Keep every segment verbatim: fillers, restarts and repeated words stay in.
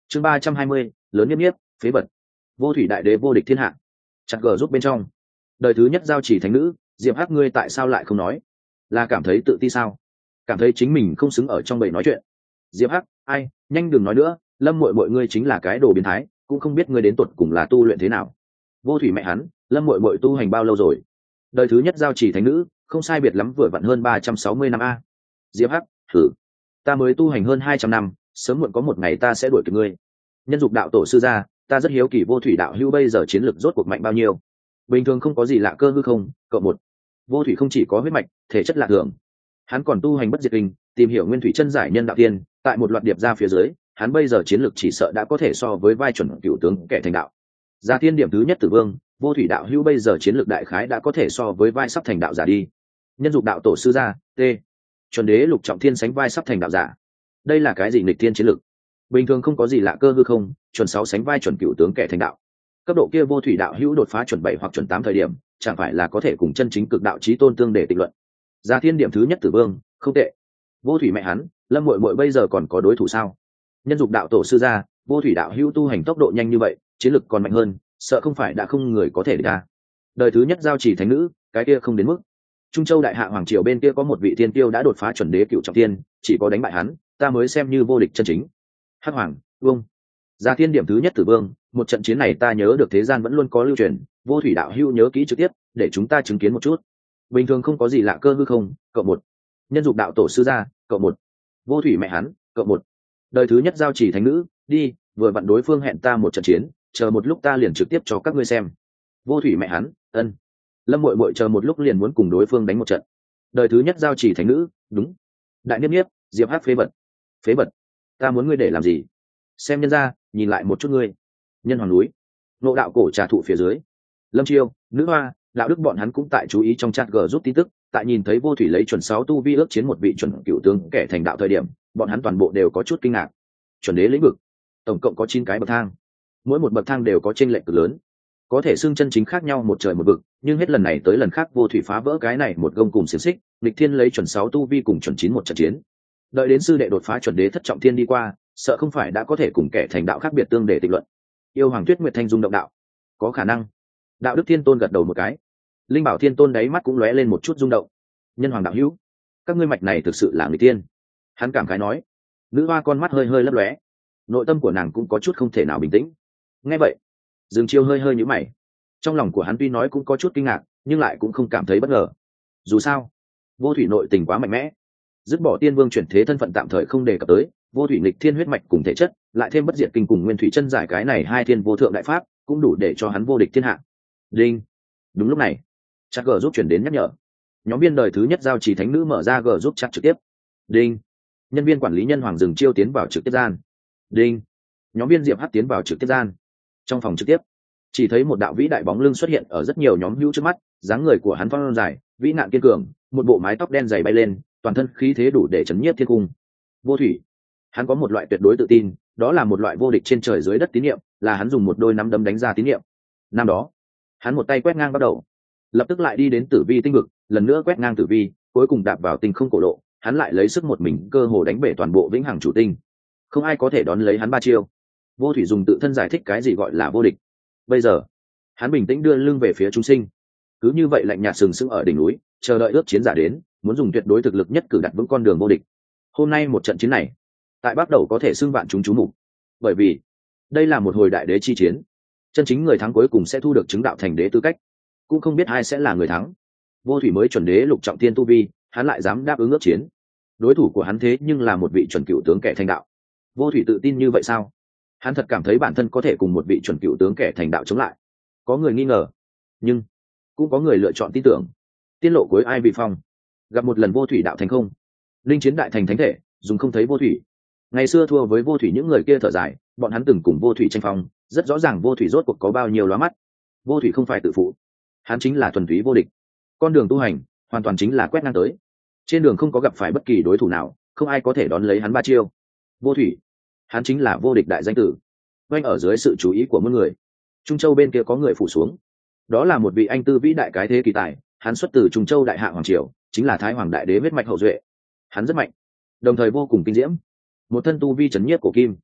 chương ba trăm hai mươi, lớn nhất nhiếp phế bật. Vô thủy đại đế vô địch thiên hạ. Chặt gờ giúp bên trong đời thứ nhất giao chỉ thánh nữ Diệp Hắc, ngươi tại sao lại không nói? Là cảm thấy tự ti sao? Cảm thấy chính mình không xứng ở trong bầy nói chuyện? Diệp Hắc, ai, nhanh đừng nói nữa, Lâm muội muội ngươi chính là cái đồ biến thái, cũng không biết ngươi đến tuột cùng là tu luyện thế nào. Vô thủy mẹ hắn, Lâm muội muội tu hành bao lâu rồi? Đời thứ nhất giao chỉ thánh nữ, không sai biệt lắm vừa vặn hơn ba trăm sáu mươi năm a. Diệp Hắc, thử, ta mới tu hành hơn hai trăm năm, sớm muộn có một ngày ta sẽ đuổi kịp ngươi. Nhân dục đạo tổ sư gia, ta rất hiếu kỳ vô thủy đạo hữu bây giờ chiến lực rốt cuộc mạnh bao nhiêu? Bình thường không có gì lạ cơ hư không? Cậu một. Vô thủy không chỉ có huyết mạch, thể chất lạ thường, hắn còn tu hành bất diệt kinh, tìm hiểu nguyên thủy chân giải nhân đạo tiên, tại một loạt điệp ra phía dưới, hắn bây giờ chiến lực chỉ sợ đã có thể so với vai chuẩn cựu tướng kẻ thành đạo. Gia tiên điểm thứ nhất tử vương, vô thủy đạo hữu bây giờ chiến lực đại khái đã có thể so với vai sắp thành đạo giả đi. Nhân dục đạo tổ sư gia, t. Chuẩn đế lục trọng thiên sánh vai sắp thành đạo giả. Đây là cái gì nghịch thiên chiến lực? Bình thường không có gì lạ cơ hư không, chuẩn sáu sánh vai chuẩn cựu tướng kẻ thành đạo. Cấp độ kia vô thủy đạo hữu đột phá chuẩn bảy hoặc chuẩn tám thời điểm, chẳng phải là có thể cùng chân chính cực đạo chí tôn tương để tịch luận. Gia thiên điểm thứ nhất tử vương, không tệ. Vô thủy mẹ hắn, Lâm muội muội bây giờ còn có đối thủ sao? Nhân dục đạo tổ sư gia, vô thủy đạo hữu tu hành tốc độ nhanh như vậy, chiến lực còn mạnh hơn, sợ không phải đã không người có thể địch ta. Đời thứ nhất giao chỉ thánh nữ, cái kia không đến mức. Trung Châu đại hạ hoàng triều bên kia có một vị tiên tiêu đã đột phá chuẩn đế cựu trọng thiên, chỉ có đánh bại hắn, ta mới xem như vô địch chân chính. Hắc hoàng, vương. Gia thiên điểm thứ nhất tử vương, một trận chiến này ta nhớ được thế gian vẫn luôn có lưu truyền, vô thủy đạo hữu nhớ kỹ trực tiếp, để chúng ta chứng kiến một chút. Bình thường không có gì lạ cơ hư không, cậu một. Nhân dục đạo tổ sư gia, cậu một. Vô thủy mẹ hắn, cậu một. Đời thứ nhất giao chỉ thánh nữ, đi, vừa vặn đối phương hẹn ta một trận chiến, chờ một lúc ta liền trực tiếp cho các ngươi xem. Vô thủy mẹ hắn, ân. Lâm muội muội chờ một lúc liền muốn cùng đối phương đánh một trận. Đời thứ nhất giao chỉ thánh nữ, đúng. Đại niếp niếp, Diệp Hắc phế vật. Phế vật? Ta muốn ngươi để làm gì? Xem nhân ra, nhìn lại một chút ngươi. Nhân hoàng núi, nộ đạo cổ trà thụ phía dưới, Lâm Chiêu, Nữ Hoa, đạo đức bọn hắn cũng tại chú ý trong chat g rút tin tức, tại nhìn thấy vô thủy lấy chuẩn sáu tu vi ước chiến một vị chuẩn cựu tướng kẻ thành đạo thời điểm, bọn hắn toàn bộ đều có chút kinh ngạc. Chuẩn đế lĩnh vực, tổng cộng có chín cái bậc thang, mỗi một bậc thang đều có chênh lệch cực lớn, có thể xưng chân chính khác nhau một trời một vực, nhưng hết lần này tới lần khác vô thủy phá vỡ cái này một gông cùng xiềng xích, lịch thiên lấy chuẩn sáu tu vi cùng chuẩn chín một trận chiến. Đợi đến sư đệ đột phá chuẩn đế thất trọng thiên đi qua, sợ không phải đã có thể cùng kẻ thành đạo khác biệt tương để tịch luận. Yêu Hoàng Tuyết Nguyệt Thanh dung động đạo, có khả năng. Đạo đức Thiên Tôn gật đầu một cái, Linh Bảo Thiên Tôn đáy mắt cũng lóe lên một chút rung động. Nhân hoàng đạo hữu, các ngươi mạch này thực sự là người tiên. Hắn cảm khái nói. Nữ Hoa con mắt hơi hơi lấp lóe, nội tâm của nàng cũng có chút không thể nào bình tĩnh. Nghe vậy, Dương Chiêu hơi hơi nhíu mày. Trong lòng của hắn tuy nói cũng có chút kinh ngạc, nhưng lại cũng không cảm thấy bất ngờ. Dù sao, vô thủy nội tình quá mạnh mẽ, dứt bỏ tiên vương chuyển thế thân phận tạm thời không đề cập tới, vô thủy nghịch thiên huyết mạch cùng thể chất, lại thêm bất diệt kinh cùng nguyên thủy chân giải cái này hai thiên vô thượng đại pháp, cũng đủ để cho hắn vô địch thiên hạ. Đinh. Đúng lúc này, chat g giúp chuyển đến nhắc nhở. Nhóm viên đời thứ nhất giao trì thánh nữ mở ra g giúp chat trực tiếp. Đinh. Nhân viên quản lý nhân hoàng dừng chiêu tiến vào trực tiếp gian. Đinh. Nhóm viên Diệp Hắc tiến vào trực tiếp gian. Trong phòng trực tiếp, chỉ thấy một đạo vĩ đại bóng lưng xuất hiện ở rất nhiều nhóm hữu trước mắt, dáng người của hắn phong dài, vĩ nạn kiên cường, một bộ mái tóc đen dày bay lên, toàn thân khí thế đủ để chấn nhiếp thiên cung. Vô thủy, hắn có một loại tuyệt đối tự tin, đó là một loại vô địch trên trời dưới đất tín nhiệm, là hắn dùng một đôi nắm đấm đánh ra tín nhiệm. Năm đó, hắn một tay quét ngang bắt đầu, lập tức lại đi đến tử vi tinh vực, lần nữa quét ngang tử vi, cuối cùng đạp vào tinh không cổ lộ, hắn lại lấy sức một mình cơ hồ đánh bể toàn bộ vĩnh hằng chủ tinh, không ai có thể đón lấy hắn ba chiêu. Vô thủy dùng tự thân giải thích cái gì gọi là vô địch. Bây giờ, hắn bình tĩnh đưa lưng về phía chúng sinh, cứ như vậy lạnh nhạt sừng sững ở đỉnh núi, chờ đợi ước chiến giả đến, muốn dùng tuyệt đối thực lực nhất cử đặt vững con đường vô địch. Hôm nay một trận chiến này, tại bắt đầu có thể xưng vạn chúng chú mục, bởi vì đây là một hồi đại đế chi chiến, chân chính người thắng cuối cùng sẽ thu được chứng đạo thành đế tư cách, cũng không biết ai sẽ là người thắng. Vô thủy mới chuẩn đế lục trọng thiên tu vi, hắn lại dám đáp ứng ước chiến, đối thủ của hắn thế nhưng là một vị chuẩn cựu tướng kẻ thành đạo. Vô thủy tự tin như vậy sao? Hắn thật cảm thấy bản thân có thể cùng một vị chuẩn cựu tướng kẻ thành đạo chống lại. Có người nghi ngờ, nhưng cũng có người lựa chọn tin tưởng. Tiên lộ cuối ai bị phong, gặp một lần vô thủy đạo thành không, linh chiến đại thành thánh thể, dùng không thấy vô thủy. Ngày xưa thua với vô thủy những người kia thở dài, bọn hắn từng cùng vô thủy tranh phong, rất rõ ràng vô thủy rốt cuộc có bao nhiêu lóa mắt. Vô thủy không phải tự phụ, hắn chính là thuần túy vô địch. Con đường tu hành hoàn toàn chính là quét ngang tới, trên đường không có gặp phải bất kỳ đối thủ nào, không ai có thể đón lấy hắn ba chiêu. Vô thủy, hắn chính là vô địch đại danh tử. Quanh ở dưới sự chú ý của mọi người, Trung Châu bên kia có người phủ xuống, đó là một vị anh tư vĩ đại cái thế kỳ tài, hắn xuất từ Trung Châu đại hạ hoàng triều, chính là Thái Hoàng đại đế huyết mạch hậu duệ. Hắn rất mạnh, đồng thời vô cùng kinh diễm, một thân tu vi chấn nhiếp cổ kim.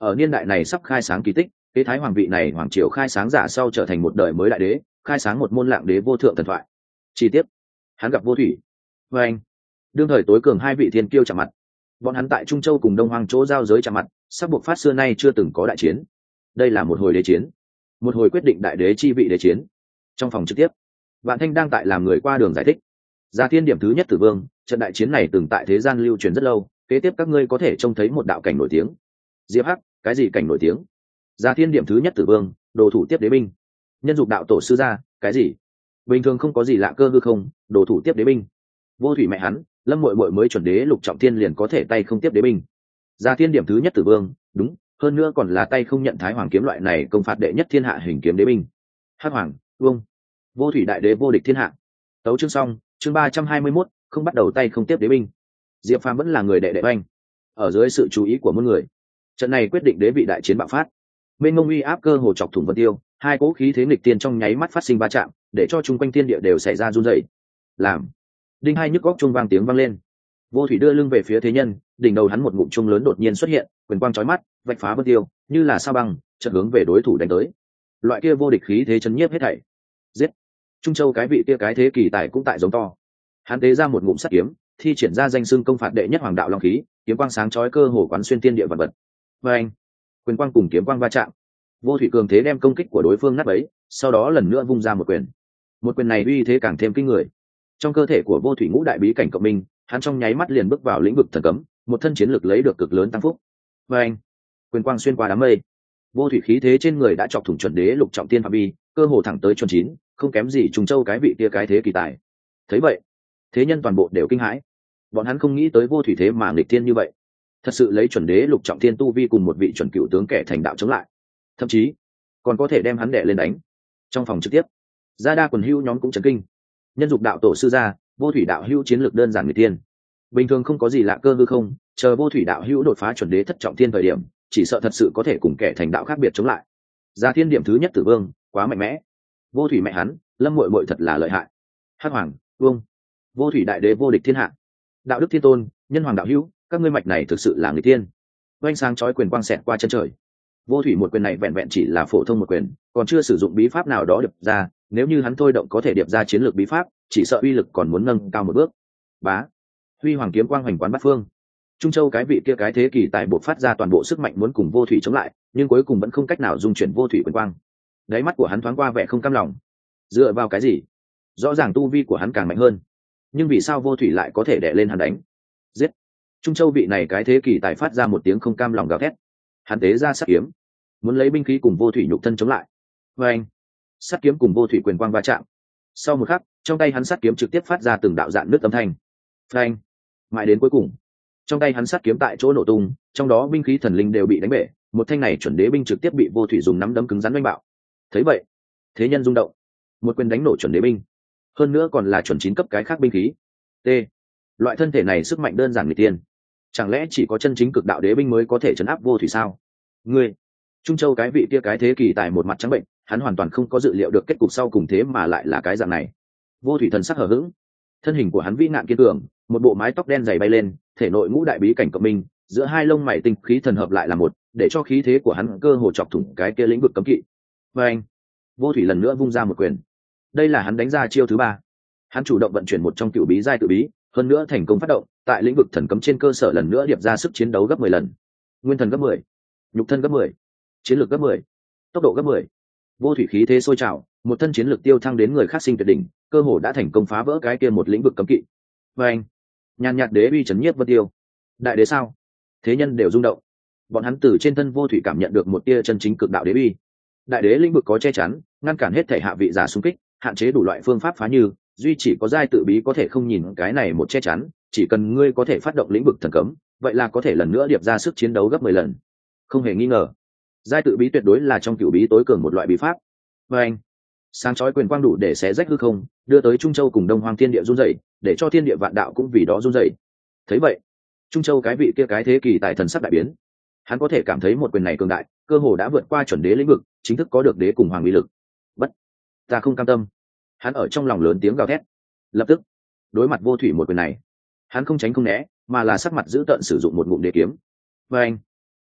ở niên đại này sắp khai sáng kỳ tích, kế thái hoàng vị này hoàng triều khai sáng giả sau trở thành một đời mới đại đế, khai sáng một môn lạng đế vô thượng thần thoại. Chi tiết, hắn gặp vô thủy. Và anh, đương thời tối cường hai vị thiên kiêu chạm mặt. Bọn hắn tại Trung Châu cùng Đông Hoang chỗ giao giới chạm mặt, sắp buộc phát xưa nay chưa từng có đại chiến. Đây là một hồi đế chiến, một hồi quyết định đại đế chi vị đế chiến. Trong phòng trực tiếp, Vạn Thanh đang tại làm người qua đường giải thích. Gia Thiên điểm thứ nhất Tử Vương, trận đại chiến này từng tại thế gian lưu truyền rất lâu, kế tiếp các ngươi có thể trông thấy một đạo cảnh nổi tiếng. Diệp Hắc, cái gì cảnh nổi tiếng? Gia Thiên điểm thứ nhất Tử Vương, đồ thủ tiếp đế binh. Nhân dục đạo tổ sư gia, cái gì? Bình thường không có gì lạ cơ hư không, đồ thủ tiếp đế binh. Vô thủy mẹ hắn, Lâm Muội Muội mới chuẩn đế lục trọng thiên liền có thể tay không tiếp đế binh. Gia Thiên điểm thứ nhất Tử Vương, đúng, hơn nữa còn là tay không nhận Thái Hoàng kiếm loại này công phạt đệ nhất thiên hạ hình kiếm đế binh. Hắc Hoàng, Vương, vô thủy đại đế vô địch thiên hạ. Tấu chương xong, chương ba trăm hai mươi mốt, không bắt đầu tay không tiếp đế binh. Diệp Phàm vẫn là người đệ đệ oanh. Ở dưới sự chú ý của muôn người, trận này quyết định đế vị đại chiến bạo phát. Bên ngông uy áp cơ hồ chọc thủng vân tiêu, hai cỗ khí thế nghịch tiên trong nháy mắt phát sinh va chạm, để cho chung quanh thiên địa đều xảy ra run rẩy. Làm đinh hai nhức góc chuông vang tiếng vang lên. Vô thủy đưa lưng về phía thế nhân, đỉnh đầu hắn một ngụm chuông lớn đột nhiên xuất hiện, quyền quang chói mắt, vạch phá vân tiêu, như là sao băng, chợt hướng về đối thủ đánh tới. Loại kia vô địch khí thế chấn nhiếp hết thảy. Giết! Trung Châu cái vị kia cái thế kỳ tài cũng tại giống to. Hắn tế ra một ngụm sắt kiếm, thi triển ra danh xưng công phạt đệ nhất hoàng đạo long khí, kiếm quang sáng chói cơ hồ quán xuyên thiên địa vật vật. Và anh, quyền quang cùng kiếm quang va chạm. Vô thủy cường thế đem công kích của đối phương nát bấy, sau đó lần nữa vung ra một quyền. Một quyền này uy thế càng thêm kinh người. Trong cơ thể của vô thủy ngũ đại bí cảnh cộng minh, hắn trong nháy mắt liền bước vào lĩnh vực thần cấm, một thân chiến lực lấy được cực lớn tăng phúc. Và anh, quyền quang xuyên qua đám mây. Vô thủy khí thế trên người đã chọc thủng chuẩn đế lục trọng tiên phạm vi, cơ hồ thẳng tới chuẩn chín, không kém gì Trùng Châu cái vị kia cái thế kỳ tài. Thấy vậy, thế nhân toàn bộ đều kinh hãi. Bọn hắn không nghĩ tới vô thủy thế mà nghịch thiên như vậy, thật sự lấy chuẩn đế lục trọng thiên tu vi cùng một vị chuẩn cựu tướng kẻ thành đạo chống lại, thậm chí còn có thể đem hắn đè lên đánh. Trong phòng trực tiếp, gia đa quần hưu nhóm cũng chấn kinh. Nhân dục đạo tổ sư gia, vô thủy đạo hữu chiến lược đơn giản người tiên, bình thường không có gì lạ cơ hư không, chờ vô thủy đạo hữu đột phá chuẩn đế thất trọng thiên thời điểm, chỉ sợ thật sự có thể cùng kẻ thành đạo khác biệt chống lại. Gia thiên điểm thứ nhất Tử Vương, quá mạnh mẽ. Vô thủy mẹ hắn, Lâm Muội Muội thật là lợi hại. Hắc Hoàng, Vương, vô thủy đại đế vô địch thiên hạ. Đạo đức thiên tôn, nhân hoàng đạo hữu, các ngươi mạch này thực sự là người tiên. Oanh sáng chói quyền quang xẹt qua chân trời. Vô thủy một quyền này vẹn vẹn chỉ là phổ thông một quyền, còn chưa sử dụng bí pháp nào đó điệp ra, nếu như hắn thôi động có thể điệp ra chiến lược bí pháp, chỉ sợ uy lực còn muốn nâng cao một bước. Bá, huy hoàng kiếm quang hoành quán bát phương. Trung Châu cái vị kia cái thế kỳ tài buộc phát ra toàn bộ sức mạnh muốn cùng vô thủy chống lại, nhưng cuối cùng vẫn không cách nào dung chuyển vô thủy quyền quang. Đáy mắt của hắn thoáng qua vẻ không cam lòng. Dựa vào cái gì? Rõ ràng tu vi của hắn càng mạnh hơn, nhưng vì sao vô thủy lại có thể đè lên hắn đánh? Giết! Trung Châu vị này cái thế kỳ tài phát ra một tiếng không cam lòng gào thét. Hắn tế ra sắt kiếm, muốn lấy binh khí cùng vô thủy nhục thân chống lại. Và anh, sắt kiếm cùng vô thủy quyền quang va chạm. Sau một khắc, trong tay hắn sắt kiếm trực tiếp phát ra từng đạo dạn nước âm thanh. Phanh! Mãi đến cuối cùng, trong tay hắn sắt kiếm tại chỗ nổ tung, trong đó binh khí thần linh đều bị đánh bể, một thanh này chuẩn đế binh trực tiếp bị vô thủy dùng nắm đấm cứng rắn đánh bạo. Thấy vậy, thế nhân rung động. Một quyền đánh nổ chuẩn đế binh, hơn nữa còn là chuẩn chín cấp cái khác binh khí. T. Loại thân thể này sức mạnh đơn giản người tiên, chẳng lẽ chỉ có chân chính cực đạo đế binh mới có thể chấn áp vô thủy sao? Ngươi, Trung Châu cái vị kia cái thế kỳ tài một mặt trắng bệnh, hắn hoàn toàn không có dự liệu được kết cục sau cùng thế mà lại là cái dạng này. Vô thủy thần sắc hờ hững, thân hình của hắn vĩ nạn kiên cường, một bộ mái tóc đen dày bay lên, thể nội ngũ đại bí cảnh cộng minh, giữa hai lông mày tinh khí thần hợp lại là một, để cho khí thế của hắn cơ hồ chọc thủng cái kia lĩnh vực cấm kỵ. Và anh, vô thủy lần nữa vung ra một quyền. Đây là hắn đánh ra chiêu thứ ba. Hắn chủ động vận chuyển một trong cựu bí giai tự bí, hơn nữa thành công phát động tại lĩnh vực thần cấm trên cơ sở lần nữa điệp ra sức chiến đấu gấp mười lần. Nguyên thần gấp mười, nhục thân gấp mười, chiến lược gấp mười, tốc độ gấp mười. Vô thủy khí thế sôi trào, một thân chiến lược tiêu thăng đến người khác sinh tuyệt đỉnh, cơ hồ đã thành công phá vỡ cái kia một lĩnh vực cấm kỵ. Và anh, nhàn nhạt đế uy chấn nhiếp vân tiêu. Đại đế sao? Thế nhân đều rung động. Bọn hắn từ trên thân vô thủy cảm nhận được một tia chân chính cực đạo đế uy. Đại đế lĩnh vực có che chắn, ngăn cản hết thể hạ vị giả xung kích, hạn chế đủ loại phương pháp phá như, duy chỉ có giai tự bí có thể không nhìn cái này một che chắn, chỉ cần ngươi có thể phát động lĩnh vực thần cấm, vậy là có thể lần nữa điệp ra sức chiến đấu gấp mười lần. Không hề nghi ngờ, giai tự bí tuyệt đối là trong cửu bí tối cường một loại bí pháp. Và anh, sáng chói quyền quang đủ để xé rách hư không, đưa tới Trung Châu cùng Đông Hoang thiên địa run rẩy, để cho thiên địa vạn đạo cũng vì đó run rẩy. Thấy vậy, Trung Châu cái vị kia cái thế kỳ tài thần sắc đại biến. Hắn có thể cảm thấy một quyền này cường đại, cơ hồ đã vượt qua chuẩn đế lĩnh vực, chính thức có được đế cùng hoàng uy lực. Bất, ta không cam tâm. Hắn ở trong lòng lớn tiếng gào thét. Lập tức, đối mặt vô thủy một quyền này, hắn không tránh không né, mà là sắc mặt giữ tợn sử dụng một ngụm đế kiếm. Và anh,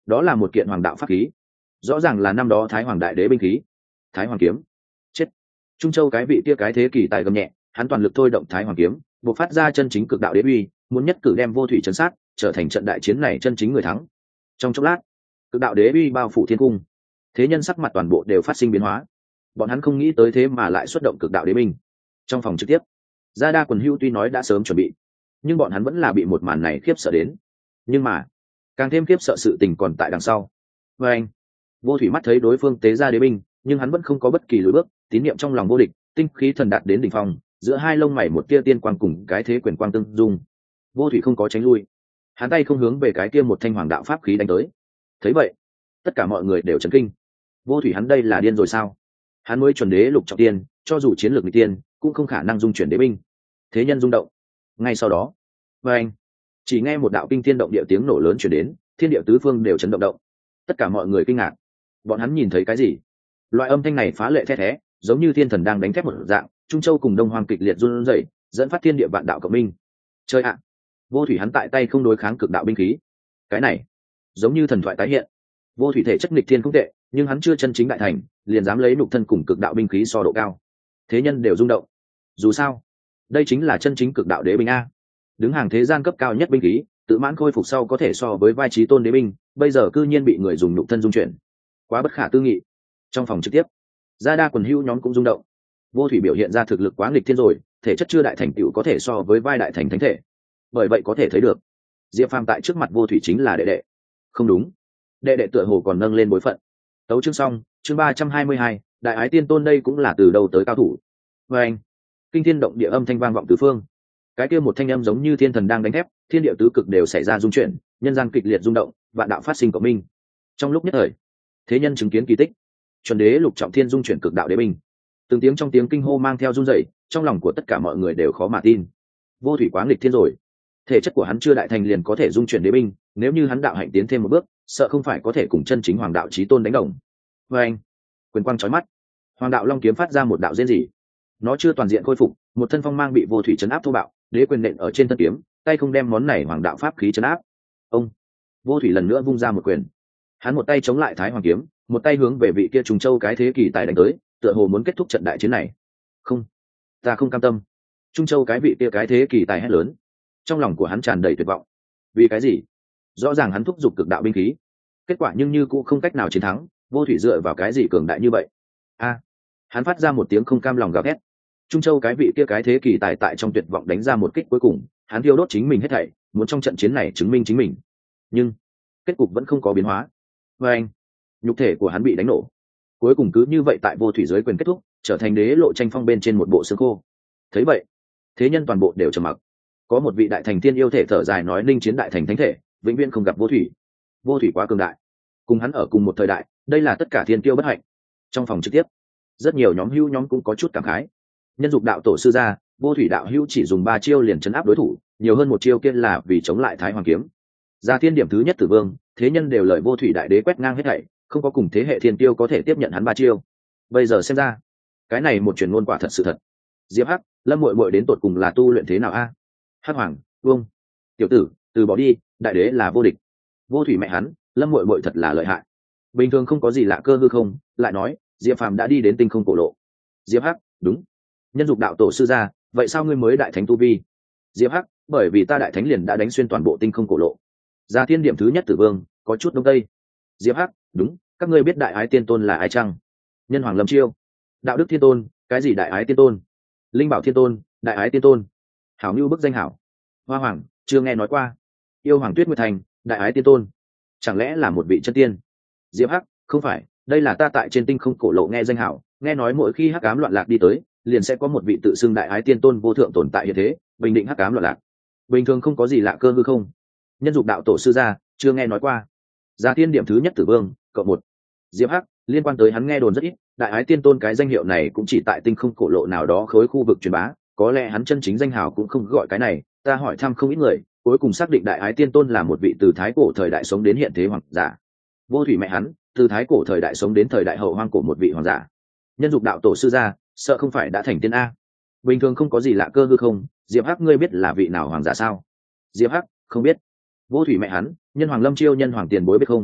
đó là một kiện hoàng đạo pháp khí, rõ ràng là năm đó thái hoàng đại đế binh khí, thái hoàng kiếm. Chết. Trung châu cái vị kia cái thế kỳ tài gầm nhẹ, hắn toàn lực thôi động thái hoàng kiếm, buộc phát ra chân chính cực đạo đế uy, muốn nhất cử đem vô thủy chấn sát, trở thành trận đại chiến này chân chính người thắng. Trong chốc lát, cực đạo đế uy bao phủ thiên cung, thế nhân sắc mặt toàn bộ đều phát sinh biến hóa. Bọn hắn không nghĩ tới thế mà lại xuất động cực đạo đế binh. Trong phòng trực tiếp, gia đa quần hưu tuy nói đã sớm chuẩn bị, nhưng bọn hắn vẫn là bị một màn này khiếp sợ đến. Nhưng mà càng thêm khiếp sợ sự tình còn tại đằng sau. Và anh, vô thủy mắt thấy đối phương tế ra đế binh, nhưng hắn vẫn không có bất kỳ lùi bước, tín niệm trong lòng vô địch, tinh khí thần đạt đến đỉnh phong, giữa hai lông mày một tia tiên quang cùng cái thế quyền quang tương dung. Vô thủy không có tránh lui, hắn tay không hướng về cái kia một thanh hoàng đạo pháp khí đánh tới. Thấy vậy, tất cả mọi người đều chấn kinh. Vô thủy hắn đây là điên rồi sao? Hắn mới chuẩn đế lục trọng tiên, cho dù chiến lược nghịch tiên cũng không khả năng dung chuyển đế binh. Thế nhân rung động. Ngay sau đó, và anh, chỉ nghe một đạo kinh thiên động địa tiếng nổ lớn chuyển đến, thiên địa tứ phương đều chấn động động. Tất cả mọi người kinh ngạc. Bọn hắn nhìn thấy cái gì? Loại âm thanh này phá lệ the thé, giống như thiên thần đang đánh thép một dạng, Trung Châu cùng Đông Hoang kịch liệt run rẩy, dẫn phát thiên địa vạn đạo cộng minh. Chơi ạ! Vô thủy hắn tại tay không đối kháng cực đạo binh khí. Cái này, giống như thần thoại tái hiện. Vô thủy thể chất nghịch thiên không tệ, nhưng hắn chưa chân chính đại thành, liền dám lấy nục thân cùng cực đạo binh khí so độ cao. Thế nhân đều rung động. Dù sao, đây chính là chân chính cực đạo đế binh a. Đứng hàng thế gian cấp cao nhất binh khí, tự mãn khôi phục sau có thể so với vai trí tôn đế binh, bây giờ cư nhiên bị người dùng nục thân dung chuyển. Quá bất khả tư nghị. Trong phòng trực tiếp, gia đa quần hưu nhóm cũng rung động. Vô thủy biểu hiện ra thực lực quá nghịch thiên rồi, thể chất chưa đại thành tựu có thể so với vai đại thành thánh thể. Bởi vậy có thể thấy được, Diệp Phàm tại trước mặt vô thủy chính là đệ đệ. Không đúng, đệ đệ tựa hồ còn nâng lên bối phận. Tấu chương xong, chương ba trăm hai mươi hai, đại ái tiên tôn đây cũng là từ đâu tới cao thủ. Và anh, kinh thiên động địa âm thanh vang vọng tứ phương. Cái kia một thanh âm giống như thiên thần đang đánh thép, thiên địa tứ cực đều xảy ra rung chuyển, nhân gian kịch liệt rung động, vạn đạo phát sinh cộng minh. Trong lúc nhất thời, thế nhân chứng kiến kỳ tích, chuẩn đế lục trọng thiên dung chuyển cực đạo đế binh. Từng tiếng trong tiếng kinh hô mang theo run rẩy, trong lòng của tất cả mọi người đều khó mà tin. Vô thủy quá nghịch thiên rồi, thể chất của hắn chưa đại thành liền có thể dung chuyển đế binh, nếu như hắn đạo hạnh tiến thêm một bước, sợ không phải có thể cùng chân chính hoàng đạo chí tôn đánh đồng. Và anh, quyền quang chói mắt, hoàng đạo long kiếm phát ra một đạo rên rỉ. Nó chưa toàn diện khôi phục, một thân phong mang bị vô thủy chấn áp thô bạo, đế quyền nện ở trên thân kiếm, tay không đem món này hoàng đạo pháp khí chấn áp. Ông, vô thủy lần nữa vung ra một quyền, hắn một tay chống lại thái hoàng kiếm, một tay hướng về vị kia trùng châu cái thế kỳ tài đánh tới, tựa hồ muốn kết thúc trận đại chiến này. Không, ta không cam tâm. Trung châu cái vị kia cái thế kỳ tài hét lớn, trong lòng của hắn tràn đầy tuyệt vọng. Vì cái gì? Rõ ràng hắn thúc giục cực đạo binh khí, kết quả nhưng như cũng không cách nào chiến thắng. Vô thủy dựa vào cái gì cường đại như vậy? A, hắn phát ra một tiếng không cam lòng gào thét. Trung châu cái vị kia cái thế kỳ tài tại trong tuyệt vọng đánh ra một kích cuối cùng, hắn thiêu đốt chính mình hết thảy, muốn trong trận chiến này chứng minh chính mình. Nhưng kết cục vẫn không có biến hóa. Và anh, nhục thể của hắn bị đánh nổ, cuối cùng cứ như vậy tại vô thủy giới quyền kết thúc, trở thành đế lộ tranh phong bên trên một bộ xương khô. Thấy vậy, thế nhân toàn bộ đều trầm mặc. Có một vị đại thành tiên yêu thể thở dài nói, ninh chiến đại thành thánh thể vĩnh viễn không gặp vô thủy. Vô thủy quá cường đại, cùng hắn ở cùng một thời đại, đây là tất cả thiên tiêu bất hạnh. Trong phòng trực tiếp, rất nhiều nhóm hữu nhóm cũng có chút cảm khái. Nhân dục đạo tổ sư gia, vô thủy đạo hữu chỉ dùng ba chiêu liền chấn áp đối thủ, nhiều hơn một chiêu kia là vì chống lại thái hoàng kiếm. Ra thiên điểm thứ nhất tử vương, thế nhân đều lời vô thủy đại đế quét ngang hết thảy, không có cùng thế hệ thiên tiêu có thể tiếp nhận hắn ba chiêu. Bây giờ xem ra, cái này một truyền ngôn quả thật sự thật. Diệp Hắc, Lâm muội muội đến tột cùng là tu luyện thế nào a? Hắc Hoàng, Vương, tiểu tử, từ bỏ đi, đại đế là vô địch. Vô thủy mẹ hắn, Lâm muội muội thật là lợi hại. Bình thường không có gì lạ cơ hư không, lại nói, Diệp Phàm đã đi đến tinh không cổ lộ. Diệp Hắc, đúng. Nhân dục đạo tổ sư gia, vậy sao ngươi mới đại thánh tu vi? Diệp Hắc, bởi vì ta đại thánh liền đã đánh xuyên toàn bộ tinh không cổ lộ. Ra thiên điểm thứ nhất tử vương, có chút đông tây. Diệp Hắc, đúng, các ngươi biết đại ái tiên tôn là ai chăng? Nhân Hoàng Lâm Chiêu, đạo đức thiên tôn, cái gì đại ái tiên tôn? Linh bảo thiên tôn, đại ái tiên tôn. Hảo Nưu bức danh hảo. Hoa Hoàng, chưa nghe nói qua. Yêu Hoàng Tuyết Nguyệt Thành, đại ái tiên tôn, chẳng lẽ là một vị chân tiên? Diệp Hắc, không phải, đây là ta tại trên tinh không cổ lộ nghe danh hảo, nghe nói mỗi khi hắc ám loạn lạc đi tới, liền sẽ có một vị tự xưng đại ái tiên tôn vô thượng tồn tại hiện thế, bình định hắc ám loạn lạc. Bình thường không có gì lạ cơ hư không. Nhân dục đạo tổ sư gia, chưa nghe nói qua. Gia thiên điểm thứ nhất tử vương, cộng một. Diệp Hắc, liên quan tới hắn nghe đồn rất ít, đại ái tiên tôn cái danh hiệu này cũng chỉ tại tinh không cổ lộ nào đó khối khu vực truyền bá, có lẽ hắn chân chính danh hào cũng không gọi cái này. Ta hỏi thăm không ít người, cuối cùng xác định đại ái tiên tôn là một vị từ thái cổ thời đại sống đến hiện thế hoàng giả. Vô thủy mẹ hắn, từ thái cổ thời đại sống đến thời đại hậu hoang cổ một vị hoàng giả. Nhân dục đạo tổ sư gia, sợ không phải đã thành tiên a? Bình thường không có gì lạ cơ hư không. Diệp Hắc, ngươi biết là vị nào hoàng giả sao? Diệp Hắc, không biết. Vô thủy mẹ hắn, nhân Hoàng Lâm Chiêu nhân hoàng tiền bối biết không?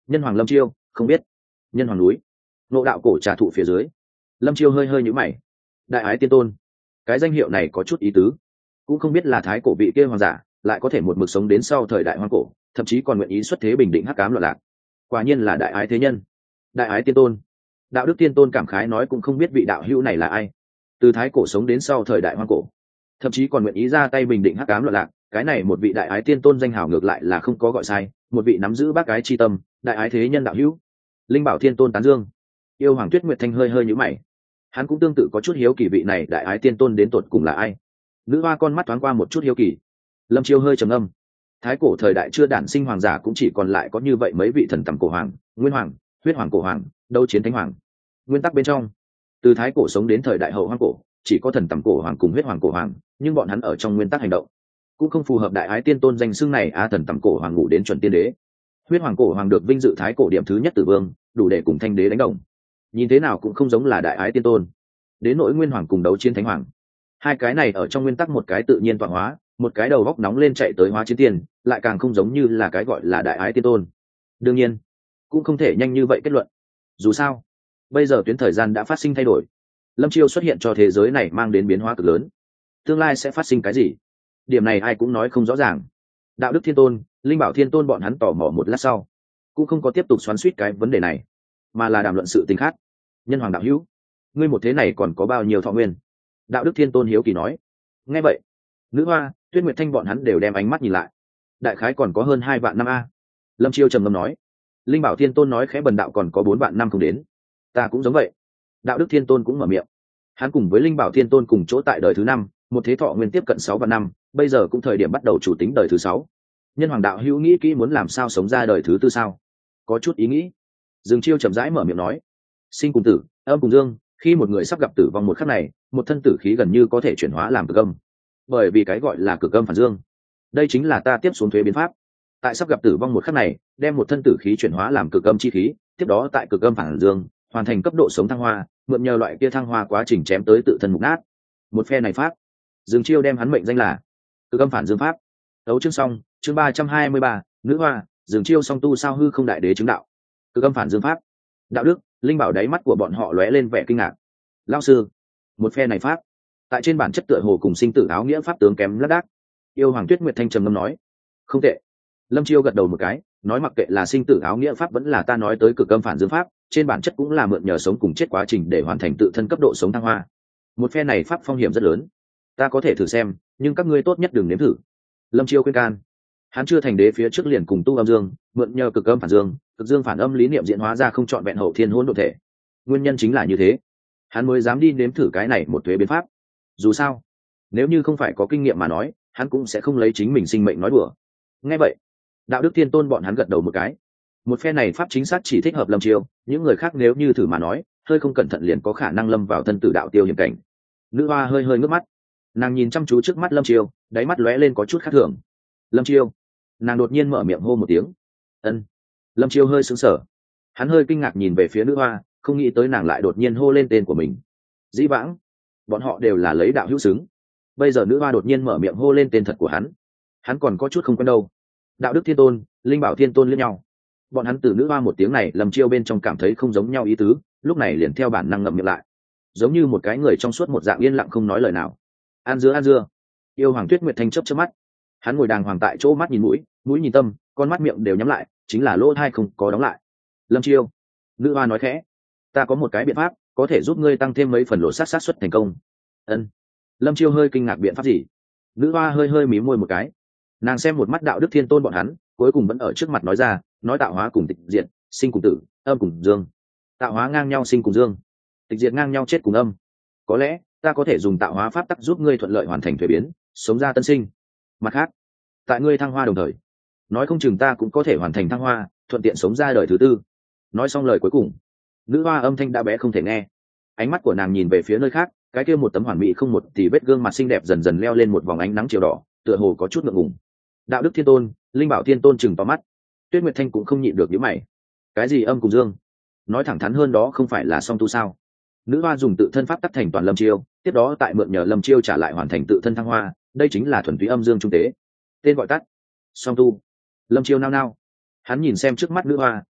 Nhân hoàng Lâm Chiêu không biết. Nhân hoàng núi, nộ đạo cổ trà thụ phía dưới. Lâm Chiêu hơi hơi nhíu mày. Đại ái tiên tôn, cái danh hiệu này có chút ý tứ, cũng không biết là thái cổ vị kia hoàng giả lại có thể một mực sống đến sau thời đại hoang cổ, thậm chí còn nguyện ý xuất thế bình định hắc ám loạn lạc. Quả nhiên là đại ái thế nhân, đại ái tiên tôn. Đạo đức tiên tôn cảm khái nói cũng không biết vị đạo hữu này là ai, từ thái cổ sống đến sau thời đại hoang cổ, thậm chí còn nguyện ý ra tay bình định hắc ám loạn lạc. Cái này một vị đại ái tiên tôn danh hào ngược lại là không có gọi sai, một vị nắm giữ bác ái chi tâm, đại ái thế nhân đạo hữu. Linh Bảo Thiên Tôn tán dương. Yêu Hoàng Tuyết Nguyệt Thanh hơi hơi nhíu mày, hắn cũng tương tự có chút hiếu kỳ vị này đại ái tiên tôn đến tột cùng là ai. Nữ hoa con mắt thoáng qua một chút hiếu kỳ. Lâm Chiêu hơi trầm ngâm. Thái cổ thời đại chưa đản sinh hoàng giả cũng chỉ còn lại có như vậy mấy vị thần tầm cổ hoàng, nguyên hoàng, huyết hoàng cổ hoàng, đấu chiến thánh hoàng. Nguyên tắc bên trong, từ thái cổ sống đến thời đại hậu hoang cổ, chỉ có thần tầm cổ hoàng cùng huyết hoàng cổ hoàng, nhưng bọn hắn ở trong nguyên tắc hành động cũng không phù hợp đại ái tiên tôn danh xưng này. A thần tầm cổ hoàng ngủ đến chuẩn tiên đế, huyết hoàng cổ hoàng được vinh dự thái cổ điểm thứ nhất tử vương, đủ để cùng thanh đế đánh đồng, nhìn thế nào cũng không giống là đại ái tiên tôn. Đến nỗi nguyên hoàng cùng đấu chiến thánh hoàng, hai cái này ở trong nguyên tắc một cái tự nhiên tọa hóa, một cái đầu góc nóng lên chạy tới hóa chiến tiền, lại càng không giống như là cái gọi là đại ái tiên tôn. Đương nhiên cũng không thể nhanh như vậy kết luận, dù sao bây giờ tuyến thời gian đã phát sinh thay đổi, Lâm Chiêu xuất hiện cho thế giới này mang đến biến hóa cực lớn, tương lai sẽ phát sinh cái gì, điểm này ai cũng nói không rõ ràng. Đạo đức thiên tôn, Linh Bảo Thiên Tôn bọn hắn tò mò một lát sau cũng không có tiếp tục xoắn suýt cái vấn đề này, mà là đàm luận sự tình khác. Nhân hoàng đạo hữu, ngươi một thế này còn có bao nhiêu thọ nguyên? Đạo đức thiên tôn hiếu kỳ nói. Nghe vậy, Nữ hoa, Tuyết Nguyệt Thanh bọn hắn đều đem ánh mắt nhìn lại. Đại khái còn có hơn hai vạn năm a. Lâm Chiêu trầm ngâm nói. Linh Bảo Thiên Tôn nói khẽ bần đạo còn có bốn vạn năm không đến. Ta cũng giống vậy. Đạo đức Thiên Tôn cũng mở miệng. Hắn cùng với Linh Bảo Thiên Tôn cùng chỗ tại đời thứ năm, một thế thọ nguyên tiếp cận sáu vạn năm, bây giờ cũng thời điểm bắt đầu chủ tính đời thứ sáu. Nhân hoàng đạo hữu nghĩ kỹ muốn làm sao sống ra đời thứ tư sao? Có chút ý nghĩ. Dương Chiêu chậm rãi mở miệng nói. Sinh cùng tử, âm cùng dương, khi một người sắp gặp tử vong một khắc này, một thân tử khí gần như có thể chuyển hóa làm cực âm, bởi vì cái gọi là cực âm phản dương. Đây chính là ta tiếp xuống thuế biến pháp. Tại sắp gặp tử vong một khắc này, đem một thân tử khí chuyển hóa làm cực âm chi khí, tiếp đó tại cực âm phản dương hoàn thành cấp độ sống thăng hoa, mượn nhờ loại kia thăng hoa quá trình chém tới tự thân mục nát. Một phe này pháp, Dương Chiêu đem hắn mệnh danh là cực âm phản dương pháp. Đấu chương xong, chương ba trăm hai mươi ba, Nữ hoa, Dương Chiêu song tu sao hư không đại đế chứng đạo. Cực âm phản dương pháp. Đạo đức, Linh Bảo đáy mắt của bọn họ lóe lên vẻ kinh ngạc. Lão sư, một phe này pháp, tại trên bản chất tựa hồ cùng sinh tử áo nghĩa pháp tướng kém lác đác. Yêu Hoàng Tuyết Nguyệt Thanh trầm ngâm nói. Không tệ. Lâm Chiêu gật đầu một cái, nói mặc kệ là sinh tử áo nghĩa pháp vẫn là ta nói tới cực âm phản dương pháp, trên bản chất cũng là mượn nhờ sống cùng chết quá trình để hoàn thành tự thân cấp độ sống thăng hoa. Một phe này pháp phong hiểm rất lớn, ta có thể thử xem, nhưng các ngươi tốt nhất đừng nếm thử. Lâm Chiêu khuyên can. Hắn chưa thành đế phía trước liền cùng tu âm dương, mượn nhờ cực âm phản dương, cực dương phản âm lý niệm diễn hóa ra không chọn vẹn hậu thiên hỗn độn thể. Nguyên nhân chính là như thế, hắn mới dám đi nếm thử cái này một thuế biến pháp. Dù sao, nếu như không phải có kinh nghiệm mà nói, hắn cũng sẽ không lấy chính mình sinh mệnh nói đùa. Nghe vậy, Đạo đức Thiên Tôn bọn hắn gật đầu một cái. Một phe này pháp chính xác chỉ thích hợp Lâm Chiêu, những người khác nếu như thử mà nói, hơi không cẩn thận liền có khả năng lâm vào thân tử đạo tiêu hiểm cảnh. Nữ hoa hơi hơi ngước mắt, nàng nhìn chăm chú trước mắt Lâm Chiêu, đáy mắt lóe lên có chút khác thường. Lâm Chiêu, nàng đột nhiên mở miệng hô một tiếng. Ân. Lâm Chiêu hơi sững sờ, hắn hơi kinh ngạc nhìn về phía nữ hoa, không nghĩ tới nàng lại đột nhiên hô lên tên của mình. Dĩ vãng, bọn họ đều là lấy đạo hữu xứng, bây giờ nữ hoa đột nhiên mở miệng hô lên tên thật của hắn, hắn còn có chút không quen đâu. Đạo đức Thiên Tôn, Linh Bảo Thiên Tôn liếc nhau, bọn hắn từ nữ hoa một tiếng này Lâm Chiêu bên trong cảm thấy không giống nhau ý tứ, lúc này liền theo bản năng ngậm miệng lại, giống như một cái người trong suốt một dạng yên lặng không nói lời nào. An dưa an dưa. Yêu Hoàng Tuyết Nguyệt Thanh chớp chớp mắt, hắn ngồi đàng hoàng tại chỗ, mắt nhìn mũi, mũi nhìn tâm, con mắt miệng đều nhắm lại, chính là lỗ tai không có đóng lại. Lâm Chiêu, nữ hoa nói khẽ, ta có một cái biện pháp có thể giúp ngươi tăng thêm mấy phần lộ sát sát suất thành công. Ân. Lâm Chiêu hơi kinh ngạc, biện pháp gì? Nữ hoa hơi hơi mím môi một cái, nàng xem một mắt Đạo đức Thiên Tôn bọn hắn, cuối cùng vẫn ở trước mặt nói ra, nói tạo hóa cùng tịch diệt, sinh cùng tử, âm cùng dương. Tạo hóa ngang nhau sinh cùng dương, tịch diệt ngang nhau chết cùng âm. Có lẽ ta có thể dùng tạo hóa pháp tắc giúp ngươi thuận lợi hoàn thành thuế biến, sống ra tân sinh. Mặt khác, tại ngươi thăng hoa đồng thời, nói không chừng ta cũng có thể hoàn thành thăng hoa, thuận tiện sống ra đời thứ tư. Nói xong lời cuối cùng, nữ hoa âm thanh đã bé không thể nghe, ánh mắt của nàng nhìn về phía nơi khác, cái kia một tấm hoàn mỹ không một tỷ vết gương mặt xinh đẹp dần dần leo lên một vòng ánh nắng chiều đỏ, tựa hồ có chút ngượng ngùng. Đạo đức Thiên Tôn, Linh Bảo Thiên Tôn chừng to mắt, Tuyết Nguyệt Thanh cũng không nhịn được nhíu mày. Cái gì âm cùng dương? Nói thẳng thắn hơn đó không phải là song tu sao? Nữ hoa dùng tự thân pháp tắc thành toàn Lâm Chiêu, tiếp đó tại mượn nhờ Lâm Chiêu trả lại hoàn thành tự thân thăng hoa, đây chính là thuần túy âm dương trung tế, tên gọi tắt song tu. Lâm Chiêu nao nao, hắn nhìn xem trước mắt nữ hoa,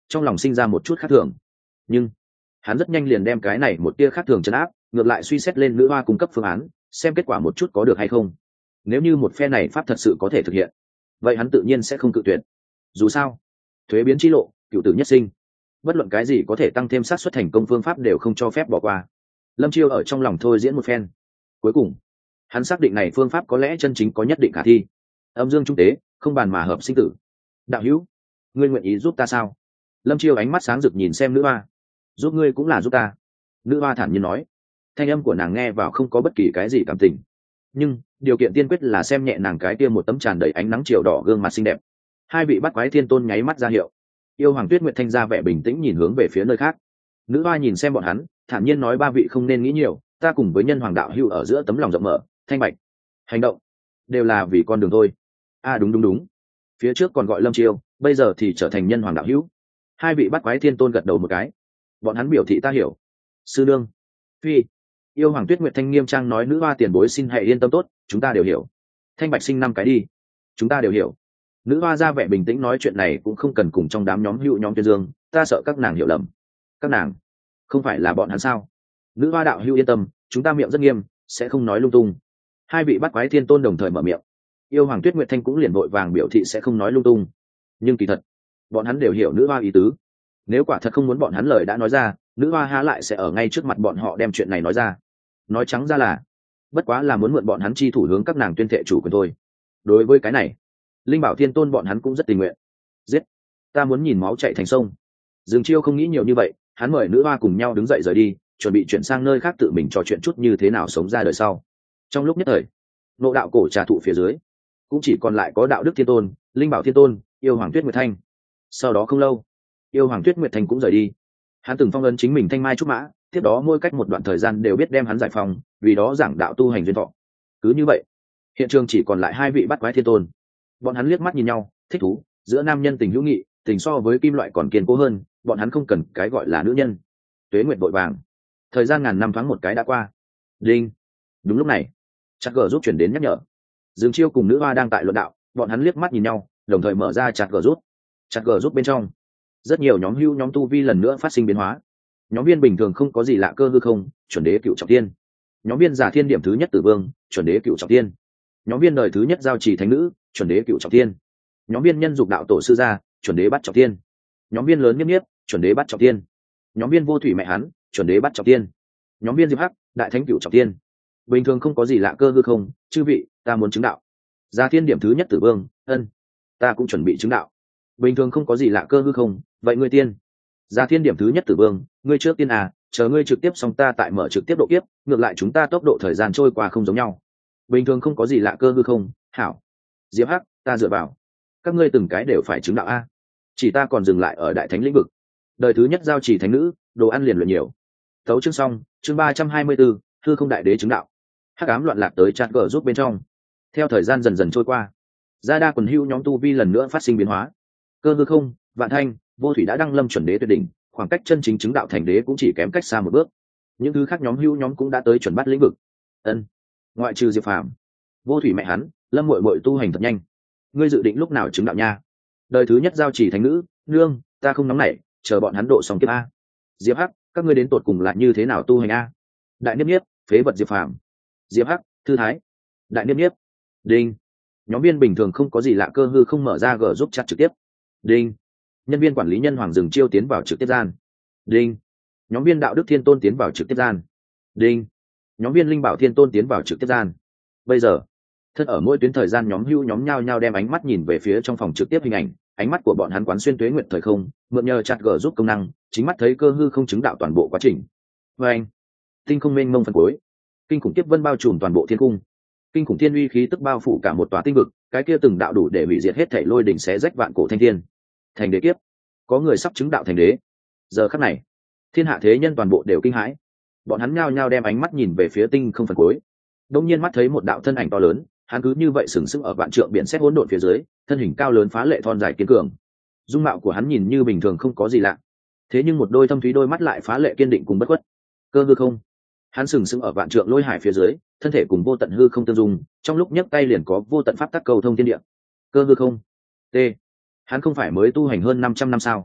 trong lòng sinh ra một chút khác thường, nhưng hắn rất nhanh liền đem cái này một tia khác thường chấn áp, ngược lại suy xét lên nữ hoa cung cấp phương án, xem kết quả một chút có được hay không. Nếu như một phe này pháp thật sự có thể thực hiện, vậy hắn tự nhiên sẽ không cự tuyệt. Dù sao thuế biến chi lộ, cựu tử nhất sinh, bất luận cái gì có thể tăng thêm xác suất thành công phương pháp đều không cho phép bỏ qua. Lâm Chiêu ở trong lòng thôi diễn một phen, cuối cùng hắn xác định này phương pháp có lẽ chân chính có nhất định khả thi. Âm dương trung tế, không bàn mà hợp sinh tử. Đạo hữu, ngươi nguyện ý giúp ta sao? Lâm Chiêu ánh mắt sáng rực nhìn xem nữ hoa. Giúp ngươi cũng là giúp ta. Nữ hoa thản nhiên nói. Thanh âm của nàng nghe vào không có bất kỳ cái gì cảm tình, nhưng điều kiện tiên quyết là xem nhẹ nàng cái kia một tấm tràn đầy ánh nắng chiều đỏ gương mặt xinh đẹp. Hai vị bắt quái thiên tôn nháy mắt ra hiệu. Yêu Hoàng Tuyết Nguyệt Thanh ra vẻ bình tĩnh nhìn hướng về phía nơi khác. Nữ hoa nhìn xem bọn hắn, thản nhiên nói ba vị không nên nghĩ nhiều, ta cùng với nhân hoàng đạo hữu ở giữa tấm lòng rộng mở, thanh bạch, hành động đều là vì con đường thôi. À đúng đúng đúng, phía trước còn gọi Lâm Chiêu, bây giờ thì trở thành nhân hoàng đạo hữu. Hai vị bắt quái thiên tôn gật đầu một cái, bọn hắn biểu thị ta hiểu. Sư nương, phi. Yêu Hoàng Tuyết Nguyệt Thanh nghiêm trang nói, nữ hoa tiền bối xin hãy yên tâm tốt, chúng ta đều hiểu. Thanh bạch sinh năm cái đi, chúng ta đều hiểu. Nữ hoa ra vẻ bình tĩnh nói, chuyện này cũng không cần cùng trong đám nhóm hữu nhóm tuyên dương, ta sợ các nàng hiểu lầm. Các nàng không phải là bọn hắn sao? Nữ hoa đạo hữu yên tâm, chúng ta miệng rất nghiêm, sẽ không nói lung tung. Hai vị bắt quái thiên tôn đồng thời mở miệng. Yêu Hoàng Tuyết Nguyệt Thanh cũng liền vội vàng biểu thị sẽ không nói lung tung, nhưng kỳ thật bọn hắn đều hiểu nữ hoa ý tứ. Nếu quả thật không muốn bọn hắn lời đã nói ra, nữ hoa há lại sẽ ở ngay trước mặt bọn họ đem chuyện này nói ra. Nói trắng ra là bất quá là muốn mượn bọn hắn chi thủ hướng các nàng tuyên thệ chủ quyền thôi. Đối với cái này, Linh Bảo Thiên Tôn bọn hắn cũng rất tình nguyện. Giết, ta muốn nhìn máu chảy thành sông. Dương Chiêu không nghĩ nhiều như vậy, hắn mời nữ hoa cùng nhau đứng dậy rời đi, chuẩn bị chuyển sang nơi khác tự mình trò chuyện chút như thế nào sống ra đời sau. Trong lúc nhất thời, Ngộ Đạo cổ trà thụ phía dưới cũng chỉ còn lại có Đạo Đức Thiên Tôn, Linh Bảo Thiên Tôn, Yêu Hoàng Tuyết Nguyệt Thanh. Sau đó không lâu, Yêu Hoàng Tuyết Nguyệt Thanh cũng rời đi. Hắn từng phong ấn chính mình thanh mai trúc mã, tiếp đó mỗi cách một đoạn thời gian đều biết đem hắn giải phóng, vì đó giảng đạo tu hành duyên thọ. Cứ như vậy, hiện trường chỉ còn lại hai vị bắt quái thiên tôn. Bọn hắn liếc mắt nhìn nhau, thích thú, giữa nam nhân tình hữu nghị, tình so với kim loại còn kiên cố hơn, bọn hắn không cần cái gọi là nữ nhân. Tuế nguyệt vội vàng, thời gian ngàn năm thoáng một cái đã qua. Đinh. Đúng lúc này, Chặt Gờ giúp chuyển đến nhắc nhở. Dương Chiêu cùng nữ hoa đang tại luận đạo, bọn hắn liếc mắt nhìn nhau, đồng thời mở ra Chặt Gờ giúp. Chặt Gờ giúp bên trong, rất nhiều nhóm hưu nhóm tu vi lần nữa phát sinh biến hóa. Nhóm viên bình thường không có gì lạ cơ hư không, chuẩn đế cựu trọng tiên. Nhóm viên giả thiên điểm thứ nhất tử vương, chuẩn đế cựu trọng tiên. Nhóm viên đời thứ nhất giao trì thánh nữ, chuẩn đế cựu trọng tiên. Nhóm viên nhân dục đạo tổ sư gia, chuẩn đế bắt trọng tiên. Nhóm viên lớn nhiếp nhiếp, chuẩn đế bắt trọng tiên. Nhóm viên vô thủy mẹ hắn, chuẩn đế bắt trọng tiên. Nhóm viên diệp hắc, đại thánh cựu trọng tiên. Bình thường không có gì lạ cơ hư không, chư vị, ta muốn chứng đạo. Giả thiên điểm thứ nhất tử vương, ân, ta cũng chuẩn bị chứng đạo. Bình thường không có gì lạ cơ hư không, vậy ngươi tiên. Giả thiên điểm thứ nhất tử vương, ngươi trước tiên à, chờ ngươi trực tiếp xong ta tại mở trực tiếp độ kiếp, ngược lại chúng ta tốc độ thời gian trôi qua không giống nhau. Bình thường không có gì lạ cơ hư không, hảo. Diệp hắc, ta dựa vào. Các ngươi từng cái đều phải chứng đạo a. Chỉ ta còn dừng lại ở đại thánh lĩnh vực. Đời thứ nhất giao chỉ thánh nữ, đồ ăn liền luyện nhiều. Tấu chương xong, chương ba trăm hai mươi 4, hư không đại đế chứng đạo. Hắc ám loạn lạc tới Chặt Gờ giúp bên trong. Theo thời gian dần dần trôi qua, gia đa quần hưu nhóm tu vi lần nữa phát sinh biến hóa. Cơ hư không, Vạn Thanh, Vô Thủy đã đăng lâm chuẩn đế tuyệt đỉnh, khoảng cách chân chính chứng đạo thành đế cũng chỉ kém cách xa một bước. Những thứ khác nhóm hưu nhóm cũng đã tới chuẩn bắt lĩnh vực. Ân, ngoại trừ Diệp Phàm, Vô Thủy mẹ hắn, Lâm muội muội tu hành thật nhanh. Ngươi dự định lúc nào chứng đạo nha? Đời thứ nhất giao chỉ thánh nữ, nương, ta không nóng nảy, chờ bọn hắn độ xong kiếp a. Diệp hắc, các ngươi đến tột cùng là như thế nào tu hành a? Đại niếp niếp, phế vật Diệp Phàm. Diệp hắc, thư thái. Đại niếp niếp. Đinh. Nhóm viên bình thường không có gì lạ cơ hư không mở ra gờ giúp chặt trực tiếp. Đinh. Nhân viên quản lý nhân hoàng dừng chiêu tiến vào trực tiếp gian. Đinh. Nhóm viên đạo đức thiên tôn tiến vào trực tiếp gian. Đinh. Nhóm viên linh bảo thiên tôn tiến vào trực tiếp gian. Bây giờ, thân ở mỗi tuyến thời gian nhóm hưu nhóm nhao nhao đem ánh mắt nhìn về phía trong phòng trực tiếp hình ảnh, ánh mắt của bọn hắn quán xuyên tuế nguyện thời không, mượn nhờ Chặt Gờ giúp công năng, chính mắt thấy cơ hư không chứng đạo toàn bộ quá trình. Và anh, tinh không mênh mông phần cuối, kinh khủng tiếp vân bao trùm toàn bộ thiên cung, kinh khủng thiên uy khí tức bao phủ cả một tòa tinh vực, cái kia từng đạo đủ để hủy diệt hết thảy lôi đỉnh xé rách vạn cổ thanh thiên. Thành đế kiếp, có người sắp chứng đạo thành đế. Giờ khắc này, thiên hạ thế nhân toàn bộ đều kinh hãi, bọn hắn nhao nhao đem ánh mắt nhìn về phía tinh không phần cuối. Đông nhiên mắt thấy một đạo thân ảnh to lớn, hắn cứ như vậy sừng sững ở vạn trượng biển xét hỗn độn phía dưới, thân hình cao lớn phá lệ thon dài kiên cường. Dung mạo của hắn nhìn như bình thường không có gì lạ, thế nhưng một đôi thâm thúy đôi mắt lại phá lệ kiên định cùng bất khuất. Cơ hư không, hắn sừng sững ở vạn trượng lôi hải phía dưới, thân thể cùng vô tận hư không tương dung, trong lúc nhấc tay liền có vô tận pháp tắc cầu thông thiên địa. Cơ hư không, t, hắn không phải mới tu hành hơn năm trăm năm sao?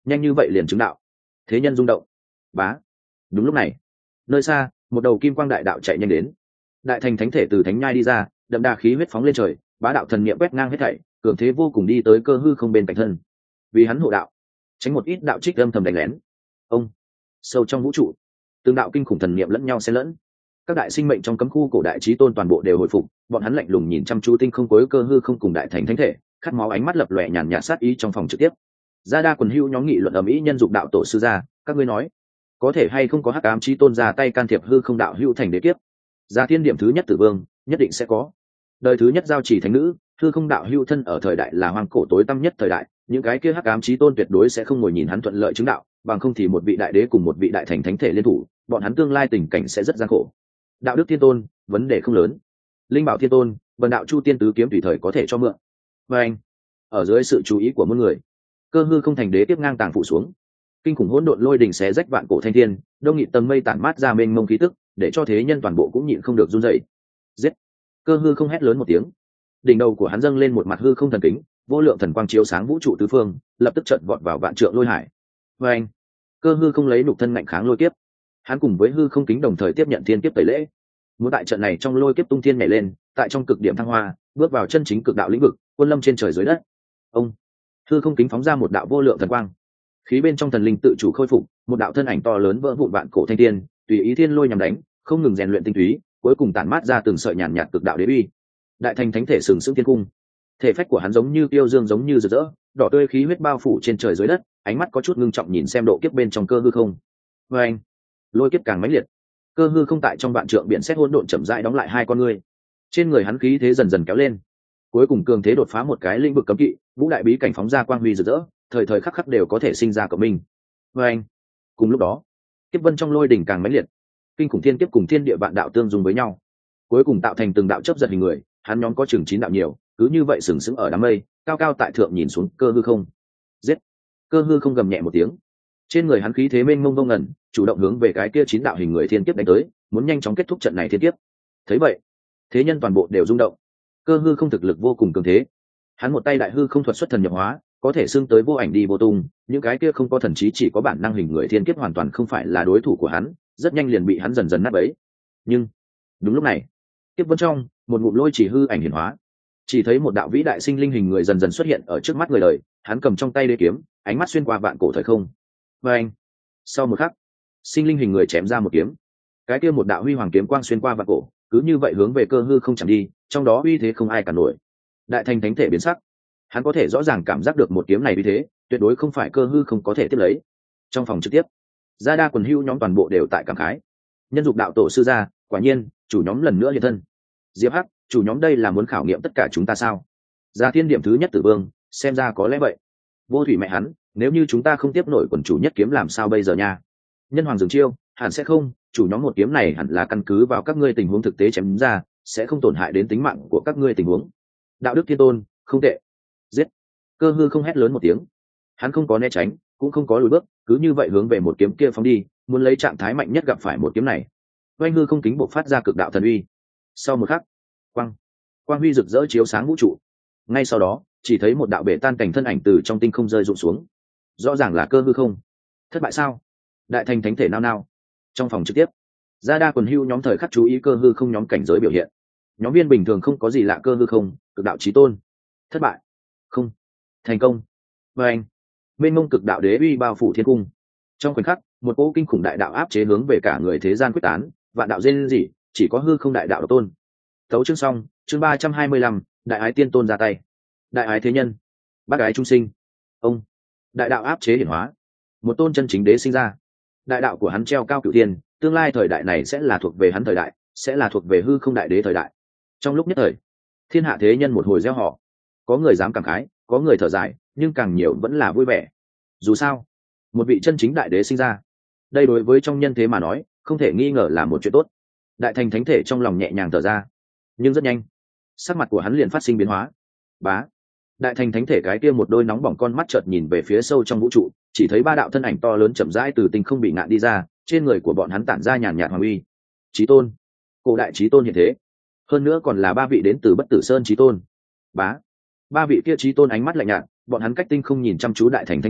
nhanh như vậy liền chứng đạo. Thế nhân rung động. Bá. Đúng lúc này, nơi xa một đầu kim quang đại đạo chạy nhanh đến. Đại thành thánh thể từ thánh nhai đi ra, đậm đà khí huyết phóng lên trời, bá đạo thần niệm quét ngang hết thảy, cường thế vô cùng đi tới Cơ Hư Không bên cạnh thân. Vì hắn hộ đạo, tránh một ít đạo trích âm thầm đánh lén. Ông. Sâu trong vũ trụ, tương đạo kinh khủng thần niệm lẫn nhau xen lẫn. Các đại sinh mệnh trong cấm khu cổ đại chí tôn toàn bộ đều hồi phục, bọn hắn lạnh lùng nhìn chăm chú tinh không cuối Cơ Hư Không cùng đại thành thánh thể, khát máu ánh mắt lập lòe nhàn nhạt sát ý trong phòng trực tiếp. Gia đa quần hưu nhóm nghị luận ầm ĩ nhân dục đạo tổ sư gia, các ngươi nói, có thể hay không có hắc ám chí tôn ra tay can thiệp hư không đạo hữu thành đế kiếp? Gia thiên điểm thứ nhất tử vương, nhất định sẽ có. Đời thứ nhất giao chỉ thánh nữ, hư không đạo hữu thân ở thời đại là hoang cổ tối tăm nhất thời đại, những cái kia hắc ám chí tôn tuyệt đối sẽ không ngồi nhìn hắn thuận lợi chứng đạo, bằng không thì một vị đại đế cùng một vị đại thành thánh thể liên thủ, bọn hắn tương lai tình cảnh sẽ rất gian khổ. Đạo đức thiên tôn, vấn đề không lớn. Linh bảo thiên tôn, vần đạo chu tiên tứ kiếm tùy thời có thể cho mượn. Và anh, ở dưới sự chú ý của muôn người, Cơ Hư Không thành đế tiếp ngang tàng phụ xuống, kinh khủng hỗn độn lôi đình xé rách vạn cổ thanh thiên, đông nghịt tầng mây tản mát ra mênh mông khí tức, để cho thế nhân toàn bộ cũng nhịn không được run rẩy. Giết! Cơ Hư Không hét lớn một tiếng, đỉnh đầu của hắn dâng lên một mặt hư không thần kính, vô lượng thần quang chiếu sáng vũ trụ tứ phương, lập tức chợt vọt vào vạn trượng lôi hải. Và anh, Cơ Hư Không lấy nhục thân ngạnh kháng lôi kiếp, hắn cùng với hư không kính đồng thời tiếp nhận thiên kiếp tẩy lễ. Muốn tại trận này trong lôi kiếp tung thiên nhảy lên, tại trong cực điểm thăng hoa, bước vào chân chính cực đạo lĩnh vực, quân lâm trên trời dưới đất. Ông, hư không kính phóng ra một đạo vô lượng thần quang, khí bên trong thần linh tự chủ khôi phục, một đạo thân ảnh to lớn vỡ vụn vạn cổ thanh thiên, tùy ý thiên lôi nhằm đánh, không ngừng rèn luyện tinh túy, cuối cùng tản mát ra từng sợi nhàn nhạt cực đạo đế uy. Đại thành thánh thể sừng sững thiên cung, thể phách của hắn giống như tiêu dương giống như rực rỡ, đỏ tươi khí huyết bao phủ trên trời dưới đất, ánh mắt có chút ngưng trọng nhìn xem độ kiếp bên trong cơ hư không. Và anh, lôi kiếp càng mãnh liệt, Cơ Hư Không tại trong vạn trượng biển xét hỗn độn chậm rãi đóng lại hai con ngươi, trên người hắn khí thế dần dần kéo lên, cuối cùng cường thế đột phá một cái lĩnh vực cấm kỵ, vũ đại bí cảnh phóng ra quang huy rực rỡ, thời thời khắc khắc đều có thể sinh ra cộng minh. Và anh, cùng lúc đó, kiếp vân trong lôi đỉnh càng mãnh liệt, kinh khủng thiên kiếp cùng thiên địa vạn đạo tương dung với nhau, cuối cùng tạo thành từng đạo chớp giật hình người, hắn nhóm có chừng chín đạo nhiều, cứ như vậy sừng sững ở đám mây, cao cao tại thượng nhìn xuống Cơ Hư Không. Giết! Cơ Hư Không gầm nhẹ một tiếng, trên người hắn khí thế mênh mông vô ngần, chủ động hướng về cái kia chín đạo hình người thiên kiếp đánh tới, muốn nhanh chóng kết thúc trận này thiên kiếp. Thấy vậy, thế nhân toàn bộ đều rung động. Cơ Hư Không thực lực vô cùng cường thế, hắn một tay đại hư không thuật xuất thần nhập hóa, có thể xưng tới vô ảnh đi vô tung, những cái kia không có thần trí chỉ có bản năng hình người thiên kiếp hoàn toàn không phải là đối thủ của hắn, rất nhanh liền bị hắn dần dần nát bấy. Nhưng đúng lúc này, kiếp vân trong một ngụm lôi chỉ hư ảnh hiển hóa, chỉ thấy một đạo vĩ đại sinh linh hình người dần dần xuất hiện ở trước mắt người đời, hắn cầm trong tay đế kiếm, ánh mắt xuyên qua vạn cổ thời không. Và anh, sau một khắc, sinh linh hình người chém ra một kiếm, cái kia một đạo huy hoàng kiếm quang xuyên qua vạn cổ, cứ như vậy hướng về Cơ Hư Không chạm đi, trong đó uy thế không ai cản nổi. Đại thành thánh thể biến sắc, hắn có thể rõ ràng cảm giác được một kiếm này uy thế tuyệt đối không phải Cơ Hư Không có thể tiếp lấy. Trong phòng trực tiếp, gia đa quần hưu nhóm toàn bộ đều tại cảm khái, nhân dục đạo tổ sư gia, quả nhiên chủ nhóm lần nữa hiện thân. Diệp Hắc, chủ nhóm đây là muốn khảo nghiệm tất cả chúng ta sao? Gia thiên điểm thứ nhất tử vương, xem ra có lẽ vậy. Vô thủy mẹ hắn, nếu như chúng ta không tiếp nổi quần chủ nhất kiếm làm sao bây giờ nha? Nhân hoàng dừng chiêu, hẳn sẽ không, chủ nhóm một kiếm này hẳn là căn cứ vào các ngươi tình huống thực tế chém ra, sẽ không tổn hại đến tính mạng của các ngươi tình huống. Đạo đức thiên tôn, không tệ. Giết! Cơ Hư Không hét lớn một tiếng, hắn không có né tránh, cũng không có lùi bước, cứ như vậy hướng về một kiếm kia phóng đi, muốn lấy trạng thái mạnh nhất gặp phải một kiếm này. Oanh hư không kính bộc phát ra cực đạo thần uy. Sau một khắc, quang quang huy rực rỡ chiếu sáng vũ trụ. Ngay sau đó, chỉ thấy một đạo bể tan cảnh thân ảnh từ trong tinh không rơi rụng xuống. Rõ ràng là Cơ Hư Không. Thất bại sao? Đại thành thánh thể nao nao. Trong phòng trực tiếp, gia đa quần hưu nhóm thời khắc chú ý Cơ Hư Không nhóm cảnh giới biểu hiện. Nhóm viên bình thường không có gì lạ, Cơ Hư Không, cực đạo chí tôn. Thất bại. Không. Thành công. Và anh, mênh mông cực đạo đế uy bao phủ thiên cung. Trong khoảnh khắc, một cỗ kinh khủng đại đạo áp chế hướng về cả người thế gian quyết tán, vạn đạo dên gì, chỉ có hư không đại đạo độc tôn. Tấu chương xong, chương ba trăm hai mươi lăm, đại ái tiên tôn ra tay. Đại ái thế nhân, bác ái trung sinh. Ông, đại đạo áp chế hiển hóa, một tôn chân chính đế sinh ra. Đại đạo của hắn treo cao cửu thiên, tương lai thời đại này sẽ là thuộc về hắn thời đại, sẽ là thuộc về hư không đại đế thời đại. Trong lúc nhất thời, thiên hạ thế nhân một hồi reo hò, có người dám cảm khái, có người thở dài, nhưng càng nhiều vẫn là vui vẻ. Dù sao, một vị chân chính đại đế sinh ra, đây đối với trong nhân thế mà nói, không thể nghi ngờ là một chuyện tốt. Đại thành thánh thể trong lòng nhẹ nhàng thở ra, nhưng rất nhanh, sắc mặt của hắn liền phát sinh biến hóa. Bá, đại thành thánh thể cái kia một đôi nóng bỏng con mắt chợt nhìn về phía sâu trong vũ trụ, chỉ thấy ba đạo thân ảnh to lớn chậm rãi từ tinh không bị ngạn đi ra, trên người của bọn hắn tản ra nhàn nhạt hoàng uy. Chí tôn, cổ đại chí tôn hiện thế, hơn nữa còn là ba vị đến từ Bất Tử Sơn chí tôn. Bá, ba vị kia chí tôn ánh mắt lạnh nhạt, bọn hắn cách tinh không nhìn chăm chú đại thành thánh thể,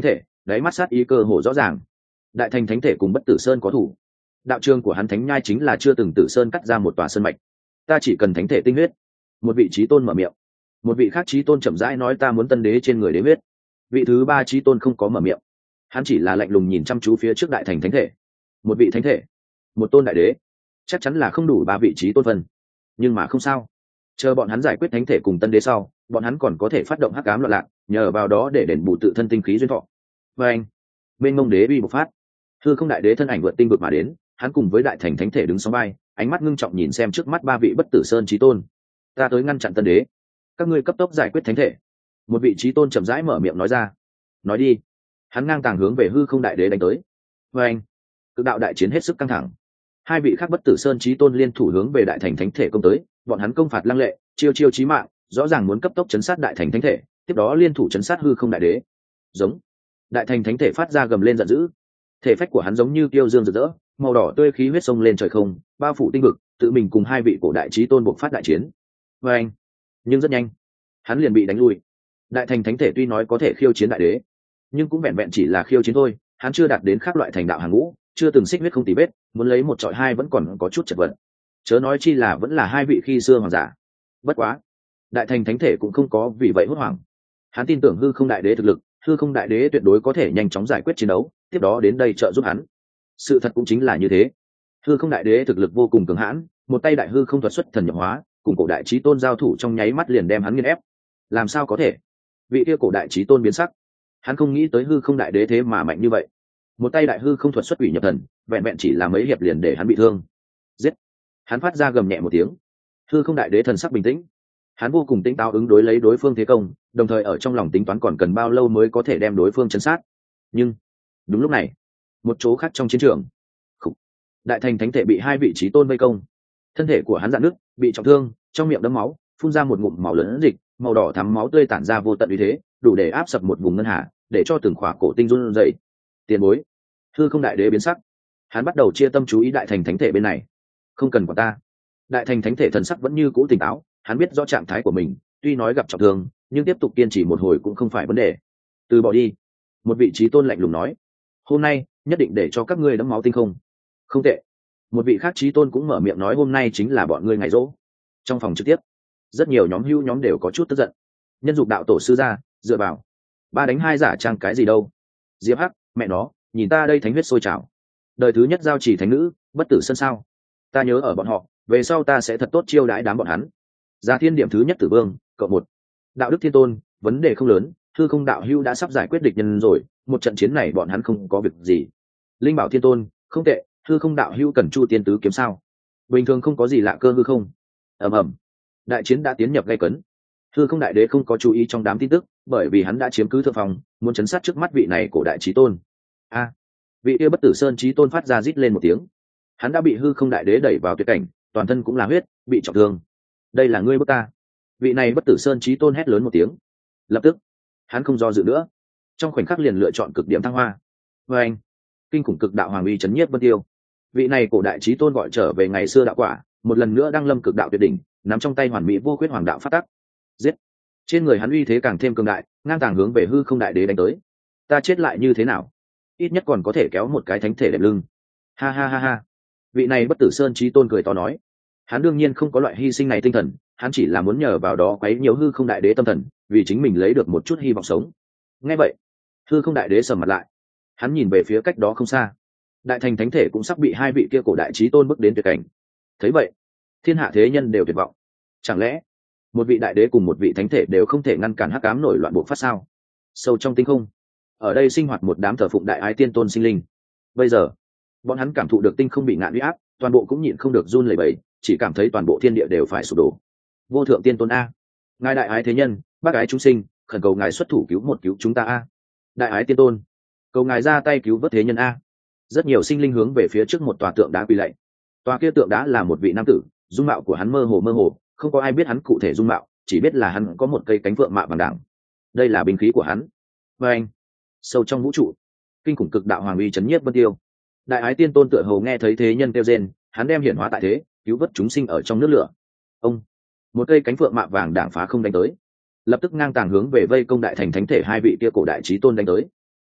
đáy mắt sát ý cơ hồ rõ ràng. Đại thành thánh thể cùng bất tử sơn có thủ, đạo trương của hắn thánh nhai chính là chưa từng tử sơn cắt ra một tòa sơn mạch. Ta chỉ cần thánh thể tinh huyết. Một vị trí tôn mở miệng. Một vị khác trí tôn chậm rãi nói ta muốn tân đế trên người đế huyết. Vị thứ ba trí tôn không có mở miệng, hắn chỉ là lạnh lùng nhìn chăm chú phía trước đại thành thánh thể. Một vị thánh thể, một tôn đại đế, chắc chắn là không đủ ba vị trí tôn phân. Nhưng mà không sao, chờ bọn hắn giải quyết thánh thể cùng tân đế sau, bọn hắn còn có thể phát động hắc ám loạn lạc, nhờ vào đó để đền bù tự thân tinh khí duyên thọ. Và anh, bên ngông đế uy bộc phát, hư không đại đế thân ảnh vượt tinh vực mà đến, hắn cùng với đại thành thánh thể đứng sóng vai, ánh mắt ngưng trọng nhìn xem trước mắt ba vị bất tử sơn chí tôn. Ta tới ngăn chặn tân đế, các ngươi cấp tốc giải quyết thánh thể. Một vị chí tôn chậm rãi mở miệng nói ra. Nói đi. Hắn ngang tàng hướng về hư không đại đế đánh tới. Và anh, cực đạo đại chiến hết sức căng thẳng. Hai vị khác bất tử sơn chí tôn liên thủ hướng về đại thành thánh thể công tới, bọn hắn công phạt lăng lệ, chiêu chiêu chí mạng, rõ ràng muốn cấp tốc chấn sát đại thành thánh thể, tiếp đó liên thủ chấn sát hư không đại đế. Giống. Đại thành thánh thể phát ra gầm lên giận dữ, thể phách của hắn giống như kiêu dương rực rỡ, màu đỏ tươi khí huyết sông lên trời không, bao phủ tinh vực, tự mình cùng hai vị cổ đại chí tôn buộc phát đại chiến. Và anh, nhưng rất nhanh, hắn liền bị đánh lui. Đại thành thánh thể tuy nói có thể khiêu chiến đại đế, nhưng cũng vẹn vẹn chỉ là khiêu chiến thôi, hắn chưa đạt đến khác loại thành đạo hàng ngũ, chưa từng xích huyết không tì vết, muốn lấy một trọi hai vẫn còn có chút chật vật. Chớ nói chi là vẫn là hai vị khi xưa hoàng giả. Bất quá, đại thành thánh thể cũng không có vì vậy hốt hoảng. Hắn tin tưởng hư không đại đế thực lực, hư không đại đế tuyệt đối có thể nhanh chóng giải quyết chiến đấu, tiếp đó đến đây trợ giúp hắn. Sự thật cũng chính là như thế. Hư không đại đế thực lực vô cùng cường hãn, một tay đại hư không thuật xuất thần nhập hóa, cùng cổ đại chí tôn giao thủ trong nháy mắt liền đem hắn nghiền ép. Làm sao có thể? Vị kia cổ đại chí tôn biến sắc. Hắn không nghĩ tới hư không đại đế thế mà mạnh như vậy. Một tay đại hư không thuật xuất quỷ nhập thần, vẹn vẹn chỉ là mấy hiệp liền để hắn bị thương. Giết! Hắn phát ra gầm nhẹ một tiếng. Hư không đại đế thần sắc bình tĩnh. Hắn vô cùng tỉnh táo ứng đối lấy đối phương thế công, đồng thời ở trong lòng tính toán còn cần bao lâu mới có thể đem đối phương chấn sát. Nhưng đúng lúc này, một chỗ khác trong chiến trường, Khủ. Đại thành thánh thể bị hai vị chí tôn vây công, thân thể của hắn rạn nứt, bị trọng thương, trong miệng đẫm máu, phun ra một ngụm máu lớn dịch, màu đỏ thắm máu tươi tản ra vô tận uy thế, đủ để áp sập một vùng ngân hà, để cho từng khỏa cổ tinh run rẩy. Tiền bối, hư không đại đế biến sắc, hắn bắt đầu chia tâm chú ý đại thành thánh thể bên này. Không cần quản ta. Đại thành thánh thể thần sắc vẫn như cũ tỉnh táo, hắn biết rõ trạng thái của mình, tuy nói gặp trọng thương, nhưng tiếp tục kiên trì một hồi cũng không phải vấn đề. Từ bỏ đi. Một vị chí tôn lạnh lùng nói. Hôm nay nhất định để cho các ngươi đẫm máu tinh không. Không tệ. Một vị khác chí tôn cũng mở miệng nói hôm nay chính là bọn ngươi ngày rỗ. Trong phòng trực tiếp, rất nhiều nhóm hưu nhóm đều có chút tức giận. Nhân dục đạo tổ sư ra, dựa vào. Ba đánh hai giả trang cái gì đâu. Diệp Hắc, mẹ nó, nhìn ta đây thánh huyết sôi trào. Đời thứ nhất giao chỉ thánh nữ, bất tử sân sao. Ta nhớ ở bọn họ, về sau ta sẽ thật tốt chiêu đãi đám bọn hắn. Gia thiên điểm thứ nhất tử vương, cộng một. Đạo đức thiên tôn, vấn đề không lớn, hư không đạo hưu đã sắp giải quyết địch nhân rồi, một trận chiến này bọn hắn không có việc gì. Linh bảo thiên tôn, không tệ, hư không đạo hưu cần chu tiên tứ kiếm sao. Bình thường không có gì lạ cơ hư không. ầm ầm, đại chiến đã tiến nhập gay cấn. Hư không đại đế không có chú ý trong đám tin tức, bởi vì hắn đã chiếm cứ thượng phòng, muốn chấn sát trước mắt vị này cổ đại chí tôn. A, vị kia bất tử sơn chí tôn phát ra rít lên một tiếng. Hắn đã bị hư không đại đế đẩy vào tuyệt cảnh, toàn thân cũng là huyết, bị trọng thương. Đây là ngươi bức ta. Vị này bất tử sơn chí tôn hét lớn một tiếng. Lập tức, hắn không do dự nữa, trong khoảnh khắc liền lựa chọn cực điểm thăng hoa. Và anh, kinh khủng cực đạo hoàng uy chấn nhiếp vân tiêu. Vị này cổ đại chí tôn gọi trở về ngày xưa đạo quả, một lần nữa đăng lâm cực đạo tuyệt đỉnh, nắm trong tay hoàn mỹ vô khuyết hoàng đạo phát tắc. Giết! Trên người hắn uy thế càng thêm cường đại, ngang tàng hướng về hư không đại đế đánh tới. Ta chết lại như thế nào? Ít nhất còn có thể kéo một cái thánh thể đệm lưng. Ha ha ha ha! Vị này bất tử sơn chí tôn cười to nói. Hắn đương nhiên không có loại hy sinh này tinh thần, hắn chỉ là muốn nhờ vào đó quấy nhiều hư không đại đế tâm thần, vì chính mình lấy được một chút hy vọng sống. Nghe vậy, hư không đại đế sầm mặt lại, hắn nhìn về phía cách đó không xa, đại thành thánh thể cũng sắp bị hai vị kia cổ đại chí tôn bước đến tuyệt cảnh. Thấy vậy, thiên hạ thế nhân đều tuyệt vọng. Chẳng lẽ một vị đại đế cùng một vị thánh thể đều không thể ngăn cản hắc ám nổi loạn bộc phát sao? Sâu trong tinh không, ở đây sinh hoạt một đám thờ phụng đại ái tiên tôn sinh linh. Bây giờ, bọn hắn cảm thụ được tinh không bị ngạn uy áp, toàn bộ cũng nhịn không được run lẩy bẩy, chỉ cảm thấy toàn bộ thiên địa đều phải sụp đổ. Vô thượng tiên tôn a, ngài đại ái thế nhân, bác ái chúng sinh, khẩn cầu ngài xuất thủ cứu một cứu chúng ta a. Đại ái tiên tôn, cầu ngài ra tay cứu vớt thế nhân a. Rất nhiều sinh linh hướng về phía trước một tòa tượng đá quỳ lạy. Tòa kia tượng đá là một vị nam tử, dung mạo của hắn mơ hồ mơ hồ, không có ai biết hắn cụ thể dung mạo, chỉ biết là hắn có một cây cánh phượng mạ vàng đẳng. Đây là binh khí của hắn. Và anh, sâu trong vũ trụ, kinh khủng cực đạo hoàng uy chấn nhiếp vân tiêu. Đại ái tiên tôn tựa hồ nghe thấy thế nhân kêu rên, hắn đem hiển hóa tại thế, cứu vớt chúng sinh ở trong nước lửa. Ông, một cây cánh phượng mạ vàng đảng phá không đánh tới, lập tức ngang tàng hướng về vây công đại thành thánh thể hai vị kia cổ đại chí tôn đánh tới.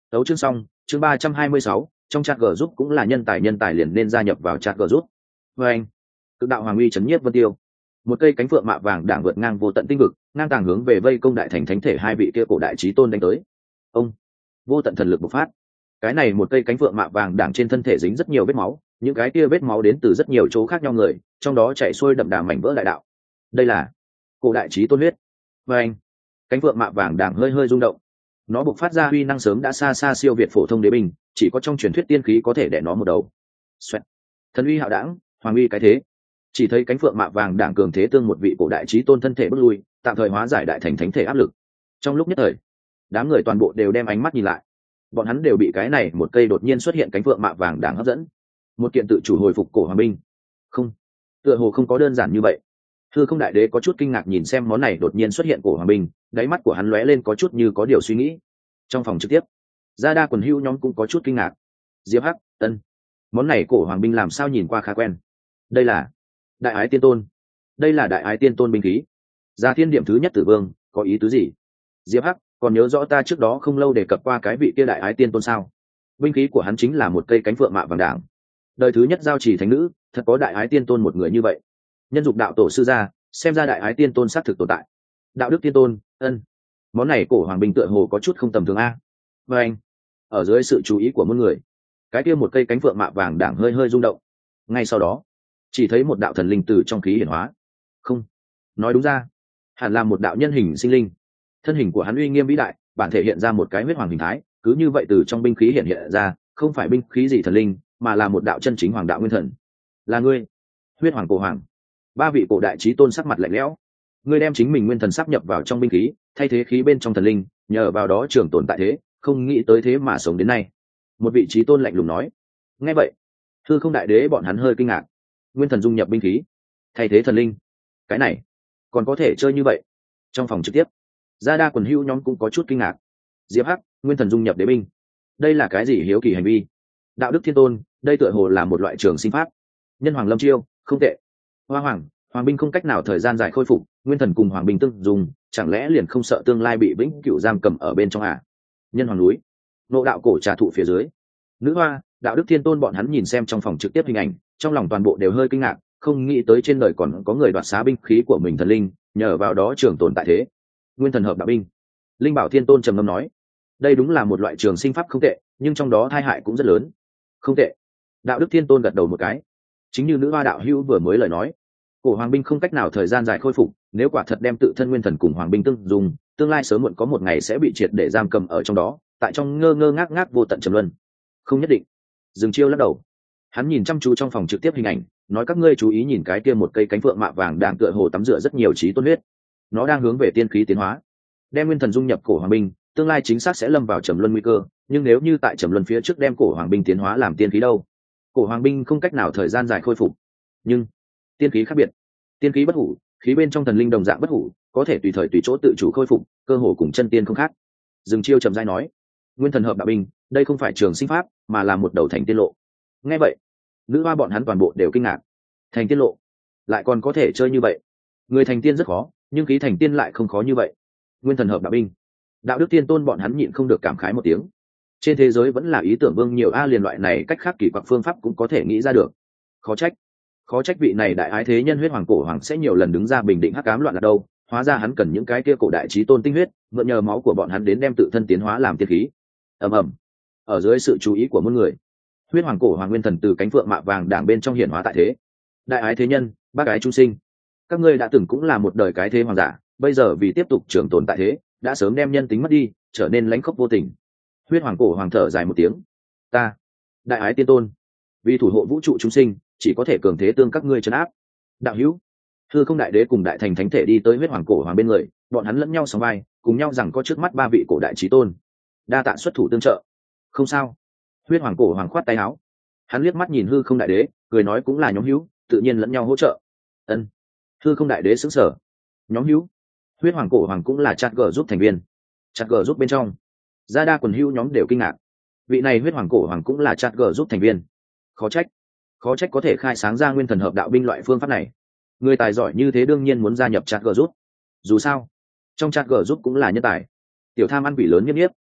Tấu chương xong, chương ba trăm hai mươi sáu, trong chat G giúp cũng là nhân tài nhân tài liền nên gia nhập vào chat G giúp. Và anh, cực đạo hoàng uy chấn nhiếp vân tiêu. Một cây cánh phượng mạ vàng đảng vượt ngang vô tận tinh vực, ngang tàng hướng về vây công đại thành thánh thể hai vị kia cổ đại chí tôn đánh tới. Ông, vô tận thần lực bộc phát. Cái này một cây cánh phượng mạ vàng đảng trên thân thể dính rất nhiều vết máu, những cái kia vết máu đến từ rất nhiều chỗ khác nhau người, trong đó chảy xuôi đậm đà mảnh vỡ đại đạo. Đây là cổ đại chí tôn huyết. Và anh, cánh phượng mạ vàng đảng hơi hơi rung động. Nó bộc phát ra uy năng sớm đã xa xa siêu việt phổ thông đế binh, chỉ có trong truyền thuyết tiên khí có thể đè nó một đầu. Xoẹt. Thần uy hạo đảng, hoàng uy cái thế. Chỉ thấy cánh phượng mạ vàng đảng cường thế tương một vị cổ đại chí tôn thân thể bước lui, tạm thời hóa giải đại thành thánh thể áp lực. Trong lúc nhất thời, đám người toàn bộ đều đem ánh mắt nhìn lại. Bọn hắn đều bị cái này một cây đột nhiên xuất hiện cánh phượng mạ vàng đảng hấp dẫn. Một kiện tự chủ hồi phục cổ hoàng binh. Không, tựa hồ không có đơn giản như vậy. Hư Không Đại Đế có chút kinh ngạc nhìn xem món này đột nhiên xuất hiện cổ hoàng binh, đáy mắt của hắn lóe lên có chút như có điều suy nghĩ. Trong phòng trực tiếp, gia đa quần hưu nhóm cũng có chút kinh ngạc. Diệp Hắc, Tân, món này cổ hoàng binh làm sao nhìn qua khá quen. Đây là Đại Ái Tiên Tôn. Đây là Đại Ái Tiên Tôn binh khí. Gia Thiên điểm thứ nhất Tử Vương, có ý tứ gì? Diệp Hắc, còn nhớ rõ ta trước đó không lâu đề cập qua cái vị kia Đại Ái Tiên Tôn sao? Binh khí của hắn chính là một cây cánh phượng mạ vàng đảng. Đời thứ nhất giao chỉ thánh nữ, thật có Đại Ái Tiên Tôn một người như vậy. Nhân dục đạo tổ sư gia, xem ra Đại Ái Tiên Tôn xác thực tồn tại. Đạo đức Tiên Tôn, ân, món này cổ hoàng binh tựa hồ có chút không tầm thường a. Và anh, ở dưới sự chú ý của mỗi người, cái kia một cây cánh phượng mạ vàng đảng hơi hơi rung động. Ngay sau đó, chỉ thấy một đạo thần linh từ trong khí hiển hóa. Không, nói đúng ra, hẳn là một đạo nhân hình sinh linh. Thân hình của hắn uy nghiêm vĩ đại, bản thể hiện ra một cái huyết hoàng hình thái, cứ như vậy từ trong binh khí hiện hiện ra, không phải binh khí gì thần linh, mà là một đạo chân chính hoàng đạo nguyên thần. Là ngươi, huyết hoàng cổ hoàng. Ba vị cổ đại chí tôn sắc mặt lạnh lẽo. Ngươi đem chính mình nguyên thần sáp nhập vào trong binh khí, thay thế khí bên trong thần linh, nhờ vào đó trường tồn tại thế, không nghĩ tới thế mà sống đến nay. Một vị chí tôn lạnh lùng nói. Nghe vậy, Hư Không Đại Đế bọn hắn hơi kinh ngạc. Nguyên thần dung nhập binh khí, thay thế thần linh, cái này còn có thể chơi như vậy? Trong phòng trực tiếp, gia đa quần hưu nhóm cũng có chút kinh ngạc. Diệp Hắc, nguyên thần dung nhập đế binh, đây là cái gì hiếu kỳ hành vi? Đạo đức Thiên Tôn, đây tựa hồ là một loại trường sinh pháp. Nhân hoàng lâm chiêu, không tệ. Hoa hoàng, hoàng binh không cách nào thời gian dài khôi phục, nguyên thần cùng hoàng binh tương dùng, chẳng lẽ liền không sợ tương lai bị vĩnh cửu giam cầm ở bên trong à? Nhân hoàng núi, nộ đạo cổ trà thụ phía dưới, nữ hoa, đạo đức Thiên Tôn bọn hắn nhìn xem trong phòng trực tiếp hình ảnh, trong lòng toàn bộ đều hơi kinh ngạc, không nghĩ tới trên đời còn có người đoạt xá binh khí của mình thần linh, nhờ vào đó trường tồn tại thế. Nguyên thần hợp đạo binh. Linh Bảo Thiên Tôn trầm ngâm nói, đây đúng là một loại trường sinh pháp không tệ, nhưng trong đó tai hại cũng rất lớn. Không tệ. Đạo đức Thiên Tôn gật đầu một cái. Chính như nữ hoa đạo hữu vừa mới lời nói, cổ hoàng binh không cách nào thời gian dài khôi phục, nếu quả thật đem tự thân nguyên thần cùng hoàng binh tương dùng, tương lai sớm muộn có một ngày sẽ bị triệt để giam cầm ở trong đó, tại trong ngơ ngơ ngác ngác vô tận trầm luân. Không nhất định. Dừng chiêu lắc đầu. Hắn nhìn chăm chú trong phòng trực tiếp hình ảnh, nói các ngươi chú ý nhìn cái kia một cây cánh phượng mạ vàng đang tựa hồ tắm rửa rất nhiều chí tôn huyết. Nó đang hướng về tiên khí tiến hóa, đem nguyên thần dung nhập cổ hoàng binh, tương lai chính xác sẽ lâm vào trầm luân nguy cơ, nhưng nếu như tại trầm luân phía trước đem cổ hoàng binh tiến hóa làm tiên khí đâu? Cổ hoàng binh không cách nào thời gian dài khôi phục, nhưng tiên khí khác biệt. Tiên khí bất hủ, khí bên trong thần linh đồng dạng bất hủ, có thể tùy thời tùy chỗ tự chủ khôi phục, cơ hồ cùng chân tiên không khác. Dừng chiêu trầm rãi nói, nguyên thần hợp đạo binh, đây không phải trường sinh pháp, mà là một đầu thành tiên lộ. Nghe vậy, nữ hoa bọn hắn toàn bộ đều kinh ngạc. Thành tiên lộ, lại còn có thể chơi như vậy? Người thành tiên rất khó, nhưng khí thành tiên lại không khó như vậy. Nguyên thần hợp đạo binh, đạo đức Tiên Tôn bọn hắn nhịn không được cảm khái một tiếng. Trên thế giới vẫn là ý tưởng vương nhiều a liền loại này cách khác kỳ quặc phương pháp cũng có thể nghĩ ra được. Khó trách, khó trách vị này đại ái thế nhân huyết hoàng cổ hoàng sẽ nhiều lần đứng ra bình định hắc ám loạn là đâu. Hóa ra hắn cần những cái kia cổ đại chí tôn tinh huyết, mượn nhờ máu của bọn hắn đến đem tự thân tiến hóa làm tiên khí. Ầm ầm. Ở dưới sự chú ý của muôn người, huyết hoàng cổ hoàng nguyên thần từ cánh phượng mạ vàng đảng bên trong hiển hóa tại thế. Đại ái thế nhân, bác ái trung sinh, các ngươi đã từng cũng là một đời cái thế hoàng giả, bây giờ vì tiếp tục trường tồn tại thế, đã sớm đem nhân tính mất đi, trở nên lãnh khốc vô tình. Huyết hoàng cổ hoàng thở dài một tiếng, ta, đại ái tiên tôn, vì thủ hộ vũ trụ chúng sinh, chỉ có thể cường thế tương các ngươi trấn áp. Đạo hữu, Hư Không Đại Đế cùng đại thành thánh thể đi tới huyết hoàng cổ hoàng bên người, bọn hắn lẫn nhau sóng vai, cùng nhau rằng có trước mắt ba vị cổ đại chí tôn, đa tạ xuất thủ tương trợ. Không sao. Huyết hoàng cổ hoàng khoát tay áo, hắn liếc mắt nhìn Hư Không Đại Đế, cười nói cũng là nhóm hữu, tự nhiên lẫn nhau hỗ trợ. Ân. Hư Không Đại Đế sững sờ. Nhóm hữu? Huyết hoàng cổ hoàng cũng là chat g giúp thành viên. Chat g giúp bên trong, gia đa quần hữu nhóm đều kinh ngạc. Vị này huyết hoàng cổ hoàng cũng là chat g giúp thành viên. Khó trách, khó trách có thể khai sáng ra nguyên thần hợp đạo binh loại phương pháp này. Người tài giỏi như thế đương nhiên muốn gia nhập chat g giúp. Dù sao, trong chat g giúp cũng là nhân tài. Tiểu tham ăn quỷ lớn nhất nhiếp,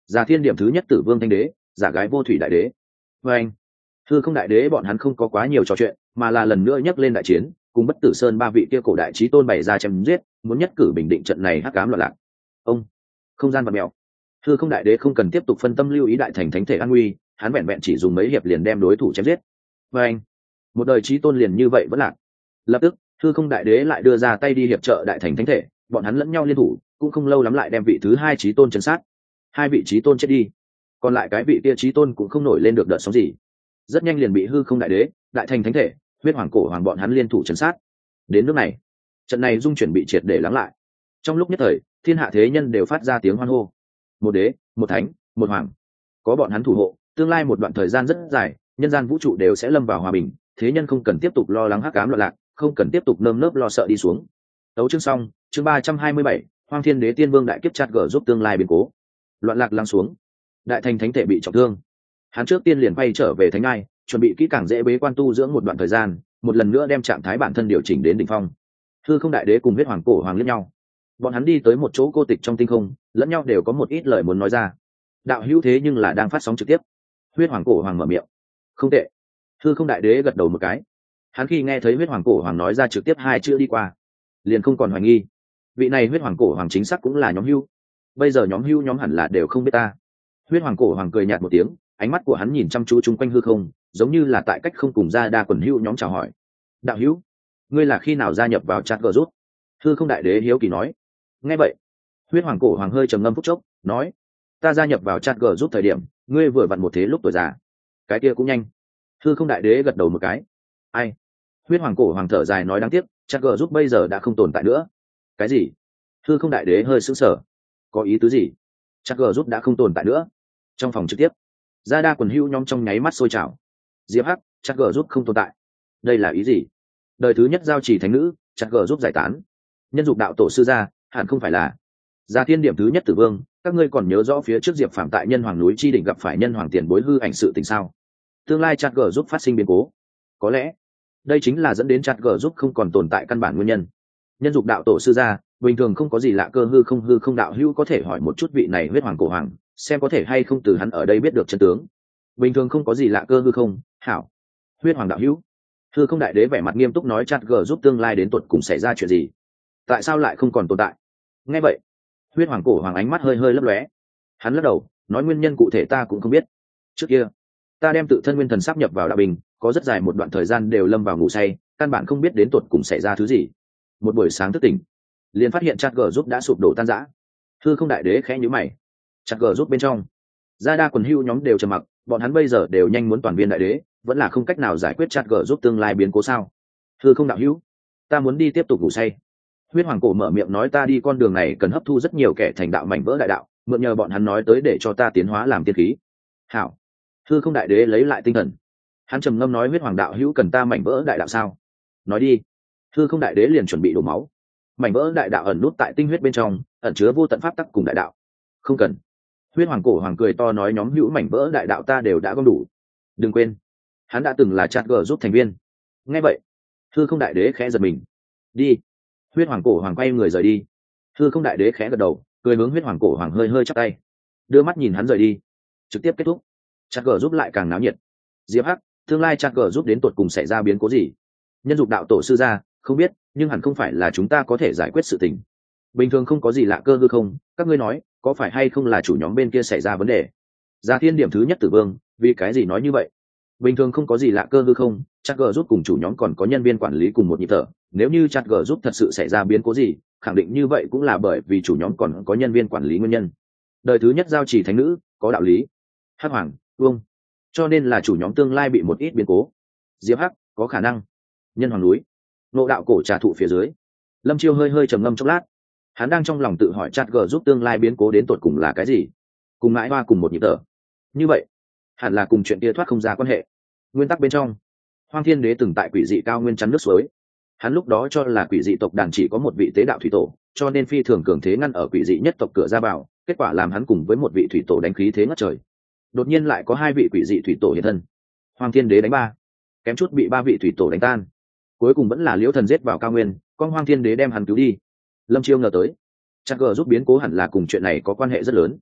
Giả thiên điểm thứ nhất tử vương thanh đế, giả gái vô thủy đại đế. Và anh, hư không đại đế bọn hắn không có quá nhiều trò chuyện, mà là lần nữa nhắc lên đại chiến, cùng bất tử sơn ba vị kia cổ đại trí tôn bày ra chém giết, muốn nhất cử bình định trận này hắc ám loạn lạc. Ông, không gian vật mèo. Hư không đại đế không cần tiếp tục phân tâm lưu ý đại thành thánh thể an nguy, hắn vẹn vẹn chỉ dùng mấy hiệp liền đem đối thủ chém giết. Và anh, một đời trí tôn liền như vậy vẫn lạc. Lập tức, hư không đại đế lại đưa ra tay đi hiệp trợ đại thành thánh thể, bọn hắn lẫn nhau liên thủ, cũng không lâu lắm lại đem vị thứ hai trí tôn chấn sát. Hai vị trí tôn chết đi, còn lại cái vị kia trí tôn cũng không nổi lên được đợt sóng gì, rất nhanh liền bị hư không đại đế, đại thành thánh thể, huyết hoàng cổ hoàng bọn hắn liên thủ chấn sát. Đến nước này, trận này dung chuyển bị triệt để lắng lại. Trong lúc nhất thời, thiên hạ thế nhân đều phát ra tiếng hoan hô. Một đế, một thánh, một hoàng, có bọn hắn thủ hộ, tương lai một đoạn thời gian rất dài, nhân gian vũ trụ đều sẽ lâm vào hòa bình, thế nhân không cần tiếp tục lo lắng hắc ám loạn lạc, không cần tiếp tục nơm nớp lo sợ đi xuống. Tấu chương xong, chương ba trăm hai mươi bảy, Hoang Thiên Đế Tiên Vương đại kiếp chặt gở giúp tương lai biến cố. Loạn lạc lắng xuống, đại thành thánh thể bị trọng thương, hắn trước tiên liền quay trở về thánh ai, chuẩn bị kỹ càng dễ bế quan tu dưỡng một đoạn thời gian, một lần nữa đem trạng thái bản thân điều chỉnh đến đỉnh phong. Hư không đại đế cùng huyết hoàng cổ hoàng liếc nhau, bọn hắn đi tới một chỗ cô tịch trong tinh không, lẫn nhau đều có một ít lời muốn nói ra. Đạo hữu thế nhưng là đang phát sóng trực tiếp. Huyết hoàng cổ hoàng mở miệng. Không tệ. Hư không đại đế gật đầu một cái. Hắn khi nghe thấy huyết hoàng cổ hoàng nói ra trực tiếp hai chữ đi qua, liền không còn hoài nghi. Vị này huyết hoàng cổ hoàng chính xác cũng là nhóm hưu. Bây giờ nhóm hưu nhóm hẳn là đều không biết ta. Huyết hoàng cổ hoàng cười nhạt một tiếng, ánh mắt của hắn nhìn chăm chú chung quanh hư không, giống như là tại cách không cùng ra đa quần hưu nhóm chào hỏi. Đạo hữu, ngươi là khi nào gia nhập vào chat gờ rút? Hư không đại đế hiếu kỳ nói. Nghe vậy, huyết hoàng cổ hoàng hơi trầm ngâm phút chốc, nói: ta gia nhập vào chat gờ rút thời điểm, ngươi vừa vặn một thế lúc tuổi già. Cái kia cũng nhanh. Hư không đại đế gật đầu một cái. Ai? Huyết hoàng cổ hoàng thở dài nói đáng tiếc, chat gờ rút bây giờ đã không tồn tại nữa. Cái gì? Hư không đại đế hơi sững sờ. Có ý tứ gì? Chat gờ rút đã không tồn tại nữa? Trong phòng trực tiếp, gia đa quần hưu nhóm trong nháy mắt sôi trào. Diệp Hắc, chat gờ rút không tồn tại. Đây là ý gì? Đời thứ nhất giao chỉ thánh nữ, chat gờ rút giải tán. Nhân dục đạo tổ sư gia, hẳn không phải là Gia Thiên điểm thứ nhất tử vương, các ngươi còn nhớ rõ phía trước Diệp Phạm tại Nhân Hoàng núi chi đỉnh gặp phải Nhân Hoàng tiền bối hư ảnh sự tình sao? Tương lai chat gờ giúp phát sinh biến cố, có lẽ đây chính là dẫn đến chat gờ giúp không còn tồn tại căn bản nguyên nhân. Nhân dục đạo tổ sư gia, bình thường không có gì lạ cơ hư không hư không đạo hữu có thể hỏi một chút vị này huyết hoàng cổ hoàng, xem có thể hay không từ hắn ở đây biết được chân tướng. Bình thường không có gì lạ cơ hư không, hảo. Huyết hoàng đạo hữu, hư không đại đế vẻ mặt nghiêm túc nói chat gờ giúp tương lai đến tuột cùng xảy ra chuyện gì? Tại sao lại không còn tồn tại? Nghe vậy, huyết hoàng cổ hoàng ánh mắt hơi hơi lấp lóe. Hắn lắc đầu nói nguyên nhân cụ thể ta cũng không biết. Trước kia ta đem tự thân nguyên thần sáp nhập vào đạo bình, có rất dài một đoạn thời gian đều lâm vào ngủ say, căn bản không biết đến tuột cùng xảy ra thứ gì. Một buổi sáng thức tỉnh, liền phát hiện chat gờ giúp đã sụp đổ tan rã. Hư không đại đế khẽ nhíu mày. Chat gờ giúp bên trong, gia đa quần hưu nhóm đều trầm mặc, bọn hắn bây giờ đều nhanh muốn toàn viên đại đế, vẫn là không cách nào giải quyết chat gờ giúp tương lai biến cố sao? Hư không đạo hữu, ta muốn đi tiếp tục ngủ say. Huyết hoàng cổ mở miệng nói ta đi con đường này cần hấp thu rất nhiều kẻ thành đạo mảnh vỡ đại đạo, mượn nhờ bọn hắn nói tới để cho ta tiến hóa làm tiên khí. Hảo. Hư không đại đế lấy lại tinh thần, hắn trầm ngâm nói huyết hoàng đạo hữu cần ta mảnh vỡ đại đạo sao? Nói đi. Hư không đại đế liền chuẩn bị đổ máu. Mảnh vỡ đại đạo ẩn nút tại tinh huyết bên trong, ẩn chứa vô tận pháp tắc cùng đại đạo. Không cần. Huyết hoàng cổ hoàng cười to nói nhóm hữu mảnh vỡ đại đạo ta đều đã gom đủ. Đừng quên, hắn đã từng là chat gờ giúp thành viên. Nghe vậy, hư không đại đế khẽ giật mình. Đi. Huyết hoàng cổ hoàng quay người rời đi. Hư không đại đế khẽ gật đầu, cười hướng huyết hoàng cổ hoàng hơi hơi chắp tay, đưa mắt nhìn hắn rời đi. Trực tiếp kết thúc. Chat gờ giúp lại càng náo nhiệt. Diệp Hắc, tương lai chat gờ giúp đến tuột cùng xảy ra biến cố gì? Nhân dục đạo tổ sư gia, không biết, nhưng hẳn không phải là chúng ta có thể giải quyết sự tình. Bình thường không có gì lạ cơ hư không, các ngươi nói, có phải hay không là chủ nhóm bên kia xảy ra vấn đề? Gia Thiên điểm thứ nhất tử vương, vì cái gì nói như vậy? Bình thường không có gì lạ cơ hư không, chat gờ giúp cùng chủ nhóm còn có nhân viên quản lý cùng một nhịp thở. Nếu như chat gờ giúp thật sự xảy ra biến cố gì, khẳng định như vậy cũng là bởi vì chủ nhóm còn có nhân viên quản lý nguyên nhân. Đời thứ nhất giao chỉ thánh nữ, có đạo lý. Hắc hoàng, vương, cho nên là chủ nhóm tương lai bị một ít biến cố. Diệp Hắc, có khả năng. Nhân hoàng núi, nộ đạo cổ trà thụ phía dưới, Lâm Chiêu hơi hơi trầm ngâm chốc lát, hắn đang trong lòng tự hỏi chat gờ giúp tương lai biến cố đến tột cùng là cái gì, cùng mãi hoa cùng một nhịp thở. Như vậy hẳn là cùng chuyện kia thoát không ra quan hệ. Nguyên tắc bên trong, Hoang Thiên Đế từng tại quỷ dị cao nguyên chắn nước suối, hắn lúc đó cho là quỷ dị tộc đàn chỉ có một vị tế đạo thủy tổ, cho nên phi thường cường thế ngăn ở quỷ dị nhất tộc cửa ra vào, kết quả làm hắn cùng với một vị thủy tổ đánh khí thế ngất trời. Đột nhiên lại có hai vị quỷ dị thủy tổ hiện thân, Hoang Thiên Đế đánh ba, kém chút bị ba vị thủy tổ đánh tan, cuối cùng vẫn là Liễu Thần giết vào cao nguyên, con Hoang Thiên Đế đem hắn cứu đi. Lâm Chiêu ngờ tới, chắc gờ giúp biến cố hẳn là cùng chuyện này có quan hệ rất lớn.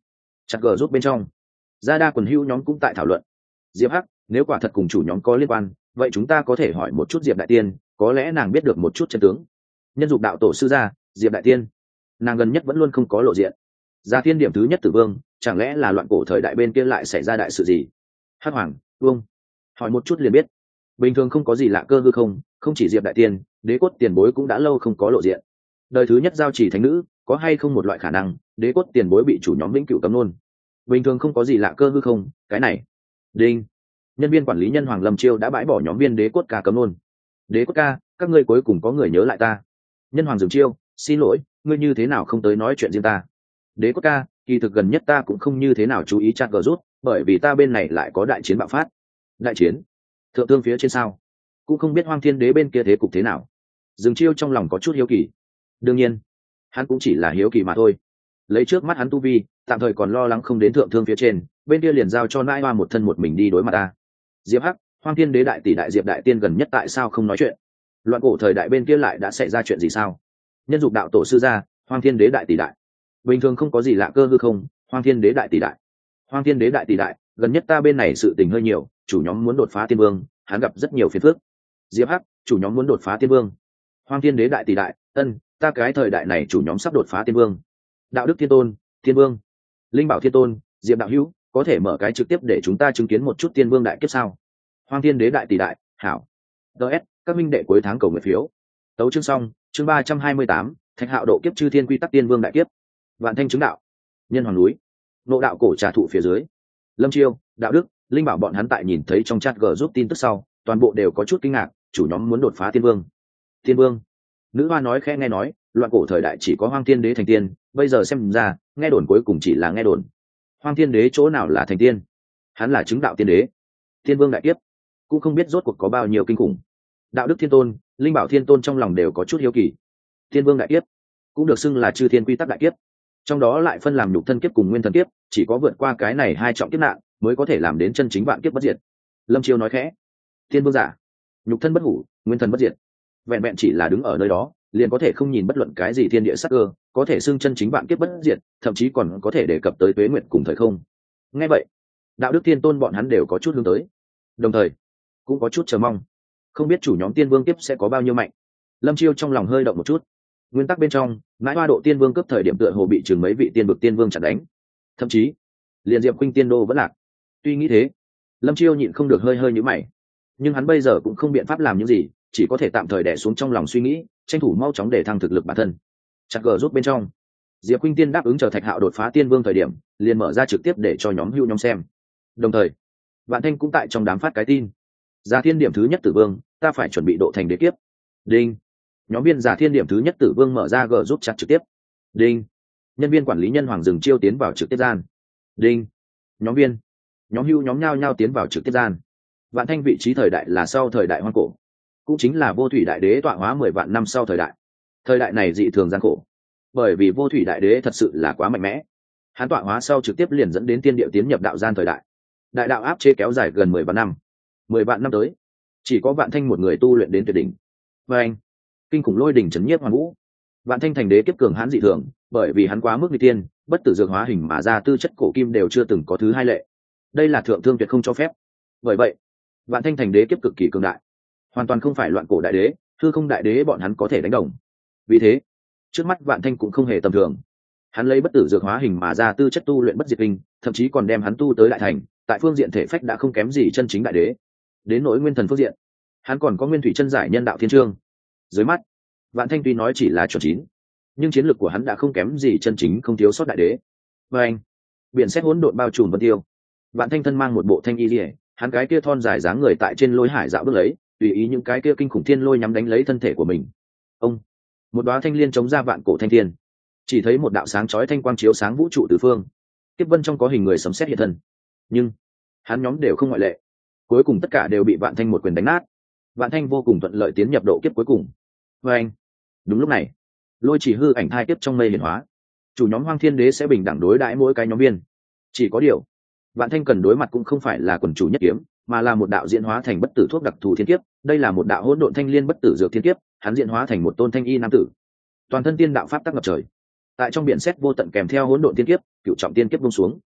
Chặt gờ rút bên trong, gia đa quần hưu nhóm cũng tại thảo luận. Diệp Hắc, nếu quả thật cùng chủ nhóm có liên quan, vậy chúng ta có thể hỏi một chút Diệp đại tiên, có lẽ nàng biết được một chút chân tướng. Nhân dục đạo tổ sư gia, Diệp đại tiên, nàng gần nhất vẫn luôn không có lộ diện. Gia thiên điểm thứ nhất tử vương, chẳng lẽ là loạn cổ thời đại bên kia lại xảy ra đại sự gì? Hắc hoàng, vương, hỏi một chút liền biết. Bình thường không có gì lạ cơ hư không, không chỉ Diệp đại tiên, đế cốt tiền bối cũng đã lâu không có lộ diện. Đời thứ nhất giao chỉ thánh nữ, có hay không một loại khả năng, đế cốt tiền bối bị chủ nhóm vĩnh cửu cấm luôn? Bình thường không có gì lạ cơ hư không, cái này. Đinh. Nhân viên quản lý nhân Hoàng Lâm Chiêu đã bãi bỏ nhóm viên đế cốt ca cấm luôn. Đế cốt ca, các ngươi cuối cùng có người nhớ lại ta. Nhân Hoàng Dừng Chiêu, xin lỗi, ngươi như thế nào không tới nói chuyện riêng ta? Đế cốt ca, kỳ thực gần nhất ta cũng không như thế nào chú ý chat gờ rút, bởi vì ta bên này lại có đại chiến bạo phát. Đại chiến? Thượng tương phía trên sao? Cũng không biết Hoang Thiên Đế bên kia thế cục thế nào. Dừng Chiêu trong lòng có chút hiếu kỳ. Đương nhiên, hắn cũng chỉ là hiếu kỳ mà thôi. Lấy trước mắt hắn tu vi, tạm thời còn lo lắng không đến thượng thương phía trên, bên kia liền giao cho nãi hoa một thân một mình đi đối mặt ta. Diệp Hắc, Hoang Thiên Đế đại tỷ đại Diệp đại tiên gần nhất tại sao không nói chuyện? Loạn cổ thời đại bên kia lại đã xảy ra chuyện gì sao? Nhân dục đạo tổ sư gia, Hoang Thiên Đế đại tỷ đại. Bình thường không có gì lạ cơ hư không, Hoang Thiên Đế đại tỷ đại. Hoang Thiên Đế đại tỷ đại, gần nhất ta bên này sự tình hơi nhiều, chủ nhóm muốn đột phá tiên vương, hắn gặp rất nhiều phiền phức. Diệp Hắc, chủ nhóm muốn đột phá tiên vương. Hoang Thiên Đế đại tỷ đại, ân, ta cái thời đại này chủ nhóm sắp đột phá tiên vương. Đạo đức thiên tôn, tiên vương. Linh bảo thiên tôn, Diệp đạo hữu, có thể mở cái trực tiếp để chúng ta chứng kiến một chút tiên vương đại kiếp sao? Hoang Thiên Đế đại tỷ đại, hảo. ds các minh đệ cuối tháng cầu nguyện phiếu. Tấu chương xong, chương ba trăm hai mươi tám, thạch hạo độ kiếp chư thiên quy tắc tiên vương đại kiếp. Vạn thanh chứng đạo, nhân hoàng núi, nộ đạo cổ trà thụ phía dưới. Lâm Chiêu, đạo đức, linh bảo bọn hắn tại nhìn thấy trong chat g giúp tin tức sau, toàn bộ đều có chút kinh ngạc, chủ nhóm muốn đột phá tiên vương. Tiên vương? Nữ hoa nói khẽ nghe nói, loạn cổ thời đại chỉ có Hoang Thiên Đế thành tiên, bây giờ xem ra, nghe đồn cuối cùng chỉ là nghe đồn. Hoang Thiên Đế chỗ nào là thành tiên? Hắn là chứng đạo tiên đế. Tiên vương đại kiếp, cũng không biết rốt cuộc có bao nhiêu kinh khủng. Đạo đức thiên tôn, linh bảo thiên tôn trong lòng đều có chút hiếu kỳ. Tiên vương đại kiếp cũng được xưng là chư thiên quy tắc đại kiếp, trong đó lại phân làm nhục thân kiếp cùng nguyên thần kiếp, chỉ có vượt qua cái này hai trọng kiếp nạn mới có thể làm đến chân chính vạn kiếp bất diệt. Lâm Chiêu nói khẽ, tiên vương giả, nhục thân bất hủ, nguyên thần bất diệt, vẹn vẹn chỉ là đứng ở nơi đó liền có thể không nhìn bất luận cái gì thiên địa sắc cơ, có thể xưng chân chính vạn kiếp bất diệt, thậm chí còn có thể đề cập tới tuế nguyệt cùng thời không. Nghe vậy, đạo đức thiên tôn bọn hắn đều có chút hướng tới, đồng thời cũng có chút chờ mong, không biết chủ nhóm tiên vương kiếp sẽ có bao nhiêu mạnh. Lâm Chiêu trong lòng hơi động một chút. Nguyên tắc bên trong, mãi hoa độ tiên vương cấp thời điểm tựa hồ bị chừng mấy vị tiên bực tiên vương chặn đánh, thậm chí liền Diệp Khuynh tiên đô vẫn lạc. Tuy nghĩ thế, Lâm Chiêu nhịn không được hơi hơi nhíu mày, nhưng hắn bây giờ cũng không biện pháp làm những gì, chỉ có thể tạm thời đè xuống trong lòng suy nghĩ, tranh thủ mau chóng để thăng thực lực bản thân. Chặt gờ rút bên trong, Diệp Khuynh tiên đáp ứng chờ Thạch Hạo đột phá tiên vương thời điểm, liền mở ra trực tiếp để cho nhóm hưu nhóm xem. Đồng thời, Vạn Thanh cũng tại trong đám phát cái tin, Giả Thiên điểm thứ nhất tử vương, ta phải chuẩn bị độ thành đế kiếp. Đinh. Nhóm viên Giả Thiên điểm thứ nhất tử vương mở ra g giúp chặt trực tiếp. Đinh. Nhân viên quản lý nhân Hoàng Dừng Chiêu tiến vào trực tiếp gian. Đinh. Nhóm viên, nhóm hưu nhóm nhao nhao tiến vào trực tiếp gian. Vạn Thanh vị trí thời đại là sau thời đại hoang cổ, cũng chính là vô thủy đại đế tọa hóa mười vạn năm sau thời đại. Thời đại này dị thường gian khổ, bởi vì vô thủy đại đế thật sự là quá mạnh mẽ, hắn tọa hóa sau trực tiếp liền dẫn đến tiên địa tiến nhập đạo gian thời đại. Đại đạo áp chế kéo dài gần mười vạn năm, mười vạn năm tới chỉ có Vạn Thanh một người tu luyện đến tuyệt đỉnh. Và anh, kinh khủng lôi đỉnh chấn nhiếp hoàn vũ. Vạn Thanh thành đế kiếp cường hãn dị thường, bởi vì hắn quá mức nghịch tiên, bất tử dược hóa hình mà ra tư chất cổ kim đều chưa từng có thứ hai lệ. Đây là thượng thương tuyệt không cho phép. Bởi vậy, Vạn Thanh thành đế kiếp cực kỳ cường đại, hoàn toàn không phải loạn cổ đại đế, hư không đại đế bọn hắn có thể đánh đồng. Vì thế, trước mắt Vạn Thanh cũng không hề tầm thường. Hắn lấy bất tử dược hóa hình mà ra tư chất tu luyện bất diệt kinh, thậm chí còn đem hắn tu tới đại thành, tại phương diện thể phách đã không kém gì chân chính đại đế. Đến nỗi nguyên thần phương diện, hắn còn có nguyên thủy chân giải nhân đạo thiên trương. Dưới mắt, Vạn Thanh tuy nói chỉ là chuẩn chín, nhưng chiến lược của hắn đã không kém gì chân chính không thiếu sót đại đế. Và anh, biển xét hỗn độn bao trùm vân tiêu. Vạn Thanh thân mang một bộ thanh y liễu, hắn cái kia thon dài dáng người tại trên lôi hải dạo bước lấy, tùy ý những cái kia kinh khủng thiên lôi nhắm đánh lấy thân thể của mình. Ông, một đóa thanh liên chống ra vạn cổ thanh thiên, chỉ thấy một đạo sáng chói thanh quang chiếu sáng vũ trụ tứ phương. Kiếp vân trong có hình người sấm sét hiện thân, nhưng hắn nhóm đều không ngoại lệ, cuối cùng tất cả đều bị Vạn Thanh một quyền đánh nát. Vạn Thanh vô cùng thuận lợi tiến nhập độ kiếp cuối cùng. Và anh, đúng lúc này, lôi chỉ hư ảnh thai kiếp trong mây hiển hóa, chủ nhóm Hoang Thiên Đế sẽ bình đẳng đối đãi mỗi cái nhóm viên. Chỉ có điều, Vạn Thanh cần đối mặt cũng không phải là quần chủ nhất kiếm, mà là một đạo diễn hóa thành bất tử thuốc đặc thù thiên kiếp. Đây là một đạo hỗn độn thanh liên bất tử dược thiên kiếp, hắn diễn hóa thành một tôn thanh y nam tử, toàn thân tiên đạo pháp tắc ngập trời. Tại trong biển xét vô tận kèm theo hỗn độn thiên kiếp, cựu trọng tiên kiếp buông xuống,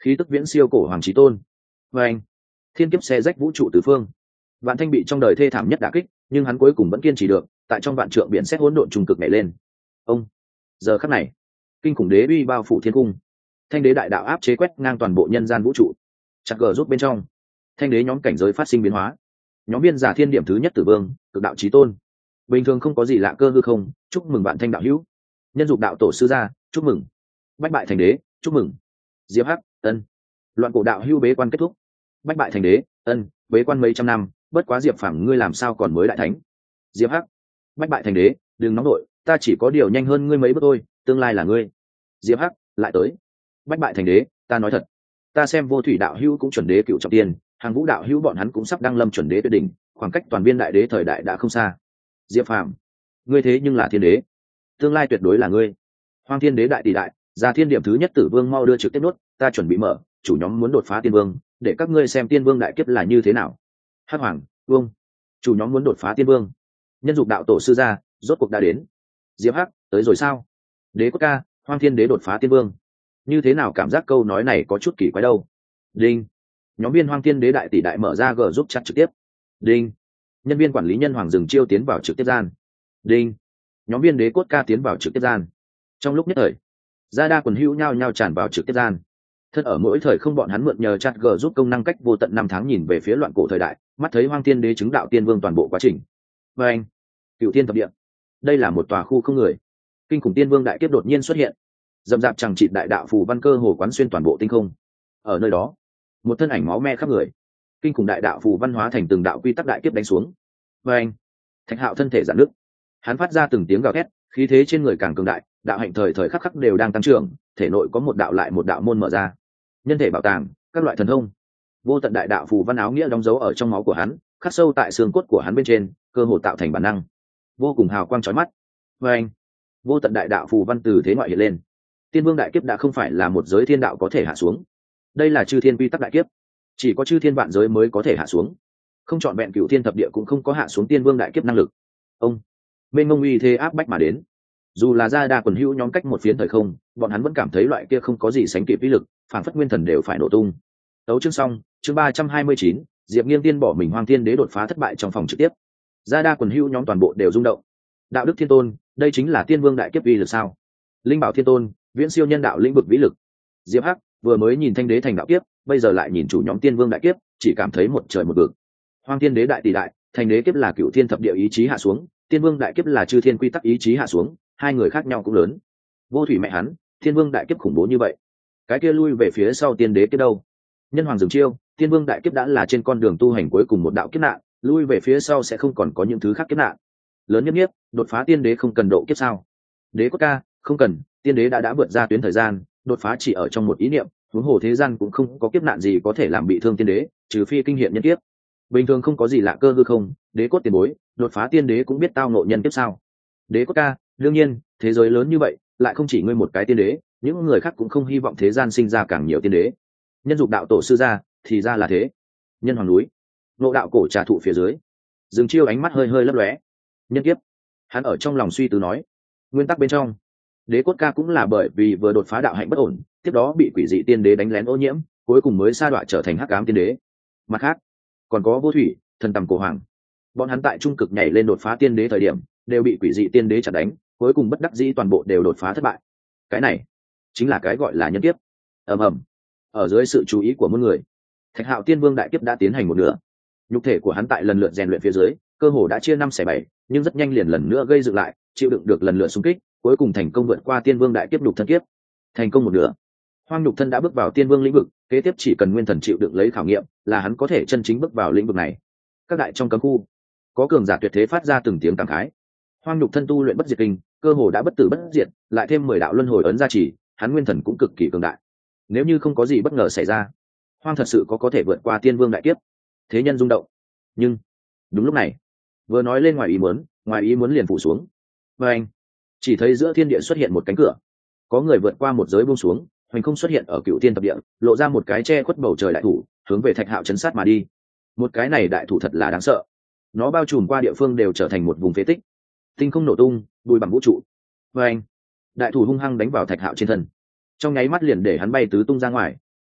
khí tức viễn siêu cổ hoàng chí tôn. Và anh, thiên kiếp xe rách vũ trụ tứ phương. Vạn Thanh bị trong đời thê thảm nhất đả kích, nhưng hắn cuối cùng vẫn kiên trì được, tại trong vạn trượng biển xét hỗn độn trùng cực nhảy lên. Ông, giờ khắc này, kinh khủng đế uy bao phủ thiên cung. Thanh đế đại đạo áp chế quét ngang toàn bộ nhân gian vũ trụ. Chặt gờ rút bên trong, thanh đế nhóm cảnh giới phát sinh biến hóa. Nhóm viên giả thiên điểm thứ nhất tử vương, cực đạo chí tôn. Bình thường không có gì lạ cơ hư không, chúc mừng bạn Thanh đạo hữu. Nhân dục đạo tổ sư gia, chúc mừng. Bách bại thành đế, chúc mừng. Diệp Hắc, ân. Loạn cổ đạo hữu bế quan kết thúc. Bách bại thành đế, ân, bế quan mấy trăm năm, bất quá Diệp Phàm ngươi làm sao còn mới đại thánh. Diệp Hắc, bách bại thành đế, đừng nóng đội, ta chỉ có điều nhanh hơn ngươi mấy bước thôi, tương lai là ngươi. Diệp Hắc, lại tới. Bách bại thành đế, ta nói thật, ta xem vô thủy đạo hữu cũng chuẩn đế cựu trọng tiên, hàng vũ đạo hữu bọn hắn cũng sắp đăng lâm chuẩn đế tuyệt đỉnh, khoảng cách toàn viên đại đế thời đại đã không xa. Diệp Phàm, ngươi thế nhưng là thiên đế, tương lai tuyệt đối là ngươi. Hoang thiên đế đại tỷ đại, ra thiên điểm thứ nhất tử vương mau đưa trực tiếp nốt, ta chuẩn bị mở, chủ nhóm muốn đột phá tiên vương, để các ngươi xem tiên vương đại kiếp là như thế nào. Hắc hoàng, vương, chủ nhóm muốn đột phá tiên vương. Nhân dục đạo tổ sư gia, rốt cuộc đã đến. Diệp Hắc, tới rồi sao? Đế quốc ca, hoang thiên đế đột phá tiên vương. Như thế nào cảm giác câu nói này có chút kỳ quái đâu. Đinh, nhóm viên hoang thiên đế đại tỷ đại mở ra g giúp chat trực tiếp. Đinh, nhân viên quản lý nhân hoàng dừng chiêu tiến vào trực tiếp gian. Đinh, nhóm viên đế cốt ca tiến vào trực tiếp gian. Trong lúc nhất thời, gia đa quần hữu nhao nhao tràn vào trực tiếp gian. Thân ở mỗi thời không bọn hắn mượn nhờ chat g giúp công năng cách vô tận năm tháng nhìn về phía loạn cổ thời đại, mắt thấy hoang thiên đế chứng đạo tiên vương toàn bộ quá trình. Và anh, cựu tiên thập địa, đây là một tòa khu không người. Kinh khủng tiên vương đại kiếp đột nhiên xuất hiện, dầm dạp chẳng chịt đại đạo phù văn cơ hồ quán xuyên toàn bộ tinh không. Ở nơi đó, một thân ảnh máu me khắp người, kinh khủng đại đạo phù văn hóa thành từng đạo quy tắc đại kiếp đánh xuống. Và anh, Thạch Hạo thân thể giãn nứt, hắn phát ra từng tiếng gào thét, khí thế trên người càng cường đại, đạo hạnh thời thời khắc khắc đều đang tăng trưởng, thể nội có một đạo lại một đạo môn mở ra. Nhân thể bảo tàng, các loại thần thông, vô tận đại đạo phù văn áo nghĩa đóng dấu ở trong máu của hắn, khắc sâu tại xương cốt của hắn bên trên, cơ hồ tạo thành bản năng, vô cùng hào quang chói mắt. Và anh, vô tận đại đạo phù văn từ thế ngoại hiện lên. Tiên vương đại kiếp đã không phải là một giới thiên đạo có thể hạ xuống, đây là chư thiên quy tắc đại kiếp, chỉ có chư thiên vạn giới mới có thể hạ xuống, không chọn vẹn cửu thiên thập địa cũng không có hạ xuống tiên vương đại kiếp năng lực. Ông, mênh mông uy thế áp bách mà đến, dù là gia đa quần hữu nhóm cách một phiến thời không, bọn hắn vẫn cảm thấy loại kia không có gì sánh kịp uy lực, phản phất nguyên thần đều phải nổ tung. Đấu chương xong, chương ba trăm hai mươi chín, Diệp Nghiên tiên bỏ mình hoang thiên đế đột phá thất bại trong phòng trực tiếp. Gia đa quần hữu nhóm toàn bộ đều rung động. Đạo đức thiên tôn, đây chính là tiên vương đại kiếp uy lực sao? Linh bảo thiên tôn, viễn siêu nhân đạo lĩnh vực vĩ lực. Diệp Hắc vừa mới nhìn thanh đế thành đạo kiếp, bây giờ lại nhìn chủ nhóm tiên vương đại kiếp, chỉ cảm thấy một trời một vực. Hoang thiên đế đại tỷ đại, thành đế kiếp là cửu thiên thập địa ý chí hạ xuống, tiên vương đại kiếp là chư thiên quy tắc ý chí hạ xuống, hai người khác nhau cũng lớn. Vô thủy mẹ hắn, tiên vương đại kiếp khủng bố như vậy, cái kia lui về phía sau tiên đế kiếp đâu? Nhân hoàng dừng chiêu, tiên vương đại kiếp đã là trên con đường tu hành cuối cùng một đạo kiếp nạn, lui về phía sau sẽ không còn có những thứ khác kiếp nạn. Lớn nhất nhất, đột phá tiên đế không cần độ kiếp sao? Đế quốc ca, không cần, tiên đế đã đã vượt ra tuyến thời gian, đột phá chỉ ở trong một ý niệm, huống hồ thế gian cũng không có kiếp nạn gì có thể làm bị thương tiên đế, trừ phi kinh hiện nhân kiếp. Bình thường không có gì lạ cơ hư không, đế cốt tiền bối, đột phá tiên đế cũng biết tao ngộ nhân kiếp sao? Đế quốc ca, đương nhiên, thế giới lớn như vậy, lại không chỉ ngươi một cái tiên đế, những người khác cũng không hy vọng thế gian sinh ra càng nhiều tiên đế. Nhân dục đạo tổ sư ra, thì ra là thế. Nhân hoàng núi, nộ đạo cổ trà thụ phía dưới, dừng chiêu ánh mắt hơi hơi lấp lóe. Nhân kiếp, hắn ở trong lòng suy tư nói. Nguyên tắc bên trong, đế cốt ca cũng là bởi vì vừa đột phá đạo hạnh bất ổn, tiếp đó bị quỷ dị tiên đế đánh lén ô nhiễm, cuối cùng mới sa đọa trở thành hắc ám tiên đế. Mặt khác, còn có vô thủy, thần tầm cổ hoàng, bọn hắn tại trung cực nhảy lên đột phá tiên đế thời điểm, đều bị quỷ dị tiên đế chặt đánh, cuối cùng bất đắc dĩ toàn bộ đều đột phá thất bại. Cái này chính là cái gọi là nhân kiếp. Ầm ầm, ở dưới sự chú ý của muôn người, Thạch Hạo tiên vương đại kiếp đã tiến hành một nửa. Nhục thể của hắn tại lần lượt rèn luyện phía dưới, cơ hồ đã chia năm xẻ bảy, nhưng rất nhanh liền lần nữa gây dựng lại, chịu đựng được lần lượt xung kích, cuối cùng thành công vượt qua tiên vương đại kiếp nhục thân kiếp. Thành công một nửa, hoang nhục thân đã bước vào tiên vương lĩnh vực, kế tiếp chỉ cần nguyên thần chịu đựng lấy khảo nghiệm, là hắn có thể chân chính bước vào lĩnh vực này. Các đại trong cấm khu, có cường giả tuyệt thế phát ra từng tiếng cảm khái. Hoang nhục thân tu luyện bất diệt kinh, cơ hồ đã bất tử bất diệt, lại thêm mười đạo luân hồi ấn gia trì, hắn nguyên thần cũng cực kỳ cường đại. Nếu như không có gì bất ngờ xảy ra, hoang thật sự có có thể vượt qua tiên vương đại kiếp. Thế nhân rung động. Nhưng đúng lúc này, vừa nói lên ngoài ý muốn, ngoài ý muốn liền phủ xuống. Và anh, chỉ thấy giữa thiên địa xuất hiện một cánh cửa, có người vượt qua một giới buông xuống, hoành không xuất hiện ở cựu thiên thập địa, lộ ra một cái che khuất bầu trời đại thủ, hướng về Thạch Hạo chấn sát mà đi. Một cái này đại thủ thật là đáng sợ, nó bao trùm qua địa phương đều trở thành một vùng phế tích, tinh không nổ tung, bụi bặm vũ trụ. Và anh, đại thủ hung hăng đánh vào Thạch Hạo trên thân, trong nháy mắt liền để hắn bay tứ tung ra ngoài.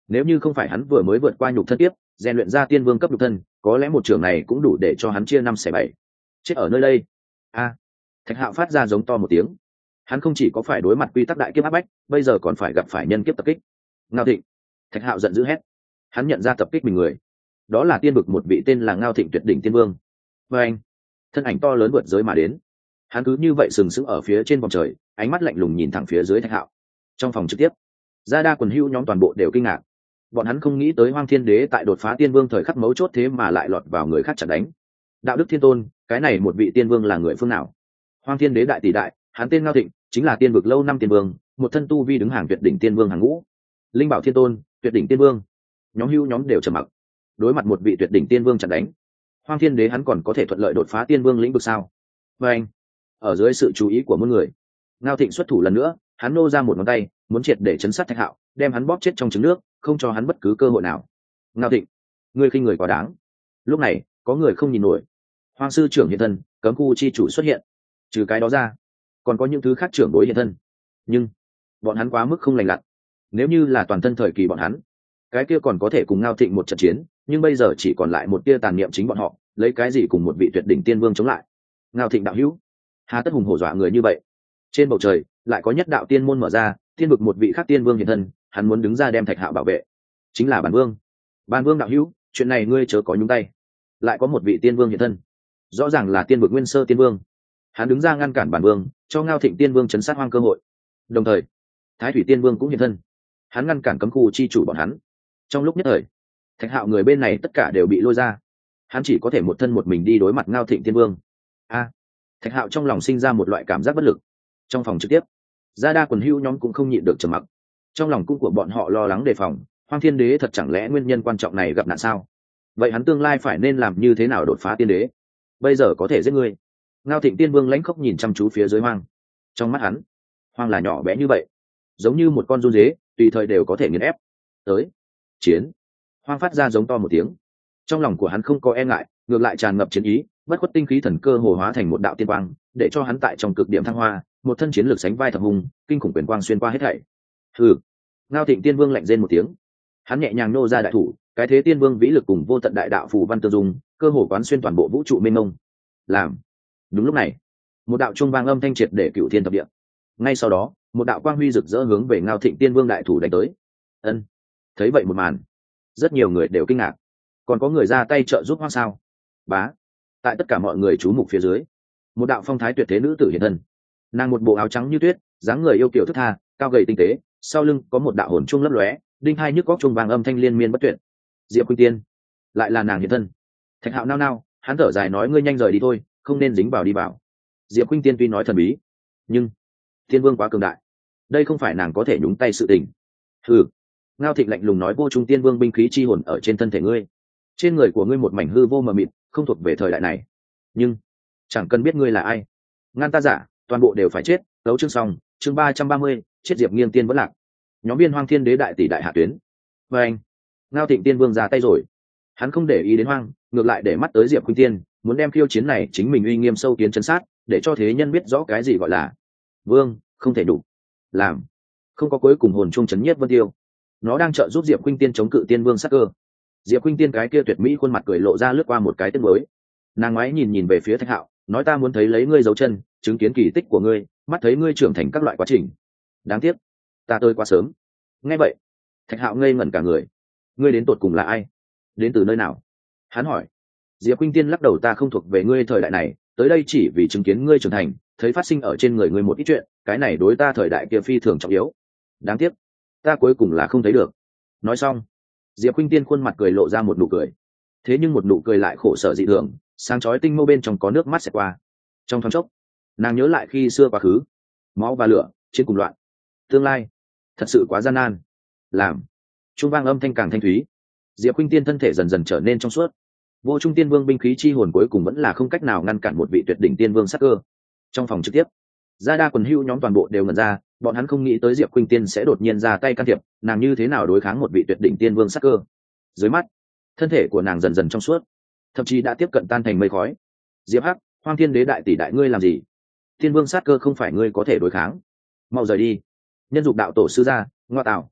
Nếu như không phải hắn vừa mới vượt qua nhục thân tiếp rèn luyện ra tiên vương cấp nhục thân, có lẽ một trường này cũng đủ để cho hắn chia năm xẻ bảy. Chết ở nơi đây. A. Thạch Hạo phát ra giống to một tiếng. Hắn không chỉ có phải đối mặt quy tắc đại kiếp áp bách, bây giờ còn phải gặp phải nhân kiếp tập kích. Ngao Thịnh. Thạch Hạo giận dữ hét. Hắn nhận ra tập kích mình người, đó là tiên vực một vị tên là Ngao Thịnh tuyệt đỉnh tiên vương. Và anh, thân ảnh to lớn vượt giới mà đến. Hắn cứ như vậy sừng sững ở phía trên vòng trời, ánh mắt lạnh lùng nhìn thẳng phía dưới Thạch Hạo. Trong phòng trực tiếp, gia đa quần hữu nhóm toàn bộ đều kinh ngạc. Bọn hắn không nghĩ tới Hoang Thiên Đế tại đột phá tiên vương thời khắc mấu chốt thế mà lại lọt vào người khác chặn đánh. Đạo đức thiên tôn, cái này một vị tiên vương là người phương nào? Hoang Thiên Đế đại tỷ đại, hắn tên Ngao Thịnh, chính là tiên vực lâu năm tiên vương, một thân tu vi đứng hàng tuyệt đỉnh tiên vương hàng ngũ. Linh Bảo thiên tôn, tuyệt đỉnh tiên vương. Nhóm hữu nhóm đều trầm mặc. Đối mặt một vị tuyệt đỉnh tiên vương chặn đánh, Hoang Thiên Đế hắn còn có thể thuận lợi đột phá tiên vương lĩnh vực sao? Và anh, ở dưới sự chú ý của muôn người, Ngao Thịnh xuất thủ lần nữa, hắn nô ra một ngón tay, muốn triệt để chấn sát Thạch Hạo, đem hắn bóp chết trong trứng nước, không cho hắn bất cứ cơ hội nào. Ngao Thịnh, ngươi khinh người quá đáng. Lúc này, có người không nhìn nổi. Hoang sư trưởng hiện thân, cấm khu chi chủ xuất hiện. Trừ cái đó ra, còn có những thứ khác trưởng đối hiện thân. Nhưng bọn hắn quá mức không lành lặn. Nếu như là toàn thân thời kỳ bọn hắn, cái kia còn có thể cùng Ngao Thịnh một trận chiến, nhưng bây giờ chỉ còn lại một tia tàn niệm chính bọn họ, lấy cái gì cùng một vị tuyệt đỉnh tiên vương chống lại? Ngao Thịnh đạo hữu, hà tất hùng hổ dọa người như vậy? Trên bầu trời lại có nhất đạo tiên môn mở ra, tiên vực một vị khác tiên vương hiện thân, hắn muốn đứng ra đem Thạch Hạo bảo vệ. Chính là Bản Vương. Bản Vương đạo hữu, chuyện này ngươi chớ có nhúng tay. Lại có một vị tiên vương hiện thân, rõ ràng là tiên vực nguyên sơ tiên vương. Hắn đứng ra ngăn cản Bản Vương, cho Ngao Thịnh tiên vương chấn sát hoang cơ hội. Đồng thời, Thái Thủy tiên vương cũng hiện thân, hắn ngăn cản cấm khu chi chủ bọn hắn. Trong lúc nhất thời, Thạch Hạo người bên này tất cả đều bị lôi ra, hắn chỉ có thể một thân một mình đi đối mặt Ngao Thịnh tiên vương. A. Thạch Hạo trong lòng sinh ra một loại cảm giác bất lực. Trong phòng trực tiếp, gia đa quần hữu nhóm cũng không nhịn được trầm mặc. Trong lòng cung của bọn họ lo lắng đề phòng, Hoang Thiên Đế thật chẳng lẽ nguyên nhân quan trọng này gặp nạn sao? Vậy hắn tương lai phải nên làm như thế nào đột phá tiên đế? Bây giờ có thể giết ngươi. Ngao Thịnh tiên vương lãnh khốc nhìn chăm chú phía dưới Hoang. Trong mắt hắn, Hoang là nhỏ bé như vậy, giống như một con run dế, tùy thời đều có thể nghiền ép. Tới, chiến. Hoang phát ra giống to một tiếng. Trong lòng của hắn không có e ngại, ngược lại tràn ngập chiến ý, bất khuất tinh khí thần cơ hồ hóa thành một đạo tiên quang, để cho hắn tại trong cực điểm thăng hoa, một thân chiến lược sánh vai thập hùng, kinh khủng quyền quang xuyên qua hết thảy. Hừ. Ngao Thịnh tiên vương lạnh rên một tiếng, hắn nhẹ nhàng nô ra đại thủ, cái thế tiên vương vĩ lực cùng vô tận đại đạo phù văn tương dung, cơ hồ quán xuyên toàn bộ vũ trụ mênh mông. Làm. Đúng lúc này, một đạo trung vang âm thanh triệt để cửu thiên thập địa. Ngay sau đó, một đạo quang huy rực rỡ hướng về Ngao Thịnh tiên vương đại thủ đánh tới. Ân. Thấy vậy một màn, rất nhiều người đều kinh ngạc, còn có người ra tay trợ giúp Hoang sao? Bá. Tại tất cả mọi người chú mục phía dưới, một đạo phong thái tuyệt thế nữ tử hiện thân. Nàng một bộ áo trắng như tuyết, dáng người yêu kiều thức tha, cao gầy tinh tế, sau lưng có một đạo hồn trung lấp lóe, đinh hai nhức góc trung vàng âm thanh liên miên bất tuyệt. Diệp Khuynh Tiên, lại là nàng hiện thân. Thạch Hạo nao nao, hắn thở dài nói ngươi nhanh rời đi thôi, không nên dính vào đi vào. Diệp Khuynh Tiên tuy nói thần bí, nhưng Thiên Vương quá cường đại, đây không phải nàng có thể nhúng tay sự tình. Hừ. Ngao Thịnh lạnh lùng nói vô trung tiên vương binh khí chi hồn ở trên thân thể ngươi, trên người của ngươi một mảnh hư vô mờ mịt, không thuộc về thời đại này. Nhưng chẳng cần biết ngươi là ai, ngăn ta giả, toàn bộ đều phải chết. Đấu chương xong, chương ba trăm ba mươi, chết Diệp Nghiên Tiên vẫn lạc. Nhóm viên Hoang Thiên Đế đại tỷ đại hạ tuyến. Và anh, Ngao Thịnh tiên vương ra tay rồi. Hắn không để ý đến Hoang, ngược lại để mắt tới Diệp Khuynh Tiên, muốn đem khiêu chiến này chính mình uy nghiêm sâu kiến chấn sát, để cho thế nhân biết rõ cái gì gọi là vương, không thể đủ làm. Không có cuối cùng hồn trung chấn nhiếp Vân Tiêu, nó đang trợ giúp Diệp Khuynh Tiên chống cự tiên vương sát cơ. Diệp Khuynh Tiên cái kia tuyệt mỹ khuôn mặt cười lộ ra lướt qua một cái tiếc nuối. Nàng ngoái nhìn nhìn về phía Thạch Hạo, nói ta muốn thấy lấy ngươi dấu chân, chứng kiến kỳ tích của ngươi, mắt thấy ngươi trưởng thành các loại quá trình. Đáng tiếc, ta tới quá sớm. Nghe vậy, Thạch Hạo ngây ngẩn cả người. Ngươi đến tột cùng là ai? Đến từ nơi nào? Hắn hỏi. Diệp Khuynh Tiên lắc đầu, ta không thuộc về ngươi thời đại này, tới đây chỉ vì chứng kiến ngươi trưởng thành, thấy phát sinh ở trên người ngươi một ít chuyện, cái này đối ta thời đại kia phi thường trọng yếu. Đáng tiếc, ta cuối cùng là không thấy được. Nói xong, Diệp Khuynh Tiên khuôn mặt cười lộ ra một nụ cười. Thế nhưng một nụ cười lại khổ sở dị thường, sáng chói tinh mâu bên trong có nước mắt xẹt qua. Trong thoáng chốc, nàng nhớ lại khi xưa quá khứ, máu và lửa, chiến cùng loạn. Tương lai, thật sự quá gian nan. Làm. Trung vang âm thanh càng thanh thúy. Diệp Khuynh Tiên thân thể dần dần trở nên trong suốt. Vô Trung Tiên Vương binh khí chi hồn cuối cùng vẫn là không cách nào ngăn cản một vị tuyệt đỉnh tiên vương sát cơ. Trong phòng trực tiếp, gia đa quần hưu nhóm toàn bộ đều ngẩn ra, bọn hắn không nghĩ tới Diệp Khuynh Tiên sẽ đột nhiên ra tay can thiệp, nàng như thế nào đối kháng một vị tuyệt đỉnh tiên vương sát cơ. Dưới mắt, thân thể của nàng dần dần trong suốt, thậm chí đã tiếp cận tan thành mây khói. Diệp Hắc, Hoang Thiên Đế đại tỷ đại ngươi làm gì? Tiên vương sát cơ không phải ngươi có thể đối kháng. Mau rời đi. Nhân dục đạo tổ sư ra, ngoa tạo.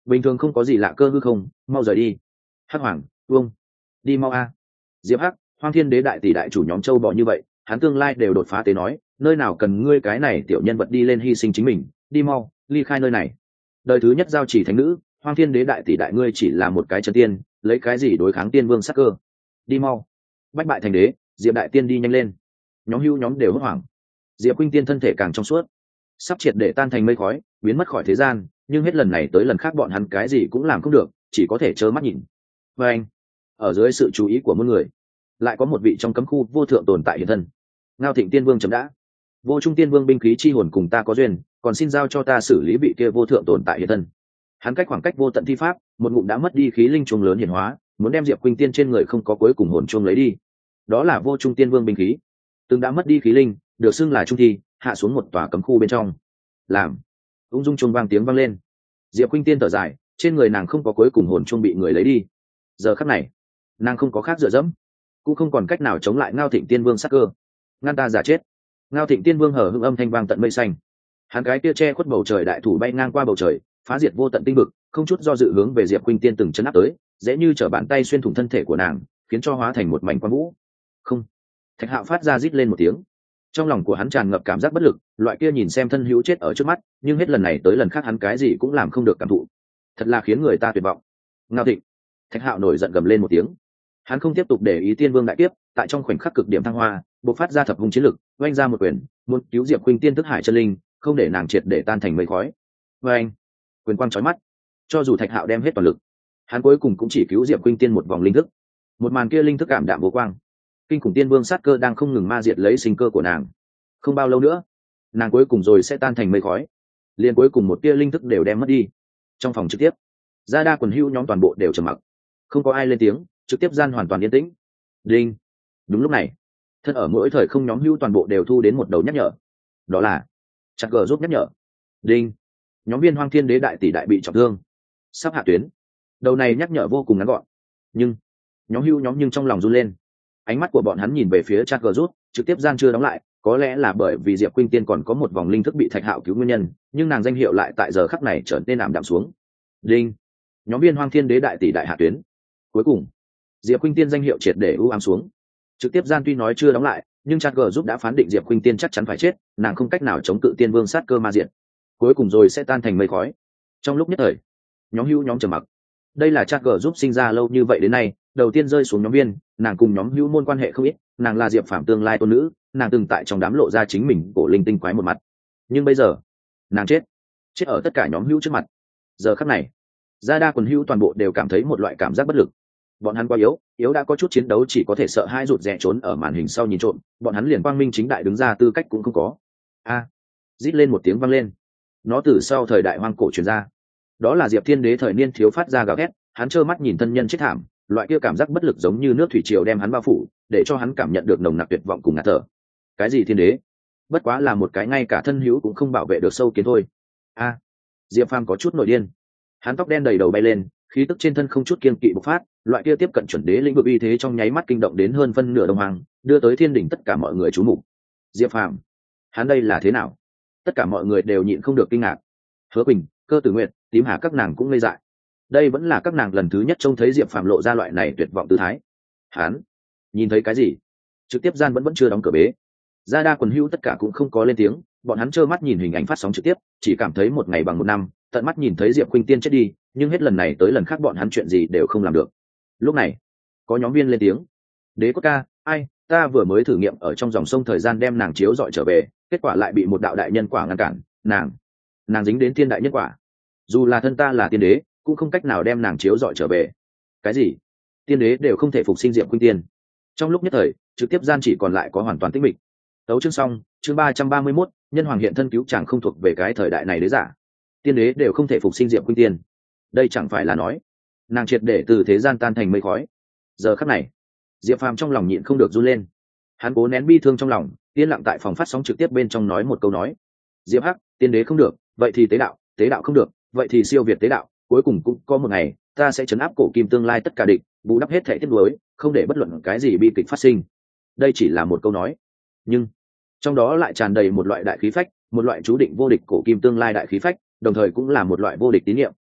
bình thường không có gì lạ cơ hư không, mau rời đi. Hắc Hoàng, Vương, đi mau a. Diệp Hắc, Hoang Thiên Đế đại tỷ đại chủ nhóm châu bò như vậy, hắn tương lai đều đột phá tế nói, nơi nào cần ngươi cái này tiểu nhân vật đi lên hy sinh chính mình, đi mau, ly khai nơi này. Đời thứ nhất giao chỉ thánh nữ, Hoang Thiên Đế đại tỷ đại ngươi chỉ là một cái chân tiên, lấy cái gì đối kháng tiên vương sắc cơ? Đi mau. Bách bại thành đế, Diệp đại tiên đi nhanh lên. Nhóm hưu nhóm đều hốt hoảng. Diệp Khuynh Tiên thân thể càng trong suốt, sắp triệt để tan thành mây khói, biến mất khỏi thế gian, nhưng hết lần này tới lần khác bọn hắn cái gì cũng làm không được, chỉ có thể trơ mắt nhìn. Và anh, ở dưới sự chú ý của mỗi người, lại có một vị trong cấm khu vô thượng tồn tại hiện thân. Ngao Thịnh Tiên Vương chấm đã. Vô Trung Tiên Vương binh khí chi hồn cùng ta có duyên, còn xin giao cho ta xử lý vị kia vô thượng tồn tại hiện thân. Hắn cách khoảng cách vô tận thi pháp, một ngụm đã mất đi khí linh chuông lớn hiển hóa, muốn đem Diệp Khuynh Tiên trên người không có cuối cùng hồn chuông lấy đi. Đó là Vô Trung Tiên Vương binh khí, từng đã mất đi khí linh, được xưng là trung thi, hạ xuống một tòa cấm khu bên trong. Làm ung dung chuông vang tiếng vang lên. Diệp Khuynh Tiên thở dài, trên người nàng không có cuối cùng hồn chuông bị người lấy đi. Giờ khắc này, nàng không có khác dựa dẫm, cũng không còn cách nào chống lại Ngao Thịnh Tiên Vương sắc cơ. Ngăn ta giả chết. Ngao Thịnh Tiên Vương hở hững âm thanh vang tận mây xanh. Hắn cái kia che khuất bầu trời đại thủ bay ngang qua bầu trời, phá diệt vô tận tinh vực, không chút do dự hướng về Diệp Khuynh Tiên từng chấn áp tới, dễ như trở bàn tay xuyên thủng thân thể của nàng, khiến cho hóa thành một mảnh quang vũ. Không. Thạch Hạo phát ra rít lên một tiếng. Trong lòng của hắn tràn ngập cảm giác bất lực, loại kia nhìn xem thân hữu chết ở trước mắt, nhưng hết lần này tới lần khác hắn cái gì cũng làm không được cảm thụ, thật là khiến người ta tuyệt vọng. Ngao Thịnh. Thạch Hạo nổi giận gầm lên một tiếng. Hắn không tiếp tục để ý Tiên Vương đại kiếp, tại trong khoảnh khắc cực điểm thăng hoa, bộc phát ra thập hung chiến lực, oanh ra một quyền, muốn cứu Diệp Khuynh Tiên thức hải chân linh, không để nàng triệt để tan thành mây khói. Oanh! Quyền quang chói mắt. Cho dù Thạch Hạo đem hết toàn lực, hắn cuối cùng cũng chỉ cứu Diệp Khuynh Tiên một vòng linh thức. Một màn kia linh thức cảm đạm vô quang, kinh khủng Tiên Vương sát cơ đang không ngừng ma diệt lấy sinh cơ của nàng. Không bao lâu nữa, nàng cuối cùng rồi sẽ tan thành mây khói, liền cuối cùng một tia linh thức đều đem mất đi. Trong phòng trực tiếp, gia đa quần hưu nhóm toàn bộ đều trầm mặc, không có ai lên tiếng, trực tiếp gian hoàn toàn yên tĩnh. Đinh. Đúng lúc này, thân ở mỗi thời không nhóm hưu toàn bộ đều thu đến một đầu nhắc nhở, đó là chặt gờ giúp nhắc nhở. Đinh. Nhóm viên Hoang Thiên Đế đại tỷ đại bị trọng thương, sắp hạ tuyến. Đầu này nhắc nhở vô cùng ngắn gọn, nhưng nhóm hưu nhóm nhưng trong lòng run lên. Ánh mắt của bọn hắn nhìn về phía chat gờ rút, trực tiếp gian chưa đóng lại, có lẽ là bởi vì Diệp Khuynh Tiên còn có một vòng linh thức bị Thạch Hạo cứu nguyên nhân, nhưng nàng danh hiệu lại tại giờ khắc này trở nên ảm đạm xuống. Đinh. Nhóm viên Hoang Thiên Đế đại tỷ đại hạ tuyến. Cuối cùng, Diệp Khuynh Tiên danh hiệu triệt để u ám xuống. Trực tiếp gian tuy nói chưa đóng lại, nhưng chat gờ giúp đã phán định Diệp Khuynh Tiên chắc chắn phải chết, nàng không cách nào chống cự Tiên Vương sát cơ ma diệt, cuối cùng rồi sẽ tan thành mây khói. Trong lúc nhất thời, nhóm hữu nhóm trầm mặc. Đây là chat gờ giúp sinh ra lâu như vậy đến nay, đầu tiên rơi xuống nhóm viên, nàng cùng nhóm hữu môn quan hệ không ít, nàng là Diệp Phàm tương lai tôn nữ, nàng từng tại trong đám lộ ra chính mình cổ linh tinh quái một mặt. Nhưng bây giờ, nàng chết, chết ở tất cả nhóm hữu trước mặt. Giờ khắc này, gia đa quần hữu toàn bộ đều cảm thấy một loại cảm giác bất lực. Bọn hắn quá yếu, yếu đã có chút chiến đấu chỉ có thể sợ hãi rụt rè trốn ở màn hình sau nhìn trộm, bọn hắn liền quang minh chính đại đứng ra tư cách cũng không có. A! Rít lên một tiếng vang lên. Nó từ sau thời đại hoang cổ truyền ra. Đó là Diệp Thiên Đế thời niên thiếu phát ra gào thét, hắn trơ mắt nhìn thân nhân chết thảm, loại kia cảm giác bất lực giống như nước thủy triều đem hắn bao phủ, để cho hắn cảm nhận được nồng nặc tuyệt vọng cùng ngạt thở. Cái gì Thiên Đế? Bất quá là một cái ngay cả thân hữu cũng không bảo vệ được sâu kiến thôi. A! Diệp Phàm có chút nổi điên. Hắn tóc đen đầy đầu bay lên, khí tức trên thân không chút kiêng kỵ bộc phát, loại kia tiếp cận chuẩn đế lĩnh vực uy thế trong nháy mắt kinh động đến hơn phân nửa đồng hoàng, đưa tới thiên đỉnh tất cả mọi người chú mục. Diệp Phàm, hắn đây là thế nào? Tất cả mọi người đều nhịn không được kinh ngạc. Hứa Quỳnh, Cơ Tử Nguyệt, Tím Hà các nàng cũng ngây dại. Đây vẫn là các nàng lần thứ nhất trông thấy Diệp Phàm lộ ra loại này tuyệt vọng tư thái. Hắn nhìn thấy cái gì? Trực tiếp gian vẫn vẫn chưa đóng cửa bế. Gia đa quần hữu tất cả cũng không có lên tiếng, bọn hắn trơ mắt nhìn hình ảnh phát sóng trực tiếp, chỉ cảm thấy một ngày bằng một năm, tận mắt nhìn thấy Diệp Khuynh Tiên chết đi, nhưng hết lần này tới lần khác bọn hắn chuyện gì đều không làm được. Lúc này, có nhóm viên lên tiếng. Đế Cốt ca, ai, ta vừa mới thử nghiệm ở trong dòng sông thời gian đem nàng chiếu dọi trở về, kết quả lại bị một đạo đại nhân quả ngăn cản, nàng, nàng dính đến thiên đại nhân quả. Dù là thân ta là tiên đế, cũng không cách nào đem nàng chiếu dọi trở về. Cái gì? Tiên đế đều không thể phục sinh Diệp Khuynh Tiên. Trong lúc nhất thời, trực tiếp gian chỉ còn lại có hoàn toàn tĩnh mịch. Tấu chương xong, chương ba trăm ba mươi mốt, nhân hoàng hiện thân cứu chàng không thuộc về cái thời đại này đế giả. Tiên đế đều không thể phục sinh Diệp Khuynh Tiên. Đây chẳng phải là nói nàng triệt để từ thế gian tan thành mây khói. Giờ khắc này, Diệp Phàm trong lòng nhịn không được run lên. Hắn cố nén bi thương trong lòng, yên lặng tại phòng phát sóng trực tiếp bên trong nói một câu nói: Diệp Hắc, tiên đế không được, vậy thì tế đạo, tế đạo không được, vậy thì siêu việt tế đạo, cuối cùng cũng có một ngày, ta sẽ trấn áp cổ kim tương lai tất cả địch, bù đắp hết thể tiếc nuối, không để bất luận cái gì bi kịch phát sinh. Đây chỉ là một câu nói, nhưng trong đó lại tràn đầy một loại đại khí phách, một loại chú định vô địch cổ kim tương lai đại khí phách, đồng thời cũng là một loại vô địch tín nhiệm.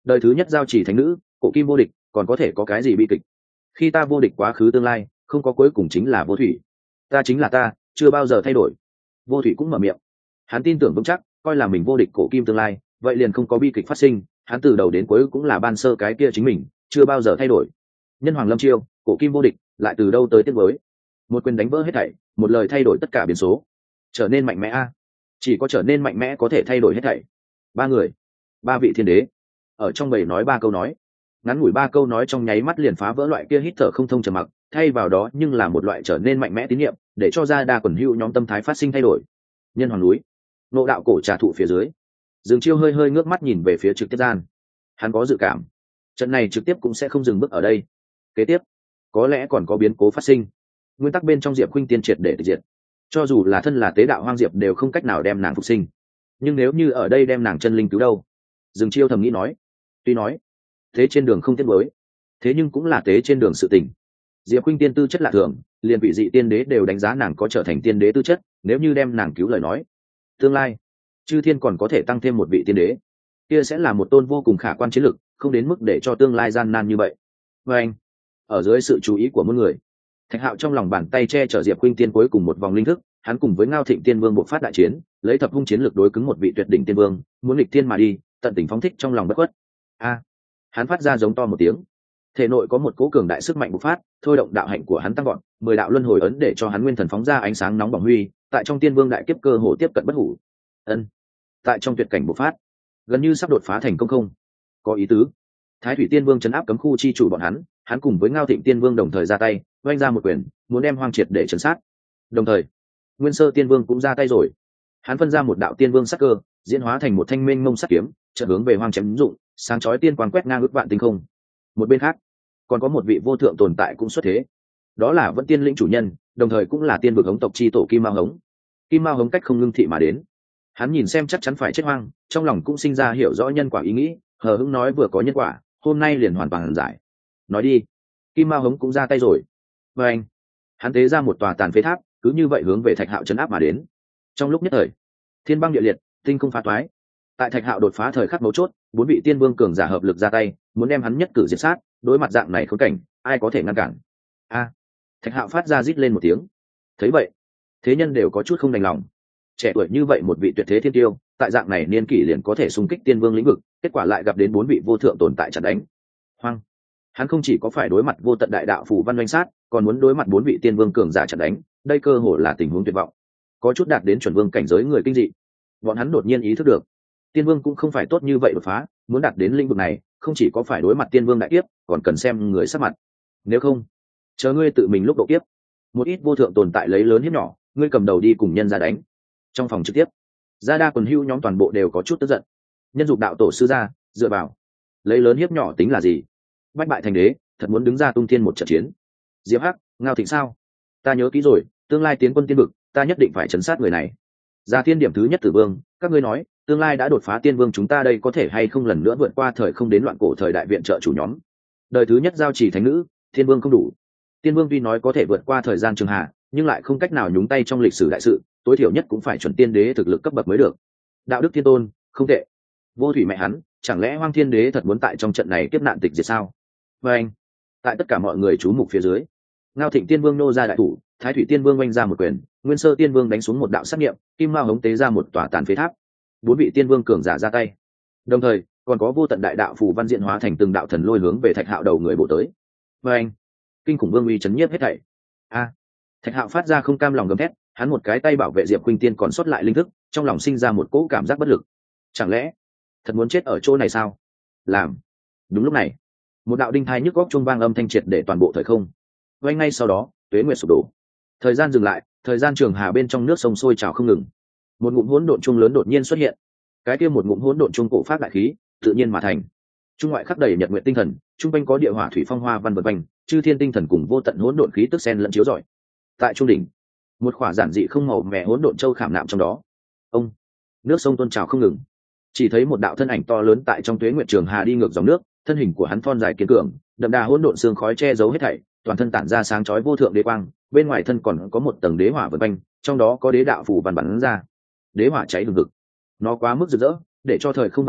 đời thứ nhất giao chỉ thánh nữ cổ kim vô địch, còn có thể có cái gì bi kịch? Khi ta vô địch quá khứ tương lai, không có cuối cùng chính là vô thủy. Ta chính là ta, chưa bao giờ thay đổi. Vô thủy cũng mở miệng. Hắn tin tưởng vững chắc, coi là mình vô địch cổ kim tương lai, vậy liền không có bi kịch phát sinh. Hắn từ đầu đến cuối cũng là ban sơ cái kia chính mình, chưa bao giờ thay đổi. Nhân hoàng lâm chiêu, cổ kim vô địch, lại từ đâu tới tiếp với? Một quyền đánh vỡ hết thảy, một lời thay đổi tất cả biến số. Trở nên mạnh mẽ a, chỉ có trở nên mạnh mẽ có thể thay đổi hết thảy. Ba người, ba vị thiên đế, ở trong bầy nói ba câu nói, ngắn ngủi ba câu nói trong nháy mắt liền phá vỡ loại kia hít thở không thông trầm mặc, thay vào đó nhưng là một loại trở nên mạnh mẽ tín nhiệm, để cho ra đa quần hữu nhóm tâm thái phát sinh thay đổi. Nhân hoàng núi, nộ đạo cổ trà thụ phía dưới, Dương Chiêu hơi hơi ngước mắt nhìn về phía trực tiếp gian. Hắn có dự cảm, trận này trực tiếp cũng sẽ không dừng bước ở đây. Kế tiếp, có lẽ còn có biến cố phát sinh. Nguyên tắc bên trong Diệp Khuynh Tiên triệt để diệt, cho dù là thân là tế đạo hoang diệp đều không cách nào đem nàng phục sinh. Nhưng nếu như ở đây đem nàng chân linh cứu đâu? Dương Chiêu thầm nghĩ nói. Tuy nói thế trên đường không tiếc mới, thế nhưng cũng là tế trên đường sự tình. Diệp Khuynh Tiên tư chất lạ thường, liền vị dị tiên đế đều đánh giá nàng có trở thành tiên đế tư chất. Nếu như đem nàng cứu lời nói, tương lai chư thiên còn có thể tăng thêm một vị tiên đế, kia sẽ là một tôn vô cùng khả quan chiến lực, không đến mức để cho tương lai gian nan như vậy. Và anh, ở dưới sự chú ý của mỗi người, Thạch Hạo trong lòng bàn tay che chở Diệp Khuynh Tiên cuối cùng một vòng linh thức, hắn cùng với Ngao Thịnh Tiên Vương bộc phát đại chiến, lấy thập hung chiến lực đối cứng một vị tuyệt đỉnh tiên vương, muốn nghịch thiên mà đi, tận tình phóng thích trong lòng bất khuất. A, hắn phát ra giống to một tiếng, thể nội có một cỗ cường đại sức mạnh bộc phát, thôi động đạo hạnh của hắn tăng gọn, mười đạo luân hồi ấn để cho hắn nguyên thần phóng ra ánh sáng nóng bỏng huy, tại trong tiên vương đại kiếp cơ hồ tiếp cận bất hủ. Ân, tại trong tuyệt cảnh bộc phát, gần như sắp đột phá thành công không? Có ý tứ. Thái Thủy Tiên Vương trấn áp cấm khu chi chủ bọn hắn, hắn cùng với Ngao Thịnh Tiên Vương đồng thời ra tay, oanh ra một quyền, muốn đem Hoang Triệt để trấn sát. Đồng thời, Nguyên Sơ Tiên Vương cũng ra tay rồi. Hắn phân ra một đạo tiên vương sắc cơ, diễn hóa thành một thanh mênh mông sắc kiếm, chợt hướng về Hoang chém ứng dụng, sáng chói tiên quang quét ngang ước vạn tinh không. Một bên khác, còn có một vị vô thượng tồn tại cũng xuất thế. Đó là Vẫn Tiên lĩnh chủ nhân, đồng thời cũng là tiên vực hống tộc chi tổ Kim Mao Hống. Kim Mao Hống cách không ngưng thị mà đến. Hắn nhìn xem chắc chắn phải chết Hoang, trong lòng cũng sinh ra hiểu rõ nhân quả ý nghĩ, hờ hững nói vừa có nhân quả, hôm nay liền hoàn toàn giải. Nói đi. Kim Mao Hống cũng ra tay rồi. Và anh, hắn tế ra một tòa tàn phế tháp, cứ như vậy hướng về Thạch Hạo chấn áp mà đến. Trong lúc nhất thời, thiên băng địa liệt, tinh không phá toái. Tại Thạch Hạo đột phá thời khắc mấu chốt, bốn vị tiên vương cường giả hợp lực ra tay, muốn đem hắn nhất cử diệt sát. Đối mặt dạng này khốn cảnh, ai có thể ngăn cản? A, Thạch Hạo phát ra rít lên một tiếng. Thấy vậy, thế nhân đều có chút không đành lòng. Trẻ tuổi như vậy một vị tuyệt thế thiên tiêu, tại dạng này niên kỷ liền có thể xung kích tiên vương lĩnh vực, kết quả lại gặp đến bốn vị vô thượng tồn tại chặn đánh. Hoang, hắn không chỉ có phải đối mặt vô tận đại đạo phủ văn doanh sát, còn muốn đối mặt bốn vị tiên vương cường giả chặn đánh, đây cơ hồ là tình huống tuyệt vọng. Có chút đạt đến chuẩn vương cảnh giới người kinh dị. Bọn hắn đột nhiên ý thức được, tiên vương cũng không phải tốt như vậy đột phá, muốn đạt đến lĩnh vực này, không chỉ có phải đối mặt tiên vương đại kiếp, còn cần xem người sắc mặt. Nếu không, chờ ngươi tự mình lúc độ kiếp, một ít vô thượng tồn tại lấy lớn hiếp nhỏ, ngươi cầm đầu đi cùng nhân ra đánh. Trong phòng trực tiếp, gia đa quần hưu nhóm toàn bộ đều có chút tức giận. Nhân dục đạo tổ sư gia, dựa vào lấy lớn hiếp nhỏ tính là gì? Bách bại thành đế, thật muốn đứng ra tung thiên một trận chiến. Diệp Hắc, Ngao Thịnh sao? Ta nhớ kỹ rồi, tương lai tiến quân tiên vực, ta nhất định phải trấn sát người này. Gia Tiên điểm thứ nhất tử vương, các ngươi nói, tương lai đã đột phá tiên vương chúng ta đây có thể hay không lần nữa vượt qua thời không đến loạn cổ thời đại viện trợ chủ nhóm. Đời thứ nhất giao chỉ thánh nữ, thiên vương không đủ. Tiên vương tuy nói có thể vượt qua thời gian trường hạ, nhưng lại không cách nào nhúng tay trong lịch sử đại sự, tối thiểu nhất cũng phải chuẩn tiên đế thực lực cấp bậc mới được. Đạo đức thiên tôn, không tệ. Vô thủy mẹ hắn, chẳng lẽ Hoang Thiên Đế thật muốn tại trong trận này kiếp nạn tịch diệt sao? Và anh, tại tất cả mọi người chú mục phía dưới, Ngao Thịnh Tiên Vương nô ra đại thủ, Thái Thủy Tiên Vương oanh ra một quyền, Nguyên Sơ Tiên Vương đánh xuống một đạo sát nghiệm, Kim Mao Hống tế ra một tòa tàn phế tháp. Bốn vị tiên vương cường giả ra tay, đồng thời còn có vô tận đại đạo phù văn diện hóa thành từng đạo thần lôi hướng về Thạch Hạo đầu người bổ tới. Và anh, kinh khủng vương uy chấn nhiếp hết thảy. A, Thạch Hạo phát ra không cam lòng gầm thét, hắn một cái tay bảo vệ Diệp Khuynh Tiên còn sót lại linh thức, trong lòng sinh ra một cỗ cảm giác bất lực. Chẳng lẽ thật muốn chết ở chỗ này sao? Làm. Đúng lúc này, một đạo đinh thai nhức góc chuông vang âm thanh triệt để toàn bộ thời không. Ngay ngay sau đó, tuế nguyệt sụp đổ. Thời gian dừng lại, thời gian trường hà bên trong nước sông sôi trào không ngừng. Một ngụm hỗn độn chuông lớn đột nhiên xuất hiện. Cái kia một ngụm hỗn độn chuông cổ phát đại khí, tự nhiên mà thành. Trung ngoại khắc đầy nhật nguyện tinh thần, trung quanh có địa hỏa thủy phong hoa văn vật quanh, chư thiên tinh thần cùng vô tận hỗn độn khí tức xen lẫn chiếu rọi. Tại trung đỉnh, một khỏa giản dị không màu mè hỗn độn châu khảm nạm trong đó. Ông, nước sông tôn trào không ngừng. Chỉ thấy một đạo thân ảnh to lớn tại trong tuế nguyệt trường hà đi ngược dòng nước, thân hình của hắn thon dài kiên cường, đậm đà hỗn độn xương khói che giấu hết thảy, toàn thân tản ra sáng chói vô thượng đế quang, bên ngoài thân còn có một tầng đế hỏa vần quanh, trong đó có đế đạo phủ văn bắn ra. Đế hỏa cháy hừng hực, nó quá mức rực rỡ, để cho thời không bạt mèo,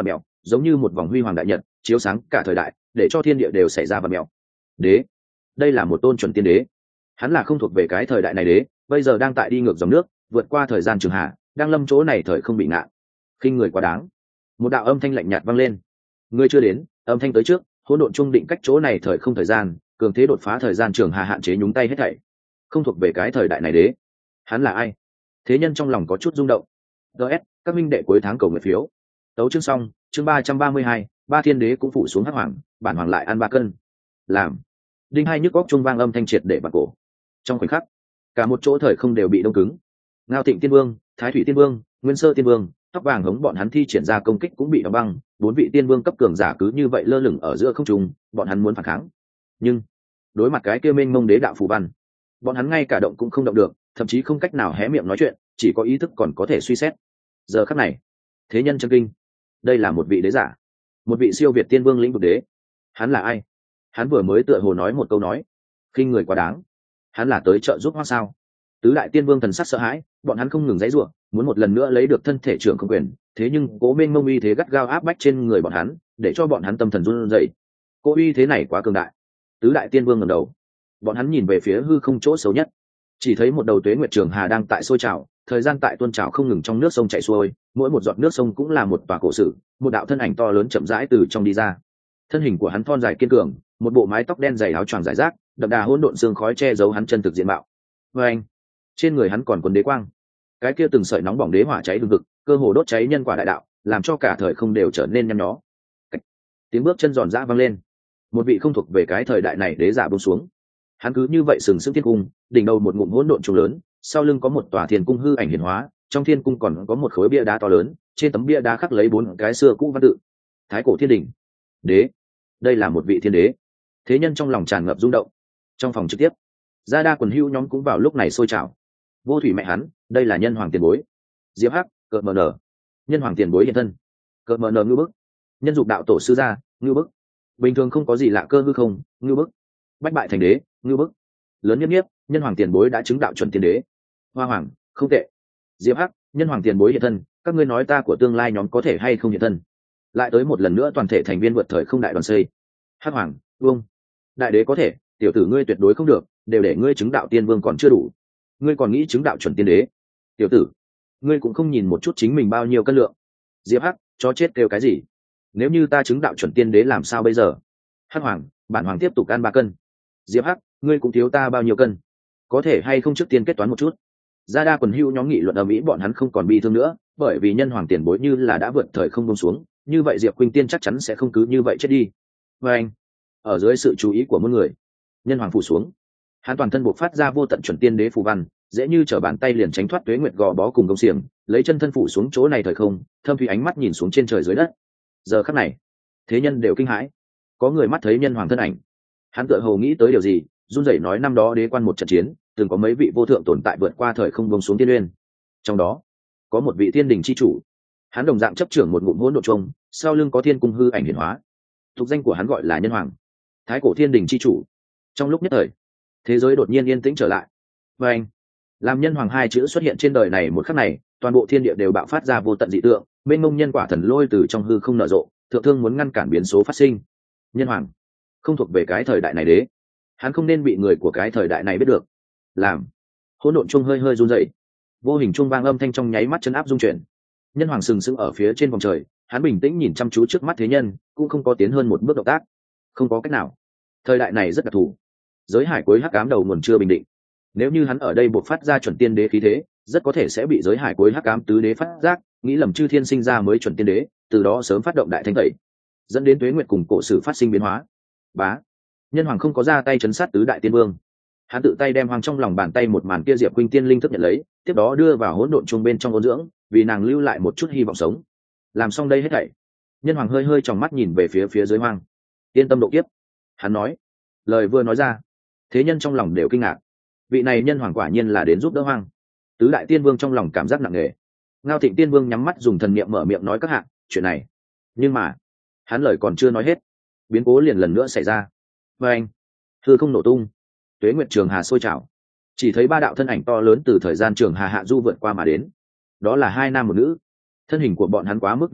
giống như một vòng huy hoàng đại nhật chiếu sáng cả thời đại, để cho thiên địa đều xảy ra vật mèo. Đế, đây là một tôn chuẩn tiên đế. Hắn là không thuộc về cái thời đại này đế, bây giờ đang tại đi ngược dòng nước, vượt qua thời gian trường hạ, đang lâm chỗ này thời không bị ngạn. Khinh người quá đáng. Một đạo âm thanh lạnh nhạt vang lên. Ngươi chưa đến, âm thanh tới trước, hỗn độn trung định cách chỗ này thời không thời gian, cường thế đột phá thời gian trường hà hạn chế nhúng tay hết thảy. Không thuộc về cái thời đại này đế. Hắn là ai? Thế nhân trong lòng có chút rung động. ds các minh đệ cuối tháng cầu nguyện phiếu. Tấu chương xong, chương ba trăm ba mươi hai, ba thiên đế cũng phủ xuống hắc hoàng, bản hoàng lại ăn ba cân. Làm. Đinh hai nhức góc trung vang âm thanh triệt để bạc cổ. Trong khoảnh khắc, cả một chỗ thời không đều bị đông cứng. Ngao Thịnh Tiên Vương, Thái Thủy Tiên Vương, Nguyên Sơ Tiên Vương, tóc vàng hống bọn hắn thi triển ra công kích cũng bị đóng băng, bốn vị tiên vương cấp cường giả cứ như vậy lơ lửng ở giữa không trung, bọn hắn muốn phản kháng. Nhưng đối mặt cái kia mênh mông đế đạo phù văn, bọn hắn ngay cả động cũng không động được, thậm chí không cách nào hé miệng nói chuyện, chỉ có ý thức còn có thể suy xét. Giờ khắc này, thế nhân chân kinh. Đây là một vị đế giả, một vị siêu việt tiên vương lĩnh vực đế. Hắn là ai? Hắn vừa mới tựa hồ nói một câu nói khinh người quá đáng. Hắn là tới trợ giúp hoa sao? Tứ đại tiên vương thần sắc sợ hãi, bọn hắn không ngừng dãy ruộng, muốn một lần nữa lấy được thân thể trưởng không quyền, thế nhưng cố mênh mông uy thế gắt gao áp bách trên người bọn hắn, để cho bọn hắn tâm thần run rẩy. Cố uy thế này quá cường đại. Tứ đại tiên vương ngẩng đầu, bọn hắn nhìn về phía hư không chỗ xấu nhất, chỉ thấy một đầu tuế nguyệt trường hà đang tại sôi trào, thời gian tại tuôn trào không ngừng trong nước sông chảy xuôi, mỗi một giọt nước sông cũng là một tòa cổ sử, một đạo thân ảnh to lớn chậm rãi từ trong đi ra. Thân hình của hắn thon dài kiên cường, một bộ mái tóc đen dày áo choàng rải rác, đậm đà hỗn độn xương khói che giấu hắn chân thực diện mạo. Và anh, trên người hắn còn quấn đế quang, cái kia từng sợi nóng bỏng đế hỏa cháy hừng hực, cơ hồ đốt cháy nhân quả đại đạo, làm cho cả thời không đều trở nên nhăn nhó. Tiếng bước chân giòn giã vang lên, một vị không thuộc về cái thời đại này đế giả buông xuống. Hắn cứ như vậy sừng sững thiên cung, đỉnh đầu một ngụm hỗn độn trùng lớn, sau lưng có một tòa thiên cung hư ảnh hiển hóa, trong thiên cung còn có một khối bia đá to lớn, trên tấm bia đá khắc lấy bốn cái xưa cũ văn tự: Thái cổ thiên đỉnh, đế. Đây là một vị thiên đế. Thế nhân trong lòng tràn ngập rung động. Trong phòng trực tiếp, gia đa quần hưu nhóm cũng vào lúc này sôi trào. Vô thủy mẹ hắn, đây là nhân hoàng tiền bối. Diệp Hắc, cợt mờ nở. Nhân hoàng tiền bối hiện thân. Cợt mờ nở ngư bức. Nhân dục đạo tổ sư gia, ngư bức. Bình thường không có gì lạ cơ hư không, ngư bức. Bách bại thành đế, ngư bức. Lớn nhất nhiếp, nhân hoàng tiền bối đã chứng đạo chuẩn tiên đế. Hoa hoàng, không tệ. Diệp Hắc, nhân hoàng tiền bối hiện thân, các ngươi nói ta của tương lai nhóm có thể hay không hiện thân? Lại tới một lần nữa toàn thể thành viên vượt thời không đại đoàn xây. Hắc hoàng, vương. Đại đế có thể, tiểu tử ngươi tuyệt đối không được, đều để ngươi chứng đạo tiên vương còn chưa đủ, ngươi còn nghĩ chứng đạo chuẩn tiên đế? Tiểu tử, ngươi cũng không nhìn một chút chính mình bao nhiêu cân lượng. Diệp Hắc, chó chết kêu cái gì? Nếu như ta chứng đạo chuẩn tiên đế làm sao bây giờ? Hắc hoàng, bản hoàng tiếp tục ăn ba cân. Diệp Hắc, ngươi cũng thiếu ta bao nhiêu cân? Có thể hay không trước tiên kết toán một chút? Gia đa quần hưu nhóm nghị luận ở mỹ, bọn hắn không còn bi thương nữa, bởi vì nhân hoàng tiền bối như là đã vượt thời không buông xuống, như vậy Diệp Khuynh Tiên chắc chắn sẽ không cứ như vậy chết đi. Và anh, ở dưới sự chú ý của muôn người, nhân hoàng phủ xuống, hắn toàn thân buộc phát ra vô tận chuẩn tiên đế phù văn, dễ như trở bàn tay liền tránh thoát tuế nguyệt gò bó cùng công xiềng, lấy chân thân phủ xuống chỗ này thời không, thâm thủy ánh mắt nhìn xuống trên trời dưới đất. Giờ khắc này, thế nhân đều kinh hãi. Có người mắt thấy nhân hoàng thân ảnh, hắn tựa hồ nghĩ tới điều gì, run rẩy nói năm đó đế quan một trận chiến, từng có mấy vị vô thượng tồn tại vượt qua thời không buông xuống tiên uyên. Trong đó, có một vị thiên đình chi chủ, hắn đồng dạng chấp trưởng một ngụm hỗn độn trung, sau lưng có thiên cung hư ảnh hiển hóa. Tục danh của hắn gọi là nhân hoàng, thái cổ thiên đình chi chủ. Trong lúc nhất thời, thế giới đột nhiên yên tĩnh trở lại. Và anh, làm nhân hoàng hai chữ xuất hiện trên đời này một khắc này, toàn bộ thiên địa đều bạo phát ra vô tận dị tượng, mênh mông nhân quả thần lôi từ trong hư không nở rộ, thượng thương muốn ngăn cản biến số phát sinh. Nhân hoàng không thuộc về cái thời đại này đế, hắn không nên bị người của cái thời đại này biết được. Làm hỗn độn chung hơi hơi run dậy, vô hình chung vang âm thanh trong nháy mắt chấn áp dung chuyển. Nhân hoàng sừng sững ở phía trên vòng trời, hắn bình tĩnh nhìn chăm chú trước mắt thế nhân, cũng không có tiến hơn một bước động tác. Không có cách nào, thời đại này rất đặc thù, giới hải cuối hắc ám đầu nguồn chưa bình định. Nếu như hắn ở đây buộc phát ra chuẩn tiên đế khí thế, rất có thể sẽ bị giới hải cuối hắc ám tứ đế phát giác, nghĩ lầm chư thiên sinh ra mới chuẩn tiên đế, từ đó sớm phát động đại thanh tẩy, dẫn đến tuế nguyệt cùng cổ sử phát sinh biến hóa. Bá, nhân hoàng không có ra tay chấn sát tứ đại tiên vương, hắn tự tay đem hoàng trong lòng bàn tay một màn kia Diệp Khuynh Tiên linh thức nhận lấy, tiếp đó đưa vào hỗn độn chung bên trong ôn dưỡng, vì nàng lưu lại một chút hy vọng sống. Làm xong đây hết thảy, nhân hoàng hơi hơi tròng mắt nhìn về phía phía dưới hoang. Yên tâm độ kiếp, hắn nói. Lời vừa nói ra, thế nhân trong lòng đều kinh ngạc. Vị này nhân hoàng quả nhiên là đến giúp đỡ hoang. Tứ đại tiên vương trong lòng cảm giác nặng nề. Ngao Thịnh Tiên Vương nhắm mắt dùng thần niệm mở miệng nói các hạ chuyện này, nhưng mà hắn lời còn chưa nói hết, biến cố liền lần nữa xảy ra. Và anh, hư không nổ tung, tuế nguyệt trường hà sôi trào, chỉ thấy ba đạo thân ảnh to lớn từ thời gian trường hà hạ du vượt qua mà đến. Đó là hai nam một nữ, thân hình của bọn hắn quá mức vĩ ngạn,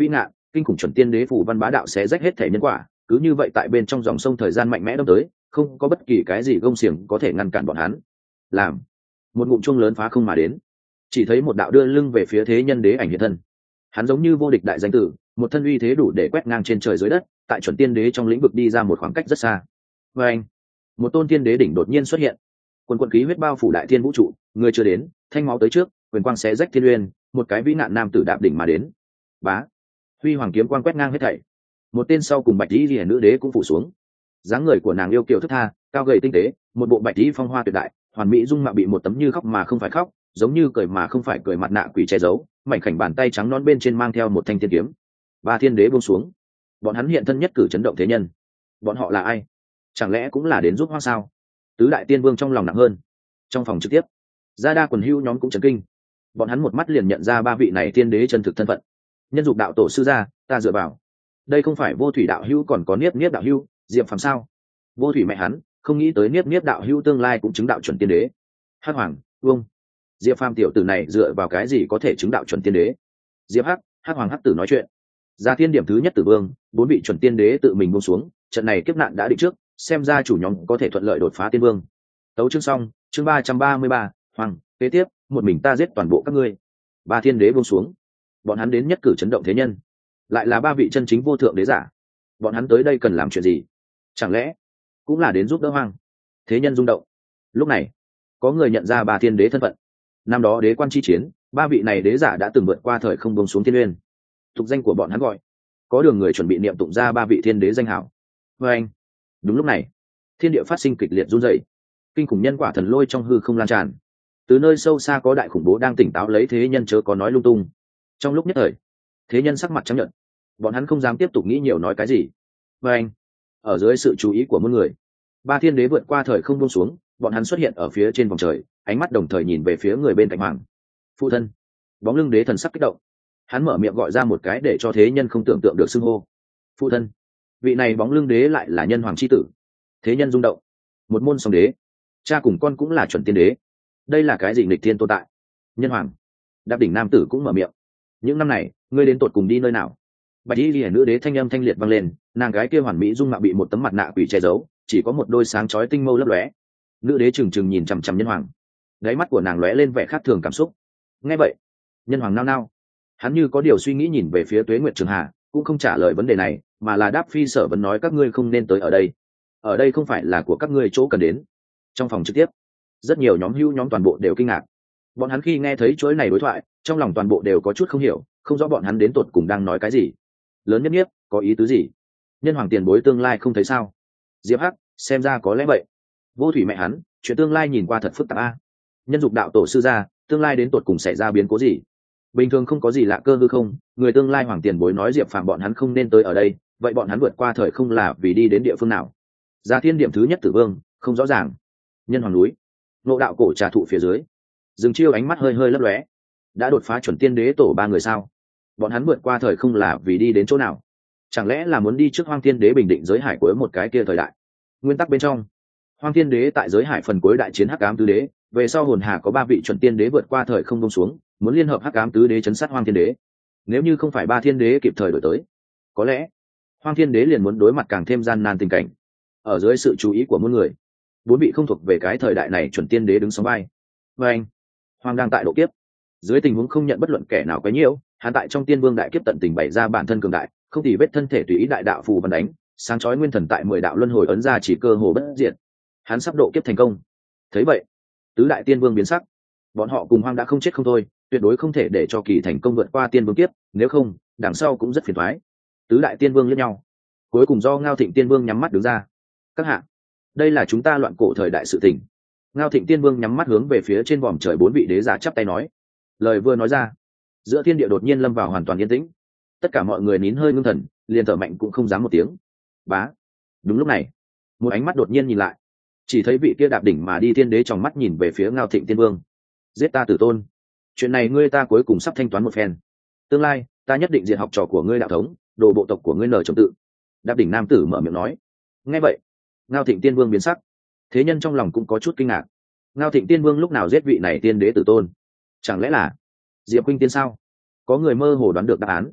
kinh khủng chuẩn tiên đế phủ văn bá đạo sẽ rách hết thể nhân quả, cứ như vậy tại bên trong dòng sông thời gian mạnh mẽ đâm tới, không có bất kỳ cái gì gông xiềng có thể ngăn cản bọn hắn. Làm một ngụm chuông lớn phá không mà đến, chỉ thấy một đạo đưa lưng về phía thế nhân đế ảnh hiện thân. Hắn giống như vô địch đại danh tử, một thân uy thế đủ để quét ngang trên trời dưới đất, tại chuẩn tiên đế trong lĩnh vực đi ra một khoảng cách rất xa. Và anh, một tôn tiên đế đỉnh đột nhiên xuất hiện, quần quần khí huyết bao phủ đại thiên vũ trụ, người chưa đến, thanh máu tới trước, quyền quang xé rách thiên uyên, một cái vĩ nạn nam tử đạp đỉnh mà đến. Bá, huy hoàng kiếm quang quét ngang hết thảy. Một tên sau cùng bạch y liễu nữ đế cũng phủ xuống. Dáng người của nàng yêu kiều thức tha, cao gầy tinh tế, một bộ bạch y phong hoa tuyệt đại, hoàn mỹ dung mạo bị một tấm như khóc mà không phải khóc, giống như cười mà không phải cười mặt nạ quỷ che giấu, mảnh khảnh bàn tay trắng non bên trên mang theo một thanh thiên kiếm. Ba thiên đế buông xuống, bọn hắn hiện thân nhất cử chấn động thế nhân. Bọn họ là ai? Chẳng lẽ cũng là đến giúp hoang sao? Tứ đại tiên vương trong lòng nặng hơn. Trong phòng trực tiếp, gia đa quần hưu nhóm cũng chấn kinh. Bọn hắn một mắt liền nhận ra ba vị này tiên đế chân thực thân phận. Nhân dục đạo tổ sư gia, ta dựa vào. Đây không phải vô thủy đạo hưu còn có niếp niếp đạo hưu, diệp phàm sao? Vô thủy mẹ hắn, không nghĩ tới niếp niếp đạo hưu tương lai cũng chứng đạo chuẩn tiên đế. Hắc hoàng, vương. Diệp phàm tiểu tử này dựa vào cái gì có thể chứng đạo chuẩn tiên đế? Diệp hắc, hắc hoàng hắc tử nói chuyện. Ra thiên điểm thứ nhất tử vương, bốn vị chuẩn tiên đế tự mình buông xuống, trận này kiếp nạn đã định trước, xem ra chủ nhóm có thể thuận lợi đột phá tiên vương. Tấu chương xong, chương ba trăm ba mươi ba, hoàng, kế tiếp, một mình ta giết toàn bộ các ngươi. Ba thiên đế buông xuống, bọn hắn đến nhất cử chấn động thế nhân, lại là ba vị chân chính vô thượng đế giả. Bọn hắn tới đây cần làm chuyện gì? Chẳng lẽ cũng là đến giúp đỡ hoang? Thế nhân rung động. Lúc này, có người nhận ra ba thiên đế thân phận. Năm đó đế quan chi chiến, ba vị này đế giả đã từng vượt qua thời không buông xuống thiên uyên. Tục danh của bọn hắn gọi, có đường người chuẩn bị niệm tụng ra ba vị thiên đế danh hảo. Và anh, đúng lúc này, thiên địa phát sinh kịch liệt run rẩy, kinh khủng nhân quả thần lôi trong hư không lan tràn. Từ nơi sâu xa có đại khủng bố đang tỉnh táo lấy thế nhân chớ có nói lung tung. Trong lúc nhất thời, thế nhân sắc mặt trắng nhợt, bọn hắn không dám tiếp tục nghĩ nhiều nói cái gì. Và anh, ở dưới sự chú ý của muôn người, ba thiên đế vượt qua thời không buông xuống, bọn hắn xuất hiện ở phía trên vòng trời, ánh mắt đồng thời nhìn về phía người bên cạnh hoàng. Phụ thân. Bóng lưng đế thần sắc kích động, hắn mở miệng gọi ra một cái để cho thế nhân không tưởng tượng được xưng hô. Phụ thân. Vị này bóng lưng đế lại là nhân hoàng chi tử. Thế nhân rung động. Một môn song đế, cha cùng con cũng là chuẩn tiên đế, đây là cái gì nghịch thiên tồn tại? Nhân hoàng. Đạp đỉnh nam tử cũng mở miệng. Những năm này ngươi đến tột cùng đi nơi nào? Bạch y liễu nữ đế thanh âm thanh liệt vang lên, nàng gái kia hoàn mỹ dung mạo bị một tấm mặt nạ quỷ che giấu, chỉ có một đôi sáng chói tinh mâu lấp lóe. Nữ đế trừng trừng nhìn chằm chằm nhân hoàng, đáy mắt của nàng lóe lên vẻ khác thường cảm xúc. Nghe vậy, nhân hoàng nao nao, hắn như có điều suy nghĩ nhìn về phía Tuế Nguyệt Trường Hà, cũng không trả lời vấn đề này, mà là đáp phi sở vấn nói các ngươi không nên tới ở đây, ở đây không phải là của các ngươi chỗ cần đến. Trong phòng trực tiếp, rất nhiều nhóm hưu nhóm toàn bộ đều kinh ngạc. Bọn hắn khi nghe thấy chuỗi này đối thoại, trong lòng toàn bộ đều có chút không hiểu, không rõ bọn hắn đến tột cùng đang nói cái gì. Lớn nhất nhiếp có ý tứ gì? Nhân hoàng tiền bối tương lai không thấy sao? Diệp hắc, xem ra có lẽ vậy. Vô thủy mẹ hắn, chuyện tương lai nhìn qua thật phức tạp a. Nhân dục đạo tổ sư gia, tương lai đến tột cùng xảy ra biến cố gì? Bình thường không có gì lạ cơ hư không? Người tương lai hoàng tiền bối nói Diệp Phàm bọn hắn không nên tới ở đây, vậy bọn hắn vượt qua thời không là vì đi đến địa phương nào? Gia thiên điểm thứ nhất tử vương, không rõ ràng. Nhân hoàng núi, nộ đạo cổ trà thụ phía dưới, dừng chiêu ánh mắt hơi hơi lấp lóe. Đã đột phá chuẩn tiên đế tổ ba người sao? Bọn hắn vượt qua thời không là vì đi đến chỗ nào? Chẳng lẽ là muốn đi trước hoang thiên đế bình định giới hải cuối một cái kia thời đại? Nguyên tắc bên trong, hoang thiên đế tại giới hải phần cuối đại chiến hắc ám tứ đế, về sau hồn hà có ba vị chuẩn tiên đế vượt qua thời không buông xuống, muốn liên hợp hắc ám tứ đế chấn sát hoang thiên đế. Nếu như không phải ba thiên đế kịp thời đổi tới, có lẽ hoang thiên đế liền muốn đối mặt càng thêm gian nan tình cảnh. Ở dưới sự chú ý của muôn người, bốn vị không thuộc về cái thời đại này chuẩn tiên đế đứng sóng vai. Và anh, hoang đang tại độ kiếp, dưới tình huống không nhận bất luận kẻ nào quấy nhiễu, hắn tại trong tiên vương đại kiếp tận tình bày ra bản thân cường đại, không tì vết thân thể tùy ý đại đạo phù văn đánh, sáng chói nguyên thần tại mười đạo luân hồi ấn ra chỉ cơ hồ bất diệt. Hắn sắp độ kiếp thành công. Thấy vậy, tứ đại tiên vương biến sắc, bọn họ cùng hoang đã không chết không thôi, tuyệt đối không thể để cho kỳ thành công vượt qua tiên vương kiếp, nếu không đằng sau cũng rất phiền toái. Tứ đại tiên vương liếc nhau, cuối cùng do Ngao Thịnh tiên vương nhắm mắt đứng ra. Các hạ, đây là chúng ta loạn cổ thời đại sự tình. Ngao Thịnh tiên vương nhắm mắt hướng về phía trên vòm trời bốn vị đế giả chắp tay nói. Lời vừa nói ra, giữa thiên địa đột nhiên lâm vào hoàn toàn yên tĩnh, tất cả mọi người nín hơi ngưng thần, liền thở mạnh cũng không dám một tiếng. Bá. Đúng lúc này, một ánh mắt đột nhiên nhìn lại, chỉ thấy vị kia đạp đỉnh mà đi thiên đế trong mắt nhìn về phía Ngao Thịnh tiên vương. Giết ta tử tôn, chuyện này ngươi ta cuối cùng sắp thanh toán một phen. Tương lai ta nhất định diệt học trò của ngươi đạo thống, đồ bộ tộc của ngươi nở trồng tự. Đạp đỉnh nam tử mở miệng nói. Nghe vậy, Ngao Thịnh tiên vương biến sắc, thế nhân trong lòng cũng có chút kinh ngạc. Ngao Thịnh tiên vương lúc nào giết vị này tiên đế tử tôn? Chẳng lẽ là Diệp huynh tiên sao? Có người mơ hồ đoán được đáp án.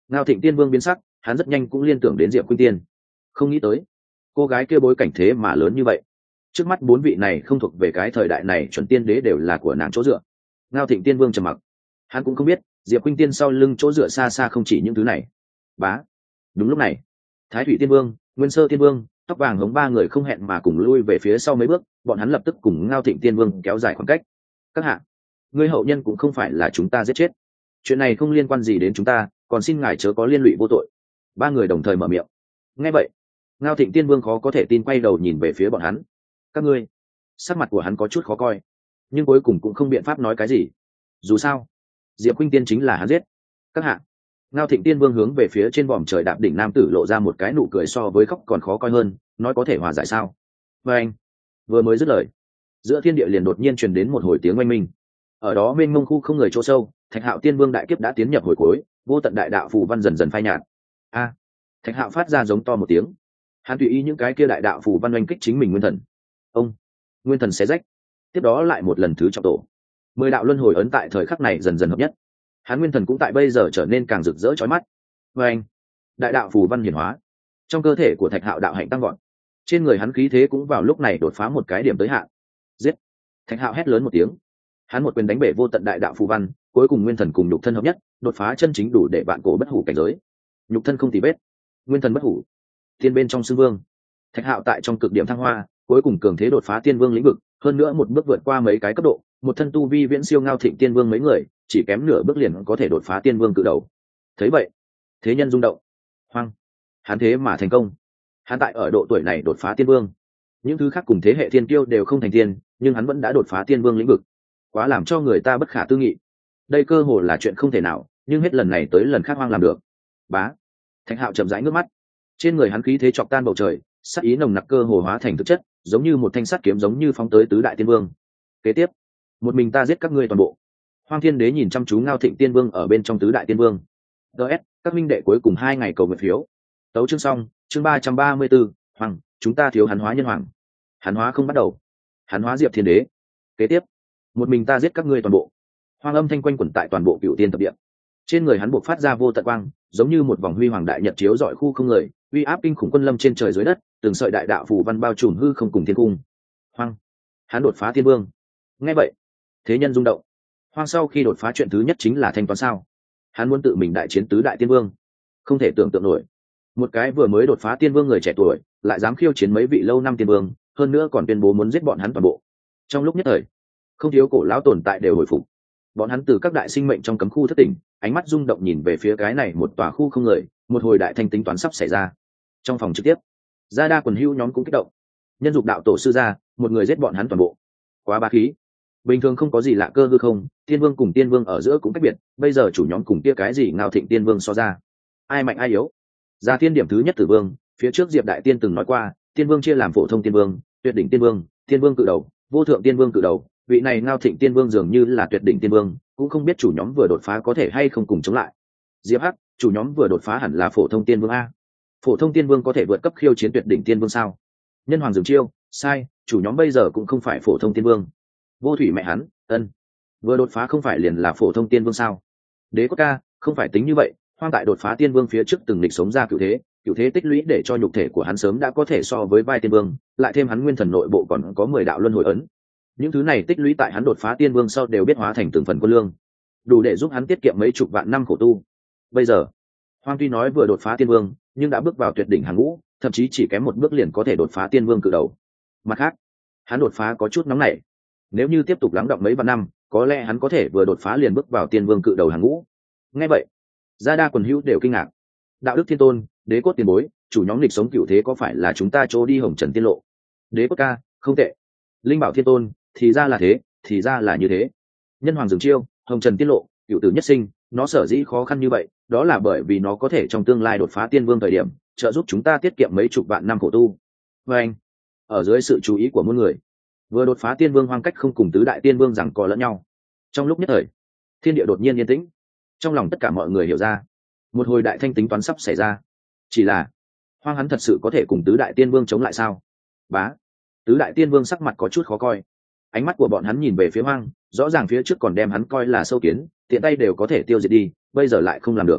Ngao Thịnh Tiên Vương biến sắc, hắn rất nhanh cũng liên tưởng đến Diệp Khuynh Tiên. Không nghĩ tới cô gái kia bối cảnh thế mà lớn như vậy. Trước mắt bốn vị này không thuộc về cái thời đại này, chuẩn tiên đế đều là của nàng chỗ dựa. Ngao Thịnh Tiên Vương trầm mặc, hắn cũng không biết Diệp Khuynh Tiên sau lưng chỗ dựa xa xa không chỉ những thứ này. Bá. Đúng lúc này, Thái Thủy Tiên Vương, Nguyên Sơ Tiên Vương, Tóc Vàng Hống ba người không hẹn mà cùng lui về phía sau mấy bước, bọn hắn lập tức cùng Ngao Thịnh Tiên Vương kéo dài khoảng cách. Các hạ, ngươi hậu nhân cũng không phải là chúng ta giết chết, chuyện này không liên quan gì đến chúng ta, còn xin ngài chớ có liên lụy vô tội. Ba người đồng thời mở miệng. Nghe vậy, Ngao Thịnh Tiên Vương khó có thể tin quay đầu nhìn về phía bọn hắn. Các ngươi. Sắc mặt của hắn có chút khó coi, nhưng cuối cùng cũng không biện pháp nói cái gì. Dù sao, Diệp Khuynh Tiên chính là hắn giết. Các hạ. Ngao Thịnh Tiên Vương hướng về phía trên vòm trời đạp đỉnh nam tử lộ ra một cái nụ cười so với khóc còn khó coi hơn, nói có thể hòa giải sao? Và anh vừa mới dứt lời, giữa thiên địa liền đột nhiên truyền đến một hồi tiếng oanh minh. Ở đó mênh mông khu không người chỗ sâu, Thạch Hạo Tiên Vương đại kiếp đã tiến nhập hồi cuối, vô tận đại đạo phù văn dần dần phai nhạt. A! Thạch Hạo phát ra giống to một tiếng. Hắn tùy ý những cái kia đại đạo phù văn oanh kích chính mình nguyên thần. Ông! Nguyên thần xé rách. Tiếp đó lại một lần thứ trọng tổ. Mười đạo luân hồi ấn tại thời khắc này dần dần hợp nhất. Hắn nguyên thần cũng tại bây giờ trở nên càng rực rỡ chói mắt. Và anh, đại đạo phù văn hiển hóa, trong cơ thể của Thạch Hạo đạo hạnh tăng gọn, trên người hắn khí thế cũng vào lúc này đột phá một cái điểm tới hạn. Giết! Thạch Hạo hét lớn một tiếng, hắn một quyền đánh bể vô tận đại đạo phù văn, cuối cùng nguyên thần cùng nhục thân hợp nhất, đột phá chân chính đủ để vạn cổ bất hủ cảnh giới. Nhục thân không tì vết, nguyên thần bất hủ, tiên bên trong xương vương. Thạch Hạo tại trong cực điểm thăng hoa, cuối cùng cường thế đột phá tiên vương lĩnh vực, hơn nữa một bước vượt qua mấy cái cấp độ, một thân tu vi viễn siêu Ngao Thịnh Tiên Vương mấy người, chỉ kém nửa bước liền có thể đột phá tiên vương cự đầu. Thấy vậy, thế nhân rung động. Hoang, hắn thế mà thành công. Hắn tại ở độ tuổi này đột phá tiên vương. Những thứ khác cùng thế hệ thiên kiêu đều không thành tiên, nhưng hắn vẫn đã đột phá tiên vương lĩnh vực. Quá làm cho người ta bất khả tư nghị. Đây cơ hồ là chuyện không thể nào, nhưng hết lần này tới lần khác Hoang làm được. Bá. Thạch Hạo chậm rãi ngước mắt. Trên người hắn khí thế chọc tan bầu trời, sát ý nồng nặc cơ hồ hóa thành thực chất, giống như một thanh sắt kiếm giống như phóng tới tứ đại tiên vương. Kế tiếp, một mình ta giết các ngươi toàn bộ. Hoang Thiên Đế nhìn chăm chú Ngao Thịnh Tiên Vương ở bên trong tứ đại tiên vương. ds các minh đệ cuối cùng hai ngày cầu nguyện phiếu. Tấu chương xong, chương ba trăm ba mươi 34, Hoàng, chúng ta thiếu hắn hóa nhân hoàng. Hắn hóa không bắt đầu. Hắn hóa Diệp Thiên Đế. Kế tiếp, một mình ta giết các ngươi toàn bộ. Hoang âm thanh quanh quẩn tại toàn bộ Cửu Tiên Tập Địa. Trên người hắn buộc phát ra vô tận quang, giống như một vòng huy hoàng đại nhật chiếu rọi khu không người, uy áp kinh khủng quân lâm trên trời dưới đất, từng sợi đại đạo phù văn bao trùm hư không cùng thiên cung. Hoang, hắn đột phá tiên vương. Nghe vậy, thế nhân rung động. Hoang sau khi đột phá chuyện thứ nhất chính là thanh toán sao. Hắn muốn tự mình đại chiến tứ đại tiên vương. Không thể tưởng tượng nổi, một cái vừa mới đột phá tiên vương người trẻ tuổi lại dám khiêu chiến mấy vị lâu năm tiên vương, hơn nữa còn tuyên bố muốn giết bọn hắn toàn bộ. Trong lúc nhất thời, không thiếu cổ lão tồn tại đều hồi phục. Bọn hắn từ các đại sinh mệnh trong cấm khu thất tỉnh, ánh mắt rung động nhìn về phía cái này một tòa khu không người, một hồi đại thanh tính toán sắp xảy ra. Trong phòng trực tiếp, gia đa quần hưu nhóm cũng kích động. Nhân dục đạo tổ sư ra, một người giết bọn hắn toàn bộ. Quá bá khí. Bình thường không có gì lạ cơ hư không, tiên vương cùng tiên vương ở giữa cũng cách biệt, bây giờ chủ nhóm cùng kia cái gì Ngao Thịnh Tiên Vương so ra, ai mạnh ai yếu. Ra thiên điểm thứ nhất tử vương, phía trước Diệp Đại Tiên từng nói qua, tiên vương chia làm phổ thông tiên vương, tuyệt đỉnh tiên vương, tiên vương cự đầu, vô thượng tiên vương cự đầu, vị này Ngao Thịnh Tiên Vương dường như là tuyệt đỉnh tiên vương, cũng không biết chủ nhóm vừa đột phá có thể hay không cùng chống lại. Diệp Hắc, chủ nhóm vừa đột phá hẳn là phổ thông tiên vương a. Phổ thông tiên vương có thể vượt cấp khiêu chiến tuyệt đỉnh tiên vương sao? Nhân hoàng dừng chiêu, sai, chủ nhóm bây giờ cũng không phải phổ thông tiên vương. Vô thủy mẹ hắn, ân, vừa đột phá không phải liền là phổ thông tiên vương sao? Đế Quốc ca, không phải tính như vậy, Hoang tại đột phá tiên vương phía trước từng lịch sống ra cửu thế, cửu thế tích lũy để cho nhục thể của hắn sớm đã có thể so với vai tiên vương, lại thêm hắn nguyên thần nội bộ còn có mười đạo luân hồi ấn. Những thứ này tích lũy tại hắn đột phá tiên vương sau đều biết hóa thành từng phần quân lương, đủ để giúp hắn tiết kiệm mấy chục vạn năm khổ tu. Bây giờ, Hoang tuy nói vừa đột phá tiên vương, nhưng đã bước vào tuyệt đỉnh hàng ngũ, thậm chí chỉ kém một bước liền có thể đột phá tiên vương cự đầu. Mặt khác, hắn đột phá có chút nóng nảy. Nếu như tiếp tục lắng đọng mấy vạn năm, có lẽ hắn có thể vừa đột phá liền bước vào tiên vương cự đầu hàng ngũ. Nghe vậy, gia đa quần hữu đều kinh ngạc. Đạo đức thiên tôn, Đế Cốt tiền bối, chủ nhóm lịch sống cửu thế có phải là chúng ta chỗ đi hồng trần tiên lộ? Đế Cốt ca, không tệ. Linh bảo thiên tôn, thì ra là thế, thì ra là như thế. Nhân hoàng dừng chiêu, hồng trần tiết lộ, cựu tử nhất sinh, nó sở dĩ khó khăn như vậy, đó là bởi vì nó có thể trong tương lai đột phá tiên vương thời điểm, trợ giúp chúng ta tiết kiệm mấy chục vạn năm khổ tu. Và anh, ở dưới sự chú ý của muôn người, vừa đột phá tiên vương Hoang cách không cùng tứ đại tiên vương giằng co lẫn nhau. Trong lúc nhất thời, thiên địa đột nhiên yên tĩnh. Trong lòng tất cả mọi người hiểu ra, một hồi đại thanh tính toán sắp xảy ra. Chỉ là, Hoang hắn thật sự có thể cùng tứ đại tiên vương chống lại sao? Bá, tứ đại tiên vương sắc mặt có chút khó coi. Ánh mắt của bọn hắn nhìn về phía Hoang, rõ ràng phía trước còn đem hắn coi là sâu kiến, tiện tay đều có thể tiêu diệt đi, bây giờ lại không làm được.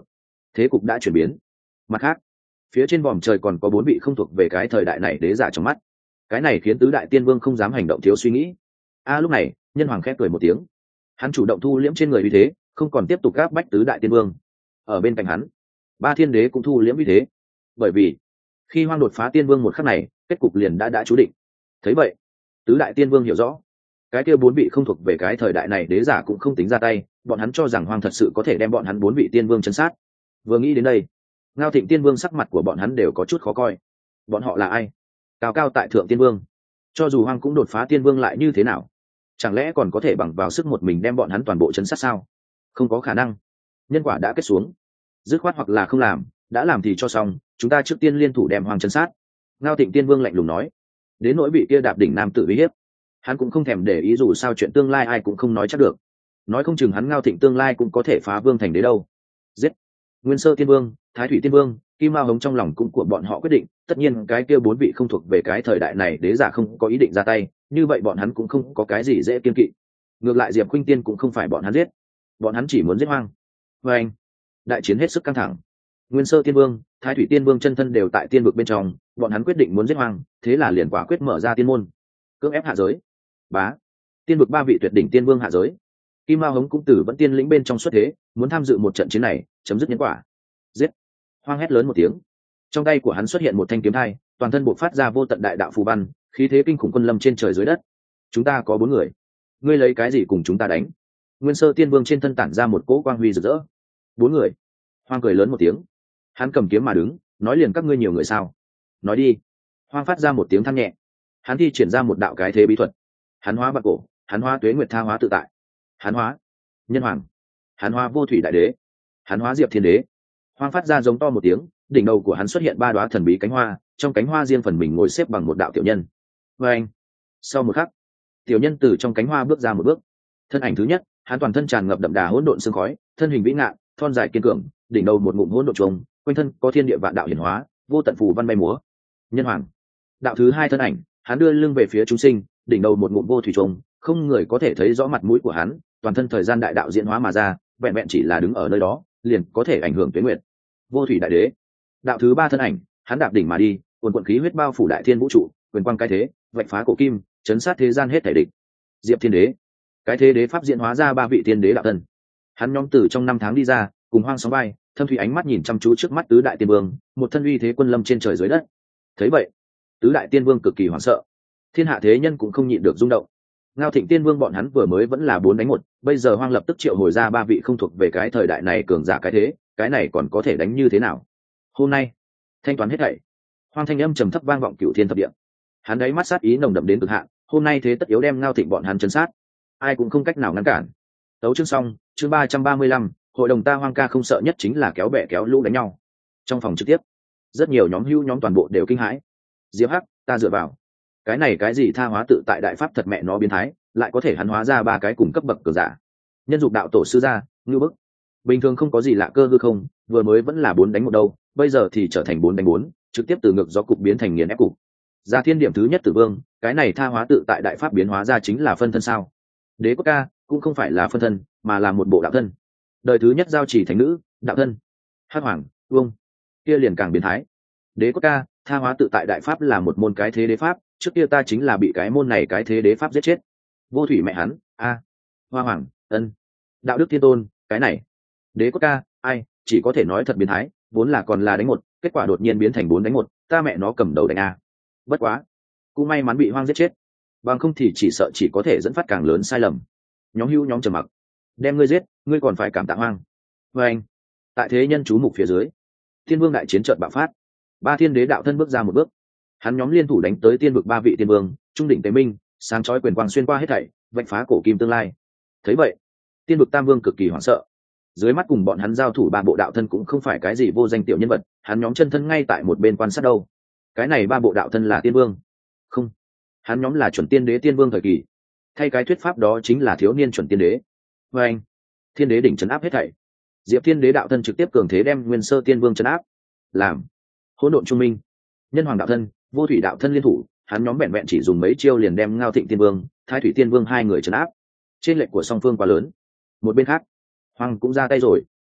thế cục đã chuyển biến. Mặt khác, phía trên vòm trời còn có bốn vị không thuộc về cái thời đại này đế giả trong mắt, cái này khiến tứ đại tiên vương không dám hành động thiếu suy nghĩ. A lúc này nhân hoàng khép cười một tiếng, hắn chủ động thu liễm trên người uy thế, không còn tiếp tục gáp bách tứ đại tiên vương. Ở bên cạnh hắn, ba thiên đế cũng thu liễm uy thế, bởi vì khi hoang đột phá tiên vương một khắc này, kết cục liền đã đã chú định. Thấy vậy, tứ đại tiên vương hiểu rõ, cái kia bốn vị không thuộc về cái thời đại này đế giả cũng không tính ra tay, bọn hắn cho rằng hoang thật sự có thể đem bọn hắn bốn vị tiên vương chấn sát. Vừa nghĩ đến đây, Ngao Thịnh tiên vương sắc mặt của bọn hắn đều có chút khó coi. Bọn họ là ai? Cao cao tại thượng tiên vương, cho dù hoang cũng đột phá tiên vương lại như thế nào? Chẳng lẽ còn có thể bằng vào sức một mình đem bọn hắn toàn bộ chấn sát sao? Không có khả năng. Nhân quả đã kết xuống, dứt khoát hoặc là không làm, đã làm thì cho xong, chúng ta trước tiên liên thủ đem hoang chấn sát. Ngao Thịnh tiên vương lạnh lùng nói. Đến nỗi vị kia đạp đỉnh nam tử uy hiếp, hắn cũng không thèm để ý, dù sao chuyện tương lai ai cũng không nói chắc được, nói không chừng hắn Ngao Thịnh tương lai cũng có thể phá vương thành đế đâu. Giết Nguyên Sơ tiên vương, Thái Thủy tiên vương, Kim Mao Hống trong lòng cũng của bọn họ quyết định, tất nhiên cái kia bốn vị không thuộc về cái thời đại này đế giả không có ý định ra tay, như vậy bọn hắn cũng không có cái gì dễ kiên kỵ. Ngược lại Diệp Khuynh Tiên cũng không phải bọn hắn giết, bọn hắn chỉ muốn giết hoang. Và anh, đại chiến hết sức căng thẳng. Nguyên Sơ tiên vương, Thái Thủy tiên vương chân thân đều tại tiên vực bên trong, bọn hắn quyết định muốn giết hoang, thế là liền quả quyết mở ra tiên môn, cưỡng ép hạ giới. Bá, tiên vực ba vị tuyệt đỉnh tiên vương hạ giới. Kim Mao Hống cũng từ vẫn tiên lĩnh bên trong xuất thế, muốn tham dự một trận chiến này, chấm dứt nhân quả. Giết! Hoang hét lớn một tiếng, trong tay của hắn xuất hiện một thanh kiếm thai, toàn thân bộc phát ra vô tận đại đạo phù văn, khí thế kinh khủng quân lâm trên trời dưới đất. Chúng ta có bốn người, ngươi lấy cái gì cùng chúng ta đánh? Nguyên Sơ tiên vương trên thân tản ra một cỗ quang huy rực rỡ. Bốn người? Hoang cười lớn một tiếng, hắn cầm kiếm mà đứng, nói liền các ngươi nhiều người sao? Nói đi. Hoang phát ra một tiếng than nhẹ, hắn thi triển ra một đạo cái thế bí thuật, hắn hóa bạc cổ, hắn hóa tuế nguyệt tha hóa tự tại, hắn hóa nhân hoàng, hắn hóa vô thủy đại đế, hắn hóa diệp thiên đế. Hoang phát ra giống to một tiếng, đỉnh đầu của hắn xuất hiện ba đoá thần bí cánh hoa, trong cánh hoa riêng phần mình ngồi xếp bằng một đạo tiểu nhân. Và anh, sau một khắc, tiểu nhân từ trong cánh hoa bước ra một bước. Thân ảnh thứ nhất, hắn toàn thân tràn ngập đậm đà hỗn độn sương khói, thân hình vĩ ngạn, thon dài kiên cường, đỉnh đầu một ngụm hỗn độn trùng, quanh thân có thiên địa vạn đạo hiển hóa, vô tận phù văn bay múa. Nhân hoàng. Đạo thứ hai thân ảnh, hắn đưa lưng về phía chúng sinh, đỉnh đầu một ngụm vô thủy trùng, không người có thể thấy rõ mặt mũi của hắn, toàn thân thời gian đại đạo diễn hóa mà ra, vẹn vẹn chỉ là đứng ở nơi đó, liền có thể ảnh hưởng tuế nguyệt. Vô thủy đại đế. Đạo thứ ba thân ảnh, hắn đạp đỉnh mà đi, cuồn cuộn khí huyết bao phủ đại thiên vũ trụ, quyền quang cái thế, vạch phá cổ kim, chấn sát thế gian hết thảy địch. Diệp thiên đế. Cái thế đế pháp diễn hóa ra ba vị thiên đế đạo thân. Hắn nhóm từ trong năm tháng đi ra, cùng hoang sóng bay, thâm thủy ánh mắt nhìn chăm chú trước mắt tứ đại tiên vương, một thân uy thế quân lâm trên trời dưới đất. Thấy vậy, tứ đại tiên vương cực kỳ hoảng sợ, thiên hạ thế nhân cũng không nhịn được rung động. Ngao Thịnh tiên vương bọn hắn vừa mới vẫn là bốn đánh một, bây giờ hoang lập tức triệu hồi ra ba vị không thuộc về cái thời đại này cường giả cái thế, cái này còn có thể đánh như thế nào? Hôm nay thanh toán hết thảy. Hoang thanh âm trầm thấp vang vọng cửu thiên thập địa, hắn đáy mắt sát ý nồng đậm đến cực hạn, hôm nay thế tất yếu đem Ngao Thịnh bọn hắn chấn sát, ai cũng không cách nào ngăn cản. Tấu chương xong, chương ba trăm ba mươi lăm, hội đồng ta Hoang ca không sợ nhất chính là kéo bè kéo lũ đánh nhau. Trong phòng trực tiếp, rất nhiều nhóm hưu nhóm toàn bộ đều kinh hãi. Diệp Hắc, ta dựa vào cái này cái gì tha hóa tự tại đại pháp thật mẹ nó biến thái, lại có thể hắn hóa ra ba cái cùng cấp bậc cường giả. Nhân dục đạo tổ sư gia, ngưu bức. Bình thường không có gì lạ cơ hư không, vừa mới vẫn là bốn đánh một đâu, bây giờ thì trở thành bốn đánh bốn, trực tiếp từ ngược do cục biến thành nghiền ép cục. Ra thiên điểm thứ nhất tử vương, cái này tha hóa tự tại đại pháp biến hóa ra chính là phân thân sao? Đế quốc ca cũng không phải là phân thân, mà là một bộ đạo thân. Đời thứ nhất giao chỉ thánh nữ, đạo thân. Hắc hoàng, vương, kia liền càng biến thái. Đế quốc ca, tha hóa tự tại đại pháp là một môn cái thế đế pháp, trước kia ta chính là bị cái môn này cái thế đế pháp giết chết. Vô thủy mẹ hắn, a, hoa hoàng, ân, đạo đức thiên tôn, cái này. Đế quốc ca, ai, chỉ có thể nói thật biến thái, vốn là còn là đánh một, kết quả đột nhiên biến thành bốn đánh một, ta mẹ nó cầm đầu đánh a. Bất quá, cũng may mắn bị hoang giết chết, bằng không thì chỉ sợ chỉ có thể dẫn phát càng lớn sai lầm. Nhóm hưu nhóm trầm mặc, đem ngươi giết, ngươi còn phải cảm tạ hoang. Và anh, tại thế nhân chú mục phía dưới, thiên vương đại chiến trận bạo phát, ba thiên đế đạo thân bước ra một bước, hắn nhóm liên thủ đánh tới tiên vực ba vị tiên vương, trung đỉnh tế minh, sáng chói quyền quang xuyên qua hết thảy, vạch phá cổ kim tương lai. Thấy vậy, tiên vực tam vương cực kỳ hoảng sợ, dưới mắt cùng bọn hắn giao thủ ba bộ đạo thân cũng không phải cái gì vô danh tiểu nhân vật, hắn nhóm chân thân ngay tại một bên quan sát đâu. Cái này ba bộ đạo thân là tiên vương? Không, hắn nhóm là chuẩn tiên đế tiên vương thời kỳ, thay cái thuyết pháp đó chính là thiếu niên chuẩn tiên đế. Và anh, thiên đế đỉnh trấn áp hết thảy, diệp thiên đế đạo thân trực tiếp cường thế đem nguyên sơ tiên vương trấn áp, làm hỗn độn trung minh, nhân hoàng đạo thân, vô thủy đạo thân liên thủ, hắn nhóm vẹn vẹn chỉ dùng mấy chiêu liền đem Ngao Thịnh tiên vương, Thái Thủy tiên vương hai người trấn áp. Trên lệnh của song phương quá lớn. Một bên khác, hoang cũng ra tay rồi.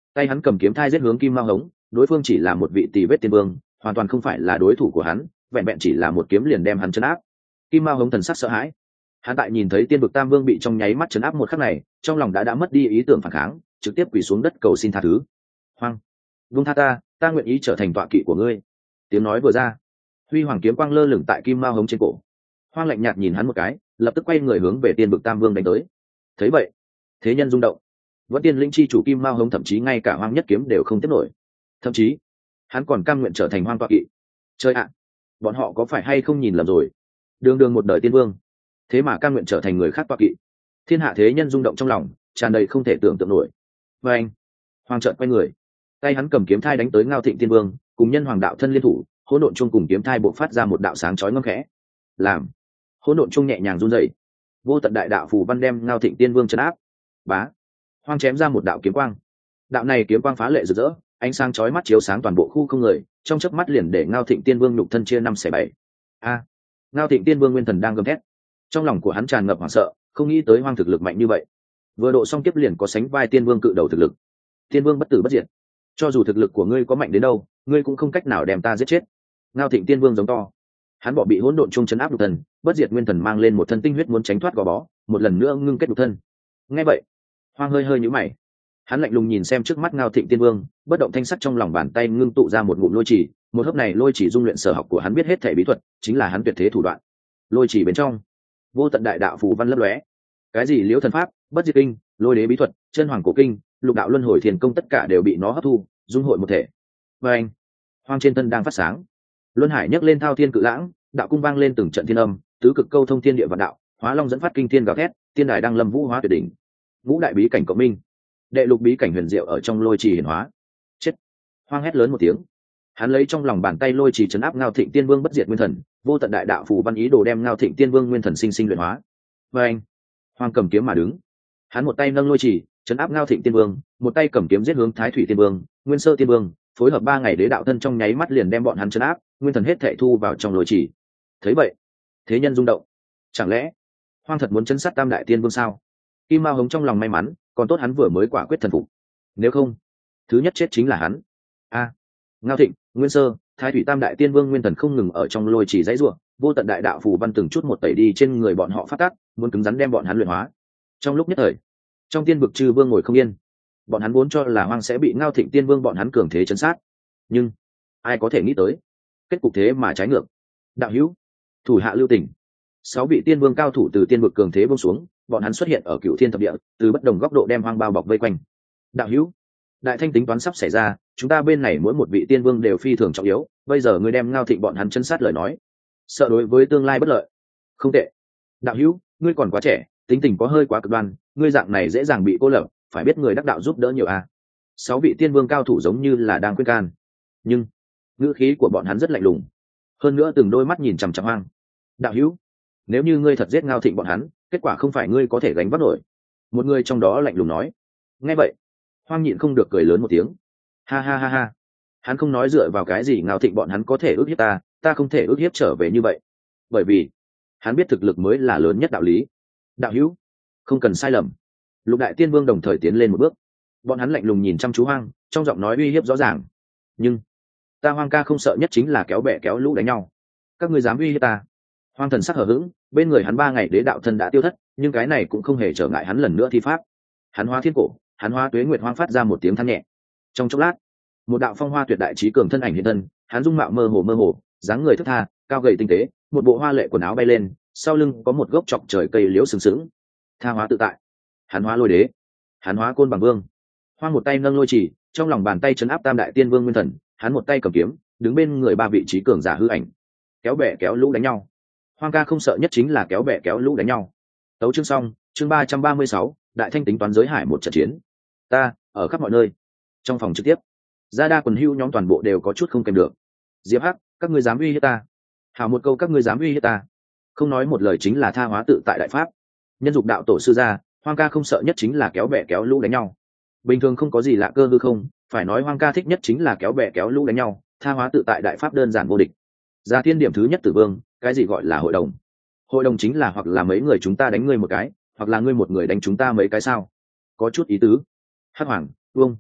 tay hắn cầm kiếm thai giết hướng Kim Mao Hống, đối phương chỉ là một vị tỳ vết tiên vương, hoàn toàn không phải là đối thủ của hắn, vẹn vẹn chỉ là một kiếm liền đem hắn chấn áp. Kim Mao Hống thần sắc sợ hãi, hắn tại nhìn thấy tiên vực tam vương bị trong nháy mắt chấn áp một khắc này, trong lòng đã đã mất đi ý tưởng phản kháng, trực tiếp quỳ xuống đất cầu xin tha thứ. Hoang, vung tha ta, ta nguyện ý trở thành tọa kỵ của ngươi. Tiếng nói vừa ra, huy hoàng kiếm quang lơ lửng tại Kim Mao Hống trên cổ. Hoang lạnh nhạt nhìn hắn một cái, lập tức quay người hướng về tiên vực tam vương đánh tới. Thấy vậy, thế nhân rung động, vẫn tiên linh chi chủ Kim Mao Hống thậm chí ngay cả Hoang nhất kiếm đều không tiếp nổi, thậm chí hắn còn cam nguyện trở thành Hoang tọa kỵ. Chơi ạ, bọn họ có phải hay không nhìn lầm rồi? Đường đường một đời tiên vương, thế mà cam nguyện trở thành người khác tọa kỵ. Thiên hạ thế nhân rung động trong lòng, tràn đầy không thể tưởng tượng nổi. Và anh, Hoang trợn quay người, tay hắn cầm kiếm thai đánh tới Ngao Thịnh tiên vương, cùng nhân hoàng đạo thân liên thủ, hỗn độn chung cùng kiếm thai bộc phát ra một đạo sáng chói ngâm khẽ. Làm hỗn độn chung nhẹ nhàng run rẩy, vô tận đại đạo phù văn đem Ngao Thịnh tiên vương trấn áp. Bá, Hoang chém ra một đạo kiếm quang, đạo này kiếm quang phá lệ rực rỡ, ánh sáng chói mắt chiếu sáng toàn bộ khu không người, trong chớp mắt liền để Ngao Thịnh tiên vương nhục thân chia năm xẻ bảy. A, Ngao Thịnh tiên vương nguyên thần đang gầm thét, trong lòng của hắn tràn ngập hoảng sợ, không nghĩ tới Hoang thực lực mạnh như vậy, vừa độ xong kiếp liền có sánh vai tiên vương cự đầu thực lực. Tiên vương bất tử bất diệt, cho dù thực lực của ngươi có mạnh đến đâu, ngươi cũng không cách nào đem ta giết chết. Ngao Thịnh tiên vương giống to, hắn bỏ bị hỗn độn chung chấn áp nhục thân, bất diệt nguyên thần mang lên một thân tinh huyết muốn tránh thoát gò bó, một lần nữa ngưng kết nhục thân. Nghe vậy, Hoang hơi hơi nhíu mày, hắn lạnh lùng nhìn xem trước mắt Ngao Thịnh tiên vương, bất động thanh sắc, trong lòng bàn tay ngưng tụ ra một ngụm lôi chỉ, một hớp này lôi chỉ dung luyện sở học của hắn biết hết thể bí thuật, chính là hắn tuyệt thế thủ đoạn. Lôi chỉ bên trong vô tận đại đạo phù văn lấp lóe, cái gì liễu thần pháp, bất diệt kinh, lôi đế bí thuật, chân hoàng cổ kinh, lục đạo luân hồi thiền công, tất cả đều bị nó hấp thu dung hội một thể. Và anh, Hoang trên thân đang phát sáng, luân hải nhấc lên thao thiên cự lãng, đạo cung vang lên từng trận thiên âm, tứ cực câu thông thiên địa vạn đạo, hóa long dẫn phát kinh thiên gào thét, tiên đài đang lâm vũ hóa tuyệt đỉnh, ngũ đại bí cảnh cộng minh, đệ lục bí cảnh huyền diệu ở trong lôi trì hiển hóa. Chết! Hoang hét lớn một tiếng, hắn lấy trong lòng bàn tay lôi trì chấn áp Ngao Thịnh tiên vương bất diệt nguyên thần, vô tận đại đạo phù văn ý đồ đem Ngao Thịnh tiên vương nguyên thần sinh sinh luyện hóa. Và anh, Hoang cầm kiếm mà đứng, hắn một tay nâng lôi trì chấn áp Ngao Thịnh tiên vương, một tay cầm kiếm giết hướng Thái Thủy tiên vương, Nguyên Sơ tiên vương, phối hợp ba ngày đế đạo thân trong nháy mắt liền đem bọn hắn chấn áp, nguyên thần hết thảy thu vào trong lôi trì. Thấy vậy, thế nhân rung động, chẳng lẽ Hoang thật muốn chấn sát tam đại tiên vương sao? Kim Mao Hống trong lòng may mắn, còn tốt hắn vừa mới quả quyết thần phục, nếu không thứ nhất chết chính là hắn. A, Ngao Thịnh, Nguyên Sơ, Thái Thủy tam đại tiên vương nguyên thần không ngừng ở trong lôi trì dãy rủa, vô tận đại đạo phù văn từng chút một tẩy đi trên người bọn họ phát tác, muốn cứng rắn đem bọn hắn luyện hóa. Trong lúc nhất thời, trong tiên vực chư vương ngồi không yên, bọn hắn vốn cho là Hoang sẽ bị Ngao Thịnh tiên vương bọn hắn cường thế chấn sát, nhưng ai có thể nghĩ tới kết cục thế mà trái ngược. Đạo hữu, thủ hạ lưu tình. Sáu vị tiên vương cao thủ từ tiên vực cường thế buông xuống, bọn hắn xuất hiện ở Cửu Thiên thập địa, từ bất đồng góc độ đem Hoang bao bọc vây quanh. Đạo hữu, đại thanh tính toán sắp xảy ra, chúng ta bên này mỗi một vị tiên vương đều phi thường trọng yếu, bây giờ ngươi đem Ngao Thịnh bọn hắn chân sát lời nói, sợ đối với tương lai bất lợi. Không tệ. Đạo hữu, ngươi còn quá trẻ, tính tình có hơi quá cực đoan, ngươi dạng này dễ dàng bị cô lập, phải biết người đắc đạo giúp đỡ nhiều à. Sáu vị tiên vương cao thủ giống như là đang khuyên can, nhưng ngữ khí của bọn hắn rất lạnh lùng, hơn nữa từng đôi mắt nhìn chằm chằm Hoang. Đạo hữu, nếu như ngươi thật giết Ngao Thịnh bọn hắn, kết quả không phải ngươi có thể gánh vác nổi. Một người trong đó lạnh lùng nói. Nghe vậy, Hoang nhịn không được cười lớn một tiếng. Ha ha ha ha, hắn không nói dựa vào cái gì Ngao Thịnh bọn hắn có thể ức hiếp ta, ta không thể ức hiếp trở về như vậy, bởi vì hắn biết thực lực mới là lớn nhất đạo lý. Đạo hữu, không cần sai lầm. Lục đại tiên vương đồng thời tiến lên một bước, bọn hắn lạnh lùng nhìn chăm chú Hoang, trong giọng nói uy hiếp rõ ràng. Nhưng ta Hoang ca không sợ nhất chính là kéo bè kéo lũ đánh nhau, các ngươi dám uy hiếp ta? Hoang thần sắc hờ hững, bên người hắn ba ngày đế đạo thân đã tiêu thất, nhưng cái này cũng không hề trở ngại hắn lần nữa thi pháp. Hắn hóa thiên cổ, hắn hóa tuế nguyệt, Hoang phát ra một tiếng than nhẹ. Trong chốc lát, một đạo phong hoa tuyệt đại trí cường thân ảnh hiện thân, hắn dung mạo mơ hồ mơ hồ, dáng người thướt tha, cao gầy tinh tế, một bộ hoa lệ quần áo bay lên, sau lưng có một gốc chọc trời cây liễu sừng sững. Tha hóa tự tại, hắn hóa lôi đế, hắn hóa côn bằng vương. Hoang một tay nâng lôi chỉ, trong lòng bàn tay chấn áp tam đại tiên vương nguyên thần, hắn một tay cầm kiếm, đứng bên người ba vị trí cường giả hư ảnh, kéo bè kéo lũ đánh nhau. Hoang ca không sợ nhất chính là kéo bè kéo lũ đánh nhau. Tấu chương xong, chương ba trăm ba mươi sáu, đại thanh tính toán giới hải một trận chiến. Ta ở khắp mọi nơi. Trong phòng trực tiếp, gia đa quần hưu nhóm toàn bộ đều có chút không kèm được. Diệp Hắc, các ngươi dám uy hiếp ta? Hảo một câu các ngươi dám uy hiếp ta? Không nói một lời chính là tha hóa tự tại đại pháp. Nhân dục đạo tổ sư gia, Hoang ca không sợ nhất chính là kéo bè kéo lũ đánh nhau. Bình thường không có gì lạ cơ hư không, phải nói Hoang ca thích nhất chính là kéo bè kéo lũ đánh nhau, tha hóa tự tại đại pháp đơn giản vô địch. Gia thiên điểm thứ nhất tử vương, cái gì gọi là hội đồng? Hội đồng chính là hoặc là mấy người chúng ta đánh ngươi một cái, hoặc là ngươi một người đánh chúng ta mấy cái sao? Có chút ý tứ. Hắc Hoàng, Vương,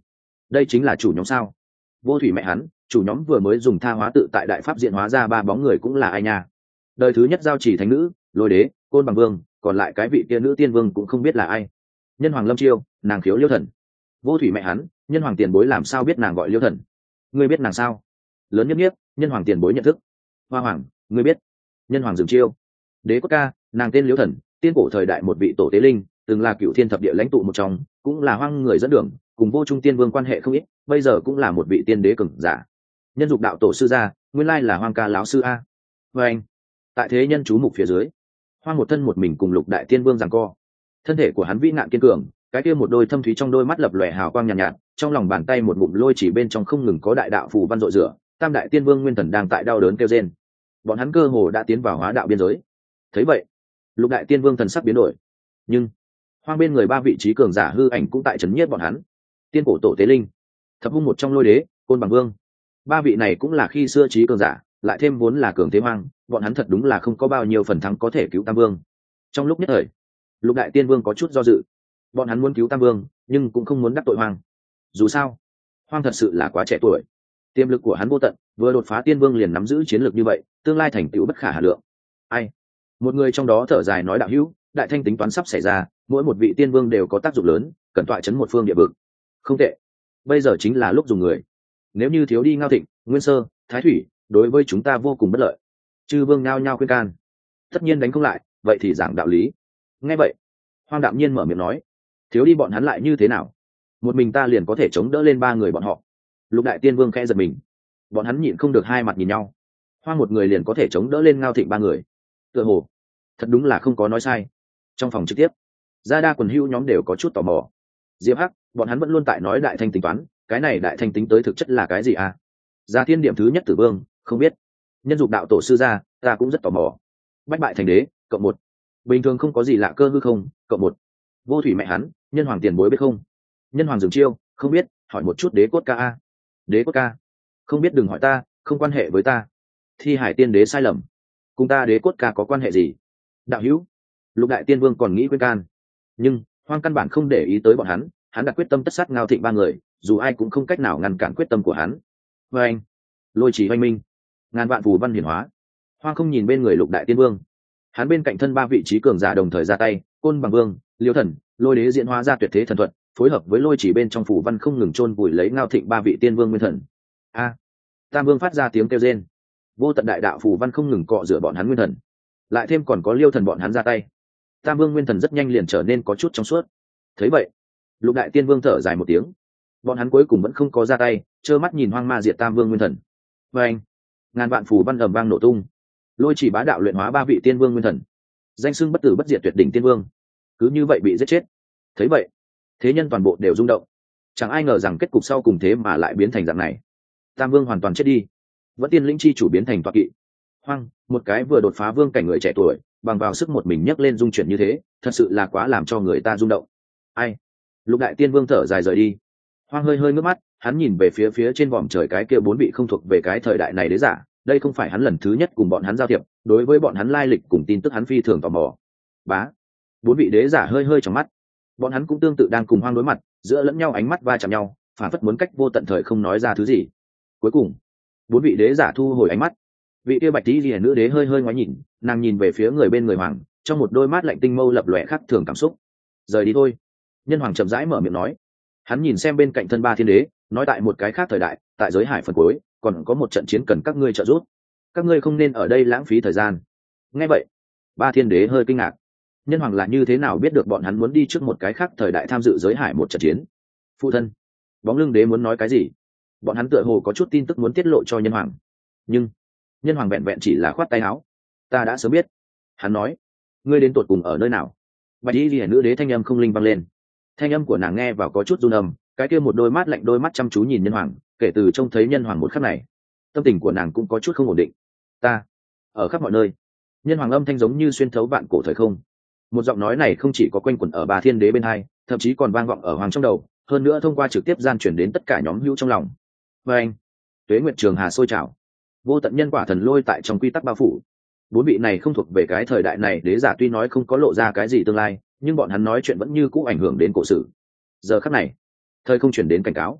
đây chính là chủ nhóm sao? Vô thủy mẹ hắn, chủ nhóm vừa mới dùng tha hóa tự tại đại pháp diện hóa ra ba bóng người cũng là ai nha? Đời thứ nhất giao chỉ thánh nữ, lôi đế, côn bằng vương, còn lại cái vị kia nữ tiên vương cũng không biết là ai. Nhân hoàng lâm chiêu, nàng khiếu liêu thần. Vô thủy mẹ hắn, nhân hoàng tiền bối làm sao biết nàng gọi liêu thần? Ngươi biết nàng sao? Lớn nhất nhất, nhân hoàng tiền bối nhận thức. Hoa hoàng, ngươi biết? Nhân hoàng dừng chiêu. Đế quốc ca, nàng tên liêu thần, tiên cổ thời đại một vị tổ tế linh, từng là cựu thiên thập địa lãnh tụ một trong, cũng là hoang người dẫn đường, cùng vô trung tiên vương quan hệ không ít, bây giờ cũng là một vị tiên đế cường giả. Nhân dục đạo tổ sư gia, nguyên lai là hoang ca lão sư a. Và anh, tại thế nhân chú mục phía dưới, hoang một thân một mình cùng lục đại tiên vương giằng co. Thân thể của hắn vĩ nạn kiên cường, cái kia một đôi thâm thúy trong đôi mắt lập lòe hào quang nhàn nhạt, nhạt, trong lòng bàn tay một ngụm lôi chỉ bên trong không ngừng có đại đạo phù văn rọi rửa, tam đại tiên vương nguyên thần đang tại đau đớn kêu rên. Bọn hắn cơ hồ đã tiến vào hóa đạo biên giới. Thấy vậy, lục đại tiên vương thần sắc biến đổi, nhưng hoang bên người ba vị trí cường giả hư ảnh cũng tại trấn nhiếp bọn hắn. Tiên cổ tổ tế linh, thập hung một trong lôi đế, côn bằng vương, ba vị này cũng là khi xưa trí cường giả, lại thêm vốn là cường thế hoang, bọn hắn thật đúng là không có bao nhiêu phần thắng có thể cứu tam vương. Trong lúc nhất thời, lục đại tiên vương có chút do dự, bọn hắn muốn cứu tam vương nhưng cũng không muốn đắc tội hoang. Dù sao hoang thật sự là quá trẻ tuổi, tiềm lực của hắn vô tận, vừa đột phá tiên vương liền nắm giữ chiến lược như vậy, tương lai thành tựu bất khả hà lượng. Ai? Một người trong đó thở dài nói, đạo hữu, đại thanh tính toán sắp xảy ra, mỗi một vị tiên vương đều có tác dụng lớn, cần tọa chấn một phương địa vực. Không tệ, bây giờ chính là lúc dùng người. Nếu như thiếu đi Ngao Thịnh, Nguyên Sơ, Thái Thủy, đối với chúng ta vô cùng bất lợi. Chư vương nhao nhao khuyên can. Tất nhiên đánh không lại, vậy thì giảng đạo lý. Nghe vậy, Hoang đạm nhiên mở miệng nói, thiếu đi bọn hắn lại như thế nào? Một mình ta liền có thể chống đỡ lên ba người bọn họ. Lục đại tiên vương khẽ giật mình, bọn hắn nhịn không được hai mặt nhìn nhau. Hoang một người liền có thể chống đỡ lên Ngao Thịnh ba người, tựa hồ thật đúng là không có nói sai. Trong phòng trực tiếp, gia đa quần hưu nhóm đều có chút tò mò. Diệp Hắc, bọn hắn vẫn luôn tại nói đại thanh tính toán, cái này đại thanh tính tới thực chất là cái gì à? Gia thiên điểm thứ nhất tử vương, không biết. Nhân dục đạo tổ sư gia, ta cũng rất tò mò. Bách bại thành đế, cộng một. Bình thường không có gì lạ cơ hư không, cộng một. Vô thủy mẹ hắn, nhân hoàng tiền bối biết không? Nhân hoàng dừng chiêu, không biết, hỏi một chút đế cốt ca a. Đế cốt ca, không biết đừng hỏi ta, không quan hệ với ta. Thi hải tiên đế sai lầm, cùng ta đế cốt ca có quan hệ gì? Đạo hữu, lục đại tiên vương còn nghĩ quên can, nhưng hoang căn bản không để ý tới bọn hắn, hắn đã quyết tâm tất sát Ngao Thịnh ba người, dù ai cũng không cách nào ngăn cản quyết tâm của hắn. Và anh, lôi chỉ oanh minh, ngàn vạn phù văn hiển hóa. Hoang không nhìn bên người lục đại tiên vương, hắn bên cạnh thân ba vị trí cường giả đồng thời ra tay, côn bằng vương, liêu thần, lôi đế diễn hóa ra tuyệt thế thần thuật, phối hợp với lôi chỉ bên trong phù văn không ngừng chôn vùi lấy Ngao Thịnh ba vị tiên vương nguyên thần. A, tam vương phát ra tiếng kêu rên, vô tận đại đạo phù văn không ngừng cọ rửa bọn hắn nguyên thần, lại thêm còn có liêu thần bọn hắn ra tay, tam vương nguyên thần rất nhanh liền trở nên có chút trong suốt. Thấy vậy, lục đại tiên vương thở dài một tiếng, bọn hắn cuối cùng vẫn không có ra tay, trơ mắt nhìn hoang ma diệt tam vương nguyên thần. Và anh, ngàn vạn phù văn ầm vang nổ tung, lôi chỉ bá đạo luyện hóa ba vị tiên vương nguyên thần, danh xưng bất tử bất diệt tuyệt đỉnh tiên vương, cứ như vậy bị giết chết. Thấy vậy, thế nhân toàn bộ đều rung động, chẳng ai ngờ rằng kết cục sau cùng thế mà lại biến thành dạng này. Tam vương hoàn toàn chết đi, vẫn tiên lĩnh chi chủ biến thành toạc kỵ. Hoang, một cái vừa đột phá vương cảnh người trẻ tuổi, bằng vào sức một mình nhấc lên dung chuyển như thế, thật sự là quá làm cho người ta rung động. Ai? Lục đại tiên vương thở dài rời đi. Hoang hơi hơi ngước mắt, hắn nhìn về phía phía trên vòm trời cái kia bốn vị không thuộc về cái thời đại này đế giả, đây không phải hắn lần thứ nhất cùng bọn hắn giao thiệp, đối với bọn hắn lai lịch cùng tin tức hắn phi thường tò mò. Bá, bốn vị đế giả hơi hơi trong mắt, bọn hắn cũng tương tự đang cùng Hoang đối mặt, giữa lẫn nhau ánh mắt va chạm nhau, phản phất muốn cách vô tận thời không nói ra thứ gì. Cuối cùng, bốn vị đế giả thu hồi ánh mắt. Vị kia bạch tí lìa nữ đế hơi hơi ngoái nhìn, nàng nhìn về phía người bên người hoàng, trong một đôi mắt lạnh tinh mâu lập lòe khác thường cảm xúc. Rời đi thôi. Nhân hoàng chậm rãi mở miệng nói. Hắn nhìn xem bên cạnh thân ba thiên đế, nói tại một cái khác thời đại, tại giới hải phần cuối, còn có một trận chiến cần các ngươi trợ giúp. Các ngươi không nên ở đây lãng phí thời gian. Nghe vậy, ba thiên đế hơi kinh ngạc. Nhân hoàng là như thế nào biết được bọn hắn muốn đi trước một cái khác thời đại tham dự giới hải một trận chiến? Phụ thân, bóng lưng đế muốn nói cái gì? Bọn hắn tựa hồ có chút tin tức muốn tiết lộ cho nhân hoàng, nhưng nhân hoàng vẹn vẹn chỉ là khoát tay áo. Ta đã sớm biết. Hắn nói, ngươi đến tột cùng ở nơi nào? Bạch y liễu nữ đế thanh âm không linh vang lên, thanh âm của nàng nghe vào có chút run âm, cái kia một đôi mắt lạnh đôi mắt chăm chú nhìn nhân hoàng, kể từ trông thấy nhân hoàng một khắc này, tâm tình của nàng cũng có chút không ổn định. Ta ở khắp mọi nơi. Nhân hoàng âm thanh giống như xuyên thấu vạn cổ thời không, một giọng nói này không chỉ có quanh quẩn ở ba thiên đế bên hai, thậm chí còn vang vọng ở hoàng trong đầu, hơn nữa thông qua trực tiếp gian chuyển đến tất cả nhóm hữu trong lòng. Và anh, tuế nguyệt trường hà sôi trào, vô tận nhân quả thần lôi tại trong quy tắc bao phủ. Bốn vị này không thuộc về cái thời đại này đế giả tuy nói không có lộ ra cái gì tương lai, nhưng bọn hắn nói chuyện vẫn như cũ ảnh hưởng đến cổ sử. Giờ khắc này, thời không chuyển đến cảnh cáo.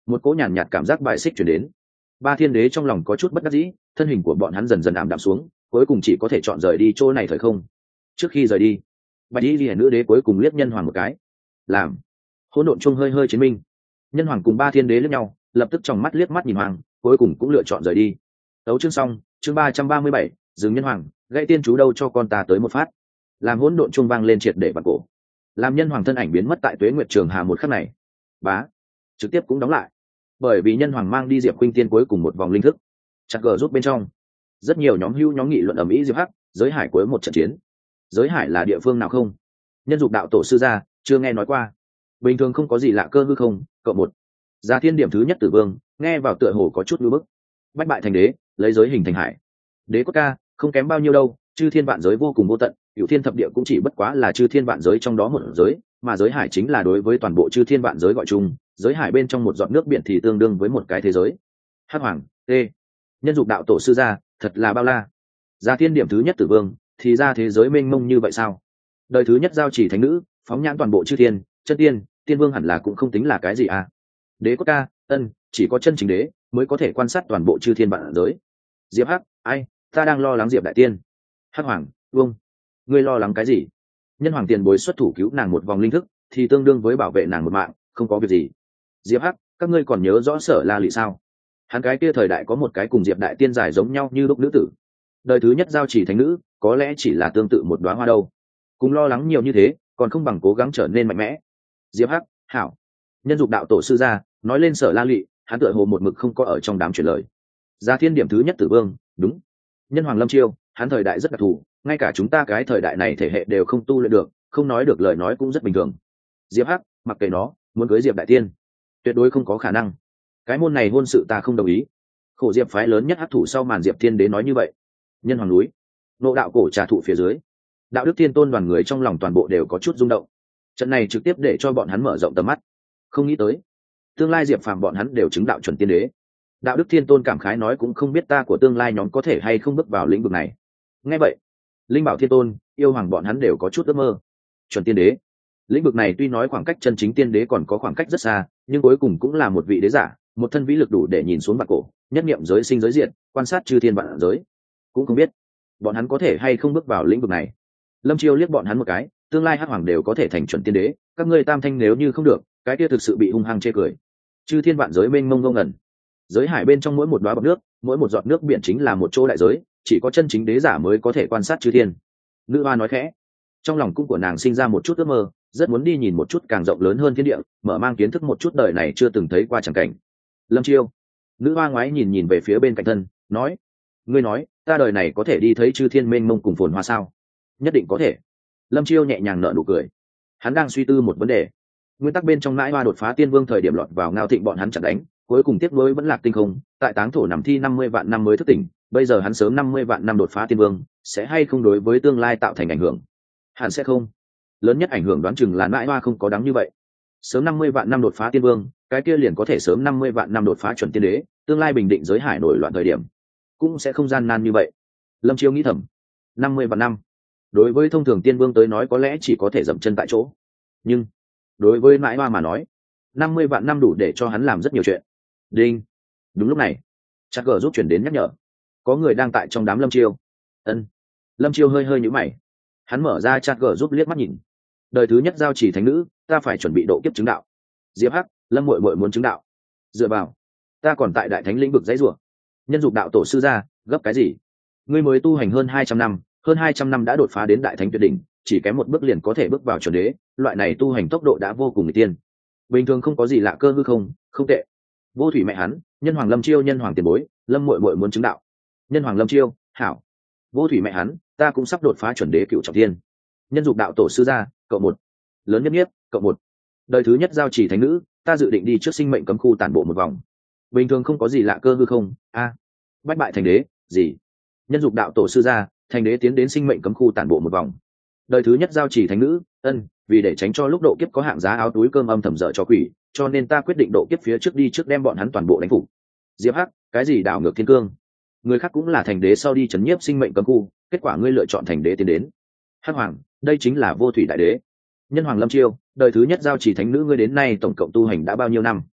một cỗ nhàn nhạt cảm giác bài xích chuyển đến. Ba thiên đế trong lòng có chút bất đắc dĩ, thân hình của bọn hắn dần dần ảm đạm xuống, cuối cùng chỉ có thể chọn rời đi chỗ này thời không. Trước khi rời đi, bạch y liễu nữ đế cuối cùng liếc nhân hoàng một cái, làm hỗn độn chung hơi hơi chiến minh. Nhân hoàng cùng ba thiên đế liếc nhau, lập tức trong mắt liếc mắt nhìn hoàng, cuối cùng cũng lựa chọn rời đi. Đấu chương xong, chương ba trăm ba mươi bảy, dừng nhân hoàng, gãy tiên chú đâu cho con ta tới một phát. Làm hỗn độn chung vang lên triệt để vặn cổ. Làm nhân hoàng thân ảnh biến mất tại Tuế Nguyệt Trường Hà một khắc này, bá, trực tiếp cũng đóng lại. Bởi vì nhân hoàng mang đi Diệp Khuynh Tiên cuối cùng một vòng linh thức, chặt gờ rút bên trong, rất nhiều nhóm hưu nhóm nghị luận ầm ĩ Diệp Hắc, giới hải cuối một trận chiến. Giới hải là địa phương nào không? Nhân dục đạo tổ sư gia chưa nghe nói qua. Bình thường không có gì lạ cơ hư không, cậu một. Gia thiên điểm thứ nhất tử vương, nghe vào tựa hồ có chút ngưỡng bức. Bách bại thành đế, lấy giới hình thành hải. Đế quốc ca, không kém bao nhiêu đâu, chư thiên vạn giới vô cùng vô tận, cửu thiên thập địa cũng chỉ bất quá là chư thiên vạn giới trong đó một giới, mà giới hải chính là đối với toàn bộ chư thiên vạn giới gọi chung, giới hải bên trong một giọt nước biển thì tương đương với một cái thế giới. Hắc hoàng, t. Nhân dục đạo tổ sư gia, thật là bao la. Gia thiên điểm thứ nhất tử vương, thì ra thế giới mênh mông như vậy sao? Đời thứ nhất giao chỉ thánh nữ, phóng nhãn toàn bộ chư thiên, chân tiên, tiên vương hẳn là cũng không tính là cái gì à? Đế quốc ca, ân, chỉ có chân chính đế mới có thể quan sát toàn bộ chư thiên vạn giới. Diệp Hắc, ai, ta đang lo lắng Diệp đại tiên. Hắc hoàng, vương, ngươi lo lắng cái gì? Nhân hoàng tiền bối xuất thủ cứu nàng một vòng linh thức, thì tương đương với bảo vệ nàng một mạng, không có việc gì. Diệp Hắc, các ngươi còn nhớ rõ Sở La Lị sao? Hắn cái kia thời đại có một cái cùng Diệp đại tiên dài giống nhau như lúc nữ tử. Đời thứ nhất giao chỉ thánh nữ, có lẽ chỉ là tương tự một đóa hoa đâu. Cùng lo lắng nhiều như thế, còn không bằng cố gắng trở nên mạnh mẽ. Diệp Hắc, hảo. Nhân dục đạo tổ sư gia nói lên Sở La Lị, hắn tựa hồ một mực không có ở trong đám truyền lời. Gia thiên điểm thứ nhất tử vương, đúng. Nhân hoàng Lâm Chiêu, hắn thời đại rất đặc thù, ngay cả chúng ta cái thời đại này thể hệ đều không tu luyện được, không nói được lời nói cũng rất bình thường. Diệp Hắc, mặc kệ nó, muốn cưới Diệp đại tiên, tuyệt đối không có khả năng. Cái môn này hôn sự ta không đồng ý. Khổ Diệp phái lớn nhất hắc thủ sau màn Diệp Thiên Đế nói như vậy. Nhân hoàng núi, nộ đạo cổ trà thụ phía dưới, đạo đức thiên tôn đoàn người trong lòng toàn bộ đều có chút rung động. Trận này trực tiếp để cho bọn hắn mở rộng tầm mắt. Không nghĩ tới, tương lai Diệp Phàm bọn hắn đều chứng đạo chuẩn tiên đế. Đạo đức thiên tôn cảm khái nói cũng không biết ta của tương lai nhóm có thể hay không bước vào lĩnh vực này. Nghe vậy, linh bảo thiên tôn, yêu hoàng bọn hắn đều có chút ước mơ. Chuẩn tiên đế, lĩnh vực này tuy nói khoảng cách chân chính tiên đế còn có khoảng cách rất xa, nhưng cuối cùng cũng là một vị đế giả, một thân vĩ lực đủ để nhìn xuống bạc cổ, nhất niệm giới sinh giới diện, quan sát chư thiên vạn giới. Cũng không biết bọn hắn có thể hay không bước vào lĩnh vực này. Lâm Chiêu liếc bọn hắn một cái, tương lai hắc hoàng đều có thể thành chuẩn tiên đế, các ngươi tam thanh nếu như không được, cái kia thực sự bị hung hăng chê cười. Chư thiên vạn giới mênh mông ngông ngẩn, giới hải bên trong mỗi một đóa bọt nước, mỗi một giọt nước biển chính là một chỗ đại giới, chỉ có chân chính đế giả mới có thể quan sát chư thiên. Nữ hoa nói khẽ, trong lòng cung của nàng sinh ra một chút ước mơ, rất muốn đi nhìn một chút càng rộng lớn hơn thiên địa, mở mang kiến thức một chút đời này chưa từng thấy qua chẳng cảnh. Lâm Chiêu, nữ hoa ngoái nhìn nhìn về phía bên cạnh thân, nói, ngươi nói ta đời này có thể đi thấy chư thiên mênh mông cùng phồn hoa sao? Nhất định có thể. Lâm Chiêu nhẹ nhàng nở nụ cười, hắn đang suy tư một vấn đề. Nguyên tắc bên trong nãi hoa đột phá tiên vương thời điểm lọt vào Ngao Thịnh bọn hắn chặn đánh, cuối cùng tiếp nối vẫn lạc tinh không, tại táng thổ nằm thi năm mươi vạn năm mới thức tỉnh, bây giờ hắn sớm năm mươi vạn năm đột phá tiên vương, sẽ hay không đối với tương lai tạo thành ảnh hưởng? Hẳn sẽ không. Lớn nhất ảnh hưởng đoán chừng là nãi hoa không có đáng như vậy. Sớm năm mươi vạn năm đột phá tiên vương, cái kia liền có thể sớm năm mươi vạn năm đột phá chuẩn tiên đế, tương lai bình định giới hải nổi loạn thời điểm, cũng sẽ không gian nan như vậy. Lâm Chiêu nghĩ thầm, năm mươi vạn năm, đối với thông thường tiên vương tới nói có lẽ chỉ có thể dậm chân tại chỗ, nhưng đối với nãi hoa mà nói, năm mươi vạn năm đủ để cho hắn làm rất nhiều chuyện. Đinh. Đúng lúc này, chắc gờ giúp chuyển đến nhắc nhở, có người đang tại trong đám Lâm Chiêu. Ân. Lâm Chiêu hơi hơi nhíu mày, hắn mở ra chat gờ giúp liếc mắt nhìn. Đời thứ nhất giao chỉ thánh nữ, ta phải chuẩn bị độ kiếp chứng đạo. Diệp Hắc, Lâm muội muội muốn chứng đạo. Dựa vào, ta còn tại đại thánh lĩnh vực dãy rủa. Nhân dục đạo tổ sư gia, gấp cái gì? Ngươi mới tu hành hơn hai trăm năm, hơn hai trăm năm đã đột phá đến đại thánh tuyệt đỉnh, chỉ kém một bước liền có thể bước vào chuẩn đế, loại này tu hành tốc độ đã vô cùng nguy tiên. Bình thường không có gì lạ cơ hư không, không tệ. Vô thủy mẹ hắn, nhân hoàng Lâm Chiêu, nhân hoàng tiền bối, Lâm muội muội muốn chứng đạo. Nhân hoàng Lâm Chiêu, hảo. Vô thủy mẹ hắn, ta cũng sắp đột phá chuẩn đế cựu trọng thiên. Nhân dục đạo tổ sư gia, cậu một. Lớn nhất nhất, cậu một. Đời thứ nhất giao chỉ thánh nữ, ta dự định đi trước sinh mệnh cấm khu tản bộ một vòng. Bình thường không có gì lạ cơ hư không, a. À. Bách bại thành đế, gì? Nhân dục đạo tổ sư gia, thành đế tiến đến sinh mệnh cấm khu tản bộ một vòng. Đời thứ nhất giao chỉ thánh nữ, ân, vì để tránh cho lúc độ kiếp có hạng giá áo túi cơm âm thầm dở cho quỷ, cho nên ta quyết định độ kiếp phía trước đi trước đem bọn hắn toàn bộ đánh phục. Diệp Hắc, cái gì đảo ngược thiên cương? Người khác cũng là thành đế sau đi chấn nhiếp sinh mệnh cấm khu, kết quả ngươi lựa chọn thành đế tiến đến. Hắc hoàng, đây chính là vô thủy đại đế. Nhân hoàng Lâm Chiêu, đời thứ nhất giao chỉ thánh nữ, ngươi đến nay tổng cộng tu hành đã bao nhiêu năm?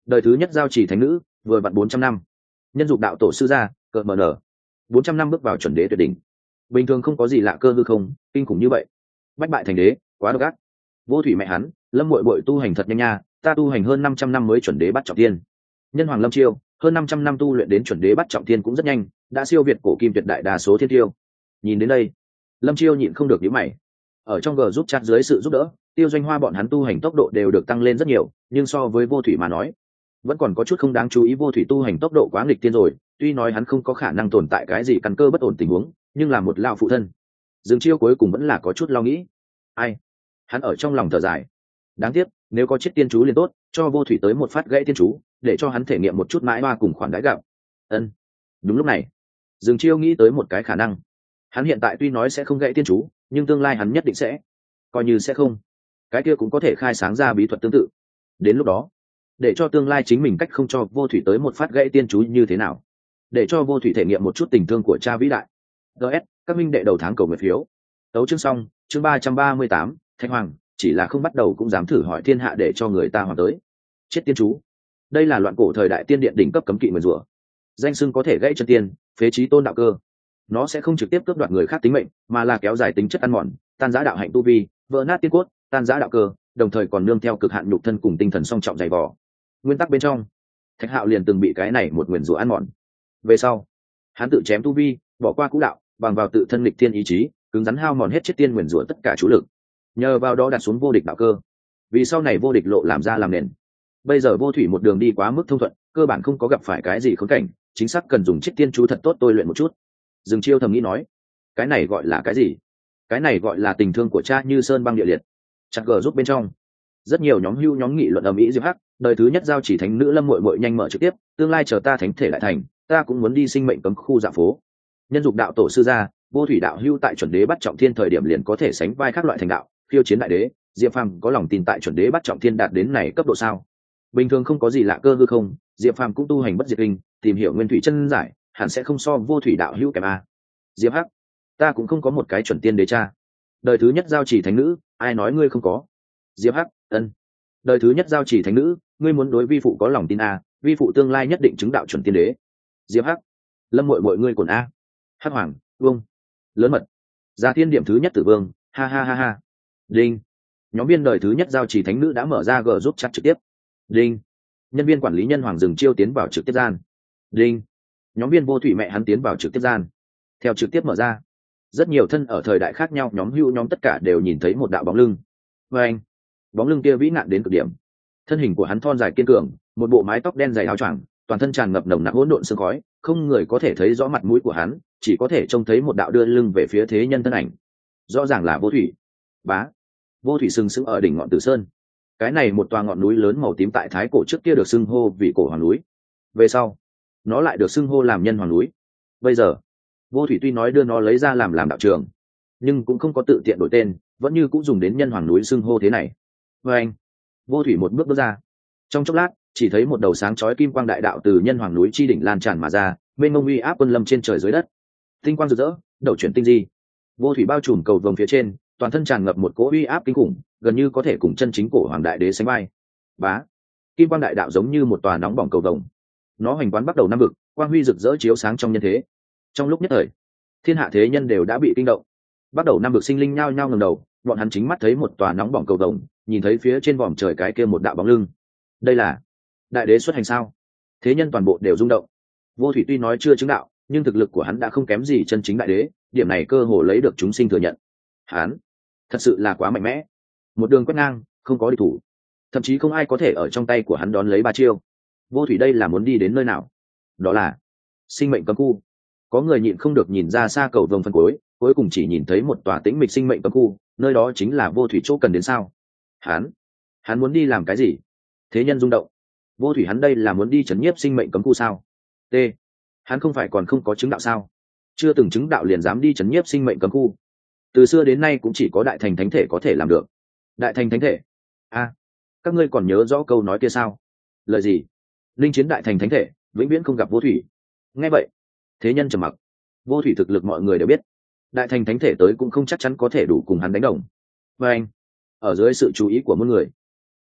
đời thứ nhất giao chỉ thánh nữ, vừa vặn bốn trăm năm. Nhân dục đạo tổ sư gia, cợt mờ nở. bốn trăm năm bước vào chuẩn đế tuyệt đỉnh. Bình thường không có gì lạ cơ hư không, kinh khủng như vậy. Bách bại thành đế, quá độc ác. Vô thủy mẹ hắn, Lâm muội muội tu hành thật nhanh nha, ta tu hành hơn năm trăm năm mới chuẩn đế bắt trọng thiên. Nhân hoàng Lâm Chiêu, hơn năm trăm năm tu luyện đến chuẩn đế bắt trọng thiên cũng rất nhanh, đã siêu việt cổ kim tuyệt đại đa số thiên tiêu. Nhìn đến đây, Lâm Chiêu nhịn không được nhíu mày. Ở trong G giúp chat dưới sự giúp đỡ, Tiêu Doanh Hoa bọn hắn tu hành tốc độ đều được tăng lên rất nhiều, nhưng so với Vô Thủy mà nói, vẫn còn có chút không đáng chú ý. Vô Thủy tu hành tốc độ quá nghịch thiên rồi, tuy nói hắn không có khả năng tồn tại cái gì căn cơ bất ổn tình huống, nhưng là một lao phụ thân, Dương Chiêu cuối cùng vẫn là có chút lo nghĩ. Ai? Hắn ở trong lòng thở dài. Đáng tiếc, nếu có chết tiên chú liền tốt, cho Vô Thủy tới một phát gãy tiên chú, để cho hắn thể nghiệm một chút mãi hoa cùng khoản đãi gặp. Ân. Đúng lúc này, Dương Chiêu nghĩ tới một cái khả năng. Hắn hiện tại tuy nói sẽ không gãy tiên chú, nhưng tương lai hắn nhất định sẽ. Coi như sẽ không, cái kia cũng có thể khai sáng ra bí thuật tương tự. Đến lúc đó, để cho tương lai chính mình cách không cho Vô Thủy tới một phát gãy tiên chú như thế nào, để cho Vô Thủy thể nghiệm một chút tình thương của cha vĩ đại. gs các minh đệ đầu tháng cầu nguyện phiếu. Tấu chương xong, chương ba trăm ba mươi tám, Thanh Hoàng, chỉ là không bắt đầu cũng dám thử hỏi thiên hạ để cho người ta hoàng tới. Chết tiên chú. Đây là loạn cổ thời đại tiên điện đỉnh cấp cấm kỵ nguyền rủa. Danh xưng có thể gãy chân tiên, phế trí tôn đạo cơ. Nó sẽ không trực tiếp cướp đoạt người khác tính mệnh, mà là kéo dài tính chất ăn mòn, tan rã đạo hạnh tu vi, vỡ nát tiên cốt, tan rã đạo cơ, đồng thời còn nương theo cực hạn nhục thân cùng tinh thần song trọng dày vò. Nguyên tắc bên trong, Thạch Hạo liền từng bị cái này một nguyền rủa ăn mòn. Về sau, hắn tự chém tu vi, bỏ qua cũ đạo, bằng vào tự thân nghịch thiên ý chí, cứng rắn hao mòn hết chết tiên nguyền rủa tất cả chủ lực. Nhờ vào đó đặt xuống vô địch đạo cơ. Vì sau này vô địch lộ làm ra làm nền. Bây giờ Vô Thủy một đường đi quá mức thông thuận, cơ bản không có gặp phải cái gì khốn cảnh, chính xác cần dùng chết tiên chú thật tốt tôi luyện một chút. Dương Chiêu thầm nghĩ nói, cái này gọi là cái gì? Cái này gọi là tình thương của cha như sơn băng địa liệt. Chặt gờ giúp bên trong, rất nhiều nhóm hưu nhóm nghị luận ầm ĩ. Diệp Hắc, đời thứ nhất giao chỉ thánh nữ Lâm muội muội nhanh mở trực tiếp, tương lai chờ ta thánh thể lại thành, ta cũng muốn đi sinh mệnh cấm khu dạ phố. Nhân dục đạo tổ sư gia, Vô Thủy đạo hưu tại chuẩn đế bắt trọng thiên thời điểm liền có thể sánh vai các loại thành đạo, khiêu chiến đại đế. Diệp Phàm có lòng tin tại chuẩn đế bắt trọng thiên đạt đến này cấp độ sao? Bình thường không có gì lạ cơ hư không, Diệp Phàm cũng tu hành bất diệt kinh, tìm hiểu nguyên thủy chân giải, hẳn sẽ không so Vô Thủy đạo hưu kém a. Diệp Hắc, ta cũng không có một cái chuẩn tiên đế cha. Đời thứ nhất giao chỉ thánh nữ, ai nói ngươi không có? Diệp Hắc, ân. Đời thứ nhất giao chỉ thánh nữ, ngươi muốn đối vi phụ có lòng tin a, vi phụ tương lai nhất định chứng đạo chuẩn tiên đế. Diệp Hắc, Lâm muội muội ngươi quần a. Hắc Hoàng, Vương, lớn mật. Gia Thiên điểm thứ nhất tử vương, ha ha ha ha. Đinh. Nhóm viên đời thứ nhất giao chỉ thánh nữ đã mở ra G giúp chat trực tiếp. Đinh. Nhân viên quản lý Nhân Hoàng dừng chiêu tiến vào trực tiếp gian. Đinh. Nhóm viên Vô Thủy mẹ hắn tiến vào trực tiếp gian. Theo trực tiếp mở ra, rất nhiều thân ở thời đại khác nhau nhóm hữu nhóm tất cả đều nhìn thấy một đạo bóng lưng. Và anh, bóng lưng kia vĩ nạn đến cực điểm. Thân hình của hắn thon dài kiên cường, một bộ mái tóc đen dày áo choàng, toàn thân tràn ngập nồng nặc hỗn độn sương khói, không người có thể thấy rõ mặt mũi của hắn, chỉ có thể trông thấy một đạo đưa lưng về phía thế nhân thân ảnh. Rõ ràng là Vô Thủy. Bá. Vô Thủy sừng sững ở đỉnh ngọn Tử Sơn. Cái này một tòa ngọn núi lớn màu tím tại thái cổ trước kia được xưng hô vì cổ hoàng núi. Về sau, nó lại được xưng hô làm Nhân Hoàng núi. Bây giờ, Vô Thủy tuy nói đưa nó lấy ra làm làm đạo trường, nhưng cũng không có tự tiện đổi tên, vẫn như cũng dùng đến Nhân Hoàng núi xưng hô thế này. Và anh, Vô Thủy một bước bước ra, trong chốc lát chỉ thấy một đầu sáng chói kim quang đại đạo từ Nhân Hoàng núi chi đỉnh lan tràn mà ra, mênh mông uy áp quân lâm trên trời dưới đất, tinh quang rực rỡ, đầu chuyển tinh di. Vô Thủy bao trùm cầu vồng phía trên, toàn thân tràn ngập một cỗ uy áp kinh khủng, gần như có thể cùng chân chính cổ hoàng đại đế sánh vai. Bá, kim quang đại đạo giống như một tòa nóng bỏng cầu vồng, nó hoành quán bắt đầu năm vực, quang huy rực rỡ chiếu sáng trong nhân thế. Trong lúc nhất thời, thiên hạ thế nhân đều đã bị kinh động. Bắt đầu năm vực sinh linh nhao nhao ngẩng đầu, bọn hắn chính mắt thấy một tòa nóng bỏng cầu vồng, nhìn thấy phía trên vòm trời cái kia một đạo bóng lưng. Đây là đại đế xuất hành sao? Thế nhân toàn bộ đều rung động. Vô Thủy tuy nói chưa chứng đạo, nhưng thực lực của hắn đã không kém gì chân chính đại đế, điểm này cơ hồ lấy được chúng sinh thừa nhận. Hắn thật sự là quá mạnh mẽ, một đường quét ngang, không có địch thủ, thậm chí không ai có thể ở trong tay của hắn đón lấy ba chiêu. Vô Thủy đây là muốn đi đến nơi nào? Đó là sinh mệnh cấm khu. Có người nhịn không được nhìn ra xa cầu vồng phân cuối, cuối cùng chỉ nhìn thấy một tòa tĩnh mịch sinh mệnh cấm khu, nơi đó chính là Vô Thủy chỗ cần đến sao? Hắn, hắn muốn đi làm cái gì? Thế nhân rung động. Vô Thủy hắn đây là muốn đi chấn nhiếp sinh mệnh cấm khu sao? T. Hắn không phải còn không có chứng đạo sao? Chưa từng chứng đạo liền dám đi chấn nhiếp sinh mệnh cấm khu. Từ xưa đến nay cũng chỉ có đại thành thánh thể có thể làm được. Đại thành thánh thể? A, à, các ngươi còn nhớ rõ câu nói kia sao? Lời gì? Linh chiến đại thành thánh thể, vĩnh viễn không gặp Vô Thủy. Nghe vậy, thế nhân trầm mặc. Vô Thủy thực lực mọi người đều biết, đại thành thánh thể tới cũng không chắc chắn có thể đủ cùng hắn đánh đồng. Và anh, ở dưới sự chú ý của mỗi người,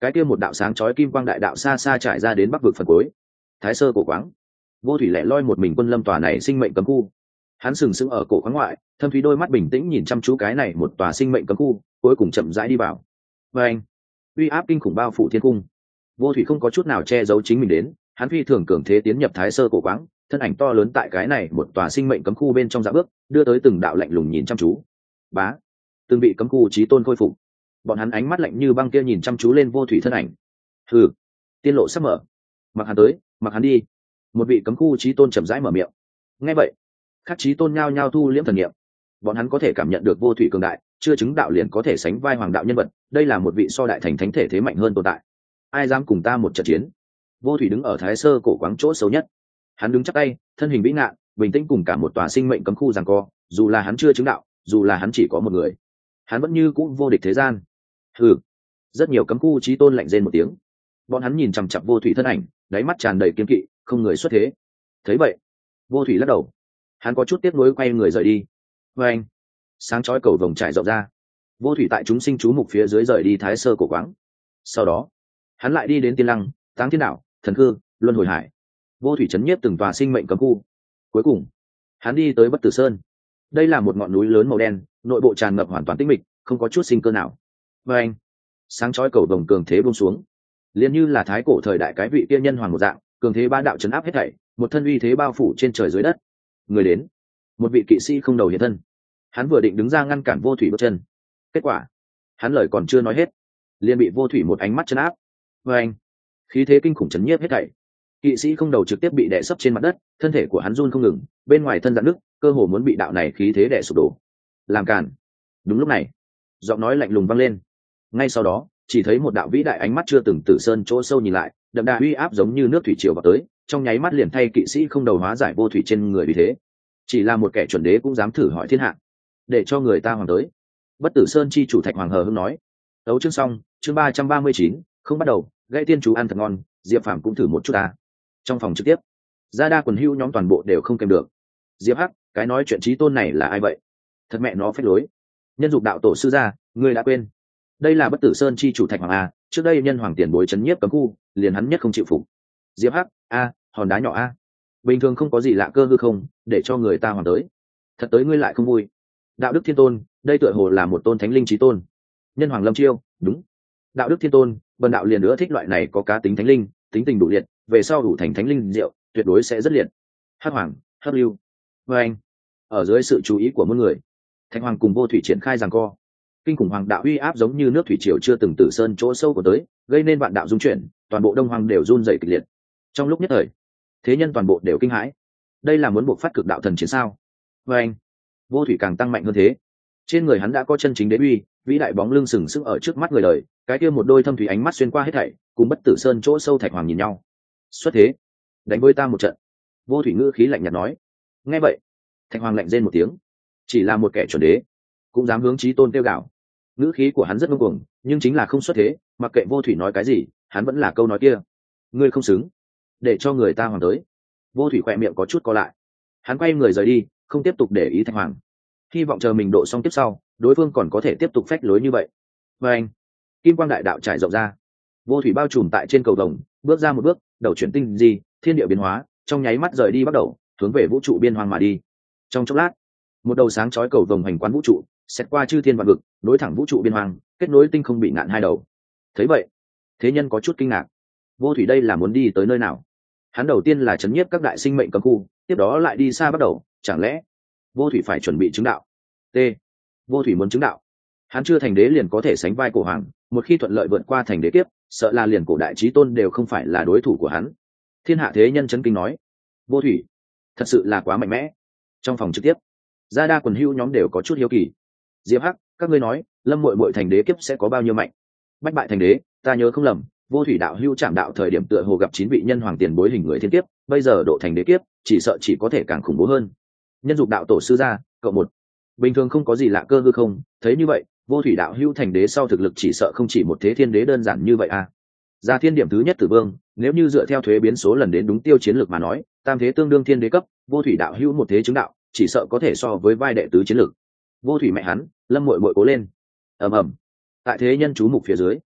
cái kia một đạo sáng chói kim quang đại đạo xa xa trải ra đến bắc vực phần cuối. Thái Sơ cổ quáng. Vô Thủy lẻ loi một mình quân lâm tòa này sinh mệnh cấm khu. Hắn sừng sững ở cổ khoáng ngoại, thâm thúy đôi mắt bình tĩnh nhìn chăm chú cái này một tòa sinh mệnh cấm khu, cuối cùng chậm rãi đi vào. Và anh, uy áp kinh khủng bao phủ thiên cung. Vô Thủy không có chút nào che giấu chính mình đến, hắn phi thường cường thế tiến nhập Thái Sơ cổ quáng, thân ảnh to lớn tại cái này một tòa sinh mệnh cấm khu bên trong dạ bước, đưa tới từng đạo lạnh lùng nhìn chăm chú. Bá, từng vị cấm khu chí tôn khôi phục. Bọn hắn ánh mắt lạnh như băng kia nhìn chăm chú lên Vô Thủy thân ảnh. Hừ, tiên lộ sắp mở. Mặc hắn tới, mặc hắn đi. Một vị cấm khu chí tôn chậm rãi mở miệng. Nghe vậy, các chí tôn nhao nhao thu liễm thần niệm. Bọn hắn có thể cảm nhận được Vô Thủy cường đại, chưa chứng đạo liền có thể sánh vai hoàng đạo nhân vật, đây là một vị so đại thành thánh thể thế mạnh hơn tồn tại. Ai dám cùng ta một trận chiến? Vô Thủy đứng ở Thái Sơ cổ quáng chỗ xấu nhất. Hắn đứng chắp tay, thân hình vĩ ngạn, bình tĩnh cùng cả một tòa sinh mệnh cấm khu giằng co, dù là hắn chưa chứng đạo, dù là hắn chỉ có một người, hắn vẫn như cũ vô địch thế gian. Hừ. Rất nhiều cấm khu chí tôn lạnh rên một tiếng. Bọn hắn nhìn chằm chằm Vô Thủy thân ảnh, đáy mắt tràn đầy kiên kỵ, không người xuất thế. Thấy vậy, Vô Thủy lắc đầu. Hắn có chút tiếc nuối quay người rời đi. Và anh, sáng chói cầu vồng trải rộng ra. Vô Thủy tại chúng sinh chú mục phía dưới rời đi Thái Sơ cổ quáng. Sau đó, hắn lại đi đến Tiên Lăng, Táng Thiên Đạo, Thần Cư, Luân Hồi Hải. Vô Thủy chấn nhiếp từng tòa sinh mệnh cấm khu. Cuối cùng, hắn đi tới Bất Tử Sơn. Đây là một ngọn núi lớn màu đen, nội bộ tràn ngập hoàn toàn tĩnh mịch, không có chút sinh cơ nào. Và anh, sáng chói cầu vồng cường thế buông xuống, liền như là thái cổ thời đại cái vị tiên nhân hoàng một dạng, cường thế ba đạo chấn áp hết thảy, một thân uy thế bao phủ trên trời dưới đất. Người đến, một vị kỵ sĩ không đầu hiện thân. Hắn vừa định đứng ra ngăn cản Vô Thủy bước chân, kết quả, hắn lời còn chưa nói hết, liền bị Vô Thủy một ánh mắt chấn áp. Và anh, khí thế kinh khủng chấn nhiếp hết thảy. Kỵ sĩ không đầu trực tiếp bị đè sấp trên mặt đất, thân thể của hắn run không ngừng, bên ngoài thân dạn nứt, cơ hồ muốn bị đạo này khí thế đè sụp đổ. Làm cản. Đúng lúc này, giọng nói lạnh lùng vang lên. Ngay sau đó, chỉ thấy một đạo vĩ đại ánh mắt chưa từng từ sơn chỗ sâu nhìn lại, đậm đà uy áp giống như nước thủy triều vào tới, trong nháy mắt liền thay kỵ sĩ không đầu hóa giải Vô Thủy trên người vì thế. Chỉ là một kẻ chuẩn đế cũng dám thử hỏi thiên hạ, để cho người ta hoàng tới. Bất Tử Sơn chi chủ Thạch Hoàng hờ hững nói. Đấu chương xong, chương ba trăm ba mươi chín, không bắt đầu, gãy tiên chú ăn thật ngon, Diệp Phàm cũng thử một chút ta. Trong phòng trực tiếp, gia đa quần hưu nhóm toàn bộ đều không kèm được. Diệp Hắc, cái nói chuyện trí tôn này là ai vậy? Thật mẹ nó phách lối. Nhân dục đạo tổ sư gia, ngươi đã quên? Đây là Bất Tử Sơn chi chủ Thạch Hoàng a, trước đây nhân hoàng tiền bối chấn nhiếp cấm khu, liền hắn nhất không chịu phục. Diệp Hắc, a, hòn đá nhỏ a. Bình thường không có gì lạ cơ hư không, để cho người ta hoàng tới. Thật tới ngươi lại không vui. Đạo đức thiên tôn, đây tựa hồ là một tôn thánh linh trí tôn. Nhân hoàng lâm chiêu, đúng. Đạo đức thiên tôn, bần đạo liền nữa thích loại này có cá tính thánh linh, tính tình đủ liệt, về sau đủ thành thánh linh diệu, tuyệt đối sẽ rất liệt. Hắc Hoàng, Hắc Lưu. Và anh, ở dưới sự chú ý của mỗi người, Thạch Hoàng cùng Vô Thủy triển khai giằng co. Kinh khủng hoàng đạo uy áp giống như nước thủy triều chưa từng tử sơn chỗ sâu của tới, gây nên vạn đạo dung chuyển, toàn bộ Đông Hoàng đều run rẩy kịch liệt. Trong lúc nhất thời, thế nhân toàn bộ đều kinh hãi. Đây là muốn buộc phát cực đạo thần chiến sao? Và anh, Vô Thủy càng tăng mạnh hơn thế. Trên người hắn đã có chân chính đế uy, vĩ đại bóng lưng sừng sững ở trước mắt người đời, cái kia một đôi thâm thủy ánh mắt xuyên qua hết thảy, cùng Bất Tử Sơn chỗ sâu Thạch Hoàng nhìn nhau. Xuất thế, đánh với ta một trận. Vô Thủy ngữ khí lạnh nhạt nói. Nghe vậy, Thạch Hoàng lạnh rên một tiếng. Chỉ là một kẻ chuẩn đế, cũng dám hướng chí tôn tiêu gạo. Ngữ khí của hắn rất ngông cuồng, nhưng chính là không xuất thế, mặc kệ Vô Thủy nói cái gì, hắn vẫn là câu nói kia. Ngươi không xứng, để cho người ta hoàng tới. Vô Thủy khỏe miệng có chút co lại. Hắn quay người rời đi, không tiếp tục để ý Thạch Hoàng. Hy vọng chờ mình độ xong tiếp sau, đối phương còn có thể tiếp tục phách lối như vậy. Và anh, kim quang đại đạo trải rộng ra. Vô Thủy bao trùm tại trên cầu vồng, bước ra một bước, đầu chuyển tinh gì, thiên địa biến hóa, trong nháy mắt rời đi bắt đầu, hướng về vũ trụ biên hoang mà đi. Trong chốc lát, một đầu sáng chói cầu vồng hành quán vũ trụ, xét qua chư thiên vạn vực, nối thẳng vũ trụ biên hoang, kết nối tinh không bị ngạn hai đầu. Thấy vậy, thế nhân có chút kinh ngạc. Vô Thủy đây là muốn đi tới nơi nào? Hắn đầu tiên là chấn nhiếp các đại sinh mệnh cấm khu, tiếp đó lại đi xa bắt đầu, chẳng lẽ Vô Thủy phải chuẩn bị chứng đạo? T. Vô Thủy muốn chứng đạo. Hắn chưa thành đế liền có thể sánh vai cổ hoàng, một khi thuận lợi vượt qua thành đế kiếp, sợ là liền cổ đại chí tôn đều không phải là đối thủ của hắn. Thiên hạ thế nhân chấn kinh nói, Vô Thủy thật sự là quá mạnh mẽ. Trong phòng trực tiếp, gia đa quần hưu nhóm đều có chút hiếu kỳ. Diệp Hắc, các ngươi nói, Lâm Muội Muội thành đế kiếp sẽ có bao nhiêu mạnh? Bách bại thành đế, ta nhớ không lầm, Vô Thủy đạo hưu chạm đạo thời điểm tựa hồ gặp chín vị nhân hoàng tiền bối hình người thiên kiếp, bây giờ độ thành đế kiếp, chỉ sợ chỉ có thể càng khủng bố hơn. Nhân dục đạo tổ sư gia, cậu một. Bình thường không có gì lạ cơ hư không, thấy như vậy, Vô Thủy đạo hưu thành đế sau thực lực chỉ sợ không chỉ một thế thiên đế đơn giản như vậy à. Ra thiên điểm thứ nhất tử vương, nếu như dựa theo thuế biến số lần đến đúng tiêu chiến lược mà nói, tam thế tương đương thiên đế cấp, Vô Thủy đạo hưu một thế chứng đạo, chỉ sợ có thể so với vai đệ tứ chiến lược. Vô Thủy mẹ hắn, Lâm Muội Muội cố lên. Ầm ầm. Tại thế nhân chú mục phía dưới,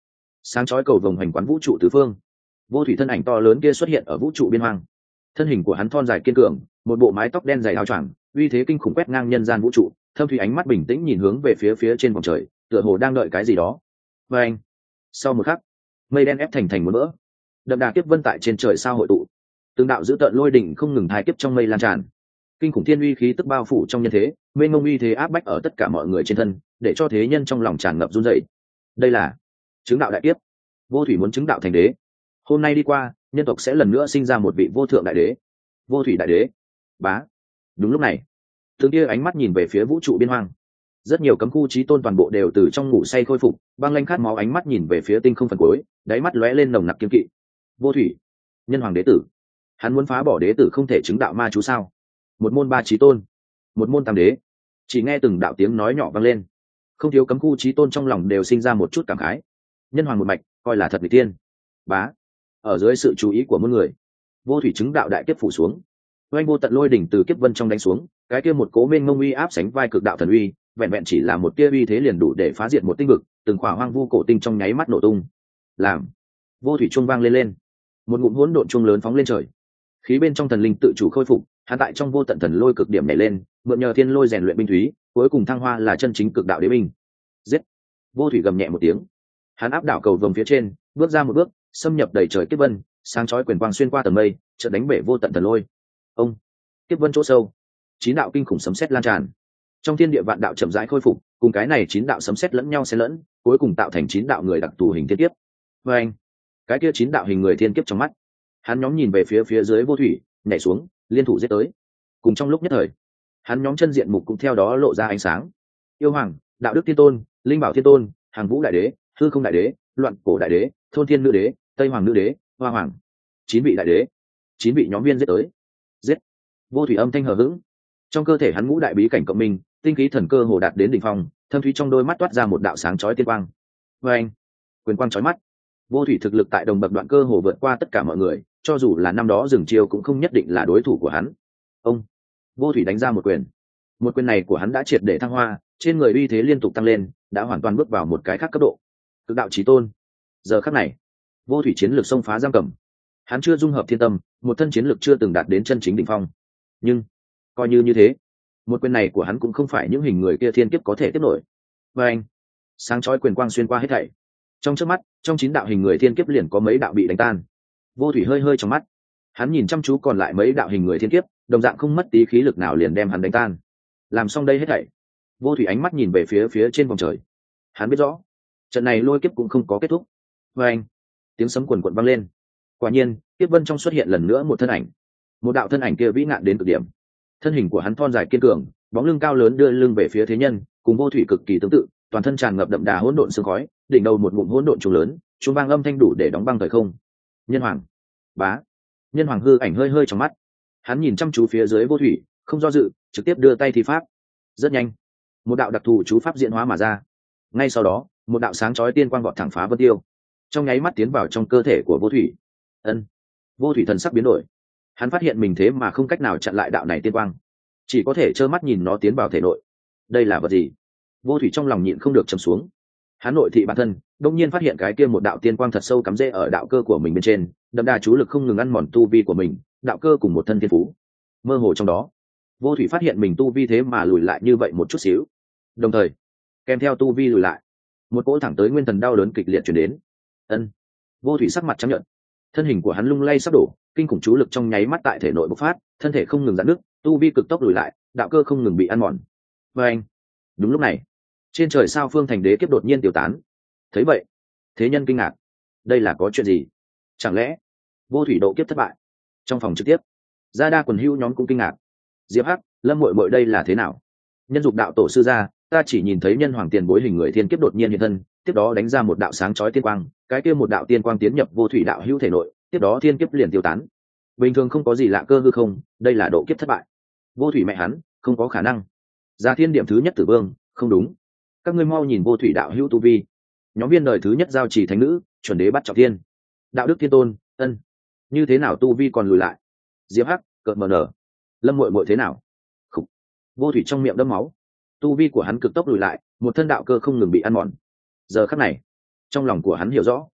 sáng chói cầu vồng hành quán vũ trụ tứ phương. Vô thủy thân ảnh to lớn kia xuất hiện ở vũ trụ biên hoang. Thân hình của hắn thon dài kiên cường, một bộ mái tóc đen dày áo choàng, uy thế kinh khủng quét ngang nhân gian vũ trụ. Thâm thủy ánh mắt bình tĩnh nhìn hướng về phía phía trên vòng trời, tựa hồ đang đợi cái gì đó. Và anh, sau một khắc, mây đen ép thành thành một vỡ, đậm đà kiếp vân tại trên trời sao hội tụ, từng đạo dữ tợn lôi đỉnh không ngừng hai kiếp trong mây lan tràn, kinh khủng thiên uy khí tức bao phủ trong nhân thế, mênh mông uy thế áp bách ở tất cả mọi người trên thân, để cho thế nhân trong lòng tràn ngập run rẩy. Đây là chứng đạo đại kiếp. Vô thủy muốn chứng đạo thành đế. Hôm nay đi qua, nhân tộc sẽ lần nữa sinh ra một vị vô thượng đại đế. Vô thủy đại đế. Bá. Đúng lúc này, từng kia ánh mắt nhìn về phía vũ trụ biên hoang. Rất nhiều cấm khu chí tôn toàn bộ đều từ trong ngủ say khôi phục, băng lanh khát máu ánh mắt nhìn về phía tinh không phần cuối, đáy mắt lóe lên nồng nặc kiên kỵ. Vô thủy, nhân hoàng đế tử, hắn muốn phá bỏ đế tử không thể chứng đạo ma chú sao? Một môn ba chí tôn, một môn tam đế. Chỉ nghe từng đạo tiếng nói nhỏ vang lên, không thiếu cấm khu chí tôn trong lòng đều sinh ra một chút cảm khái. Nhân hoàng một mạch, coi là thật vị tiên. Bá. Ở dưới sự chú ý của muôn người, vô thủy chứng đạo đại kiếp phủ xuống. Oanh vô tận lôi đỉnh từ kiếp vân trong đánh xuống, cái kia một cố mênh mông uy áp sánh vai cực đạo thần uy, vẹn vẹn chỉ là một tia uy thế liền đủ để phá diệt một tinh vực, từng khỏa hoang vu cổ tinh trong nháy mắt nổ tung. Làm vô thủy chuông vang lên lên, một ngụm hỗn độn chuông lớn phóng lên trời, khí bên trong thần linh tự chủ khôi phục, hắn tại trong vô tận thần lôi cực điểm nhảy lên, mượn nhờ thiên lôi rèn luyện binh thúy, cuối cùng thăng hoa là chân chính cực đạo đế binh. Giết! Vô thủy gầm nhẹ một tiếng, hắn áp đảo cầu vồng phía trên, bước ra một bước, xâm nhập đầy trời kiếp vân, sáng chói quyền quang xuyên qua tầng mây, chợt đánh bể vô tận thần lôi. Ông! Kiếp vân chỗ sâu, chín đạo kinh khủng sấm sét lan tràn, trong thiên địa vạn đạo chậm rãi khôi phục, cùng cái này chín đạo sấm sét lẫn nhau xen lẫn, cuối cùng tạo thành chín đạo người đặc thù hình thiên kiếp. Và anh, cái kia chín đạo hình người thiên kiếp trong mắt, hắn nhóm nhìn về phía phía dưới vô thủy, nhảy xuống, liên thủ giết tới. Cùng trong lúc nhất thời, hắn nhóm chân diện mục cũng theo đó lộ ra ánh sáng. Yêu hoàng, đạo đức thiên tôn, linh bảo thiên tôn, hàng vũ đại đế, hư không đại đế, loạn cổ đại đế, thôn thiên nữ đế, tây hoàng nữ đế, hoa hoàng, chín vị đại đế, chín vị nhóm viên giết tới. Giết! Vô thủy âm thanh hờ hững, trong cơ thể hắn ngũ đại bí cảnh cộng minh, tinh khí thần cơ hồ đạt đến đỉnh phong, thâm thúy trong đôi mắt toát ra một đạo sáng chói tiên quang. Và anh, quyền quang chói mắt. Vô thủy thực lực tại đồng bậc đoạn cơ hồ vượt qua tất cả mọi người, cho dù là năm đó dừng chiêu cũng không nhất định là đối thủ của hắn. Ông, vô thủy đánh ra một quyền. Một quyền này của hắn đã triệt để thăng hoa, trên người uy thế liên tục tăng lên, đã hoàn toàn bước vào một cái khác cấp độ. Cực đạo chí tôn. Giờ khắc này, vô thủy chiến lược xông phá giam cầm. Hắn chưa dung hợp thiên tâm, một thân chiến lược chưa từng đạt đến chân chính đỉnh phong. Nhưng coi như như thế, một quyền này của hắn cũng không phải những hình người kia thiên kiếp có thể tiếp nổi. Và anh, sáng chói quyền quang xuyên qua hết thảy. Trong chớp mắt, trong chín đạo hình người thiên kiếp liền có mấy đạo bị đánh tan. Vô thủy hơi hơi trong mắt, hắn nhìn chăm chú còn lại mấy đạo hình người thiên kiếp, đồng dạng không mất tí khí lực nào liền đem hắn đánh tan. Làm xong đây hết thảy, vô thủy ánh mắt nhìn về phía phía trên vòng trời. Hắn biết rõ, trận này lôi kiếp cũng không có kết thúc. Và anh, tiếng sấm quần quần vang lên. Quả nhiên, kiếp vân trong xuất hiện lần nữa một thân ảnh. Một đạo thân ảnh kia vĩ ngạn đến cực điểm. Thân hình của hắn thon dài kiên cường, bóng lưng cao lớn đưa lưng về phía thế nhân, cùng vô thủy cực kỳ tương tự, toàn thân tràn ngập đậm đà hỗn độn sương khói, đỉnh đầu một ngụm hỗn độn trùng lớn, trung vang âm thanh đủ để đóng băng thời không. Nhân hoàng. Bá. Nhân hoàng hư ảnh hơi hơi trong mắt, hắn nhìn chăm chú phía dưới vô thủy, không do dự, trực tiếp đưa tay thi pháp. Rất nhanh, một đạo đặc thù chú pháp diễn hóa mà ra. Ngay sau đó, một đạo sáng chói tiên quang vọt thẳng phá vân tiêu, trong nháy mắt tiến vào trong cơ thể của vô thủy. Ân. Vô thủy thần sắc biến đổi, hắn phát hiện mình thế mà không cách nào chặn lại đạo này tiên quang, chỉ có thể trơ mắt nhìn nó tiến vào thể nội. Đây là vật gì? Vô thủy trong lòng nhịn không được trầm xuống. Hắn nội thị bản thân, đông nhiên phát hiện cái kia một đạo tiên quang thật sâu cắm rễ ở đạo cơ của mình bên trên, đậm đà chú lực không ngừng ăn mòn tu vi của mình, đạo cơ cùng một thân thiên phú. Mơ hồ trong đó, vô thủy phát hiện mình tu vi thế mà lùi lại như vậy một chút xíu. Đồng thời, kèm theo tu vi lùi lại, một cỗ thẳng tới nguyên thần đau đớn kịch liệt truyền đến. Ân. Vô thủy sắc mặt trắng nhợt, thân hình của hắn lung lay sắp đổ, kinh khủng chú lực trong nháy mắt tại thể nội bộc phát, thân thể không ngừng giãn nứt, tu vi cực tốc lùi lại, đạo cơ không ngừng bị ăn mòn. Và anh, đúng lúc này, trên trời sao phương thành đế kiếp đột nhiên tiêu tán. Thấy vậy, thế nhân kinh ngạc, đây là có chuyện gì? Chẳng lẽ vô thủy độ kiếp thất bại? Trong phòng trực tiếp, gia đa quần hữu nhóm cũng kinh ngạc. Diệp Hắc, Lâm Muội Muội đây là thế nào? Nhân dục đạo tổ sư gia, ta chỉ nhìn thấy nhân hoàng tiền bối hình người thiên kiếp đột nhiên hiện thân, tiếp đó đánh ra một đạo sáng chói tiên quang, cái kia một đạo tiên quang tiến nhập vô thủy đạo hữu thể nội, tiếp đó thiên kiếp liền tiêu tán. Bình thường không có gì lạ cơ hư không, đây là độ kiếp thất bại. Vô thủy mẹ hắn, không có khả năng. Gia thiên điểm thứ nhất tử vương, không đúng. Các ngươi mau nhìn vô thủy đạo hữu tu vi. Nhóm viên đời thứ nhất giao trì thánh nữ, chuẩn đế bắt trọng thiên. Đạo đức thiên tôn, ân. Như thế nào tu vi còn lùi lại? Diệp Hắc, cợt mờ nở. Lâm Muội Muội thế nào? Khủ. Vô thủy trong miệng đẫm máu. Tu vi của hắn cực tốc lùi lại, một thân đạo cơ không ngừng bị ăn mòn. Giờ khắc này, trong lòng của hắn hiểu rõ,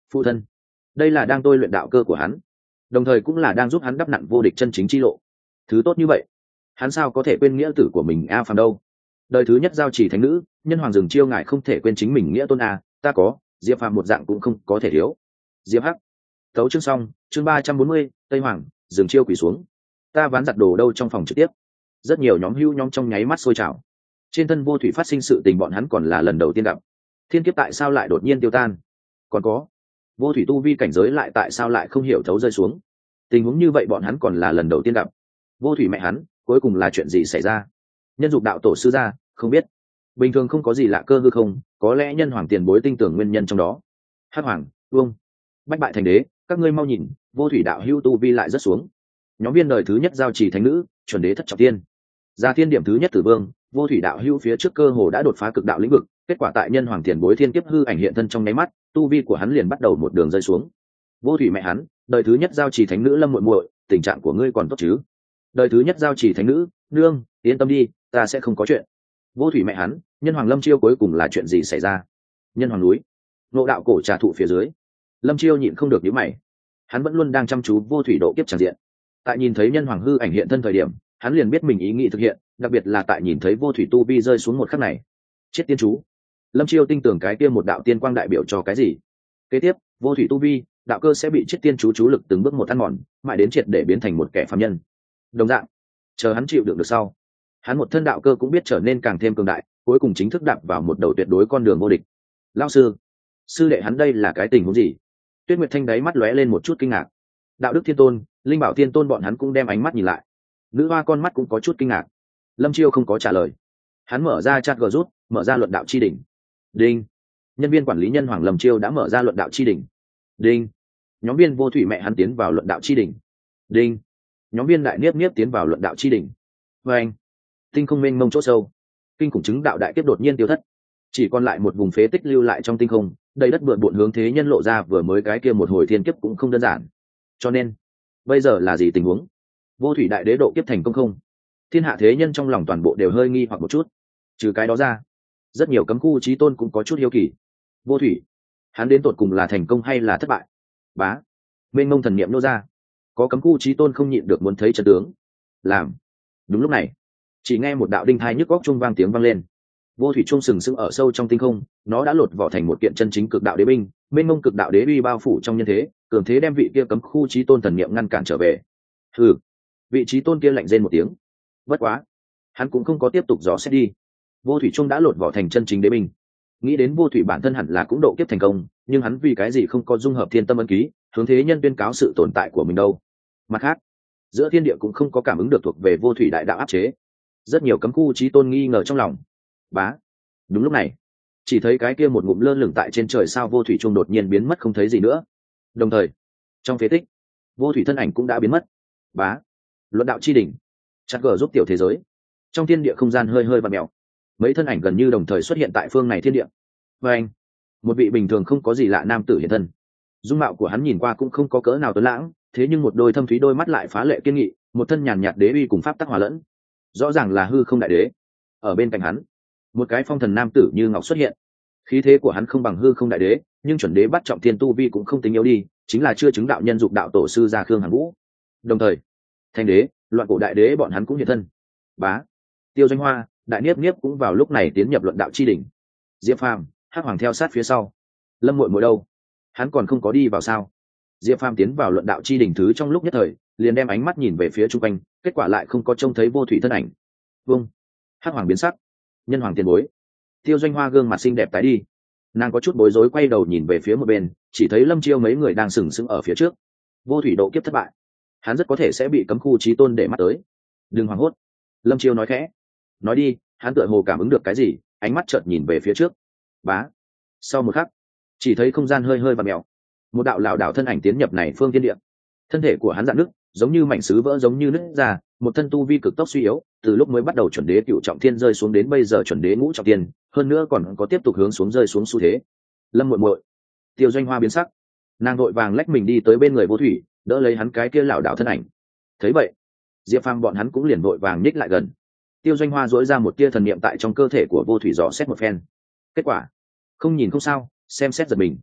Phụ thân, đây là đang tôi luyện đạo cơ của hắn, đồng thời cũng là đang giúp hắn đắp nặn vô địch chân chính chi lộ. Thứ tốt như vậy, hắn sao có thể quên nghĩa tử của mình a phàm đâu. Đời thứ nhất giao chỉ thánh nữ, nhân hoàng rừng chiêu ngài không thể quên chính mình nghĩa tôn a, ta có, Diệp Phàm một dạng cũng không có thể thiếu. Diệp Hắc. Tấu chương xong, chương ba trăm bốn mươi, Tây Hoàng, rừng chiêu quỳ xuống. Ta ván giặt đồ đâu trong phòng trực tiếp. Rất nhiều nhóm hưu nhóm trong nháy mắt sôi trào. Trên thân vô thủy phát sinh sự tình bọn hắn còn là lần đầu tiên gặp. Thiên kiếp tại sao lại đột nhiên tiêu tan? Còn có, vô thủy tu vi cảnh giới lại tại sao lại không hiểu thấu rơi xuống? Tình huống như vậy bọn hắn còn là lần đầu tiên gặp. Vô thủy mẹ hắn, cuối cùng là chuyện gì xảy ra? Nhân dục đạo tổ sư gia, không biết. Bình thường không có gì lạ cơ hư không, có lẽ nhân hoàng tiền bối tinh tưởng nguyên nhân trong đó. Hắc hoàng, vương, bách bại thành đế, các ngươi mau nhìn, vô thủy đạo hưu tu vi lại rất xuống. Nhóm viên đời thứ nhất giao trì thánh nữ, chuẩn đế thất trọng tiên. Gia thiên điểm thứ nhất tử vương, vô thủy đạo hưu phía trước cơ hồ đã đột phá cực đạo lĩnh vực, kết quả tại nhân hoàng tiền bối thiên kiếp hư ảnh hiện thân trong nháy mắt, tu vi của hắn liền bắt đầu một đường rơi xuống. Vô thủy mẹ hắn, đời thứ nhất giao trì thánh nữ lâm muội muội, tình trạng của ngươi còn tốt chứ? Đời thứ nhất giao trì thánh nữ, nương, yên tâm đi, ta sẽ không có chuyện. Vô thủy mẹ hắn, nhân hoàng lâm chiêu cuối cùng là chuyện gì xảy ra? Nhân hoàng núi, nộ đạo cổ trà thụ phía dưới, lâm chiêu nhịn không được nhíu mày. Hắn vẫn luôn đang chăm chú vô thủy độ kiếp tràn diện. Tại nhìn thấy nhân hoàng hư ảnh hiện thân thời điểm, hắn liền biết mình ý nghĩ thực hiện, đặc biệt là tại nhìn thấy vô thủy tu vi rơi xuống một khắc này. Chết tiên chú. Lâm chiêu tin tưởng cái kia một đạo tiên quang đại biểu cho cái gì? Kế tiếp, vô thủy tu vi, đạo cơ sẽ bị chết tiên chú chú lực từng bước một ăn mòn, mãi đến triệt để biến thành một kẻ phàm nhân. Đồng dạng, chờ hắn chịu đựng được sau, hắn một thân đạo cơ cũng biết trở nên càng thêm cường đại, cuối cùng chính thức đạp vào một đầu tuyệt đối con đường vô địch. Lão sư, sư đệ hắn đây là cái tình huống gì? Tuyết Nguyệt Thanh đáy mắt lóe lên một chút kinh ngạc. Đạo đức thiên tôn, linh bảo thiên tôn bọn hắn cũng đem ánh mắt nhìn lại. Nữ hoa con mắt cũng có chút kinh ngạc. Lâm chiêu không có trả lời. Hắn mở ra chat gờ rút, mở ra luận đạo chi đỉnh. Đinh. Nhân viên quản lý nhân hoàng Lâm chiêu đã mở ra luận đạo chi đỉnh. Đinh. Nhóm viên vô thủy mẹ hắn tiến vào luận đạo chi đỉnh. Đinh. Nhóm viên đại niếp niếp tiến vào luận đạo chi đỉnh. Và anh. Tinh không mênh mông chỗ sâu, kinh khủng chứng đạo đại kiếp đột nhiên tiêu thất, chỉ còn lại một vùng phế tích lưu lại trong tinh không, đầy đất bừa bộn hướng thế nhân lộ ra vừa mới cái kia một hồi thiên kiếp cũng không đơn giản. Cho nên bây giờ là gì tình huống? Vô thủy đại đế độ kiếp thành công không? Thiên hạ thế nhân trong lòng toàn bộ đều hơi nghi hoặc một chút. Trừ cái đó ra, rất nhiều cấm khu chí tôn cũng có chút hiếu kỳ. Vô thủy, hắn đến tột cùng là thành công hay là thất bại? Bá, mênh mông thần niệm nô ra, có cấm khu chí tôn không nhịn được muốn thấy trận tướng. Làm. Đúng lúc này, chỉ nghe một đạo đinh thai nhức góc trung vang tiếng vang lên. Vô thủy trung sừng sững ở sâu trong tinh không, nó đã lột vỏ thành một kiện chân chính cực đạo đế binh, mênh mông cực đạo đế uy bao phủ trong nhân thế, cường thế đem vị kia cấm khu chí tôn thần niệm ngăn cản trở về. Hừ. Vị chí tôn kia lạnh rên một tiếng. Bất quá, hắn cũng không có tiếp tục dò xét đi. Vô thủy trung đã lột vỏ thành chân chính đế binh. Nghĩ đến vô thủy bản thân hẳn là cũng độ kiếp thành công, nhưng hắn vì cái gì không có dung hợp thiên tâm ấn ký, hướng thế nhân tuyên cáo sự tồn tại của mình đâu? Mặt khác, giữa thiên địa cũng không có cảm ứng được thuộc về vô thủy đại đạo áp chế. Rất nhiều cấm khu chí tôn nghi ngờ trong lòng. Bá. Đúng lúc này, chỉ thấy cái kia một ngụm lơ lửng tại trên trời sao vô thủy trung đột nhiên biến mất không thấy gì nữa. Đồng thời, trong phế tích, vô thủy thân ảnh cũng đã biến mất. Bá. Luận đạo chi đỉnh, chặt gờ giúp tiểu thế giới. Trong thiên địa không gian hơi hơi vặn mèo. Mấy thân ảnh gần như đồng thời xuất hiện tại phương này thiên địa. Và anh, một vị bình thường không có gì lạ nam tử hiện thân. Dung mạo của hắn nhìn qua cũng không có cỡ nào tuấn lãng, thế nhưng một đôi thâm thúy đôi mắt lại phá lệ kiên nghị, một thân nhàn nhạt đế uy cùng pháp tắc hòa lẫn. Rõ ràng là hư không đại đế. Ở bên cạnh hắn, một cái phong thần nam tử như ngọc xuất hiện. Khí thế của hắn không bằng hư không đại đế, nhưng chuẩn đế bắt trọng thiên tu vi cũng không tính yếu đi, chính là chưa chứng đạo nhân dục đạo tổ sư gia Khương Hàn Vũ. Đồng thời, thanh đế, loạn cổ đại đế bọn hắn cũng hiện thân. Bá. Tiêu Doanh Hoa, đại niếp niếp cũng vào lúc này tiến nhập luận đạo chi đỉnh. Diệp Phàm, Hắc Hoàng theo sát phía sau. Lâm Muội Muội đâu? Hắn còn không có đi vào sao? Diệp Phàm tiến vào luận đạo chi đỉnh thứ trong lúc nhất thời, liền đem ánh mắt nhìn về phía trung quanh, kết quả lại không có trông thấy vô thủy thân ảnh. Vâng. Hắc Hoàng biến sắc. Nhân hoàng tiền bối. Tiêu Doanh Hoa gương mặt xinh đẹp tái đi, nàng có chút bối rối quay đầu nhìn về phía một bên, chỉ thấy Lâm Chiêu mấy người đang sừng sững ở phía trước. Vô thủy độ kiếp thất bại, hắn rất có thể sẽ bị cấm khu chí tôn để mắt tới. Đừng hoảng hốt, Lâm Chiêu nói khẽ. Nói đi, hắn tựa hồ cảm ứng được cái gì, ánh mắt chợt nhìn về phía trước. Bá. Sau một khắc, chỉ thấy không gian hơi hơi vặn mèo, một đạo lảo đảo thân ảnh tiến nhập này phương thiên địa. Thân thể của hắn dạn nứt, giống như mảnh sứ vỡ giống như nứt ra, một thân tu vi cực tốc suy yếu, từ lúc mới bắt đầu chuẩn đế cựu trọng thiên rơi xuống đến bây giờ chuẩn đế ngũ trọng thiên, hơn nữa còn có tiếp tục hướng xuống rơi xuống xu thế. Lâm Muội Muội. Tiêu Doanh Hoa biến sắc, nàng vội vàng lách mình đi tới bên người vô thủy, đỡ lấy hắn cái kia lảo đảo thân ảnh. Thấy vậy, Diệp Phàm bọn hắn cũng liền vội vàng nhích lại gần. Tiêu Doanh Hoa dỗi ra một tia thần niệm tại trong cơ thể của vô thủy dò xét một phen. Kết quả, không nhìn không sao, xem xét giật mình.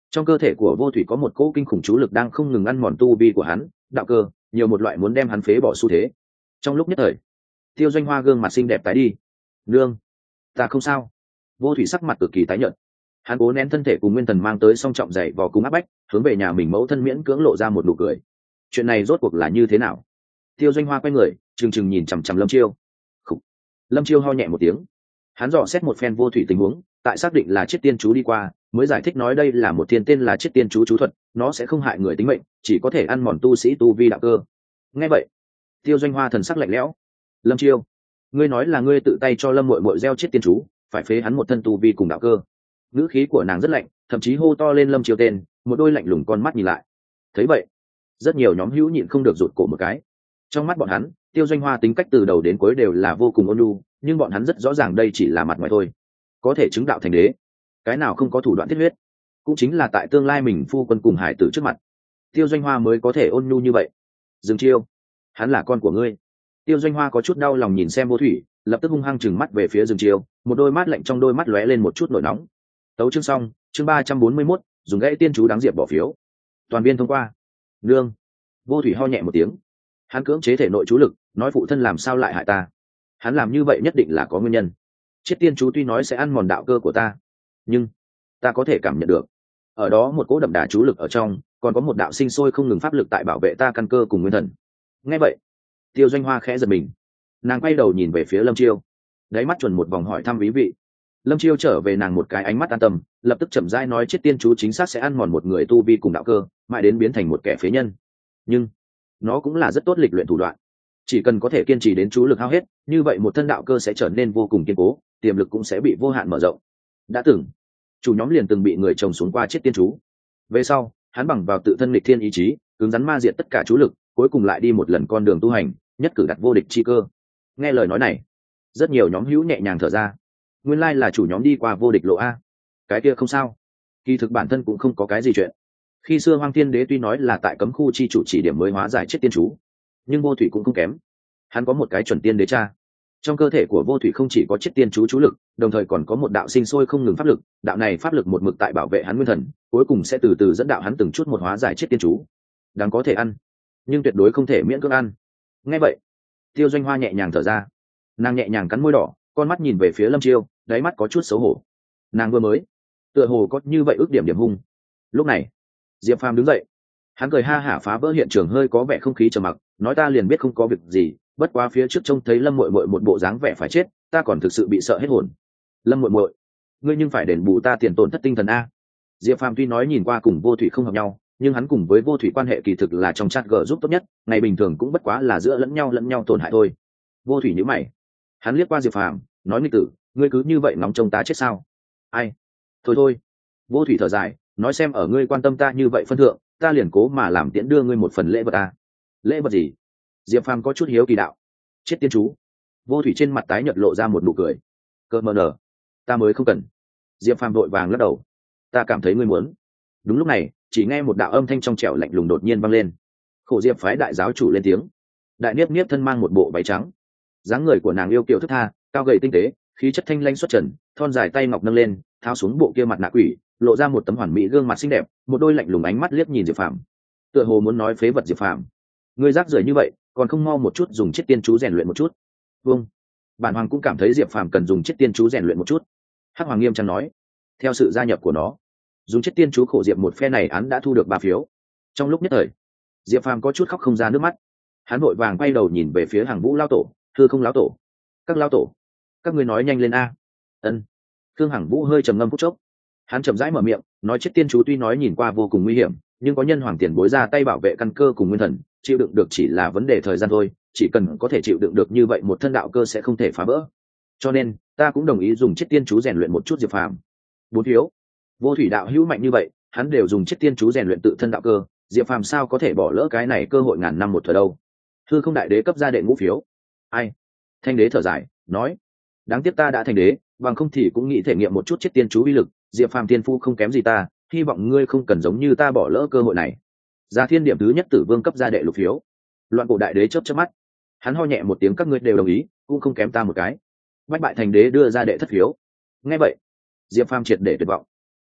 Trong cơ thể của vô thủy có một cỗ kinh khủng chú lực đang không ngừng ăn mòn tu vi của hắn, đạo cơ nhiều một loại muốn đem hắn phế bỏ xu thế. Trong lúc nhất thời, Tiêu Doanh Hoa gương mặt xinh đẹp tái đi. Nương, ta không sao. Vô thủy sắc mặt cực kỳ tái nhợt. Hắn cố nén thân thể cùng nguyên thần mang tới song trọng dậy vò cùng áp bách, hướng về nhà mình mẫu thân miễn cưỡng lộ ra một nụ cười. Chuyện này rốt cuộc là như thế nào? Tiêu Doanh Hoa quay người, trừng trừng nhìn chằm chằm Lâm Chiêu. Khủ. Lâm Chiêu ho nhẹ một tiếng. Hắn dò xét một phen vô thủy tình huống, tại xác định là chiết tiên chú đi qua, mới giải thích nói đây là một thiên tên là chiết tiên chú chú thuật, nó sẽ không hại người tính mệnh, chỉ có thể ăn mòn tu sĩ tu vi đạo cơ. Nghe vậy, Tiêu Doanh Hoa thần sắc lạnh lẽo. Lâm Chiêu, ngươi nói là ngươi tự tay cho Lâm Muội Muội gieo chiết tiên chú, phải phế hắn một thân tu vi cùng đạo cơ. Ngữ khí của nàng rất lạnh, thậm chí hô to lên Lâm Chiêu tên, một đôi lạnh lùng con mắt nhìn lại. Thấy vậy, rất nhiều nhóm hữu nhịn không được rụt cổ một cái. Trong mắt bọn hắn, Tiêu Doanh Hoa tính cách từ đầu đến cuối đều là vô cùng ôn nhu, nhưng bọn hắn rất rõ ràng đây chỉ là mặt ngoài thôi. Có thể chứng đạo thành đế, cái nào không có thủ đoạn thiết huyết, cũng chính là tại tương lai mình phu quân cùng hải tử trước mặt, Tiêu Doanh Hoa mới có thể ôn nhu như vậy. Dương Chiêu, hắn là con của ngươi. Tiêu Doanh Hoa có chút đau lòng nhìn xem vô thủy, lập tức hung hăng chừng mắt về phía Dương Chiêu, một đôi mắt lạnh trong đôi mắt lóe lên một chút nổi nóng. Tấu chương xong, chương ba trăm bốn mươi mốt, dùng gãy tiên chú đáng diệp bỏ phiếu. Toàn viên thông qua. Nương. Vô thủy ho nhẹ một tiếng. Hắn cưỡng chế thể nội chú lực, nói phụ thân làm sao lại hại ta. Hắn làm như vậy nhất định là có nguyên nhân. Chiết tiên chú tuy nói sẽ ăn mòn đạo cơ của ta, nhưng ta có thể cảm nhận được ở đó một cỗ đậm đà chú lực ở trong, còn có một đạo sinh sôi không ngừng pháp lực tại bảo vệ ta căn cơ cùng nguyên thần. Nghe vậy, Tiêu Doanh Hoa khẽ giật mình, nàng quay đầu nhìn về phía Lâm Chiêu, đáy mắt chuẩn một vòng hỏi thăm ý vị. Lâm Chiêu trở về nàng một cái ánh mắt an tâm, lập tức chậm rãi nói chiết tiên chú chính xác sẽ ăn mòn một người tu vi cùng đạo cơ, mãi đến biến thành một kẻ phế nhân. Nhưng nó cũng là rất tốt lịch luyện thủ đoạn, chỉ cần có thể kiên trì đến chú lực hao hết, như vậy một thân đạo cơ sẽ trở nên vô cùng kiên cố, tiềm lực cũng sẽ bị vô hạn mở rộng. Đã từng chủ nhóm liền từng bị người chồng xuống qua chiết tiên chú, về sau hắn bằng vào tự thân nghịch thiên ý chí cứng rắn ma diệt tất cả chú lực, cuối cùng lại đi một lần con đường tu hành, nhất cử đặt vô địch chi cơ. Nghe lời nói này, rất nhiều nhóm hữu nhẹ nhàng thở ra. Nguyên lai là chủ nhóm đi qua vô địch lộ a. Cái kia không sao, kỳ thực bản thân cũng không có cái gì chuyện. Khi xưa Hoang Thiên Đế tuy nói là tại cấm khu chi chủ chỉ điểm mới hóa giải chiết tiên chú, nhưng vô thủy cũng không kém. Hắn có một cái chuẩn tiên đế cha. Trong cơ thể của vô thủy không chỉ có chiết tiên chú chú lực, đồng thời còn có một đạo sinh sôi không ngừng pháp lực, đạo này pháp lực một mực tại bảo vệ hắn nguyên thần, cuối cùng sẽ từ từ dẫn đạo hắn từng chút một hóa giải chiết tiên chú. Đáng có thể ăn, nhưng tuyệt đối không thể miễn cưỡng ăn. Nghe vậy, Tiêu Doanh Hoa nhẹ nhàng thở ra, nàng nhẹ nhàng cắn môi đỏ, con mắt nhìn về phía Lâm Chiêu, đáy mắt có chút xấu hổ. Nàng vừa mới tựa hồ có như vậy ước điểm điểm hung. Lúc này, Diệp Phàm đứng dậy, hắn cười ha hả phá vỡ hiện trường hơi có vẻ không khí trầm mặc, nói ta liền biết không có việc gì, bất quá phía trước trông thấy Lâm muội muội một bộ dáng vẻ phải chết, ta còn thực sự bị sợ hết hồn. Lâm muội muội, ngươi nhưng phải đền bù ta tiền tổn thất tinh thần a. Diệp Phàm tuy nói nhìn qua cùng vô thủy không hợp nhau, nhưng hắn cùng với vô thủy quan hệ kỳ thực là trong chat gờ giúp tốt nhất, ngày bình thường cũng bất quá là giữa lẫn nhau lẫn nhau tổn hại thôi. Vô thủy nhíu mày, hắn liếc qua Diệp Phàm, nói nghịch tử, ngươi cứ như vậy nóng trông ta chết sao? Ai? Thôi thôi. Vô thủy thở dài, nói xem ở ngươi quan tâm ta như vậy phân thượng, ta liền cố mà làm tiễn đưa ngươi một phần lễ vật ta. Lễ vật gì? Diệp Phàm có chút hiếu kỳ đạo. Chết tiên chú. Vô thủy trên mặt tái nhợt lộ ra một nụ cười. Cơ mờ nở, ta mới không cần. Diệp Phàm vội vàng lắc đầu. Ta cảm thấy ngươi muốn. Đúng lúc này, chỉ nghe một đạo âm thanh trong trẻo lạnh lùng đột nhiên vang lên. Khổ Diệp phái đại giáo chủ lên tiếng. Đại Niếp Niếp thân mang một bộ váy trắng, dáng người của nàng yêu kiều thức tha, cao gầy tinh tế, khí chất thanh lãnh xuất trần, thon dài tay ngọc nâng lên, tháo xuống bộ kia mặt nạ quỷ, lộ ra một tấm hoàn mỹ gương mặt xinh đẹp, một đôi lạnh lùng ánh mắt liếc nhìn Diệp Phàm, tựa hồ muốn nói phế vật Diệp Phàm, ngươi rác rưởi như vậy, còn không mau một chút dùng chiết tiên chú rèn luyện một chút. Vâng, bản hoàng cũng cảm thấy Diệp Phàm cần dùng chiết tiên chú rèn luyện một chút. Hắc Hoàng nghiêm trang nói. Theo sự gia nhập của nó, dùng chiết tiên chú khổ Diệp một phe này án đã thu được ba phiếu. Trong lúc nhất thời, Diệp Phàm có chút khóc không ra nước mắt, hắn vội vàng quay đầu nhìn về phía Hàng Vũ lão tổ, thưa không lão tổ, các lão tổ, các ngươi nói nhanh lên a. Ân. Thương Hằng Vũ hơi trầm ngâm phút chốc, hắn chậm rãi mở miệng, nói chiết tiên chú tuy nói nhìn qua vô cùng nguy hiểm, nhưng có nhân hoàng tiền bối ra tay bảo vệ căn cơ cùng nguyên thần, chịu đựng được chỉ là vấn đề thời gian thôi, chỉ cần có thể chịu đựng được như vậy một thân đạo cơ sẽ không thể phá vỡ. Cho nên ta cũng đồng ý dùng chiết tiên chú rèn luyện một chút Diệp Phàm. Bốn phiếu. Vô thủy đạo hữu mạnh như vậy, hắn đều dùng chiết tiên chú rèn luyện tự thân đạo cơ, Diệp Phàm sao có thể bỏ lỡ cái này cơ hội ngàn năm một thời đâu. Thư không đại đế cấp ra đệ ngũ phiếu. Ai? Thanh đế thở dài, nói, đáng tiếc ta đã thành đế, bằng không thì cũng nghĩ thể nghiệm một chút chiết tiên chú uy lực, Diệp Phàm tiên phu không kém gì ta, hy vọng ngươi không cần giống như ta bỏ lỡ cơ hội này. Gia Thiên điểm thứ nhất tử vương cấp ra đệ lục phiếu. Loạn cổ đại đế chớp chớp mắt, hắn ho nhẹ một tiếng, các ngươi đều đồng ý, cũng không kém ta một cái. Bách bại thành đế đưa ra đệ thất phiếu. Nghe vậy, Diệp Phàm triệt để tuyệt vọng.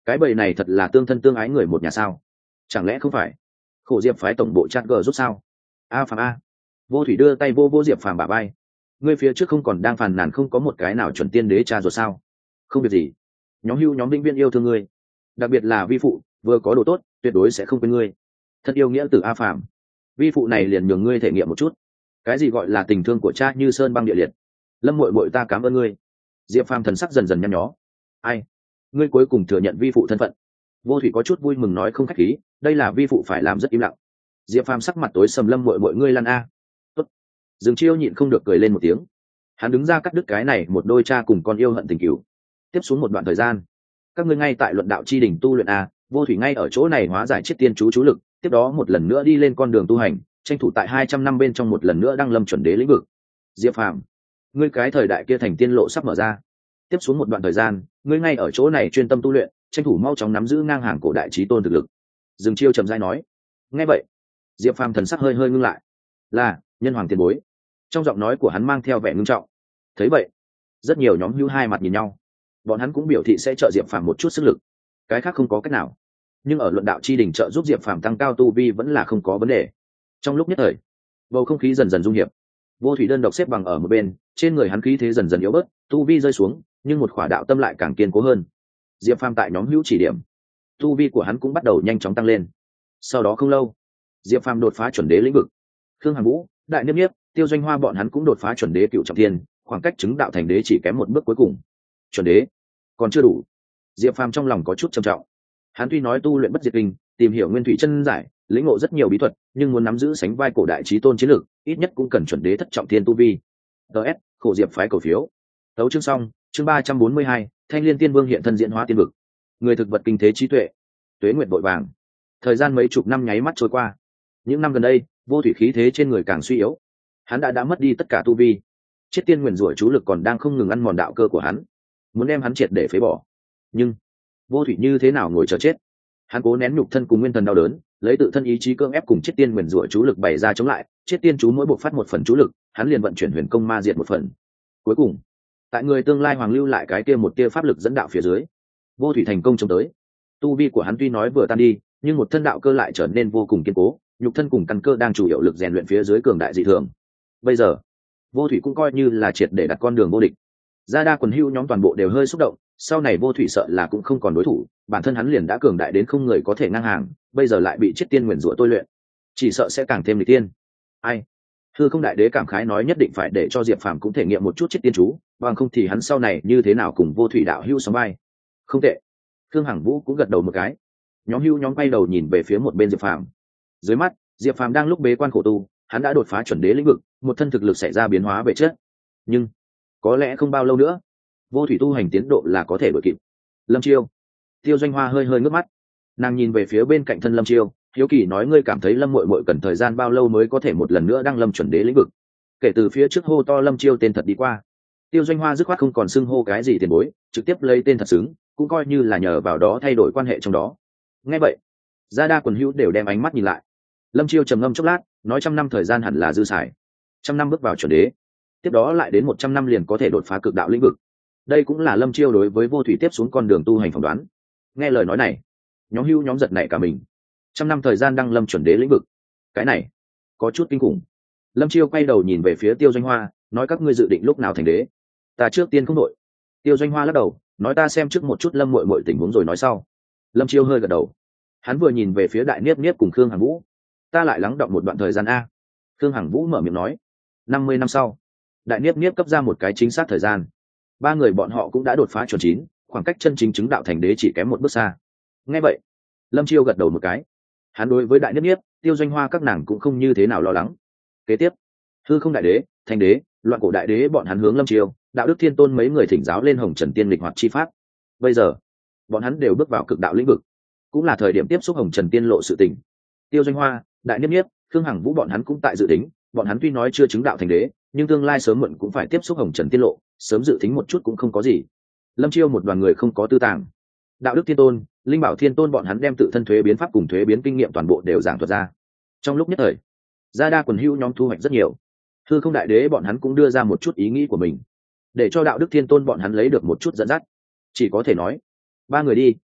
cái bầy này thật là tương thân tương ái người một nhà sao? Chẳng lẽ không phải khổ diệp phái tổng bộ chat g rút sao? A phàm a. Vô thủy đưa tay vô vô diệp phàm bả vai. Ngươi phía trước không còn đang phàn nàn không có một cái nào chuẩn tiên đế cha rồi sao? Không việc gì, nhóm hưu nhóm vĩnh viên yêu thương ngươi, đặc biệt là vi phụ vừa có đồ tốt tuyệt đối sẽ không quên ngươi. Thật yêu nghĩa từ A phàm, vi phụ này liền nhường ngươi thể nghiệm một chút cái gì gọi là tình thương của cha như sơn băng địa liệt. Lâm muội muội ta cảm ơn ngươi. Diệp phàm thần sắc dần dần nhăn nhó. Ai, ngươi cuối cùng thừa nhận vi phụ thân phận. Vô thủy có chút vui mừng nói không khách khí, đây là vi phụ phải làm rất im lặng. Diệp phàm sắc mặt tối sầm. Lâm muội muội ngươi lăn a. Tốt. Dương Chiêu nhịn không được cười lên một tiếng. Hắn đứng ra cắt đứt cái này một đôi cha cùng con yêu hận tình cửu. Tiếp xuống một đoạn thời gian, các ngươi ngay tại luận đạo chi đỉnh tu luyện a. Vô thủy ngay ở chỗ này hóa giải chiết tiên chú chú lực, tiếp đó một lần nữa đi lên con đường tu hành, tranh thủ tại hai trăm năm bên trong một lần nữa đăng lâm chuẩn đế lĩnh vực. Diệp phàm, ngươi cái thời đại kia thành tiên lộ sắp mở ra, tiếp xuống một đoạn thời gian ngươi ngay ở chỗ này chuyên tâm tu luyện, tranh thủ mau chóng nắm giữ ngang hàng cổ đại trí tôn thực lực. Dương Chiêu trầm dai nói. Nghe vậy, Diệp phàm thần sắc hơi hơi ngưng lại. Là nhân hoàng tiền bối. Trong giọng nói của hắn mang theo vẻ ngưng trọng. Thấy vậy, rất nhiều nhóm hữu hai mặt nhìn nhau, bọn hắn cũng biểu thị sẽ trợ Diệp phàm một chút sức lực, cái khác không có cách nào. Nhưng ở luận đạo chi đỉnh trợ giúp Diệp phàm tăng cao tu vi vẫn là không có vấn đề. Trong lúc nhất thời, bầu không khí dần dần dung hiệp. Vô thủy đơn độc xếp bằng ở một bên, trên người hắn khí thế dần dần yếu bớt, tu vi rơi xuống, nhưng một khỏa đạo tâm lại càng kiên cố hơn. Diệp phàm tại nhóm hữu chỉ điểm, tu vi của hắn cũng bắt đầu nhanh chóng tăng lên. Sau đó không lâu, Diệp phàm đột phá chuẩn đế lĩnh vực. Khương Hằng Vũ, Đại Niếp Niếp, Tiêu Doanh Hoa bọn hắn cũng đột phá chuẩn đế cựu trọng thiên, khoảng cách chứng đạo thành đế chỉ kém một bước cuối cùng. Chuẩn đế còn chưa đủ. Diệp phàm trong lòng có chút trầm trọng. Hắn tuy nói tu luyện bất diệt kinh, tìm hiểu nguyên thủy chân giải, lĩnh ngộ rất nhiều bí thuật, nhưng muốn nắm giữ sánh vai cổ đại chí tôn chiến lược, ít nhất cũng cần chuẩn đế thất trọng thiên tu vi. ts khổ Diệp phái cổ phiếu. Tấu chương xong, chương ba trăm bốn mươi hai, Thanh Liên Tiên Vương hiện thân diễn hóa tiên vực. Người thực vật kinh thế trí tuệ, tuế nguyệt vội vàng. Thời gian mấy chục năm nháy mắt trôi qua. Những năm gần đây, vô thủy khí thế trên người càng suy yếu. Hắn đã đã mất đi tất cả tu vi. Chiết tiên nguyền rủa chú lực còn đang không ngừng ăn mòn đạo cơ của hắn, muốn đem hắn triệt để phế bỏ. Nhưng vô thủy như thế nào ngồi chờ chết? Hắn cố nén nhục thân cùng nguyên thần đau đớn, lấy tự thân ý chí cưỡng ép cùng chiết tiên nguyền rủa chú lực bày ra chống lại. Chiết tiên chú mỗi bộ phát một phần chú lực, hắn liền vận chuyển huyền công ma diệt một phần. Cuối cùng, tại người tương lai hoàng lưu lại cái kia một tia pháp lực dẫn đạo phía dưới, vô thủy thành công chống tới. Tu vi của hắn tuy nói vừa tan đi, nhưng một thân đạo cơ lại trở nên vô cùng kiên cố, nhục thân cùng căn cơ đang chủ yếu lực rèn luyện phía dưới cường đại dị thường. Bây giờ, vô thủy cũng coi như là triệt để đặt con đường vô địch. Gia đa quần hưu nhóm toàn bộ đều hơi xúc động, sau này vô thủy sợ là cũng không còn đối thủ, bản thân hắn liền đã cường đại đến không người có thể ngang hàng, bây giờ lại bị chiết tiên nguyền rủa tôi luyện, chỉ sợ sẽ càng thêm nghịch tiên. Ai? Hư Không Đại Đế cảm khái nói nhất định phải để cho Diệp Phàm cũng thể nghiệm một chút chiết tiên chú, bằng không thì hắn sau này như thế nào cùng vô thủy đạo hưu sóng vai. Không tệ. Khương Hằng Vũ cũng gật đầu một cái. Nhóm hưu nhóm quay đầu nhìn về phía một bên Diệp Phàm. Dưới mắt, Diệp Phàm đang lúc bế quan khổ tu, hắn đã đột phá chuẩn đế lĩnh vực, một thân thực lực xảy ra biến hóa về chất. Nhưng có lẽ không bao lâu nữa, vô thủy tu hành tiến độ là có thể đuổi kịp. Lâm Chiêu. Tiêu Doanh Hoa hơi hơi ngước mắt, nàng nhìn về phía bên cạnh thân Lâm Chiêu, hiếu kỳ nói ngươi cảm thấy Lâm muội muội cần thời gian bao lâu mới có thể một lần nữa đăng lâm chuẩn đế lĩnh vực? Kể từ phía trước hô to Lâm Chiêu tên thật đi qua, Tiêu Doanh Hoa dứt khoát không còn xưng hô cái gì tiền bối, trực tiếp lấy tên thật xứng, cũng coi như là nhờ vào đó thay đổi quan hệ trong đó. Nghe vậy, gia đa quần hữu đều đem ánh mắt nhìn lại. Lâm Chiêu trầm ngâm chốc lát, nói trăm năm thời gian hẳn là dư xài. Trăm năm bước vào chuẩn đế, tiếp đó lại đến một trăm năm liền có thể đột phá cực đạo lĩnh vực. Đây cũng là Lâm Chiêu đối với vô thủy tiếp xuống con đường tu hành phỏng đoán. Nghe lời nói này, nhóm hưu nhóm giật nảy cả mình. Trăm năm thời gian đăng lâm chuẩn đế lĩnh vực, cái này có chút kinh khủng. Lâm Chiêu quay đầu nhìn về phía Tiêu Doanh Hoa, nói các ngươi dự định lúc nào thành đế? Ta trước tiên không đội. Tiêu Doanh Hoa lắc đầu, nói ta xem trước một chút Lâm muội muội tình huống rồi nói sau. Lâm Chiêu hơi gật đầu, hắn vừa nhìn về phía Đại Niếp Niếp cùng Khương Hằng Vũ, ta lại lắng đọng một đoạn thời gian a. Khương Hằng Vũ mở miệng nói, năm mươi năm sau. Đại Niếp Niếp cấp ra một cái chính xác thời gian. Ba người bọn họ cũng đã đột phá chuẩn chín, khoảng cách chân chính chứng đạo thành đế chỉ kém một bước xa. Nghe vậy, Lâm Chiêu gật đầu một cái. Hắn đối với Đại Niếp Niếp, Tiêu Doanh Hoa các nàng cũng không như thế nào lo lắng. Kế tiếp, Hư Không Đại Đế, Thanh Đế, Loạn Cổ Đại Đế bọn hắn hướng Lâm Chiêu, Đạo Đức Thiên Tôn mấy người thỉnh giáo lên Hồng Trần Tiên lịch hoạt chi pháp. Bây giờ, bọn hắn đều bước vào cực đạo lĩnh vực, cũng là thời điểm tiếp xúc Hồng Trần Tiên lộ sự tình. Tiêu Doanh Hoa, Đại Niếp Niếp, Khương Hằng Vũ bọn hắn cũng tại dự tính, bọn hắn tuy nói chưa chứng đạo thành đế, nhưng tương lai sớm muộn cũng phải tiếp xúc Hồng Trần Tiên lộ, sớm dự tính một chút cũng không có gì. Lâm Chiêu một đoàn người không có tư tàng. Đạo Đức Thiên Tôn, Linh Bảo Thiên Tôn bọn hắn đem tự thân thuế biến pháp cùng thuế biến kinh nghiệm toàn bộ đều giảng thuật ra. Trong lúc nhất thời, gia đa quần hữu nhóm thu hoạch rất nhiều. Hư Không Đại Đế bọn hắn cũng đưa ra một chút ý nghĩ của mình, để cho Đạo Đức Thiên Tôn bọn hắn lấy được một chút dẫn dắt. Chỉ có thể nói, ba người đi,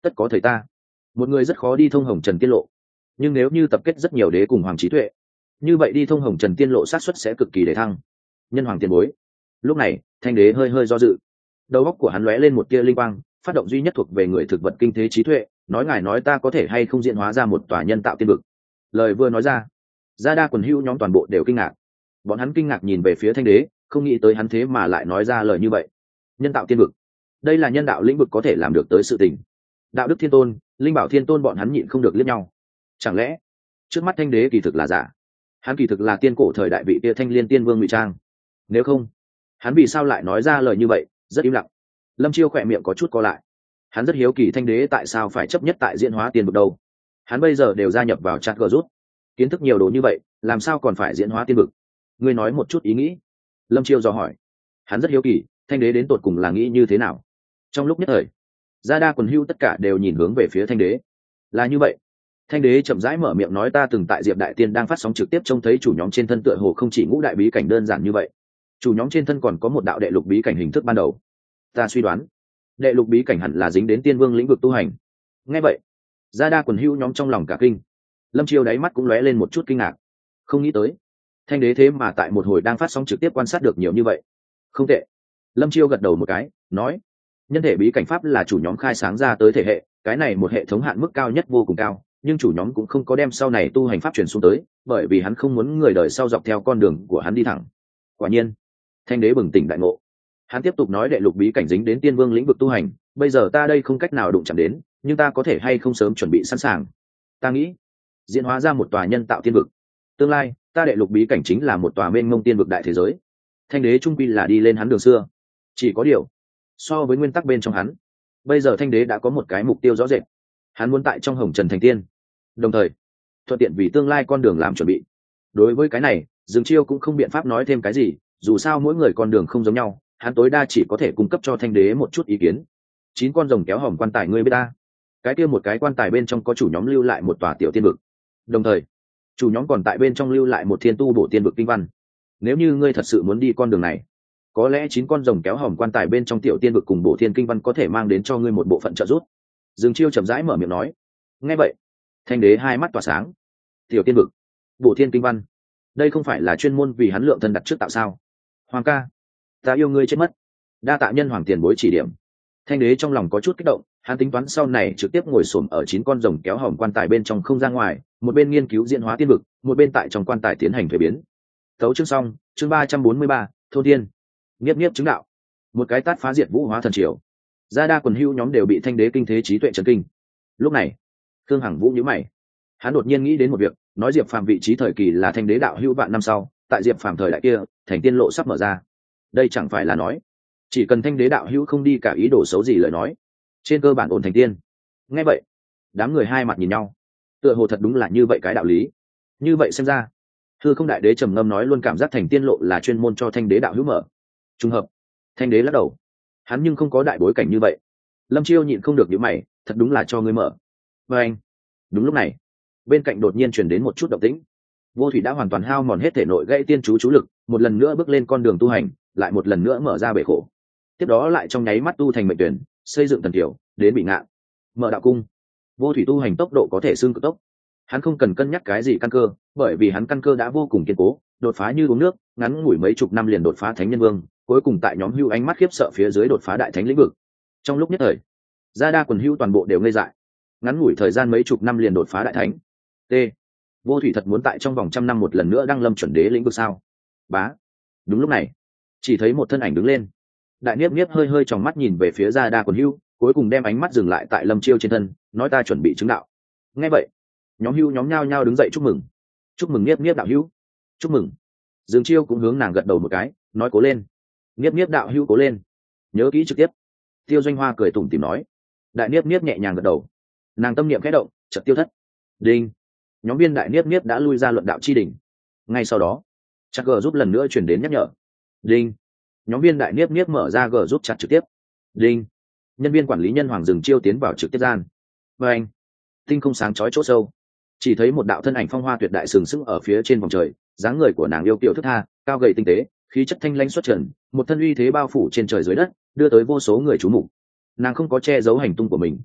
tất có thầy ta. Một người rất khó đi thông hồng trần tiên lộ, nhưng nếu như tập kết rất nhiều đế cùng hoàng trí tuệ, như vậy đi thông hồng trần tiên lộ xác suất sẽ cực kỳ để thăng. Nhân hoàng tiền bối. Lúc này thanh đế hơi hơi do dự, đầu óc của hắn lóe lên một tia linh quang, phát động duy nhất thuộc về người thực vật kinh thế trí tuệ, nói ngài nói ta có thể hay không diễn hóa ra một tòa nhân tạo tiên vực. Lời vừa nói ra, gia đa quần hữu nhóm toàn bộ đều kinh ngạc. Bọn hắn kinh ngạc nhìn về phía thanh đế, không nghĩ tới hắn thế mà lại nói ra lời như vậy. Nhân tạo tiên vực, đây là nhân đạo lĩnh vực có thể làm được tới sự tình. Đạo đức thiên tôn, linh bảo thiên tôn bọn hắn nhịn không được liếc nhau. Chẳng lẽ trước mắt thanh đế kỳ thực là giả? Hắn kỳ thực là tiên cổ thời đại vị kia thanh liên tiên vương ngụy trang. Nếu không, hắn vì sao lại nói ra lời như vậy? Rất im lặng. Lâm Chiêu khỏe miệng có chút co lại. Hắn rất hiếu kỳ thanh đế tại sao phải chấp nhất tại diễn hóa tiên vực đâu. Hắn bây giờ đều gia nhập vào chat gờ rút, kiến thức nhiều đồ như vậy, làm sao còn phải diễn hóa tiên vực? Ngươi nói một chút ý nghĩ. Lâm Chiêu dò hỏi. Hắn rất hiếu kỳ thanh đế đến tột cùng là nghĩ như thế nào. Trong lúc nhất thời, gia đa quần hưu tất cả đều nhìn hướng về phía thanh đế. Là như vậy. Thanh đế chậm rãi mở miệng nói, ta từng tại Diệp Đại Tiên đang phát sóng trực tiếp trông thấy chủ nhóm trên thân tựa hồ không chỉ ngũ đại bí cảnh đơn giản như vậy, chủ nhóm trên thân còn có một đạo đệ lục bí cảnh hình thức ban đầu. Ta suy đoán đệ lục bí cảnh hẳn là dính đến tiên vương lĩnh vực tu hành. Nghe vậy, gia đa quần hưu nhóm trong lòng cả kinh. Lâm Chiêu đáy mắt cũng lóe lên một chút kinh ngạc, không nghĩ tới thanh đế thế mà tại một hồi đang phát sóng trực tiếp quan sát được nhiều như vậy. Không tệ. Lâm Chiêu gật đầu một cái, nói nhân thể bí cảnh pháp là chủ nhóm khai sáng ra tới thể hệ, cái này một hệ thống hạn mức cao nhất vô cùng cao, nhưng chủ nhóm cũng không có đem sau này tu hành pháp truyền xuống tới, bởi vì hắn không muốn người đời sau dọc theo con đường của hắn đi thẳng. Quả nhiên, thanh đế bừng tỉnh đại ngộ. Hắn tiếp tục nói đệ lục bí cảnh dính đến tiên vương lĩnh vực tu hành, bây giờ ta đây không cách nào đụng chạm đến, nhưng ta có thể hay không sớm chuẩn bị sẵn sàng. Ta nghĩ diễn hóa ra một tòa nhân tạo tiên vực, tương lai ta đệ lục bí cảnh chính là một tòa mênh mông tiên vực đại thế giới. Thanh đế trung quy là đi lên hắn đường xưa, chỉ có điều so với nguyên tắc bên trong hắn, bây giờ thanh đế đã có một cái mục tiêu rõ rệt. Hắn muốn tại trong hồng trần thành tiên, đồng thời thuận tiện vì tương lai con đường làm chuẩn bị. Đối với cái này, Dương Chiêu cũng không biện pháp nói thêm cái gì, dù sao mỗi người con đường không giống nhau, hắn tối đa chỉ có thể cung cấp cho thanh đế một chút ý kiến. Chín con rồng kéo hòm quan tài, ngươi biết ta, cái kia một cái quan tài bên trong có chủ nhóm lưu lại một tòa tiểu tiên vực, đồng thời chủ nhóm còn tại bên trong lưu lại một thiên tu bổ tiên vực kinh văn. Nếu như ngươi thật sự muốn đi con đường này, có lẽ chín con rồng kéo hòm quan tài bên trong tiểu tiên vực cùng bổ thiên kinh văn có thể mang đến cho ngươi một bộ phận trợ giúp. Dương Chiêu chậm rãi mở miệng nói. Nghe vậy, thanh đế hai mắt tỏa sáng. Tiểu tiên vực, bổ thiên kinh văn, đây không phải là chuyên môn vì hắn lượng thân đặt trước tạo sao? Hoàng ca, ta yêu ngươi chết mất. Đa tạ nhân hoàng tiền bối chỉ điểm. Thanh đế trong lòng có chút kích động, hắn tính toán sau này trực tiếp ngồi xổm ở chín con rồng kéo hòm quan tài bên trong không ra ngoài, một bên nghiên cứu diễn hóa tiên vực, một bên tại trong quan tài tiến hành thuế biến. Tấu chương xong, chương ba trăm bốn mươi ba, thôn tiên. Nghiếp nghiếp chứng đạo. Một cái tát phá diệt vũ hóa thần triều. Gia đa quần hưu nhóm đều bị thanh đế kinh thế trí tuệ chấn kinh. Lúc này, Thương Hằng Vũ nhíu mày. Hắn đột nhiên nghĩ đến một việc, nói Diệp Phàm vị trí thời kỳ là thanh đế đạo hữu vạn năm sau, tại Diệp Phàm thời đại kia, thành tiên lộ sắp mở ra. Đây chẳng phải là nói, chỉ cần thanh đế đạo hữu không đi cả ý đồ xấu gì lời nói, trên cơ bản ổn thành tiên. Nghe vậy, đám người hai mặt nhìn nhau, tựa hồ thật đúng là như vậy cái đạo lý. Như vậy xem ra, Hư Không Đại Đế trầm ngâm nói luôn cảm giác thành tiên lộ là chuyên môn cho thanh đế đạo hữu mở. Trùng hợp. Thanh đế lắc đầu, hắn nhưng không có đại bối cảnh như vậy. Lâm Chiêu nhịn không được nhíu mày, thật đúng là cho ngươi mở. Và anh, đúng lúc này, bên cạnh đột nhiên truyền đến một chút động tĩnh. Vô Thủy đã hoàn toàn hao mòn hết thể nội gãy tiên chú chú lực, một lần nữa bước lên con đường tu hành, lại một lần nữa mở ra bể khổ. Tiếp đó lại trong nháy mắt tu thành mệnh tuyển, xây dựng thần tiểu, đến bị ngạn, mở đạo cung. Vô Thủy tu hành tốc độ có thể xưng cực tốc. Hắn không cần cân nhắc cái gì căn cơ, bởi vì hắn căn cơ đã vô cùng kiên cố, đột phá như uống nước, ngắn ngủi mấy chục năm liền đột phá thánh nhân vương, cuối cùng tại nhóm hưu ánh mắt khiếp sợ phía dưới đột phá đại thánh lĩnh vực. Trong lúc nhất thời, gia đa quần hưu toàn bộ đều ngây dại. Ngắn ngủi thời gian mấy chục năm liền đột phá đại thánh. T. Vô Thủy thật muốn tại trong vòng trăm năm một lần nữa đăng lâm chuẩn đế lĩnh vực sao? Bá. Đúng lúc này, chỉ thấy một thân ảnh đứng lên. Đại Niếp Niếp hơi hơi tròng mắt nhìn về phía gia đa quần hưu, cuối cùng đem ánh mắt dừng lại tại Lâm Chiêu trên thân, nói ta chuẩn bị chứng đạo. Nghe vậy, nhóm hưu nhóm nhao nhao đứng dậy chúc mừng. Chúc mừng Niếp Niếp đạo hữu. Chúc mừng. Dương Chiêu cũng hướng nàng gật đầu một cái, nói cố lên. Niếp Niếp đạo hữu cố lên. Nhớ kỹ trực tiếp. Tiêu Doanh Hoa cười tủm tỉm nói. Đại Niếp Niếp nhẹ nhàng gật đầu. Nàng tâm niệm khẽ động, chợt tiêu thất. Đinh. Nhóm viên Đại Niếp Niếp đã lui ra luận đạo chi đỉnh. Ngay sau đó, chắc G giúp lần nữa truyền đến nhắc nhở. Đinh. Nhóm viên Đại Niếp Niếp mở ra G giúp chặt trực tiếp. Đinh. Nhân viên quản lý nhân hoàng dừng chiêu tiến vào trực tiếp gian. Và anh. Tinh không sáng chói chỗ sâu, chỉ thấy một đạo thân ảnh phong hoa tuyệt đại sừng sững ở phía trên vòng trời, dáng người của nàng yêu kiều thức tha, cao gầy tinh tế, khí chất thanh lãnh xuất trần, một thân uy thế bao phủ trên trời dưới đất, đưa tới vô số người chú mục. Nàng không có che giấu hành tung của mình,